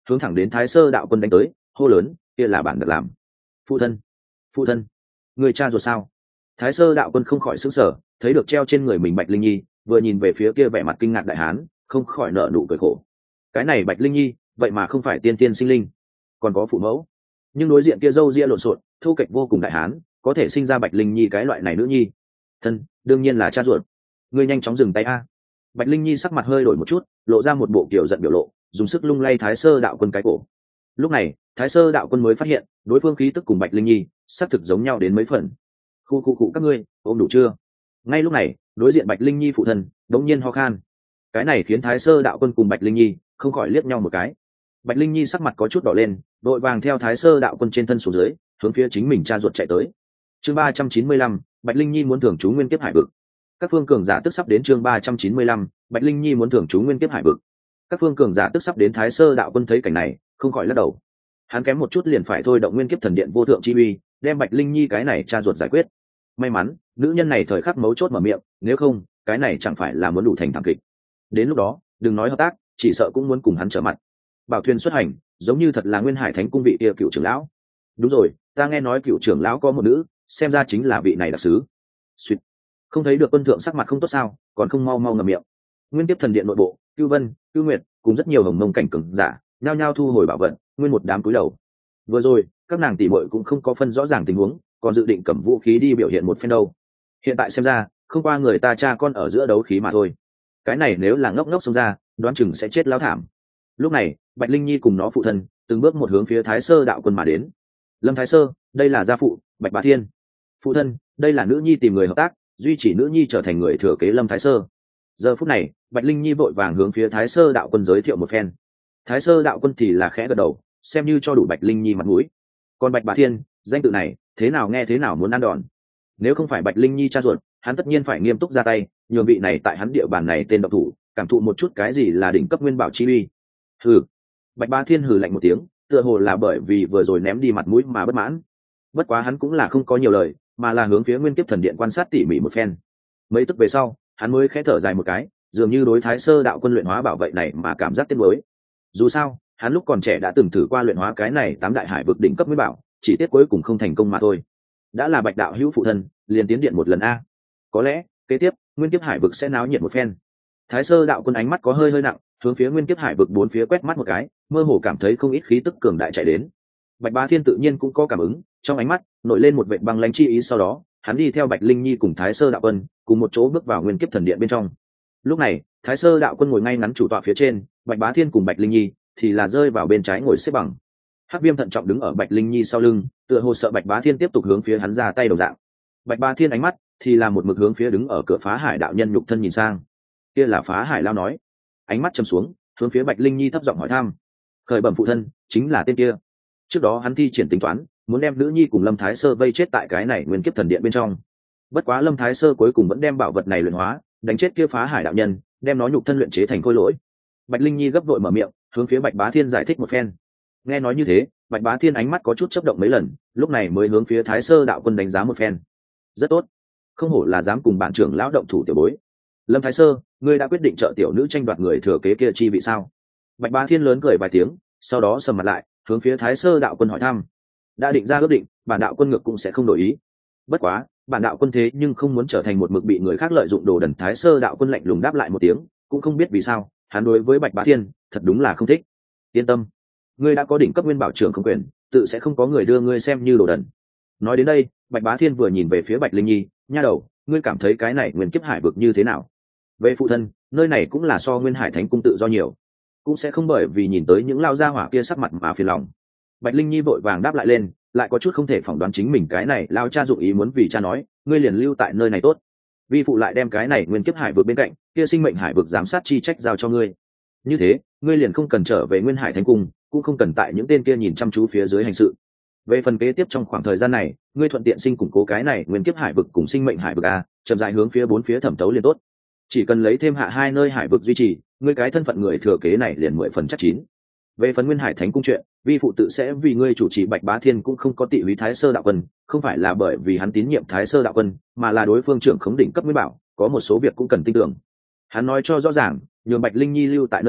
hướng thẳng đến Thái Sơ đạo quân đánh tới, hô lớn, kia là bản được làm. Phụ thân, phụ thân, người cha ruột sao? Thái Sơ đạo quân không khỏi sững sờ, thấy được treo trên người mình Bạch Linh Nhi, vừa nhìn về phía kia vẻ mặt kinh ngạc đại hán, không khỏi nở nụ cười khổ. Cái này Bạch Linh Nhi, vậy mà không phải tiên tiên sinh linh, còn có phụ mẫu. Nhưng đối diện kia râu ria lộn xộn, thô kệch vô cùng đại hán, có thể sinh ra Bạch Linh Nhi cái loại này nữ nhi. Thân, đương nhiên là cha ruột. Ngươi nhanh chóng dừng tay a. Bạch Linh Nhi sắc mặt hơi đổi một chút, lộ ra một bộ kiểu giận biểu lộ, dùng sức lung lay Thái Sơ đạo quân cái cổ. Lúc này, Thái Sơ đạo quân mới phát hiện, đối phương khí tức cùng Bạch Linh Nhi, xác thực giống nhau đến mấy phần. Khu các ngươi, ôm đủ chưa? Ngay lúc này, đối diện Bạch Linh Nhi phụ thân, đống nhiên ho khan. Cái này khiến Thái Sơ đạo quân cùng Bạch Linh Nhi không khỏi liếc nhau một cái. Bạch Linh Nhi sắc mặt có chút đỏ lên, đội vàng theo Thái Sơ đạo quân trên thân xuống dưới, hướng phía chính mình cha ruột chạy tới. Chương 395, Bạch Linh Nhi muốn thưởng chú nguyên kiếp hải vực. Các phương cường giả tức sắp đến chương 395, Bạch Linh Nhi muốn thưởng chú nguyên kiếp hải vực. Các phương cường giả tức sắp đến Thái Sơ đạo quân thấy cảnh này, không khỏi lắc đầu. Hắn kém một chút liền phải thôi động nguyên kiếp thần điện vô thượng chi uy, đem Bạch Linh Nhi cái này cha ruột giải quyết. May mắn, nữ nhân này thời khắc mấu chốt mở miệng, nếu không, cái này chẳng phải là muốn đủ thành thảm kịch. Đến lúc đó, đừng nói hợp tác, chỉ sợ cũng muốn cùng hắn trở mặt. Bảo thuyền xuất hành, giống như thật là Nguyên Hải Thánh cung vị kia cựu trưởng lão. Đúng rồi, ta nghe nói cựu trưởng lão có một nữ, xem ra chính là vị này đặc sứ. Xuyệt. Không thấy được quân thượng sắc mặt không tốt sao, còn không mau mau ngậm miệng. Nguyên tiếp thần điện nội bộ, Cưu Vân, Cưu Nguyệt cùng rất nhiều hồng mông cảnh cường giả, nhao nhao thu hồi bảo vật, nguyên một đám cúi đầu. Vừa rồi, các nàng tỷ muội cũng không có phân rõ ràng tình huống, còn dự định cầm vũ khí đi biểu hiện một phen đâu. Hiện tại xem ra, không qua người ta cha con ở giữa đấu khí mà thôi. Cái này nếu là ngốc ngốc xông ra, đoán chừng sẽ chết lão thảm. Lúc này, Bạch Linh Nhi cùng nó phụ thân, từng bước một hướng phía Thái Sơ đạo quân mà đến. Lâm Thái Sơ, đây là gia phụ, Bạch Bá Thiên. Phụ thân, đây là nữ nhi tìm người hợp tác, duy chỉ nữ nhi trở thành người thừa kế Lâm Thái Sơ. Giờ phút này, Bạch Linh Nhi vội vàng hướng phía Thái Sơ đạo quân giới thiệu một phen. Thái Sơ đạo quân thì là khẽ gật đầu, xem như cho đủ Bạch Linh Nhi mặt mũi. Còn Bạch Bá Thiên, danh tự này, thế nào nghe thế nào muốn ăn đòn. Nếu không phải Bạch Linh Nhi cha ruột, hắn tất nhiên phải nghiêm túc ra tay, nhường vị này tại hắn địa bàn này tên độc thủ, cảm thụ một chút cái gì là đỉnh cấp nguyên bảo chi uy. Hừ. Bạch Bá Thiên hừ lạnh một tiếng, tựa hồ là bởi vì vừa rồi ném đi mặt mũi mà bất mãn. Bất quá hắn cũng là không có nhiều lời, mà là hướng phía Nguyên Kiếp Thần Điện quan sát tỉ mỉ một phen. Mấy tức về sau, hắn mới khẽ thở dài một cái, dường như đối Thái Sơ đạo quân luyện hóa bảo vệ này mà cảm giác tiếc nuối. Dù sao, hắn lúc còn trẻ đã từng thử qua luyện hóa cái này tám đại hải vực đỉnh cấp nguyên bảo, chỉ tiếc cuối cùng không thành công mà thôi. Đã là Bạch đạo hữu phụ thân, liền tiến điện một lần a. Có lẽ, kế tiếp, Nguyên Kiếp Hải vực sẽ náo nhiệt một phen. Thái Sơ đạo quân ánh mắt có hơi nặng, hướng phía Nguyên Kiếp Hải vực bốn phía quét mắt một cái, mơ hồ cảm thấy không ít khí tức cường đại chạy đến. Bạch Bá Thiên tự nhiên cũng có cảm ứng, trong ánh mắt nổi lên một vệt băng lãnh chi ý, sau đó, hắn đi theo Bạch Linh Nhi cùng Thái Sơ đạo quân, cùng một chỗ bước vào Nguyên Kiếp Thần Điện bên trong. Lúc này, Thái Sơ đạo quân ngồi ngay ngắn chủ tọa phía trên, Bạch Bá Thiên cùng Bạch Linh Nhi thì là rơi vào bên trái ngồi xếp bằng. Hắc Viêm thận trọng đứng ở Bạch Linh Nhi sau lưng, tựa hồ sợ Bạch Bá Thiên tiếp tục hướng phía hắn ra tay đồng dạng. Bạch Bá Thiên ánh mắt thì là một mực hướng phía đứng ở cửa Phá Hải đạo nhân nhục thân nhìn sang. Kia là Phá Hải lao nói. Ánh mắt trầm xuống, hướng phía Bạch Linh Nhi thấp giọng hỏi thăm. Khởi bẩm phụ thân, chính là tên kia. Trước đó hắn thi triển tính toán, muốn đem nữ nhi cùng Lâm Thái Sơ vây chết tại cái này Nguyên Kiếp Thần Điện bên trong. Bất quá Lâm Thái Sơ cuối cùng vẫn đem bảo vật này luyện hóa, đánh chết kia Phá Hải đạo nhân, đem nó nhục thân luyện chế thành khôi lỗi. Bạch Linh Nhi gấp vội mở miệng, hướng phía Bạch Bá Thiên giải thích một phen. Nghe nói như thế, Bạch Bá Thiên ánh mắt có chút chớp động mấy lần, lúc này mới hướng phía Thái Sơ đạo quân đánh giá một phen. Rất tốt, không hổ là dám cùng bản trưởng lão động thủ tiểu bối. Lâm Thái Sơ, ngươi đã quyết định trợ tiểu nữ tranh đoạt người thừa kế kia chi vị sao? Bạch Bá Thiên lớn cười vài tiếng, sau đó sầm mặt lại, hướng phía Thái Sơ đạo quân hỏi thăm. Đã định ra ước định, bản đạo quân ngược cũng sẽ không đổi ý. Bất quá, bản đạo quân thế nhưng không muốn trở thành một mực bị người khác lợi dụng đồ đần. Thái Sơ đạo quân lạnh lùng đáp lại một tiếng, cũng không biết vì sao, hắn đối với Bạch Bá Thiên thật đúng là không thích. Yên tâm, ngươi đã có đỉnh cấp nguyên bảo trưởng không quyền, tự sẽ không có người đưa ngươi xem như đồ đần. Nói đến đây, Bạch Bá Thiên vừa nhìn về phía Bạch Linh Nhi, nha đầu, ngươi cảm thấy cái này Nguyên Kiếp Hải vực như thế nào? Về phụ thân, nơi này cũng là so Nguyên Hải Thánh cung tự do nhiều, cũng sẽ không bởi vì nhìn tới những lao gia hỏa kia sắc mặt mà phiền lòng. Bạch Linh Nhi vội vàng đáp lại lên, lại có chút không thể phỏng đoán chính mình cái này lao cha dụng ý muốn vì cha nói, ngươi liền lưu tại nơi này tốt. Vi phụ lại đem cái này Nguyên Kiếp Hải vực bên cạnh, kia sinh mệnh hải vực giám sát chi trách giao cho ngươi. Như thế, ngươi liền không cần trở về Nguyên Hải Thánh cung, cũng không cần tại những tên kia nhìn chăm chú phía dưới hành sự. Về phần kế tiếp trong khoảng thời gian này, ngươi thuận tiện sinh củng cố cái này Nguyên Kiếp Hải vực cùng sinh mệnh hải vực a, chậm rãi hướng phía bốn phía thẩm tấu liền tốt. Chỉ cần lấy thêm hạ hai nơi hải vực duy trì, ngươi cái thân phận người thừa kế này liền 10% chắc chín. Về phần Nguyên Hải Thánh cung chuyện, vi phụ tự sẽ vì ngươi chủ trì. Bạch Bá Thiên cũng không có tị húy Thái Sơ đạo quân, không phải là bởi vì hắn tín nhiệm Thái Sơ đạo quân, mà là đối phương trưởng khống đỉnh cấp nguyên bảo, có một số việc cũng cần tin tưởng. Hắn nói cho rõ ràng, nhường Bạch Linh Nhi lưu tại nơi này,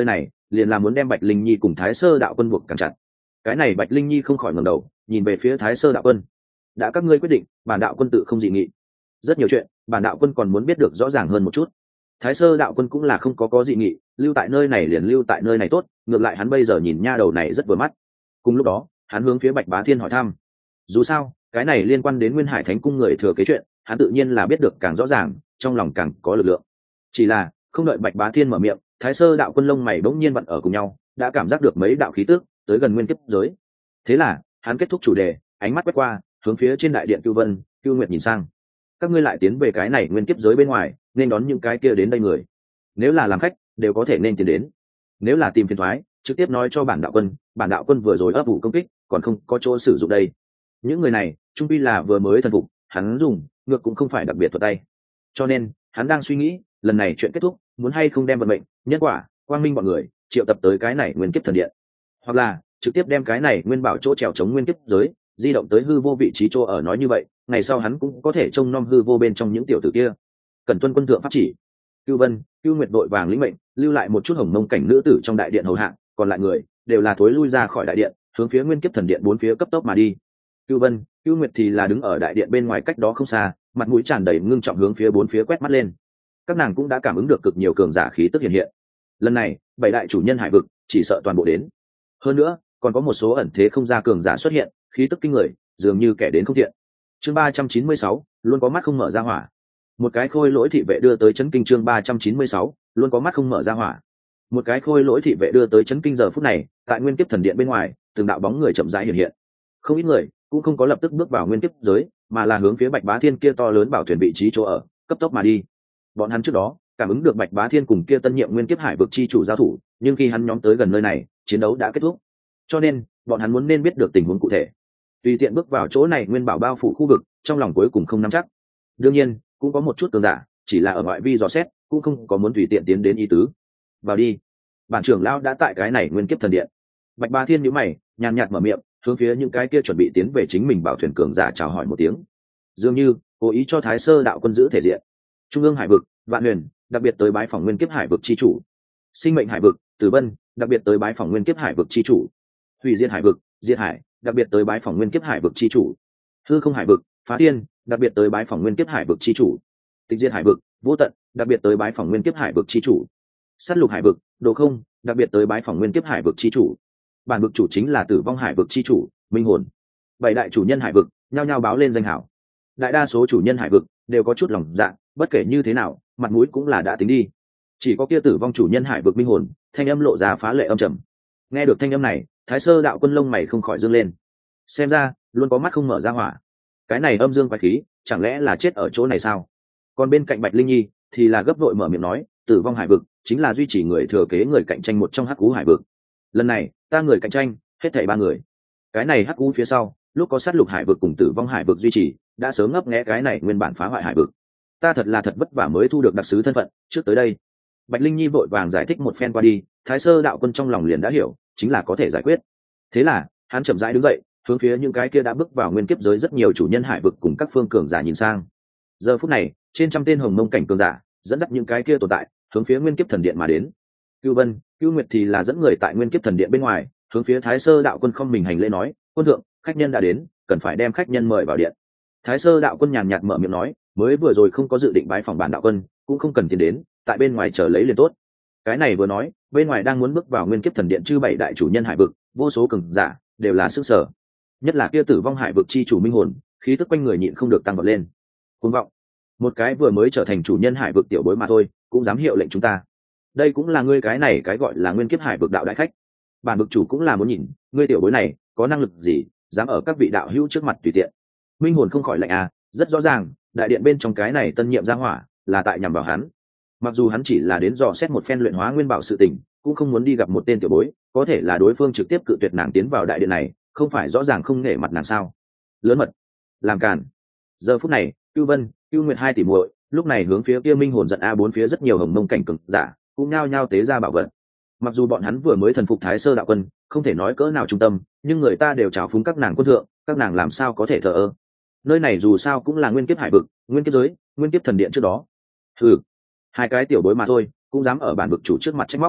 liền là muốn đem Bạch Linh Nhi cùng Thái Sơ đạo quân buộc càng chặt. Cái này Bạch Linh Nhi không khỏi ngẩng đầu nhìn về phía Thái Sơ đạo quân. Đã các ngươi quyết định, bản đạo quân tự không dị nghị. Rất nhiều chuyện bản đạo quân còn muốn biết được rõ ràng hơn một chút. Thái Sơ đạo quân cũng là không có dị nghị, lưu tại nơi này liền lưu tại nơi này tốt, ngược lại hắn bây giờ nhìn nha đầu này rất vừa mắt. Cùng lúc đó hắn hướng phía Bạch Bá Thiên hỏi thăm, dù sao cái này liên quan đến Nguyên Hải Thánh cung người thừa kế chuyện, hắn tự nhiên là biết được càng rõ ràng, trong lòng càng có lực lượng. Chỉ là không đợi Bạch Bá Thiên mở miệng, Thái Sơ đạo quân lông mày bỗng nhiên vặn ở cùng nhau, đã cảm giác được mấy đạo khí tức tới gần nguyên kiếp giới. Thế là hắn kết thúc chủ đề, ánh mắt quét qua hướng phía trên đại điện Cưu Vân, Cưu Nguyệt nhìn sang. Các ngươi lại tiến về cái này nguyên kiếp giới bên ngoài, nên đón những cái kia đến đây người. Nếu là làm khách đều có thể nên tiến đến, nếu là tìm phiền thoái trực tiếp nói cho bản đạo quân vừa rồi ấp ủ công kích còn không có chỗ sử dụng đây. Những người này trung pi là vừa mới thần phục, hắn dùng ngược cũng không phải đặc biệt thuật tay, cho nên hắn đang suy nghĩ lần này chuyện kết thúc muốn hay không đem vận mệnh, nhân quả, quang minh bọn người triệu tập tới cái này nguyên kiếp thần điện, hoặc là trực tiếp đem cái này nguyên bảo chỗ trèo chống nguyên kiếp giới di động tới hư vô vị trí chỗ ở. Nói như vậy ngày sau hắn cũng có thể trông nom hư vô bên trong những tiểu tử kia. Cần tuân quân thượng pháp chỉ. Cưu Vân, Cưu Nguyệt đội vàng lĩnh mệnh, lưu lại một chút hồng mông cảnh nữ tử trong đại điện hầu hạ, còn lại người đều là thối lui ra khỏi đại điện, hướng phía nguyên kiếp thần điện bốn phía cấp tốc mà đi. Cưu Vân, Cưu Nguyệt thì là đứng ở đại điện bên ngoài cách đó không xa, mặt mũi tràn đầy ngưng trọng hướng phía bốn phía quét mắt lên. Các nàng cũng đã cảm ứng được cực nhiều cường giả khí tức hiện hiện. Lần này bảy đại chủ nhân hải vực chỉ sợ toàn bộ đến, hơn nữa còn có một số ẩn thế không ra cường giả xuất hiện, khí tức kinh người, dường như kẻ đến không thiện. Chương 396, luôn có mắt không mở ra hỏa. Một cái khôi lỗi thị vệ đưa tới chấn kinh. Chương 396, luôn có mắt không mở ra hỏa. Một cái khôi lỗi thị vệ đưa tới chấn kinh. Giờ phút này tại nguyên kiếp thần điện bên ngoài, từng đạo bóng người chậm rãi hiện hiện. Không ít người cũng không có lập tức bước vào nguyên kiếp giới, mà là hướng phía Bạch Bá Thiên kia to lớn bảo thuyền vị trí chỗ ở cấp tốc mà đi. Bọn hắn trước đó cảm ứng được Bạch Bá Thiên cùng kia tân nhiệm nguyên kiếp hải vực chi chủ giao thủ, nhưng khi hắn nhóm tới gần nơi này, chiến đấu đã kết thúc, cho nên bọn hắn muốn nên biết được tình huống cụ thể. Tùy tiện bước vào chỗ này nguyên bảo bao phủ khu vực, trong lòng cuối cùng không nắm chắc. Đương nhiên cũng có một chút cường giả chỉ là ở ngoại vi dò xét, cũng không có muốn tùy tiện tiến đến ý tứ. Vào đi. Bản trưởng lão đã tại cái này nguyên kiếp thần điện. Bạch Bá Thiên nhíu mày, nhàn nhạt mở miệng, hướng phía những cái kia chuẩn bị tiến về chính mình bảo thuyền cường giả chào hỏi một tiếng, dường như cố ý cho Thái Sơ đạo quân giữ thể diện. Trung ương hải vực, Vạn Huyền đặc biệt tới bái phỏng nguyên kiếp hải vực chi chủ. Sinh mệnh hải vực, Tử Vân đặc biệt tới bái phỏng nguyên kiếp hải vực chi chủ. Hủy diệt hải vực, Diệt Hải đặc biệt tới bái phỏng nguyên kiếp hải vực chi chủ. Hư không hải vực, Phá Thiên đặc biệt tới bái phỏng nguyên kiếp hải vực chi chủ. Tịch diệt hải vực, Vô Tận đặc biệt tới bái phỏng nguyên kiếp hải vực chi chủ. Sát lục hải vực, Đồ Không đặc biệt tới bái phỏng nguyên kiếp hải vực chi chủ. Bản vực chủ chính là Tử vong hải vực chi chủ, Minh Hồn. Bảy đại chủ nhân hải vực nhao nhao báo lên danh hảo. Đại đa số chủ nhân hải vực đều có chút lòng dạ, bất kể như thế nào mặt mũi cũng là đã tính đi. Chỉ có kia Tử vong chủ nhân hải vực Minh Hồn, thanh âm lộ ra phá lệ âm trầm. Nghe được thanh âm này, Thái Sơ đạo quân lông mày không khỏi dương lên. Xem ra luôn có mắt không mở ra hỏa. Cái này âm dương quái khí chẳng lẽ là chết ở chỗ này sao? Còn bên cạnh Bạch Linh Nhi thì là gấp vội mở miệng nói, Tử vong hải vực chính là duy trì người thừa kế người cạnh tranh một trong hắc cú hải vực. Lần này ta người cạnh tranh hết thảy 3 người. Cái này hắc cú phía sau lúc có sát lục hải vực cùng Tử vong hải vực duy trì, đã sớm ngấp nghé cái này nguyên bản phá hoại hải vực. Ta thật là thật vất vả mới thu được đặc sứ thân phận trước tới đây. Bạch Linh Nhi vội vàng giải thích một phen qua đi, Thái Sơ đạo quân trong lòng liền đã hiểu, chính là có thể giải quyết. Thế là hắn chậm rãi đứng dậy, hướng phía những cái kia đã bước vào nguyên kiếp giới rất nhiều chủ nhân hải vực cùng các phương cường giả nhìn sang. Giờ phút này trên trăm tên hồng mông cảnh cường giả dẫn dắt những cái kia tồn tại hướng phía nguyên kiếp thần điện mà đến. Cưu Vân, Cưu Nguyệt thì là dẫn người tại nguyên kiếp thần điện bên ngoài hướng phía Thái Sơ đạo quân không mình hành lễ nói, quân thượng, khách nhân đã đến, cần phải đem khách nhân mời vào điện. Thái Sơ đạo quân nhàn nhạt mở miệng nói, mới vừa rồi không có dự định bái phỏng bản đạo quân, cũng không cần tiến đến, tại bên ngoài chờ lấy liền tốt. Cái này vừa nói, bên ngoài đang muốn bước vào nguyên kiếp thần điện chư bảy đại chủ nhân hải vực, vô số cường giả đều là sức sở, nhất là kia Tử vong hải vực chi chủ Minh Hồn, khí tức quanh người nhịn không được tăng vọt lên. Cuồng vọng, một cái vừa mới trở thành chủ nhân hải vực tiểu bối mà thôi, cũng dám hiệu lệnh chúng ta. Đây cũng là ngươi cái này cái gọi là nguyên kiếp hải vực đạo đại khách. Bản vực chủ cũng là muốn nhìn ngươi tiểu bối này có năng lực gì, dám ở các vị đạo hữu trước mặt tùy tiện. Minh Hồn không khỏi lạnh à, rất rõ ràng đại điện bên trong cái này tân nhiệm gia hỏa là tại nhằm vào hắn. Mặc dù hắn chỉ là đến dò xét một phen luyện hóa nguyên bảo sự tình, cũng không muốn đi gặp một tên tiểu bối, có thể là đối phương trực tiếp cự tuyệt nàng tiến vào đại điện này, không phải rõ ràng không nể mặt nàng sao? Lớn mật, làm càn. Giờ phút này, Cưu Vân, Cưu Nguyệt hai tỷ muội lúc này hướng phía kia Minh Hồn giận a, bốn phía rất nhiều hồng mông cảnh cường giả cũng nhao nhao tế ra bảo vật. Mặc dù bọn hắn vừa mới thần phục Thái Sơ đạo quân, không thể nói cỡ nào trung tâm, nhưng người ta đều trào phúng các nàng quân thượng, các nàng làm sao có thể thờ ơ? Nơi này dù sao cũng là nguyên kiếp hải vực, nguyên kiếp giới, nguyên kiếp thần điện trước đó. Hai cái tiểu bối mà thôi, cũng dám ở bản vực chủ trước mặt trách móc.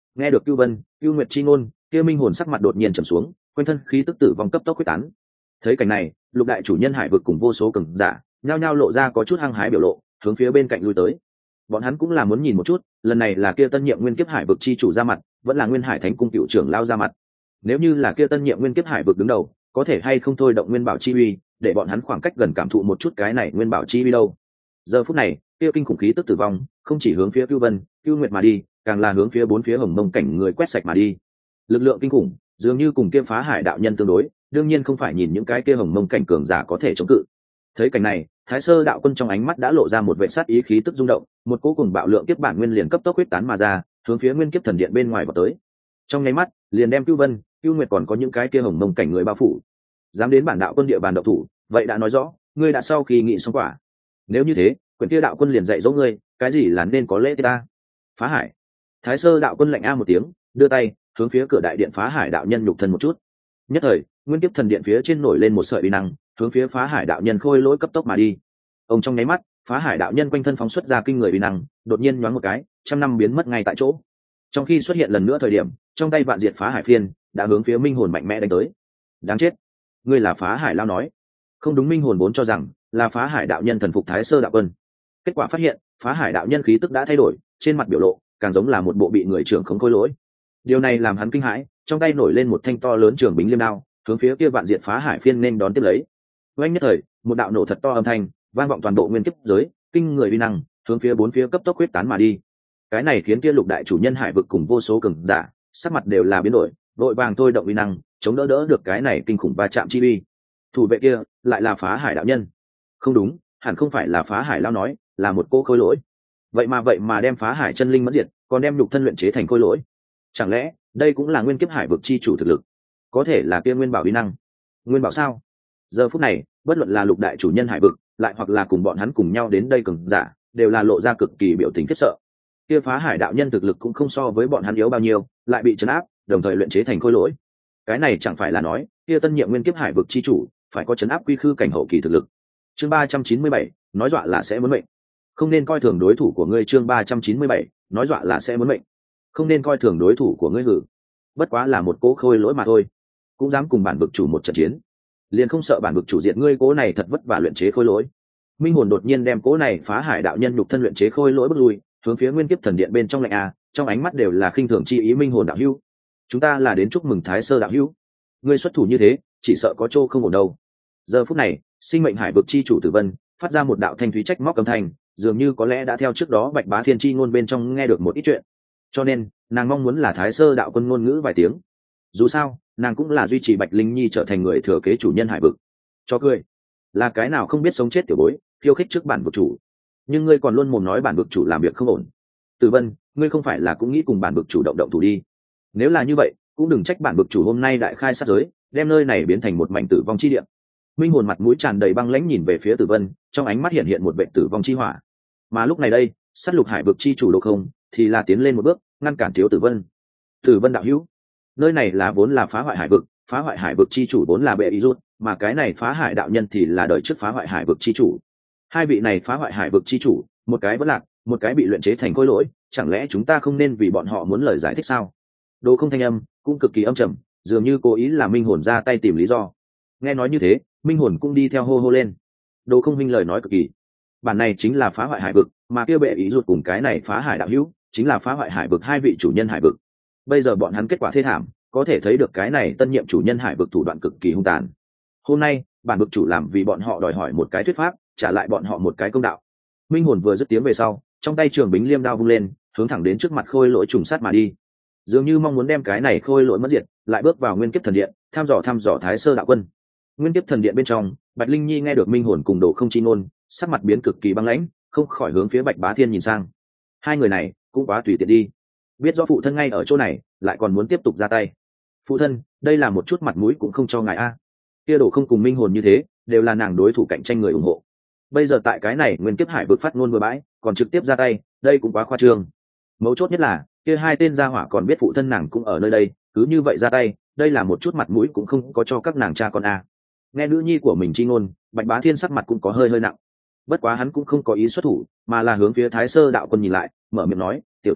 Nghe được Cưu Vân, Cưu Nguyệt chi ngôn, kia minh hồn sắc mặt đột nhiên trầm xuống, quanh thân khí tức tử vong cấp tốc quyết tán. Thấy cảnh này, lục đại chủ nhân hải vực cùng vô số cường giả nhao nhao lộ ra có chút hăng hái biểu lộ, hướng phía bên cạnh lui tới. Bọn hắn cũng là muốn nhìn một chút, lần này là kia tân nhiệm nguyên kiếp hải vực chi chủ ra mặt, vẫn là nguyên hải thánh cung cựu trưởng lao ra mặt. Nếu như là kia tân nhiệm nguyên kiếp hải vực đứng đầu, có thể hay không thôi động nguyên bảo chi uy, để bọn hắn khoảng cách gần cảm thụ một chút cái này nguyên bảo chi uy đâu. Giờ phút này, kia kinh khủng khí tức tử vong, không chỉ hướng phía Cưu Vân, Cưu Nguyệt mà đi, càng là hướng phía bốn phía Hồng Mông cảnh người quét sạch mà đi. Lực lượng kinh khủng, dường như cùng kia phá hải đạo nhân tương đối, đương nhiên không phải nhìn những cái kia Hồng Mông cảnh cường giả có thể chống cự. Thấy cảnh này, Thái Sơ đạo quân trong ánh mắt đã lộ ra một vẻ sát ý khí tức rung động, một cỗ cùng bạo lượng kiếp bản nguyên liền cấp tốc huyết tán mà ra, hướng phía nguyên kiếp thần điện bên ngoài vào tới. Trong nháy mắt, liền đem Cưu Vân, Cưu Nguyệt còn có những cái kia Hồng Mông cảnh người bao phủ. Dám đến bản đạo quân địa bàn động thủ, vậy đã nói rõ, ngươi đã sau khi nghị xong quả. Nếu như thế, quyền kia đạo quân liền dạy dỗ ngươi, cái gì là nên có lễ ta. Phá hải. Thái Sơ đạo quân lạnh a một tiếng, đưa tay hướng phía cửa đại điện phá hải đạo nhân nhục thân một chút. Nhất thời, nguyên kiếp thần điện phía trên nổi lên một sợi uy năng, hướng phía phá hải đạo nhân khôi lỗi cấp tốc mà đi. Ông trong nháy mắt, phá hải đạo nhân quanh thân phóng xuất ra kinh người uy năng, đột nhiên nhoáng một cái, trăm năm biến mất ngay tại chỗ. Trong khi xuất hiện lần nữa thời điểm, trong tay vạn diệt phá hải phiên đã hướng phía minh hồn mạnh mẽ đánh tới. Đáng chết, ngươi là phá hải lao nói. Không đúng, minh hồn vốn cho rằng là phá hải đạo nhân thần phục Thái Sơ đạo quân. Kết quả phát hiện, phá hải đạo nhân khí tức đã thay đổi, trên mặt biểu lộ càng giống là một bộ bị người trưởng khống khôi lỗi. Điều này làm hắn kinh hãi, trong tay nổi lên một thanh to lớn trường bính liêm đao, hướng phía kia vạn diệt phá hải phiên nên đón tiếp lấy. Oanh nhất thời, một đạo nổ thật to âm thanh vang vọng toàn bộ nguyên kiếp giới, kinh người uy năng hướng phía bốn phía cấp tốc huyết tán mà đi. Cái này khiến kia lục đại chủ nhân hải vực cùng vô số cường giả sắc mặt đều là biến đổi, vội vàng thôi động uy năng chống đỡ được cái này kinh khủng va chạm chi uy. Thủ vệ kia lại là phá hải đạo nhân. Không đúng, hẳn không phải là phá hải lao nói, là một cô khôi lỗi. Vậy mà đem phá hải chân linh mất diệt, còn đem nhục thân luyện chế thành khôi lỗi. Chẳng lẽ đây cũng là nguyên kiếp hải vực chi chủ thực lực? Có thể là kia nguyên bảo uy năng. Nguyên bảo sao? Giờ phút này, bất luận là lục đại chủ nhân hải vực, lại hoặc là cùng bọn hắn cùng nhau đến đây cường giả, đều là lộ ra cực kỳ biểu tình khiếp sợ. Kia phá hải đạo nhân thực lực cũng không so với bọn hắn yếu bao nhiêu, lại bị trấn áp, đồng thời luyện chế thành khôi lỗi. Cái này chẳng phải là nói, kia tân nhiệm nguyên kiếp hải vực chi chủ, phải có trấn áp quy khư cảnh hậu kỳ thực lực. Chương 397, nói dọa là sẽ muốn mệnh. Không nên coi thường đối thủ của ngươi. Chương 397, nói dọa là sẽ muốn mệnh. Không nên coi thường đối thủ của ngươi hử. Bất quá là một cố khôi lỗi mà thôi, cũng dám cùng bản vực chủ một trận chiến, liền không sợ bản vực chủ diệt ngươi cố này thật vất vả luyện chế khôi lỗi. Minh hồn đột nhiên đem cố này phá hải đạo nhân nhục thân luyện chế khôi lỗi bước lui, hướng phía nguyên kiếp thần điện bên trong lạnh a, trong ánh mắt đều là khinh thường chi ý. Minh hồn đạo hữu, chúng ta là đến chúc mừng Thái Sơ đạo hữu, ngươi xuất thủ như thế, chỉ sợ có chỗ không ổn đâu. Giờ phút này, sinh mệnh hải vực chi chủ Tử Vân phát ra một đạo thanh thúy trách móc âm thanh, dường như có lẽ đã theo trước đó Bạch Bá Thiên chi ngôn bên trong nghe được một ít chuyện, cho nên nàng mong muốn là Thái Sơ đạo quân ngôn ngữ vài tiếng. Dù sao, nàng cũng là duy trì Bạch Linh Nhi trở thành người thừa kế chủ nhân hải vực. Cho cười, là cái nào không biết sống chết tiểu bối, khiêu khích trước bản vực chủ, nhưng ngươi còn luôn mồm nói bản vực chủ làm việc không ổn. Tử Vân, ngươi không phải là cũng nghĩ cùng bản vực chủ động thủ đi? Nếu là như vậy, cũng đừng trách bản vực chủ hôm nay đại khai sát giới, đem nơi này biến thành một mảnh tử vong chi địa. Minh hồn mặt mũi tràn đầy băng lãnh nhìn về phía Tử Vân, trong ánh mắt hiện hiện một vệ tử vong chi hỏa. Mà lúc này đây, sát lục hải vực chi chủ Đỗ Không thì là tiến lên một bước, ngăn cản thiếu Tử Vân. Tử Vân đạo hữu, nơi này là vốn là phá hoại hải vực chi chủ vốn là bệ ý rút, mà cái này phá hải đạo nhân thì là đời trước phá hoại hải vực chi chủ. Hai vị này phá hoại hải vực chi chủ, một cái vẫn lạc, một cái bị luyện chế thành khôi lỗi, chẳng lẽ chúng ta không nên vì bọn họ muốn lời giải thích sao? Đỗ Không thanh âm cũng cực kỳ âm trầm, dường như cố ý là Minh hồn ra tay tìm lý do. Nghe nói như thế, Minh hồn cũng đi theo hô hô lên. Đỗ Không minh lời nói cực kỳ, bản này chính là phá hoại hải vực, mà kia bệ ý ruột cùng cái này phá hải đạo hữu chính là phá hoại hải vực hai vị chủ nhân hải vực. Bây giờ bọn hắn kết quả thê thảm, có thể thấy được cái này tân nhiệm chủ nhân hải vực thủ đoạn cực kỳ hung tàn. Hôm nay bản vực chủ làm vì bọn họ đòi hỏi một cái thuyết pháp, trả lại bọn họ một cái công đạo. Minh hồn vừa dứt tiếng về sau, trong tay trường bính liêm đao vung lên, hướng thẳng đến trước mặt khôi lỗi trùng sát mà đi, dường như mong muốn đem cái này khôi lỗi mất diệt, lại bước vào nguyên kiếp thần điện thăm dò Thái Sơ đạo quân. Nguyên kiếp thần điện bên trong, Bạch Linh Nhi nghe được Minh hồn cùng Đỗ Không chi ngôn, sắc mặt biến cực kỳ băng lãnh, không khỏi hướng phía Bạch Bá Thiên nhìn sang. Hai người này cũng quá tùy tiện đi, biết rõ phụ thân ngay ở chỗ này, lại còn muốn tiếp tục ra tay. Phụ thân, đây là một chút mặt mũi cũng không cho ngài a. Kia Đỗ Không cùng Minh hồn như thế, đều là nàng đối thủ cạnh tranh người ủng hộ. Bây giờ tại cái này nguyên kiếp hải vực phát ngôn bừa bãi, còn trực tiếp ra tay, đây cũng quá khoa trương. Mấu chốt nhất là, kia hai tên gia hỏa còn biết phụ thân nàng cũng ở nơi đây, cứ như vậy ra tay, đây là một chút mặt mũi cũng không có cho các nàng cha con a. Nghe nữ nhi của mình chi ngôn, Bạch Bá Thiên sắc mặt cũng có hơi nặng. Bất quá hắn cũng không có ý xuất thủ, mà là hướng phía Thái Sơ đạo quân nhìn lại, mở miệng nói, tiểu tử,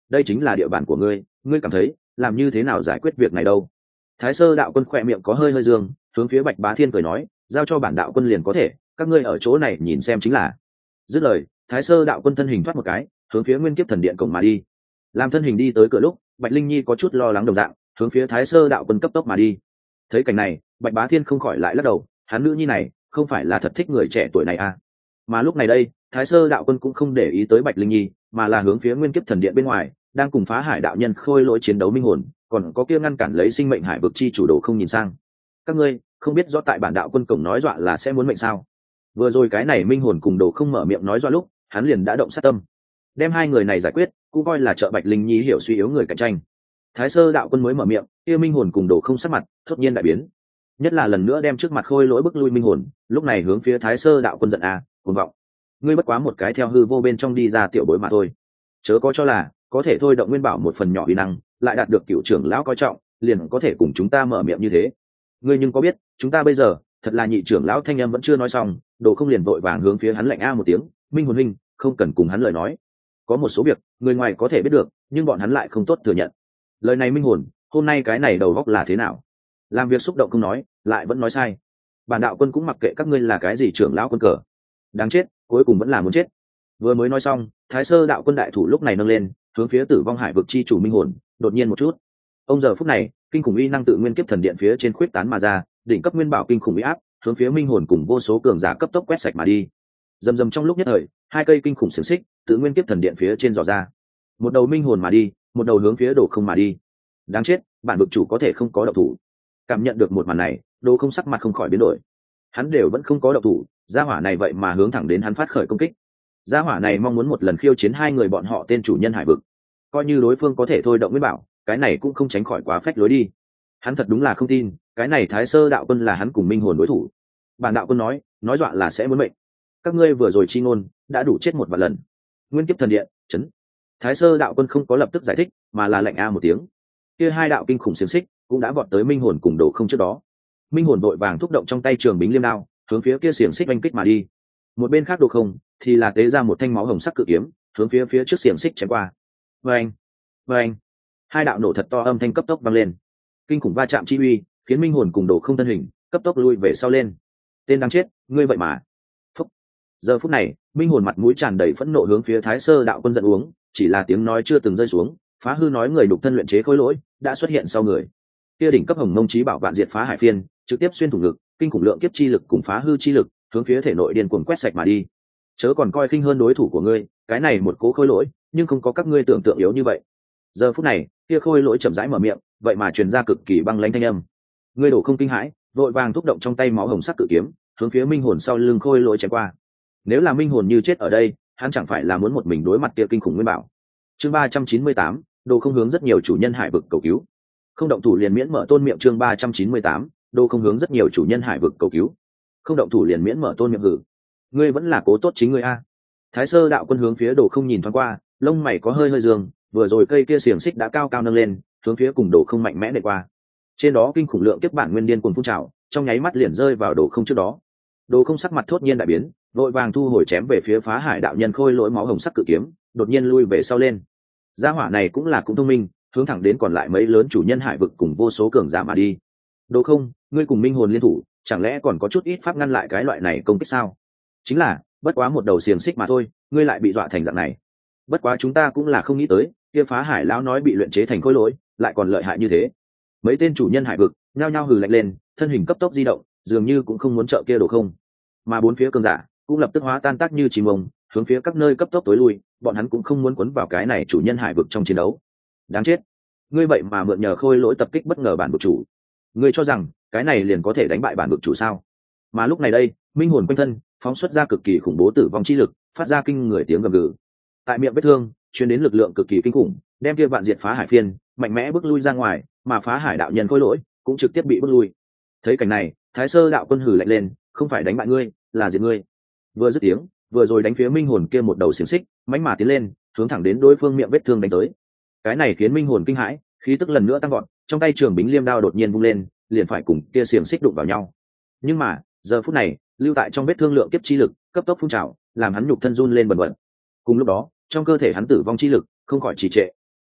đây chính là địa bàn của ngươi, ngươi cảm thấy làm như thế nào giải quyết việc này đâu? Thái Sơ đạo quân khỏe miệng có hơi hơi dương, hướng phía Bạch Bá Thiên cười nói, giao cho bản đạo quân liền có thể, các ngươi ở chỗ này nhìn xem chính là. Dứt lời, Thái Sơ đạo quân thân hình thoát một cái, hướng phía Nguyên Kiếp Thần Điện cổng mà đi. Làm thân hình đi tới cửa lúc, Bạch Linh Nhi có chút lo lắng đồng dạng, hướng phía Thái Sơ đạo quân cấp tốc mà đi. Thấy cảnh này, Bạch Bá Thiên không khỏi lại lắc đầu, hắn nữ nhi này không phải là thật thích người trẻ tuổi này à? Mà lúc này đây, Thái Sơ đạo quân cũng không để ý tới Bạch Linh Nhi, mà là hướng phía Nguyên Kiếp Thần Điện bên ngoài, đang cùng Phá Hải đạo nhân khôi lỗi chiến đấu minh hồn, còn có kia ngăn cản lấy sinh mệnh hải vực chi chủ đồ không nhìn sang. Các ngươi không biết rõ tại bản đạo quân cổng nói dọa là sẽ muốn mệnh sao? Vừa rồi cái này minh hồn cùng đồ không mở miệng nói dọa lúc, hắn liền đã động sát tâm, đem hai người này giải quyết, cũng coi là trợ Bạch Linh Nhi hiểu suy yếu người cạnh tranh. Thái Sơ đạo quân mới mở miệng, kia minh hồn cùng đồ không sắc mặt thốt nhiên đại biến, nhất là lần nữa đem trước mặt khôi lỗi bức lui minh hồn, lúc này hướng phía Thái Sơ đạo quân giận a, cuồng vọng, ngươi bất quá một cái theo hư vô bên trong đi ra tiểu bối mà thôi, chớ có cho là có thể thôi động nguyên bảo một phần nhỏ uy năng, lại đạt được cựu trưởng lão coi trọng, liền có thể cùng chúng ta mở miệng như thế. Ngươi nhưng có biết chúng ta bây giờ thật là nhị trưởng lão? Thanh em vẫn chưa nói xong, đồ không liền vội vàng hướng phía hắn lạnh a một tiếng, minh hồn huynh không cần cùng hắn lời nói, có một số việc người ngoài có thể biết được, nhưng bọn hắn lại không tốt thừa nhận. Lời này minh hồn, hôm nay cái này đầu góc là thế nào? Làm việc xúc động không nói, lại vẫn nói sai. Bản đạo quân cũng mặc kệ các ngươi là cái gì trưởng lão quân cờ, đáng chết, cuối cùng vẫn là muốn chết. Vừa mới nói xong, Thái Sơ đạo quân đại thủ lúc này nâng lên, hướng phía Tử Vong Hải vực chi chủ minh hồn đột nhiên một chút. Ông giờ phút này, kinh khủng uy năng tự Nguyên Kiếp Thần Điện phía trên khuyết tán mà ra, đỉnh cấp nguyên bảo kinh khủng uy áp, hướng phía minh hồn cùng vô số cường giả cấp tốc quét sạch mà đi. Rầm rầm trong lúc nhất thời, hai cây kinh khủng xiềng xích tự Nguyên Kiếp Thần Điện phía trên dò ra, một đầu minh hồn mà đi, một đầu hướng phía đồ không mà đi. Đáng chết, bản vực chủ có thể không có động thủ. Cảm nhận được một màn này, đồ không sắc mặt không khỏi biến đổi. Hắn đều vẫn không có động thủ, gia hỏa này vậy mà hướng thẳng đến hắn phát khởi công kích. Gia hỏa này mong muốn một lần khiêu chiến hai người bọn họ tên chủ nhân hải vực, coi như đối phương có thể thôi động nguyên bảo, cái này cũng không tránh khỏi quá phách lối đi. Hắn thật đúng là không tin cái này Thái Sơ đạo quân là hắn cùng minh hồn đối thủ. Bản đạo quân nói dọa là sẽ muốn mệnh, các ngươi vừa rồi chi ngôn đã đủ chết một vài lần. Nguyên Kiếp Thần Điện chấn. Thái Sơ đạo quân không có lập tức giải thích, mà là lạnh a một tiếng. Kia hai đạo kinh khủng xiềng xích cũng đã vọt tới minh hồn cùng đồ không trước đó. Minh hồn vội vàng thúc động trong tay trường bính liêm đao, hướng phía kia xiềng xích oanh kích mà đi. Một bên khác đồ không thì là tế ra một thanh máu hồng sắc cự kiếm, hướng phía trước xiềng xích chém qua. Vâng, vâng, hai đạo nổ thật to âm thanh cấp tốc vang lên, kinh khủng va chạm chi uy khiến minh hồn cùng đồ không thân hình cấp tốc lui về sau lên. Tên đáng chết, ngươi vậy mà. Phúc. Giờ phút này, minh hồn mặt mũi tràn đầy phẫn nộ hướng phía Thái Sơ đạo quân giận uống, chỉ là tiếng nói chưa từng rơi xuống, Phá Hư nói người đục thân luyện chế khối lỗi đã xuất hiện sau người. Kia đỉnh cấp hồng mông chí bảo vạn diệt phá hải phiên trực tiếp xuyên thủng ngực, kinh khủng lượng kiếp chi lực cùng Phá Hư chi lực hướng phía thể nội điên cuồng quét sạch mà đi. Chớ còn coi khinh hơn đối thủ của ngươi, cái này một cố khối lỗi nhưng không có các ngươi tưởng tượng yếu như vậy. Giờ phút này, kia khôi lỗi chậm rãi mở miệng, vậy mà truyền ra cực kỳ băng lãnh thanh âm. Ngươi đổ không kinh hãi, vội vàng thúc động trong tay máu hồng sắc cự kiếm, hướng phía minh hồn sau lưng khôi lỗi chém qua. Nếu là minh hồn như chết ở đây, hắn chẳng phải là muốn một mình đối mặt kia kinh khủng nguyên bảo. Chương 398, đồ không hướng rất nhiều chủ nhân hải vực cầu cứu. Không động thủ liền miễn mở tôn miệng. Chương 398, đồ không hướng rất nhiều chủ nhân hải vực cầu cứu. Không động thủ liền miễn mở tôn miệng hử. Ngươi vẫn là cố tốt chính ngươi a. Thái Sơ đạo quân hướng phía đồ không nhìn thoáng qua, lông mày có hơi hơi dương, vừa rồi cây kia xiềng xích đã cao cao nâng lên, hướng phía cùng đồ không mạnh mẽ đẩy qua. Trên đó kinh khủng lượng kiếp bản nguyên điên cuồng phun trào, trong nháy mắt liền rơi vào đồ không trước đó. Đồ không sắc mặt thốt nhiên đại biến, vội vàng thu hồi chém về phía Phá Hải đạo nhân khôi lỗi máu hồng sắc cự kiếm, đột nhiên lui về sau lên. Gia hỏa này cũng thông minh, hướng thẳng đến còn lại mấy lớn chủ nhân hải vực cùng vô số cường giả mà đi. Đồ không, ngươi cùng minh hồn liên thủ, chẳng lẽ còn có chút ít pháp ngăn lại cái loại này công kích sao? Chính là, bất quá một đầu xiềng xích mà thôi, ngươi lại bị dọa thành dạng này. Bất quá chúng ta cũng là không nghĩ tới, kia Phá Hải lão nói bị luyện chế thành khối lỗi, lại còn lợi hại như thế. Mấy tên chủ nhân hải vực nhao nhao hừ lạnh lên, thân hình cấp tốc di động, dường như cũng không muốn trợ kia đồ không. Mà bốn phía cường giả cũng lập tức hóa tan tác như chim ông, hướng phía các nơi cấp tốc tối lui, bọn hắn cũng không muốn quấn vào cái này chủ nhân hải vực trong chiến đấu. Đáng chết, ngươi vậy mà mượn nhờ khôi lỗi tập kích bất ngờ bản vực chủ, ngươi cho rằng cái này liền có thể đánh bại bản vực chủ sao? Mà lúc này đây, minh hồn quanh thân phóng xuất ra cực kỳ khủng bố tử vong chi lực, phát ra kinh người tiếng gầm gừ. Tại miệng vết thương truyền đến lực lượng cực kỳ kinh khủng, đem kia vạn diệt phá hải phiên mạnh mẽ bước lui ra ngoài, mà Phá Hải đạo nhân khôi lỗi cũng trực tiếp bị bước lui. Thấy cảnh này, Thái Sơ đạo quân hừ lạnh lên, không phải đánh bại ngươi, là diệt ngươi. Vừa dứt tiếng, vừa rồi đánh phía minh hồn kia một đầu xiềng xích mãnh mà tiến lên, hướng thẳng đến đối phương miệng vết thương đánh tới. Cái này khiến minh hồn kinh hãi, khí tức lần nữa tăng vọt, trong tay trường bính liêm đao đột nhiên vung lên, liền phải cùng kia xiềng xích đụng vào nhau. Nhưng mà giờ phút này, lưu tại trong vết thương lượng kiếp chi lực cấp tốc phun trào, làm hắn nhục thân run lên bần bật. Cùng lúc đó, trong cơ thể hắn tử vong chi lực không khỏi trì trệ.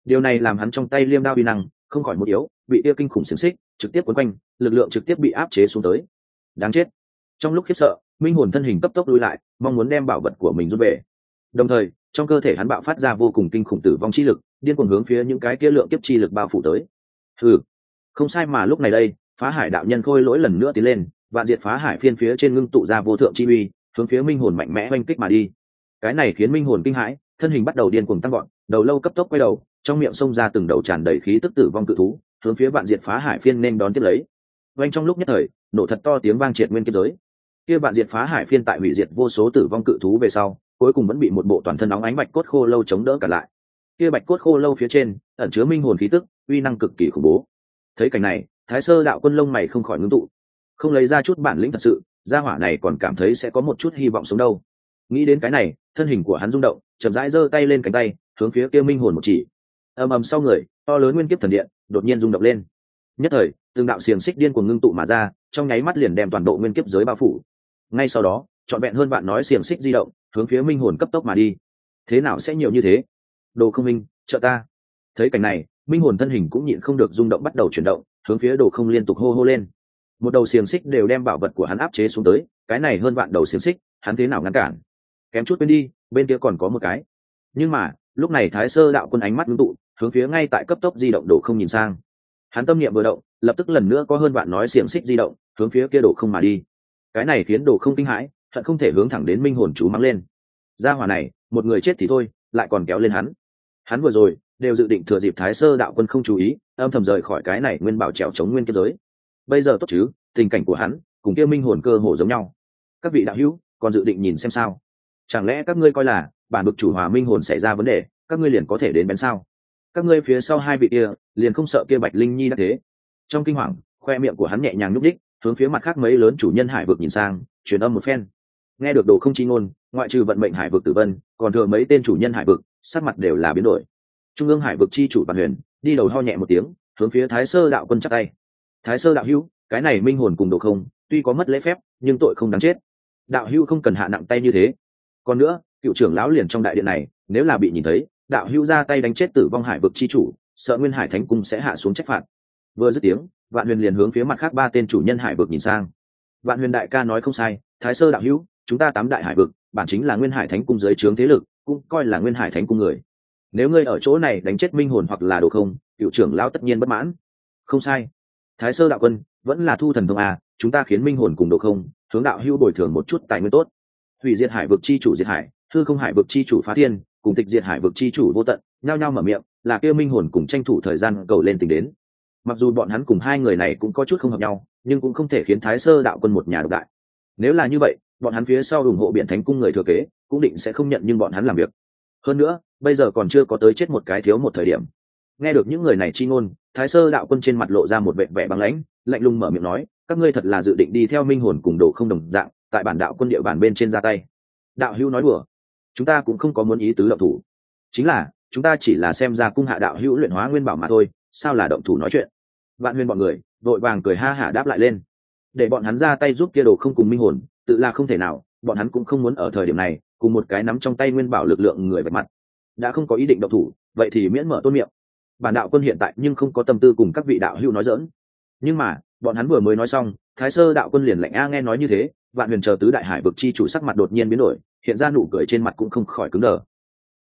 Điều này làm hắn trong tay liêm đao uy năng không khỏi một yếu, bị kia kinh khủng xiềng xích trực tiếp quấn quanh, lực lượng trực tiếp bị áp chế xuống tới. Đáng chết. Trong lúc khiếp sợ, minh hồn thân hình cấp tốc lui lại, mong muốn đem bảo vật của mình rút về. Đồng thời, trong cơ thể hắn bạo phát ra vô cùng kinh khủng tử vong chi lực, điên cuồng hướng phía những cái kia lượng kiếp chi lực bao phủ tới. Không sai, mà lúc này đây, Phá Hải đạo nhân khôi lỗi lần nữa tiến lên, vạn diệt Phá Hải phiên phía trên ngưng tụ ra vô thượng chi uy, hướng phía minh hồn mạnh mẽ oanh kích mà đi. Cái này khiến minh hồn kinh hãi, thân hình bắt đầu điên cuồng tăng gọn, đầu lâu cấp tốc quay đầu, trong miệng xông ra từng đầu tràn đầy khí tức tử vong cự thú, hướng phía vạn diệt Phá Hải phiên nên đón tiếp lấy. Vang trong lúc nhất thời, nổ thật to tiếng vang triệt nguyên kiếp giới. Kia vạn diệt Phá Hải phiên tại hủy diệt vô số tử vong cự thú về sau, cuối cùng vẫn bị một bộ toàn thân nóng ánh bạch cốt khô lâu chống đỡ cả lại. Kia bạch cốt khô lâu phía trên ẩn chứa minh hồn khí tức, uy năng cực kỳ khủng bố. Thấy cảnh này, Thái Sơ đạo quân lông mày không khỏi ngưng tụ. Không lấy ra chút bản lĩnh thật sự, gia hỏa này còn cảm thấy sẽ có một chút hy vọng sống đâu. Nghĩ đến cái này, thân hình của hắn rung động, chậm rãi giơ tay lên cánh tay, hướng phía kia minh hồn một chỉ. Ầm ầm, sau người, to lớn nguyên kiếp thần điện đột nhiên rung động lên. Nhất thời, từng đạo xiềng xích điên cuồng ngưng tụ mà ra, trong nháy mắt liền đem toàn bộ nguyên kiếp giới bao phủ. Ngay sau đó, trọn vẹn hơn vạn nói xiềng xích di động, hướng phía minh hồn cấp tốc mà đi. Thế nào sẽ nhiều như thế? Đồ Không Minh, trợ ta! Thấy cảnh này, minh hồn thân hình cũng nhịn không được rung động, bắt đầu chuyển động, hướng phía Đồ Không liên tục hô hô lên. Một đầu xiềng xích đều đem bảo vật của hắn áp chế xuống tới, cái này hơn vạn đầu xiềng xích, hắn thế nào ngăn cản? Kém chút quên đi, bên kia còn có một cái. Nhưng mà, lúc này Thái Sơ đạo quân ánh mắt ngưng tụ, hướng phía ngay tại cấp tốc di động Đồ Không nhìn sang. Hắn tâm niệm vừa động, lập tức lần nữa có hơn vạn nói xiềng xích di động, hướng phía kia Đồ Không mà đi. Cái này khiến Đồ Không kinh hãi, hận không thể hướng thẳng đến minh hồn chú mắng lên. Gia hỏa này, một người chết thì thôi, lại còn kéo lên hắn. Hắn vừa rồi đều dự định thừa dịp Thái Sơ đạo quân không chú ý, âm thầm rời khỏi cái này nguyên bảo trèo chống nguyên kiếp giới. Bây giờ tốt chứ, tình cảnh của hắn cùng kia minh hồn cơ hồ giống nhau. Các vị đạo hữu còn dự định nhìn xem sao? Chẳng lẽ các ngươi coi là bản bực chủ hòa minh hồn xảy ra vấn đề, các ngươi liền có thể đến bén sao? Các ngươi phía sau hai vị kia liền không sợ kia Bạch Linh Nhi đã thế? Trong kinh hoàng, khoe miệng của hắn nhẹ nhàng nhúc đích, hướng phía mặt khác mấy lớn chủ nhân hải vực nhìn sang, truyền âm một phen. Nghe được Đồ Không chi ngôn, ngoại trừ vận mệnh hải vực Tử Vân, còn thừa mấy tên chủ nhân hải vực sắc mặt đều là biến đổi. Trung ương hải vực chi chủ Bản Huyền đi đầu ho nhẹ một tiếng, hướng phía Thái Sơ đạo quân chắp tay. Thái Sơ đạo hữu, cái này minh hồn cùng Đồ Không tuy có mất lễ phép, nhưng tội không đáng chết. Đạo hữu không cần hạ nặng tay như thế. Còn nữa, cựu trưởng lão liền trong đại điện này, nếu là bị nhìn thấy, đạo hữu ra tay đánh chết Tử Vong hải vực chi chủ, sợ Nguyên Hải Thánh cung sẽ hạ xuống trách phạt. Vừa dứt tiếng, Vạn Huyền liền hướng phía mặt khác ba tên chủ nhân hải vực nhìn sang. Vạn Huyền đại ca nói không sai, Thái Sơ đạo hữu, chúng ta tám đại hải vực bản chính là Nguyên Hải Thánh cung dưới trướng thế lực, cũng coi là Nguyên Hải Thánh cung người. Nếu ngươi ở chỗ này đánh chết minh hồn hoặc là Đồ Không, cựu trưởng lão tất nhiên bất mãn. Không sai, Thái Sơ đạo quân vẫn là thu thần thông à, chúng ta khiến minh hồn cùng Đồ Không hướng đạo hữu bồi thường một chút tài nguyên tốt. Hủy diệt hải vực chi chủ diệt hải, hư không hải vực chi chủ phá thiên, cùng tịch diệt hải vực chi chủ vô tận, nhao nhao mở miệng, là kêu minh hồn cùng tranh thủ thời gian cầu lên tình đến. Mặc dù bọn hắn cùng hai người này cũng có chút không hợp nhau, nhưng cũng không thể khiến Thái Sơ đạo quân một nhà độc đại. Nếu là như vậy, bọn hắn phía sau ủng hộ Biển Thánh cung người thừa kế cũng định sẽ không nhận nhưng bọn hắn làm việc. Hơn nữa, bây giờ còn chưa có tới chết một cái thiếu một thời điểm. Nghe được những người này chi ngôn, Thái Sơ đạo quân trên mặt lộ ra một vẻ vẻ băng lãnh, lạnh lùng mở miệng nói, các ngươi thật là dự định đi theo minh hồn cùng Đồ Không đồng dạng, tại bản đạo quân địa bàn bên trên ra tay. Đạo hữu nói đùa, chúng ta cũng không có muốn ý tứ động thủ, chính là chúng ta chỉ là xem ra cung hạ đạo hữu luyện hóa nguyên bảo mà thôi, sao là động thủ nói chuyện. Vạn Huyền bọn người vội vàng cười ha hả đáp lại lên, để bọn hắn ra tay giúp kia Đồ Không cùng minh hồn tự là không thể nào, bọn hắn cũng không muốn ở thời điểm này cùng một cái nắm trong tay nguyên bảo lực lượng người vạch mặt. Đã không có ý định động thủ, vậy thì miễn mở tôn miệng. Bản đạo quân hiện tại nhưng không có tâm tư cùng các vị đạo hữu nói dỡn. Nhưng mà bọn hắn vừa mới nói xong, Thái Sơ đạo quân liền lạnh a nghe nói như thế, Vạn Huyền chờ tứ đại hải vực chi chủ sắc mặt đột nhiên biến đổi, hiện ra nụ cười trên mặt cũng không khỏi cứng đờ.